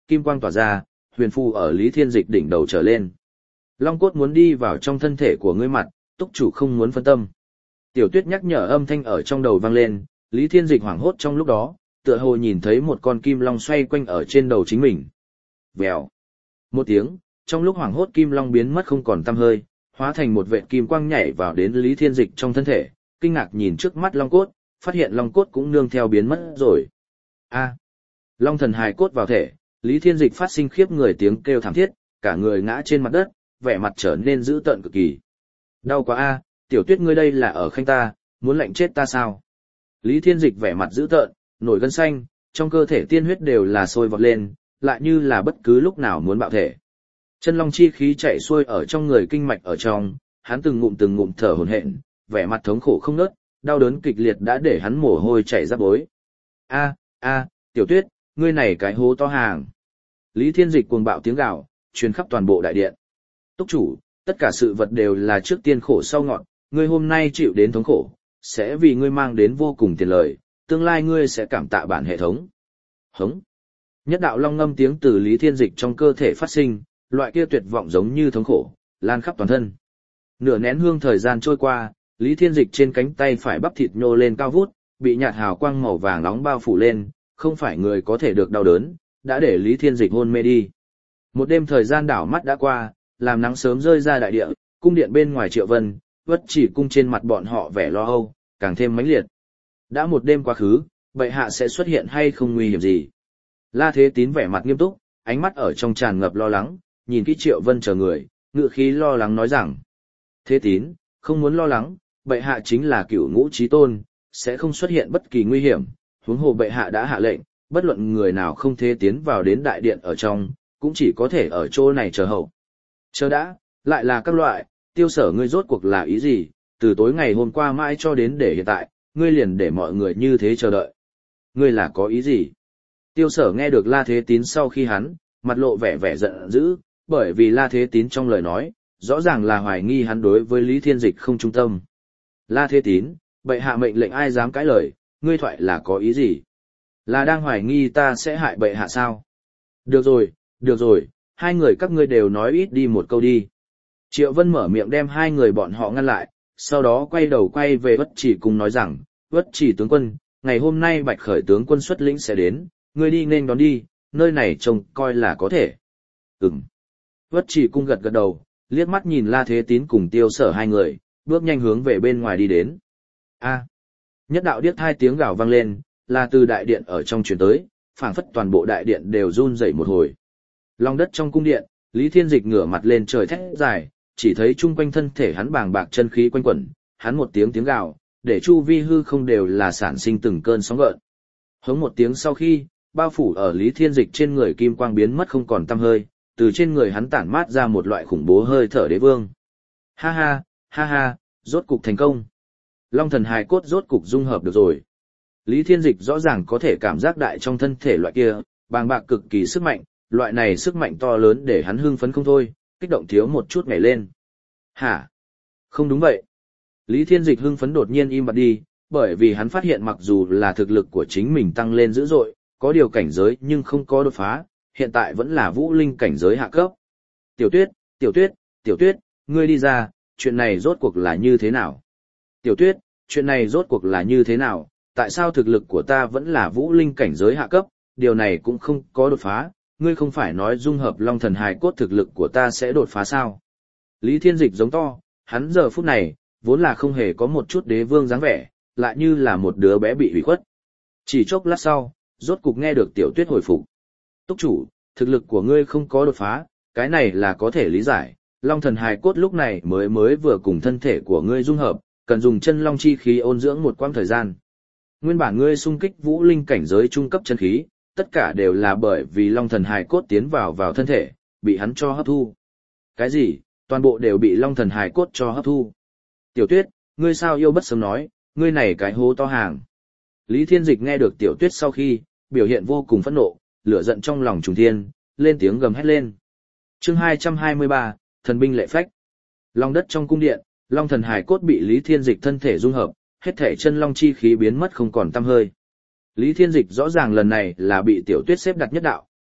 kim quang tỏa ra, huyền phù ở Lý Thiên Dịch đỉnh đầu trở lên. Long cốt muốn đi vào trong thân thể của ngươi mặt, túc chủ không muốn phân tâm. Tiểu Tuyết nhắc nhở âm thanh ở trong đầu vang lên, Lý Thiên Dịch hoảng hốt trong lúc đó, tựa hồ nhìn thấy một con kim long xoay quanh ở trên đầu chính mình. Vèo. Một tiếng, trong lúc hoảng hốt kim long biến mất không còn tăm hơi, hóa thành một vệt kim quang nhảy vào đến Lý Thiên Dịch trong thân thể, kinh ngạc nhìn trước mắt long cốt, phát hiện long cốt cũng nương theo biến mất rồi. A. Long thần hài cốt vào thể, Lý Thiên Dịch phát sinh khiếp người tiếng kêu thảm thiết, cả người ngã trên mặt đất, vẻ mặt trở nên dữ tợn cực kỳ. Đau quá a, Tiểu Tuyết ngươi đây là ở khanh ta, muốn lạnh chết ta sao? Lý Thiên Dịch vẻ mặt dữ tợn, nổi gân xanh, trong cơ thể tiên huyết đều là sôi vọt lên, lại như là bất cứ lúc nào muốn bạo thể. Chân long chi khí chạy xuôi ở trong người kinh mạch ở trong, hắn từng ngụm từng ngụm thở hổn hển, vẻ mặt thống khổ không ngớt, đau đớn kịch liệt đã để hắn mồ hôi chảy ra bối. A, a, Tiểu Tuyết, ngươi này cái hố to hàng. Lý Thiên Dịch cuồng bạo tiếng gào, truyền khắp toàn bộ đại điện. Túc chủ, tất cả sự vật đều là trước tiên khổ sau ngọt, ngươi hôm nay chịu đến thống khổ, sẽ vì ngươi mang đến vô cùng tiền lợi, tương lai ngươi sẽ cảm tạ bản hệ thống. Hống. Nhất đạo long ngâm tiếng từ Lý Thiên Dịch trong cơ thể phát sinh, loại kia tuyệt vọng giống như thống khổ, lan khắp toàn thân. Nửa nén hương thời gian trôi qua, Lý Thiên Dịch trên cánh tay phải bắp thịt nhô lên cao vút, bị nhạt hào quang màu vàng nóng bao phủ lên, không phải người có thể được đau đớn, đã để Lý Thiên Dịch hôn mê đi. Một đêm thời gian đảo mắt đã qua, làm nắng sớm rơi ra đại địa, cung điện bên ngoài Triệu Vân, Vất Chỉ cung trên mặt bọn họ vẻ lo âu, càng thêm mãnh liệt. Đã một đêm quá khứ, bệ hạ sẽ xuất hiện hay không nguy hiểm gì? La Thế Tín vẻ mặt nghiêm túc, ánh mắt ở trong tràn ngập lo lắng, nhìn kỹ Triệu Vân chờ người, ngựa khí lo lắng nói rằng: Thế Tín, không muốn lo lắng, bệ hạ chính là cửu ngũ chí tôn, sẽ không xuất hiện bất kỳ nguy hiểm. Huống hồ bệ hạ đã hạ lệnh, bất luận người nào không thể tiến vào đến đại điện ở trong, cũng chỉ có thể ở chỗ này chờ hậu. Chờ đã, lại là các loại, Tiêu Sở ngươi rốt cuộc là ý gì? Từ tối ngày hôm qua mãi cho đến để hiện tại, ngươi liền để mọi người như thế chờ đợi. Ngươi là có ý gì? Tiêu Sở nghe được La Thế Tín sau khi hắn, mặt lộ vẻ vẻ giận dữ, bởi vì La Thế Tín trong lời nói, rõ ràng là hoài nghi hắn đối với Lý Thiên Dịch không trung tâm. La Thế Tín, bệ hạ mệnh lệnh ai dám cãi lời, ngươi thoại là có ý gì? Là đang hoài nghi ta sẽ hại bệ hạ sao? Được rồi, được rồi, hai người các ngươi đều nói ít đi một câu đi. Triệu Vân mở miệng đem hai người bọn họ ngăn lại, sau đó quay đầu quay về Vất Chỉ cùng nói rằng: Vất Chỉ tướng quân, ngày hôm nay Bạch Khởi tướng quân xuất lĩnh sẽ đến, ngươi đi nên đón đi, nơi này trông coi là có thể. Ừm. Vất Chỉ cung gật gật đầu, liếc mắt nhìn La Thế Tín cùng Tiêu Sở hai người, bước nhanh hướng về bên ngoài đi đến. A. Nhất đạo điếc hai tiếng gào vang lên, là từ đại điện ở trong truyền tới, phảng phất toàn bộ đại điện đều run rẩy một hồi. Lòng đất trong cung điện, Lý Thiên Dịch ngửa mặt lên trời thét dài, chỉ thấy chung quanh thân thể hắn bàng bạc chân khí quanh quẩn, hắn một tiếng tiếng gào, để chu vi hư không đều là sản sinh từng cơn sóng gợn. Hống một tiếng sau khi, bao phủ ở Lý Thiên Dịch trên người kim quang biến mất không còn tăm hơi, từ trên người hắn tản mát ra một loại khủng bố hơi thở đế vương. Ha ha, ha ha, rốt cục thành công. Long thần hài cốt rốt cục dung hợp được rồi. Lý Thiên Dịch rõ ràng có thể cảm giác đại trong thân thể loại kia, bàng bạc cực kỳ sức mạnh, loại này sức mạnh to lớn để hắn hưng phấn không thôi, kích động thiếu một chút nhảy lên. Hả? Không đúng vậy. Lý Thiên Dịch hưng phấn đột nhiên im bặt đi, bởi vì hắn phát hiện mặc dù là thực lực của chính mình tăng lên dữ dội, có điều cảnh giới nhưng không có đột phá, hiện tại vẫn là vũ linh cảnh giới hạ cấp. Tiểu Tuyết, Tiểu Tuyết, Tiểu Tuyết, ngươi đi ra, chuyện này rốt cuộc là như thế nào? Tiểu Tuyết, chuyện này rốt cuộc là như thế nào? Tại sao thực lực của ta vẫn là vũ linh cảnh giới hạ cấp, điều này cũng không có đột phá, ngươi không phải nói dung hợp long thần hài cốt thực lực của ta sẽ đột phá sao? Lý Thiên Dịch giống to, hắn giờ phút này, vốn là không hề có một chút đế vương dáng vẻ, lại như là một đứa bé bị hủy khuất. Chỉ chốc lát sau, rốt cục nghe được Tiểu Tuyết hồi phục. Túc chủ, thực lực của ngươi không có đột phá, cái này là có thể lý giải, long thần hài cốt lúc này mới mới vừa cùng thân thể của ngươi dung hợp, cần dùng chân long chi khí ôn dưỡng một quãng thời gian. Nguyên bản ngươi xung kích vũ linh cảnh giới trung cấp chân khí, tất cả đều là bởi vì long thần hài cốt tiến vào vào thân thể, bị hắn cho hấp thu. Cái gì? Toàn bộ đều bị long thần hài cốt cho hấp thu. Tiểu Tuyết, ngươi sao yêu bất sớm nói, ngươi này cái hố to hàng. Lý Thiên Dịch nghe được Tiểu Tuyết sau khi, biểu hiện vô cùng phẫn nộ, lửa giận trong lòng trùng thiên, lên tiếng gầm hét lên. Chương hai trăm hai mươi ba, thần binh lệ phách. Long đất trong cung điện, long thần hài cốt bị Lý Thiên Dịch thân thể dung hợp, hết thể chân long chi khí biến mất không còn tăm hơi. Lý Thiên Dịch rõ ràng lần này là bị Tiểu Tuyết xếp đặt nhất đạo,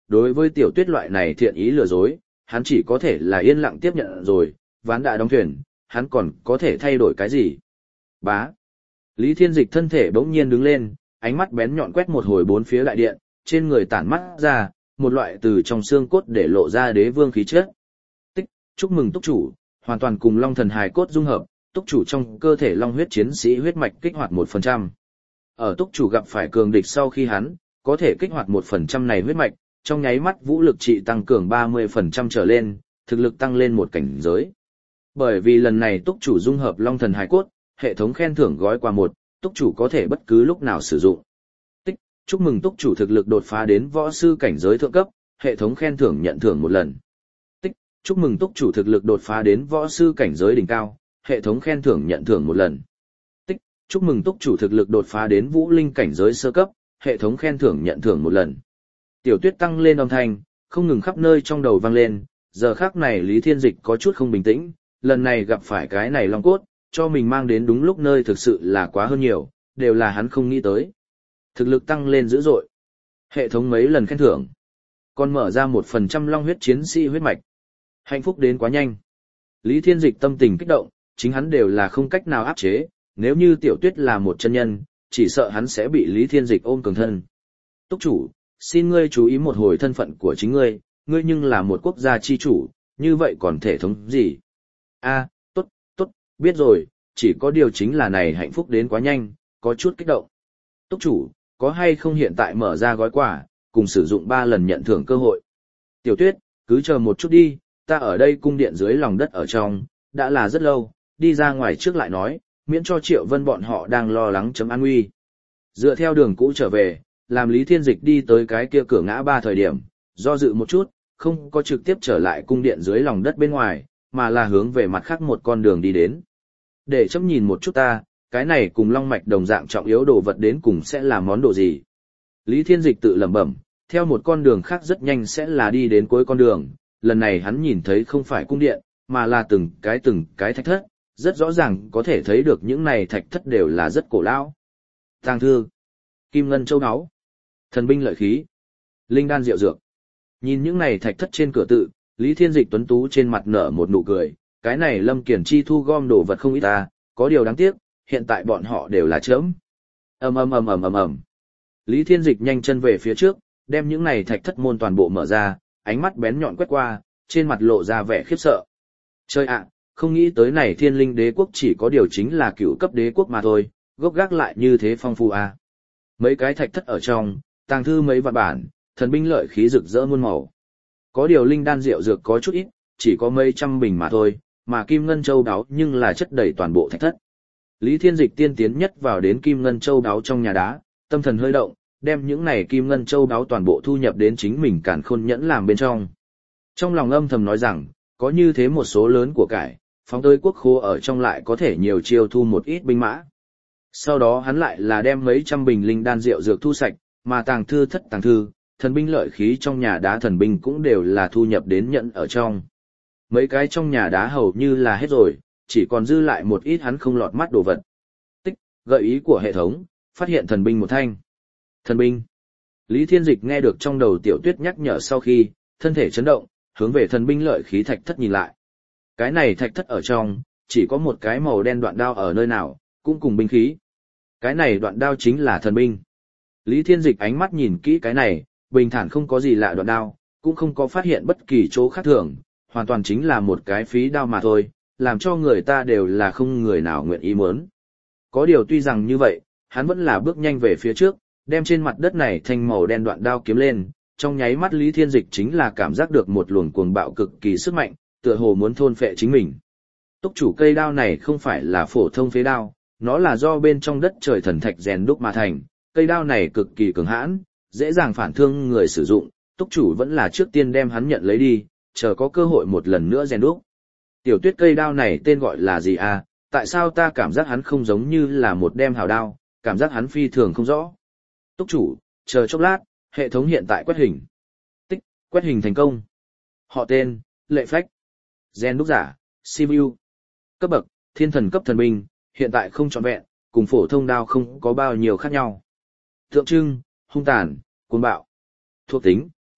đối với tiểu tuyết loại này thiện ý lừa dối, hắn chỉ có thể là yên lặng tiếp nhận rồi, ván đã đóng thuyền, hắn còn có thể thay đổi cái gì. Bá. Lý Thiên Dịch thân thể bỗng nhiên đứng lên, ánh mắt bén nhọn quét một hồi bốn phía đại điện, trên người tản mắt ra, một loại từ trong xương cốt để lộ ra đế vương khí chất. Tích, chúc mừng túc chủ, hoàn toàn cùng long thần hài cốt dung hợp, túc chủ trong cơ thể long huyết chiến sĩ huyết mạch kích hoạt một phần trăm. Ở túc chủ gặp phải cường địch sau khi hắn, có thể kích hoạt một phần trăm này huyết mạch, trong nháy mắt vũ lực trị tăng cường ba mươi phần trăm trở lên, thực lực tăng lên một cảnh giới. Bởi vì lần này túc chủ dung hợp long thần hài cốt, hệ thống khen thưởng gói quà một, túc chủ có thể bất cứ lúc nào sử dụng. Tích, chúc mừng túc chủ thực lực đột phá đến võ sư cảnh giới thượng cấp, hệ thống khen thưởng nhận thưởng một lần. Tích, chúc mừng túc chủ thực lực đột phá đến võ sư cảnh giới đỉnh cao, hệ thống khen thưởng nhận thưởng một lần. Tích, chúc mừng túc chủ thực lực đột phá đến vũ linh cảnh giới sơ cấp, hệ thống khen thưởng nhận thưởng một lần. Tiểu tuyết tăng lên âm thanh, không ngừng khắp nơi trong đầu vang lên, giờ khắc này Lý Thiên Dịch có chút không bình tĩnh, lần này gặp phải cái này long cốt, cho mình mang đến đúng lúc nơi thực sự là quá hơn nhiều, đều là hắn không nghĩ tới. Thực lực tăng lên dữ dội. Hệ thống mấy lần khen thưởng. Còn mở ra một phần trăm long huyết chiến sĩ huyết mạch. Hạnh phúc đến quá nhanh. Lý Thiên Dịch tâm tình kích động, chính hắn đều là không cách nào áp chế, nếu như tiểu tuyết là một chân nhân, chỉ sợ hắn sẽ bị Lý Thiên Dịch ôm cường thân. Túc chủ, xin ngươi chú ý một hồi thân phận của chính ngươi, ngươi nhưng là một quốc gia chi chủ, như vậy còn thể thống gì? A, tốt, tốt, biết rồi, chỉ có điều chính là này hạnh phúc đến quá nhanh, có chút kích động. Túc chủ, có hay không hiện tại mở ra gói quà, cùng sử dụng ba lần nhận thưởng cơ hội? Tiểu tuyết, cứ chờ một chút đi, ta ở đây cung điện dưới lòng đất ở trong, đã là rất lâu, đi ra ngoài trước lại nói, miễn cho Triệu Vân bọn họ đang lo lắng chấm an nguy. Dựa theo đường cũ trở về, làm Lý Thiên Dịch đi tới cái kia cửa ngã ba thời điểm, do dự một chút, không có trực tiếp trở lại cung điện dưới lòng đất bên ngoài, mà là hướng về mặt khác một con đường đi đến. Để chấm nhìn một chút ta, cái này cùng long mạch đồng dạng trọng yếu đồ vật đến cùng sẽ là món đồ gì. Lý Thiên Dịch tự lẩm bẩm, theo một con đường khác rất nhanh sẽ là đi đến cuối con đường, lần này hắn nhìn thấy không phải cung điện, mà là từng cái từng cái thạch thất, rất rõ ràng có thể thấy được những này thạch thất đều là rất cổ lão. Tàng thư, kim ngân châu áo, thần binh lợi khí, linh đan diệu dược. Nhìn những này thạch thất trên cửa tự, Lý Thiên Dịch tuấn tú trên mặt nở một nụ cười, cái này Lâm Kiển Chi thu gom đồ vật không ít ta, có điều đáng tiếc, hiện tại bọn họ đều là chớm. Ầm ầm ầm ầm ầm ầm. Lý Thiên Dịch nhanh chân về phía trước, đem những này thạch thất môn toàn bộ mở ra, ánh mắt bén nhọn quét qua, trên mặt lộ ra vẻ khiếp sợ. Trời ạ, không nghĩ tới này Thiên Linh Đế quốc chỉ có điều chính là cựu cấp đế quốc mà thôi, gốc gác lại như thế phong phú à. Mấy cái thạch thất ở trong, tàng thư mấy vạn bản, thần binh lợi khí rực rỡ muôn màu. Có điều linh đan rượu dược có chút ít, chỉ có mấy trăm bình mà thôi, mà kim ngân châu đáo nhưng là chất đầy toàn bộ thạch thất. Lý Thiên Dịch tiên tiến nhất vào đến kim ngân châu đáo trong nhà đá, tâm thần hơi động, đem những này kim ngân châu đáo toàn bộ thu nhập đến chính mình càn khôn nhẫn làm bên trong. Trong lòng âm thầm nói rằng, có như thế một số lớn của cải, phóng tới quốc khố ở trong lại có thể nhiều chiêu thu một ít binh mã. Sau đó hắn lại là đem mấy trăm bình linh đan rượu dược thu sạch, mà tàng thư thất tàng thư, thần binh lợi khí trong nhà đá thần binh cũng đều là thu nhập đến nhận ở trong. Mấy cái trong nhà đá hầu như là hết rồi, chỉ còn dư lại một ít hắn không lọt mắt đồ vật. Tích, gợi ý của hệ thống, phát hiện thần binh một thanh. Thần binh. Lý Thiên Dịch nghe được trong đầu tiểu tuyết nhắc nhở sau khi, thân thể chấn động, hướng về thần binh lợi khí thạch thất nhìn lại. Cái này thạch thất ở trong, chỉ có một cái màu đen đoạn đao ở nơi nào, cũng cùng binh khí. Cái này đoạn đao chính là thần binh. Lý Thiên Dịch ánh mắt nhìn kỹ cái này, bình thản không có gì lạ đoạn đao, cũng không có phát hiện bất kỳ chỗ khác thường, hoàn toàn chính là một cái phí đao mà thôi, làm cho người ta đều là không người nào nguyện ý muốn. Có điều tuy rằng như vậy, hắn vẫn là bước nhanh về phía trước, đem trên mặt đất này thanh màu đen đoạn đao kiếm lên, trong nháy mắt Lý Thiên Dịch chính là cảm giác được một luồng cuồng bạo cực kỳ sức mạnh, tựa hồ muốn thôn phệ chính mình. Túc chủ cây đao này không phải là phổ thông phế đao, nó là do bên trong đất trời thần thạch rèn đúc mà thành, cây đao này cực kỳ cường hãn, dễ dàng phản thương người sử dụng, túc chủ vẫn là trước tiên đem hắn nhận lấy đi, chờ có cơ hội một lần nữa rèn đúc. Tiểu tuyết cây đao này tên gọi là gì à, tại sao ta cảm giác hắn không giống như là một đem hào đao, cảm giác hắn phi thường không rõ. Túc chủ, chờ chốc lát, hệ thống hiện tại quét hình. Tích, quét hình thành công. Họ tên, Lệ Phách. Gen đúc giả, xê pê u. Cấp bậc, thiên thần cấp thần binh, hiện tại không trọn vẹn, cùng phổ thông đao không có bao nhiêu khác nhau. Tượng trưng, hung tàn, cuồng bạo. Thuộc tính,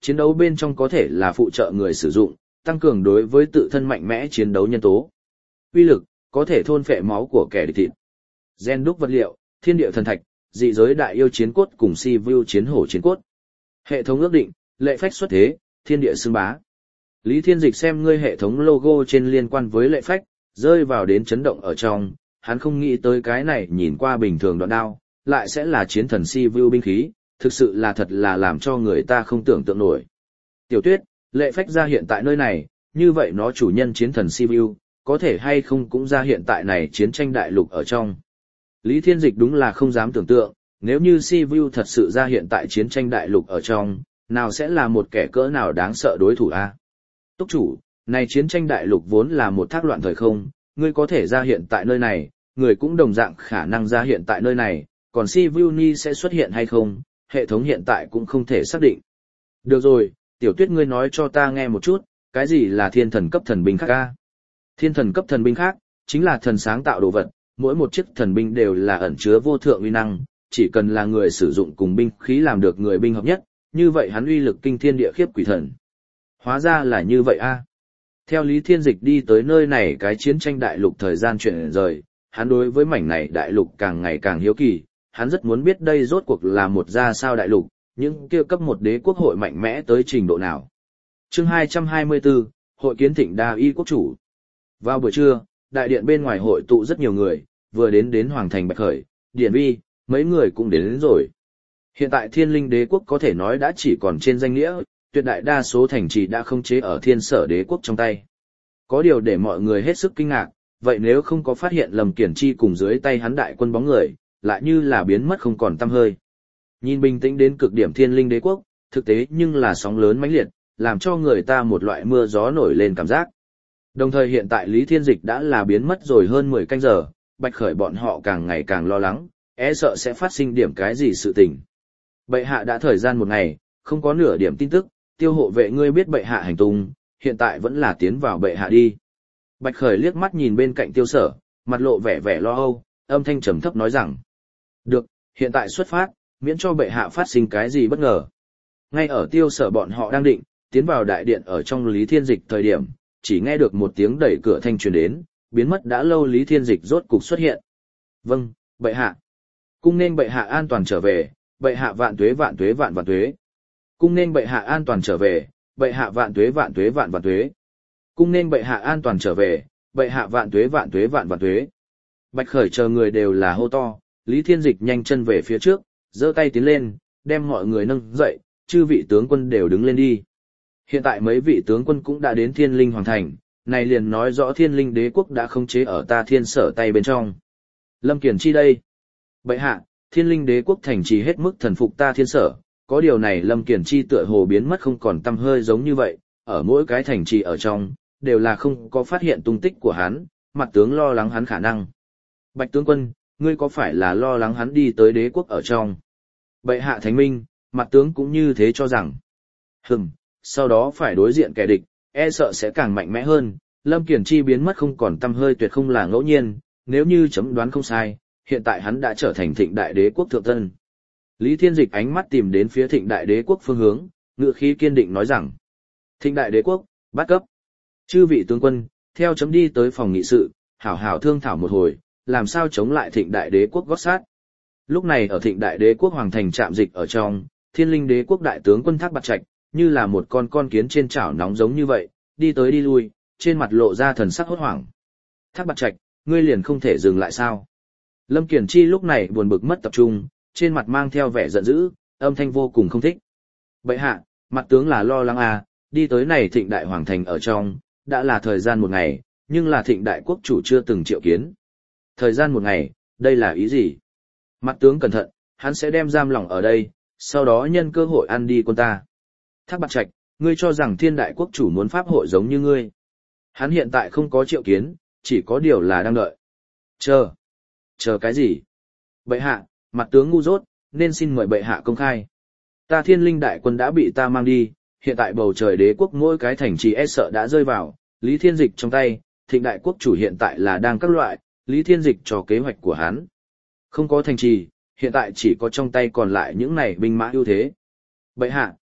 chiến đấu bên trong có thể là phụ trợ người sử dụng, tăng cường đối với tự thân mạnh mẽ chiến đấu nhân tố. Uy lực, có thể thôn phệ máu của kẻ địch thịt. Gen đúc vật liệu, thiên địa thần thạch, dị giới đại yêu chiến cốt cùng si vu chiến hổ chiến cốt. Hệ thống ước định, lệ phách xuất thế, thiên địa xưng bá. Lý Thiên Dịch xem ngươi hệ thống logo trên liên quan với lệ phách, rơi vào đến chấn động ở trong, hắn không nghĩ tới cái này nhìn qua bình thường đoạn đao, lại sẽ là chiến thần si vu binh khí, thực sự là thật là làm cho người ta không tưởng tượng nổi. Tiểu Tuyết, lệ phách ra hiện tại nơi này, như vậy nó chủ nhân chiến thần si vu, có thể hay không cũng ra hiện tại này chiến tranh đại lục ở trong. Lý Thiên Dịch đúng là không dám tưởng tượng, nếu như si vu thật sự ra hiện tại chiến tranh đại lục ở trong, nào sẽ là một kẻ cỡ nào đáng sợ đối thủ a? Túc chủ, này chiến tranh đại lục vốn là một thác loạn thời không, ngươi có thể ra hiện tại nơi này, người cũng đồng dạng khả năng ra hiện tại nơi này, còn si vu ni sẽ xuất hiện hay không, hệ thống hiện tại cũng không thể xác định. Được rồi, Tiểu Tuyết ngươi nói cho ta nghe một chút, cái gì là thiên thần cấp thần binh khác a? Thiên thần cấp thần binh khác, chính là thần sáng tạo đồ vật, mỗi một chiếc thần binh đều là ẩn chứa vô thượng uy năng, chỉ cần là người sử dụng cùng binh khí làm được người binh hợp nhất, như vậy hắn uy lực kinh thiên địa khiếp quỷ thần. Hóa ra là như vậy a. Theo Lý Thiên Dịch đi tới nơi này cái chiến tranh đại lục thời gian chuyển rời, hắn đối với mảnh này đại lục càng ngày càng hiếu kỳ, hắn rất muốn biết đây rốt cuộc là một ra sao đại lục, những kia cấp một đế quốc hội mạnh mẽ tới trình độ nào. Chương hai trăm hai mươi tư, Hội kiến Thịnh Đa Y quốc chủ. Vào buổi trưa, đại điện bên ngoài hội tụ rất nhiều người, vừa đến đến Hoàng thành Bạch Khởi, Điển Vi, mấy người cũng đến, đến rồi. Hiện tại Thiên Linh đế quốc có thể nói đã chỉ còn trên danh nghĩa, tuyệt đại đa số thành trì đã không chế ở Thiên Sở đế quốc trong tay. Có điều để mọi người hết sức kinh ngạc, vậy nếu không có phát hiện Lâm Kiển Chi cùng dưới tay hắn đại quân bóng người, lại như là biến mất không còn tăm hơi. Nhìn bình tĩnh đến cực điểm Thiên Linh đế quốc, thực tế nhưng là sóng lớn mãnh liệt, làm cho người ta một loại mưa gió nổi lên cảm giác. Đồng thời hiện tại Lý Thiên Dịch đã là biến mất rồi hơn mười canh giờ, Bạch Khởi bọn họ càng ngày càng lo lắng, e sợ sẽ phát sinh điểm cái gì sự tình. Bệ hạ đã thời gian một ngày, không có nửa điểm tin tức, Tiêu hộ vệ ngươi biết bệ hạ hành tung, hiện tại vẫn là tiến vào bệ hạ đi. Bạch Khởi liếc mắt nhìn bên cạnh Tiêu Sở, mặt lộ vẻ vẻ lo âu, âm thanh trầm thấp nói rằng: "Được, hiện tại xuất phát, miễn cho bệ hạ phát sinh cái gì bất ngờ." Ngay ở Tiêu Sở bọn họ đang định tiến vào đại điện ở trong Lý Thiên Dịch thời điểm, chỉ nghe được một tiếng đẩy cửa thanh truyền đến, biến mất đã lâu Lý Thiên Dịch rốt cục xuất hiện. "Vâng, bệ hạ." "Cung nên bệ hạ an toàn trở về, bệ hạ vạn tuế vạn tuế vạn vạn tuế." "Cung nên bệ hạ an toàn trở về, bệ hạ vạn tuế vạn tuế vạn vạn tuế." "Cung nên bệ hạ an toàn trở về, bệ hạ vạn tuế vạn tuế vạn vạn tuế." Bạch Khởi chờ người đều là hô to, Lý Thiên Dịch nhanh chân về phía trước, giơ tay tiến lên, đem mọi người nâng dậy, chư vị tướng quân đều đứng lên đi. Hiện tại mấy vị tướng quân cũng đã đến Thiên Linh Hoàng Thành, này liền nói rõ Thiên Linh đế quốc đã khống chế ở ta Thiên Sở tay bên trong. Lâm Kiển Chi đây. Bệ hạ, Thiên Linh đế quốc thành trì hết mức thần phục ta Thiên Sở, có điều này Lâm Kiển Chi tựa hồ biến mất không còn tăm hơi giống như vậy, ở mỗi cái thành trì ở trong, đều là không có phát hiện tung tích của hắn, mặt tướng lo lắng hắn khả năng. Bạch tướng quân, ngươi có phải là lo lắng hắn đi tới đế quốc ở trong? Bệ hạ thánh minh, mặt tướng cũng như thế cho rằng. Hừm, sau đó phải đối diện kẻ địch, e sợ sẽ càng mạnh mẽ hơn, Lâm Kiển Chi biến mất không còn tăm hơi tuyệt không là ngẫu nhiên, nếu như chấm đoán không sai, hiện tại hắn đã trở thành Thịnh Đại Đế quốc thượng tân. Lý Thiên Dịch ánh mắt tìm đến phía Thịnh Đại Đế quốc phương hướng, ngữ khí kiên định nói rằng: Thịnh Đại Đế quốc, bắt cấp. Chư vị tướng quân, theo chấm đi tới phòng nghị sự, hảo hảo thương thảo một hồi, làm sao chống lại Thịnh Đại Đế quốc gót sát. Lúc này ở Thịnh Đại Đế quốc hoàng thành trạm dịch ở trong, Thiên Linh Đế quốc đại tướng quân Thác Bạt Trạch, như là một con con kiến trên chảo nóng giống như vậy, đi tới đi lui, trên mặt lộ ra thần sắc hốt hoảng. Thác Bạt Trạch, ngươi liền không thể dừng lại sao? Lâm Kiển Chi lúc này buồn bực mất tập trung, trên mặt mang theo vẻ giận dữ, âm thanh vô cùng không thích. Bệ hạ, mặt tướng là lo lắng à, đi tới này Thịnh Đại hoàng thành ở trong, đã là thời gian một ngày, nhưng là Thịnh Đại quốc chủ chưa từng triệu kiến. Thời gian một ngày, đây là ý gì? Mặt tướng cẩn thận, hắn sẽ đem giam lỏng ở đây, sau đó nhân cơ hội ăn đi quân ta. Thác Bạt Trạch, ngươi cho rằng Thiên Đại quốc chủ muốn pháp hội giống như ngươi. Hắn hiện tại không có triệu kiến, chỉ có điều là đang đợi. Chờ. Chờ cái gì? Bệ hạ, mặt tướng ngu dốt, nên xin mời bệ hạ công khai. Ta Thiên Linh đại quân đã bị ta mang đi, hiện tại bầu trời đế quốc mỗi cái thành trì e sợ đã rơi vào, Lý Thiên Dịch trong tay, Thịnh Đại quốc chủ hiện tại là đang các loại, Lý Thiên Dịch cho kế hoạch của hắn. Không có thành trì, hiện tại chỉ có trong tay còn lại những này binh mã ưu thế. Bệ hạ,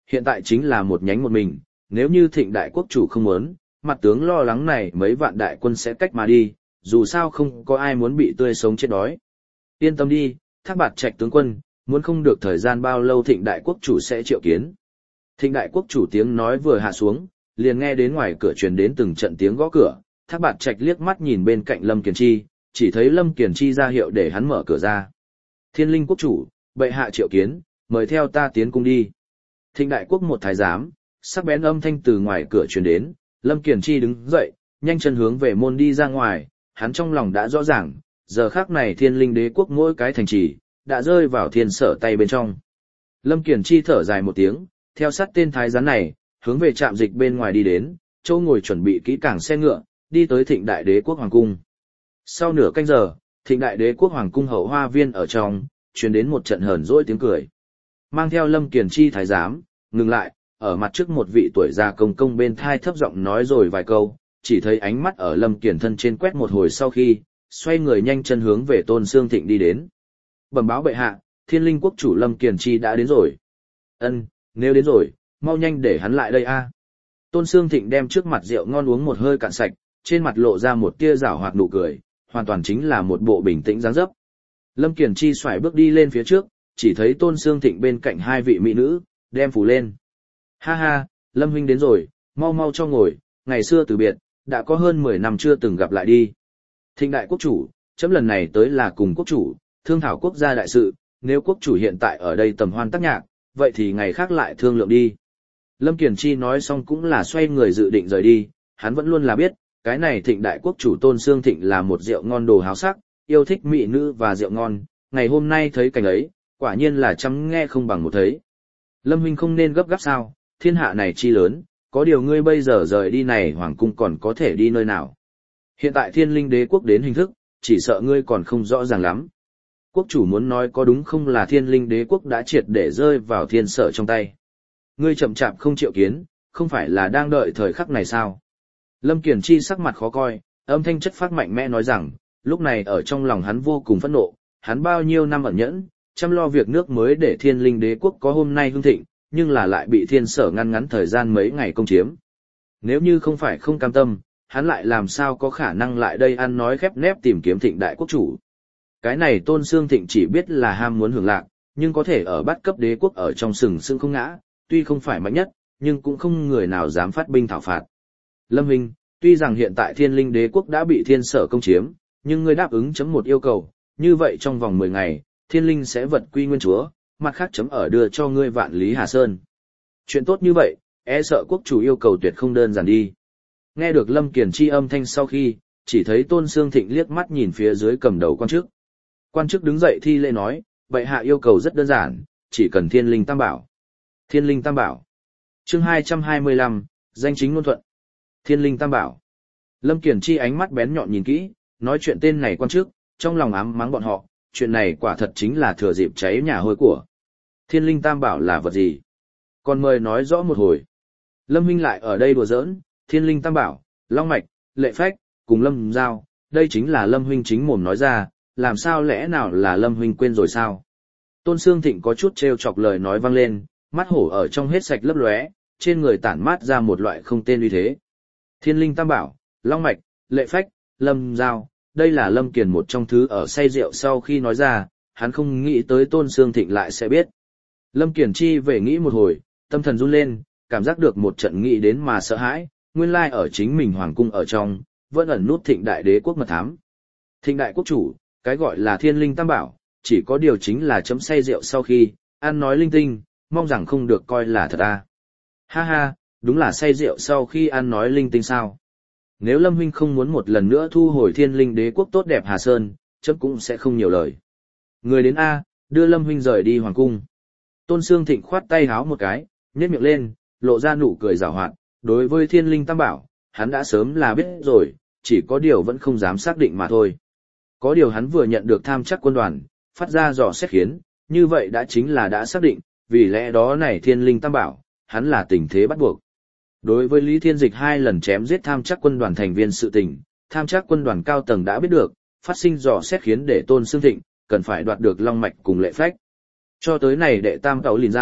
hiện tại chính là một nhánh một mình, nếu như Thịnh đại quốc chủ không muốn, mặt tướng lo lắng này mấy vạn đại quân sẽ cách mà đi, dù sao không có ai muốn bị tươi sống chết đói. Yên tâm đi, Thác Bạt Trạch tướng quân, muốn không được thời gian bao lâu Thịnh đại quốc chủ sẽ triệu kiến. Thịnh đại quốc chủ tiếng nói vừa hạ xuống, liền nghe đến ngoài cửa truyền đến từng trận tiếng gõ cửa, Thác Bạt Trạch liếc mắt nhìn bên cạnh Lâm Kiền Chi, chỉ thấy Lâm Kiền Chi ra hiệu để hắn mở cửa ra. Thiên Linh quốc chủ, bệ hạ triệu kiến, mời theo ta tiến cung đi. Thịnh đại quốc một thái giám, sắc bén âm thanh từ ngoài cửa truyền đến, Lâm Kiền Chi đứng dậy, nhanh chân hướng về môn đi ra ngoài, hắn trong lòng đã rõ ràng, giờ khắc này Thiên Linh đế quốc mỗi cái thành trì đã rơi vào thiên sở tay bên trong. Lâm Kiền Chi thở dài một tiếng, theo sát tên thái giám này, hướng về trạm dịch bên ngoài đi đến, chỗ ngồi chuẩn bị kỹ càng xe ngựa, đi tới Thịnh đại đế quốc hoàng cung. Sau nửa canh giờ, Thịnh đại đế quốc hoàng cung hậu hoa viên ở trong, truyền đến một trận hờn dỗi tiếng cười. Mang theo Lâm Kiền Chi thái giám, ngừng lại, ở mặt trước một vị tuổi già công công bên thai thấp giọng nói rồi vài câu, chỉ thấy ánh mắt ở Lâm Kiền thân trên quét một hồi sau khi, xoay người nhanh chân hướng về Tôn Sương Thịnh đi đến. Bẩm báo bệ hạ, Thiên Linh quốc chủ Lâm Kiền Chi đã đến rồi. Ân, nếu đến rồi, mau nhanh để hắn lại đây a. Tôn Sương Thịnh đem trước mặt rượu ngon uống một hơi cạn sạch, trên mặt lộ ra một tia giảo hoạt nụ cười, hoàn toàn chính là một bộ bình tĩnh dáng dấp. Lâm Kiền Chi xoài bước đi lên phía trước, chỉ thấy Tôn Sương Thịnh bên cạnh hai vị mỹ nữ, đem phủ lên. Ha ha, Lâm huynh đến rồi, mau mau cho ngồi, ngày xưa từ biệt, đã có hơn mười năm chưa từng gặp lại đi. Thịnh đại quốc chủ, chấm lần này tới là cùng quốc chủ, thương thảo quốc gia đại sự, nếu quốc chủ hiện tại ở đây tầm hoan tác nhạc, vậy thì ngày khác lại thương lượng đi. Lâm Kiền Chi nói xong cũng là xoay người dự định rời đi, hắn vẫn luôn là biết, cái này Thịnh đại quốc chủ Tôn Sương Thịnh là một rượu ngon đồ háo sắc, yêu thích mỹ nữ và rượu ngon, ngày hôm nay thấy cảnh ấy, quả nhiên là chăm nghe không bằng một thấy. Lâm huynh không nên gấp gáp sao, thiên hạ này chi lớn, có điều ngươi bây giờ rời đi này hoàng cung còn có thể đi nơi nào. Hiện tại Thiên Linh đế quốc đến hình thức, chỉ sợ ngươi còn không rõ ràng lắm. Quốc chủ muốn nói có đúng không là Thiên Linh đế quốc đã triệt để rơi vào thiên sở trong tay. Ngươi chậm chạp không chịu kiến, không phải là đang đợi thời khắc này sao? Lâm Kiền Chi sắc mặt khó coi, âm thanh chất phác mạnh mẽ nói rằng, lúc này ở trong lòng hắn vô cùng phẫn nộ, hắn bao nhiêu năm ẩn nhẫn, chăm lo việc nước mới để Thiên Linh đế quốc có hôm nay hưng thịnh, nhưng là lại bị thiên sở ngăn ngắn thời gian mấy ngày công chiếm. Nếu như không phải không cam tâm, hắn lại làm sao có khả năng lại đây ăn nói khép nép tìm kiếm Thịnh đại quốc chủ. Cái này Tôn Sương Thịnh chỉ biết là ham muốn hưởng lạc, nhưng có thể ở bắt cấp đế quốc ở trong sừng sững không ngã, tuy không phải mạnh nhất, nhưng cũng không người nào dám phát binh thảo phạt. Lâm Hinh, tuy rằng hiện tại Thiên Linh đế quốc đã bị thiên sở công chiếm, nhưng ngươi đáp ứng chấm một yêu cầu, như vậy trong vòng mười ngày, Thiên Linh sẽ vật quy nguyên chúa, mặt khác chấm ở đưa cho ngươi Vạn Lý Hà Sơn. Chuyện tốt như vậy, e sợ quốc chủ yêu cầu tuyệt không đơn giản đi. Nghe được Lâm Kiền Chi âm thanh sau khi, chỉ thấy Tôn Sương Thịnh liếc mắt nhìn phía dưới cầm đầu quan chức. Quan chức đứng dậy thi lễ nói, bệ hạ yêu cầu rất đơn giản, chỉ cần Thiên Linh Tam Bảo. Thiên Linh Tam Bảo. Chương hai trăm hai mươi lăm, danh chính ngôn thuận. Thiên Linh Tam Bảo. Lâm Kiền Chi ánh mắt bén nhọn nhìn kỹ, nói chuyện tên này quan chức, trong lòng ám mắng bọn họ, chuyện này quả thật chính là thừa dịp cháy nhà hôi của. Thiên Linh Tam Bảo là vật gì? Còn mời nói rõ một hồi. Lâm huynh lại ở đây đùa giỡn, Thiên Linh Tam Bảo, Long Mạch, Lệ Phách, cùng Lâm Giao, đây chính là Lâm huynh chính mồm nói ra, làm sao lẽ nào là Lâm huynh quên rồi sao? Tôn Sương Thịnh có chút trêu chọc lời nói vang lên, mắt hổ ở trong hết sạch lấp lóe, trên người tản mát ra một loại không tên uy thế. Thiên Linh Tam Bảo, Long Mạch, Lệ Phách, Lâm Giao, đây là Lâm Kiền một trong thứ ở say rượu sau khi nói ra, hắn không nghĩ tới Tôn Sương Thịnh lại sẽ biết. Lâm Kiền Chi về nghĩ một hồi, tâm thần run lên, cảm giác được một trận nghĩ đến mà sợ hãi, nguyên lai ở chính mình hoàng cung ở trong, vẫn ẩn nút Thịnh đại đế quốc mật thám. Thịnh đại quốc chủ, cái gọi là Thiên Linh Tam Bảo, chỉ có điều chính là chấm say rượu sau khi, ăn nói linh tinh, mong rằng không được coi là thật à. Ha ha, đúng là say rượu sau khi ăn nói linh tinh sao. Nếu Lâm huynh không muốn một lần nữa thu hồi Thiên Linh đế quốc tốt đẹp Hà Sơn, chấm cũng sẽ không nhiều lời. Người đến A, đưa Lâm huynh rời đi hoàng cung. Tôn Sương Thịnh khoát tay háo một cái, nhếch miệng lên, lộ ra nụ cười giảo hoạt, đối với Thiên Linh Tam Bảo, hắn đã sớm là biết rồi, chỉ có điều vẫn không dám xác định mà thôi. Có điều hắn vừa nhận được tham chắc quân đoàn, phát ra dò xét khiến, như vậy đã chính là đã xác định, vì lẽ đó này Thiên Linh Tam Bảo, hắn là tình thế bắt buộc. Đối với Lý Thiên Dịch hai lần chém giết tham chắc quân đoàn thành viên sự tình, tham chắc quân đoàn cao tầng đã biết được, phát sinh dò xét khiến để Tôn Sương Thịnh, cần phải đoạt được Long Mạch cùng Lệ Phách. Cho tới này đệ tam tàu liền giao,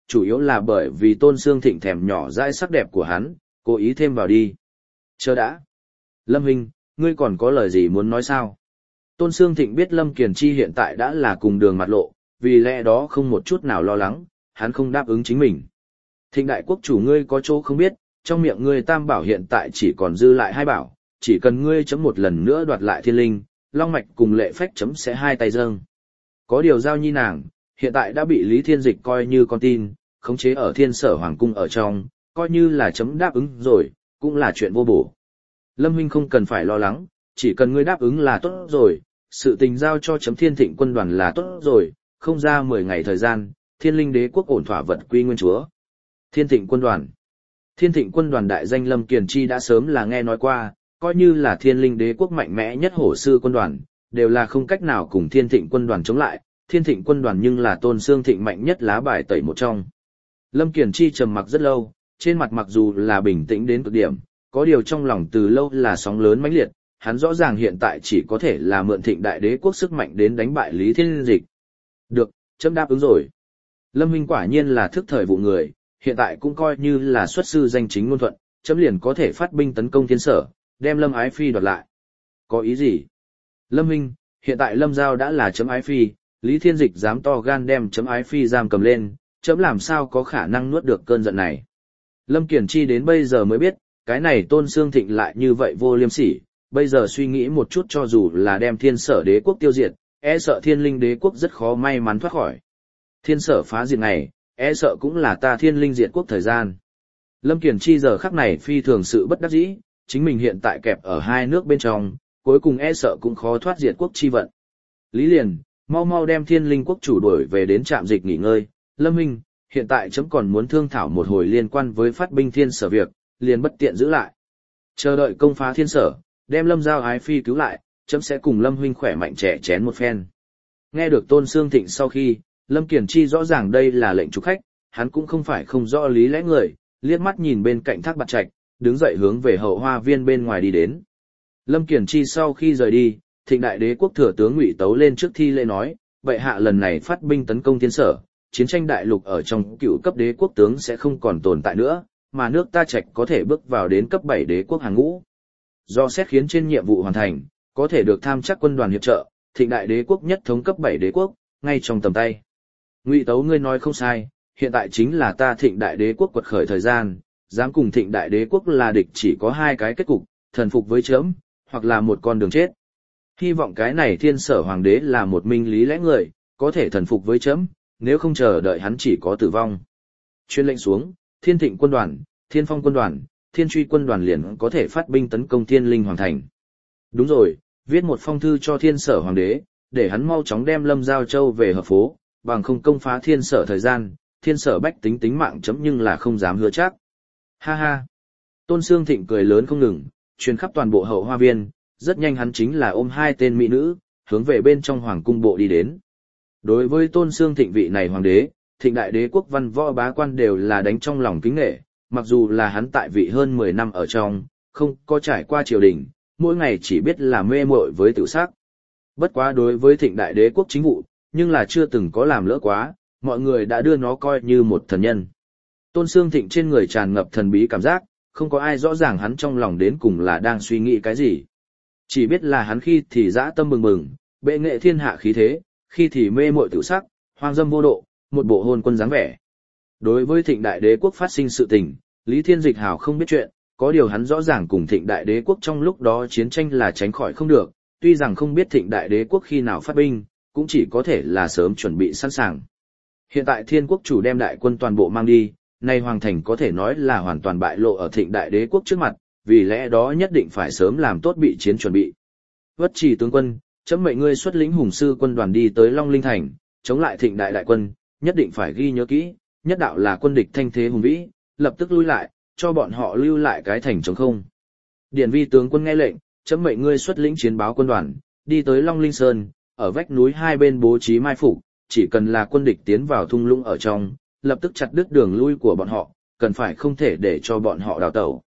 chủ yếu là bởi vì Tôn Sương Thịnh thèm nhỏ dãi sắc đẹp của hắn, cố ý thêm vào đi. Chờ đã. Lâm Huynh, ngươi còn có lời gì muốn nói sao? Tôn Sương Thịnh biết Lâm Kiền Chi hiện tại đã là cùng đường mặt lộ, vì lẽ đó không một chút nào lo lắng, hắn không đáp ứng chính mình. Thịnh đại quốc chủ ngươi có chỗ không biết, trong miệng ngươi tam bảo hiện tại chỉ còn dư lại hai bảo, chỉ cần ngươi chấm một lần nữa đoạt lại thiên linh, long mạch cùng lệ phách chấm sẽ hai tay dâng. Có điều giao nhi nàng, hiện tại đã bị Lý Thiên Dịch coi như con tin, khống chế ở thiên sở hoàng cung ở trong, coi như là chấm đáp ứng rồi, cũng là chuyện vô bổ. Lâm Huynh không cần phải lo lắng, chỉ cần ngươi đáp ứng là tốt rồi, sự tình giao cho chấm Thiên Thịnh quân đoàn là tốt rồi, không ra mười ngày thời gian, Thiên Linh Đế quốc ổn thỏa vật quy nguyên chúa. Thiên Thịnh quân đoàn. Thiên Thịnh quân đoàn đại danh Lâm Kiền Chi đã sớm là nghe nói qua, coi như là Thiên Linh Đế quốc mạnh mẽ nhất hổ sư quân đoàn, đều là không cách nào cùng Thiên Thịnh quân đoàn chống lại, Thiên Thịnh quân đoàn nhưng là Tôn Sương Thịnh mạnh nhất lá bài tẩy một trong. Lâm Kiền Chi trầm mặc rất lâu, trên mặt mặc dù là bình tĩnh đến cực điểm, có điều trong lòng từ lâu là sóng lớn mãnh liệt, hắn rõ ràng hiện tại chỉ có thể là mượn Thịnh đại đế quốc sức mạnh đến đánh bại Lý Thiên Dịch. Được, chấm đáp ứng rồi. Lâm huynh quả nhiên là thức thời vụ người, hiện tại cũng coi như là xuất sư danh chính ngôn thuận, chấm liền có thể phát binh tấn công thiên sở, đem Lâm Ái Phi đoạt lại. Có ý gì? Lâm huynh, hiện tại Lâm Giao đã là chấm Ái Phi, Lý Thiên Dịch dám to gan đem chấm Ái Phi giam cầm lên, chấm làm sao có khả năng nuốt được cơn giận này. Lâm Kiền Chi đến bây giờ mới biết, cái này Tôn Sương Thịnh lại như vậy vô liêm sỉ, bây giờ suy nghĩ một chút cho dù là đem thiên sở đế quốc tiêu diệt, e sợ thiên linh đế quốc rất khó may mắn thoát khỏi. Thiên sở phá diệt này, e sợ cũng là ta thiên linh diệt quốc thời gian. Lâm Kiền Chi giờ khắc này phi thường sự bất đắc dĩ, chính mình hiện tại kẹp ở hai nước bên trong, cuối cùng e sợ cũng khó thoát diệt quốc chi vận. Lý Liền, mau mau đem thiên linh quốc chủ đuổi về đến trạm dịch nghỉ ngơi. Lâm huynh, hiện tại chấm còn muốn thương thảo một hồi liên quan với phát binh thiên sở việc, liền bất tiện giữ lại. Chờ đợi công phá thiên sở, đem Lâm Giao Ái Phi cứu lại, chấm sẽ cùng Lâm huynh khỏe mạnh trẻ chén một phen. Nghe được Tôn Sương Thịnh sau khi, Lâm Kiền Chi rõ ràng đây là lệnh trục khách, hắn cũng không phải không rõ lý lẽ người, liếc mắt nhìn bên cạnh Thác Bạt Trạch, đứng dậy hướng về hậu hoa viên bên ngoài đi đến. Lâm Kiền Chi sau khi rời đi, Thịnh đại đế quốc thừa tướng Ngụy Tấu lên trước thi lễ nói, vậy hạ lần này phát binh tấn công thiên sở, chiến tranh đại lục ở trong cựu cấp đế quốc tướng sẽ không còn tồn tại nữa, mà nước ta Trạch có thể bước vào đến cấp bảy đế quốc hàng ngũ. Do xét khiến trên nhiệm vụ hoàn thành, có thể được tham chắc quân đoàn hiệp trợ, Thịnh đại đế quốc nhất thống cấp bảy đế quốc, ngay trong tầm tay. Ngụy Tấu ngươi nói không sai, hiện tại chính là ta Thịnh đại đế quốc quật khởi thời gian, dám cùng Thịnh đại đế quốc là địch chỉ có hai cái kết cục, thần phục với chấm, hoặc là một con đường chết. Hy vọng cái này thiên sở hoàng đế là một minh lý lẽ người, có thể thần phục với chấm, nếu không chờ đợi hắn chỉ có tử vong. Chuyên lệnh xuống, Thiên Thịnh quân đoàn, Thiên Phong quân đoàn, Thiên Truy quân đoàn liền có thể phát binh tấn công Thiên Linh hoàng thành. Đúng rồi, viết một phong thư cho thiên sở hoàng đế, để hắn mau chóng đem Lâm Giao Châu về hợp phố, bằng không công phá thiên sở thời gian, thiên sở bách tính tính mạng chấm nhưng là không dám hứa chắc. Ha ha. Tôn Sương Thịnh cười lớn không ngừng, truyền khắp toàn bộ hậu hoa viên, rất nhanh hắn chính là ôm hai tên mỹ nữ, hướng về bên trong hoàng cung bộ đi đến. Đối với Tôn Sương Thịnh vị này hoàng đế, Thịnh đại đế quốc văn võ bá quan đều là đánh trong lòng kính nể, mặc dù là hắn tại vị hơn mười năm ở trong, không có trải qua triều đình, mỗi ngày chỉ biết là mê muội với tiểu sắc. Bất quá đối với Thịnh đại đế quốc chính vụ, nhưng là chưa từng có làm lỡ quá, mọi người đã đưa nó coi như một thần nhân. Tôn Sương Thịnh trên người tràn ngập thần bí cảm giác, không có ai rõ ràng hắn trong lòng đến cùng là đang suy nghĩ cái gì. Chỉ biết là hắn khi thì dã tâm bừng bừng, bệ nghệ thiên hạ khí thế, khi thì mê muội tiểu sắc, hoang dâm vô độ, một bộ hôn quân dáng vẻ. Đối với Thịnh đại đế quốc phát sinh sự tình, Lý Thiên Dịch hào không biết chuyện, có điều hắn rõ ràng cùng Thịnh đại đế quốc trong lúc đó chiến tranh là tránh khỏi không được, tuy rằng không biết Thịnh đại đế quốc khi nào phát binh, cũng chỉ có thể là sớm chuẩn bị sẵn sàng. Hiện tại Thiên quốc chủ đem đại quân toàn bộ mang đi, nay hoàng thành có thể nói là hoàn toàn bại lộ ở Thịnh đại đế quốc trước mặt, vì lẽ đó nhất định phải sớm làm tốt bị chiến chuẩn bị. Vất Trì tướng quân, chấm mệnh ngươi xuất lĩnh hùng sư quân đoàn đi tới Long Linh thành, chống lại Thịnh đại đại quân, nhất định phải ghi nhớ kỹ, nhất đạo là quân địch thanh thế hùng vĩ, lập tức lui lại, cho bọn họ lưu lại cái thành trống không. Điển Vi tướng quân nghe lệnh, chấm mệnh ngươi xuất lĩnh chiến báo quân đoàn, đi tới Long Linh Sơn, ở vách núi hai bên bố trí mai phục, chỉ cần là quân địch tiến vào thung lũng ở trong, lập tức chặt đứt đường lui của bọn họ, cần phải không thể để cho bọn họ đào tẩu.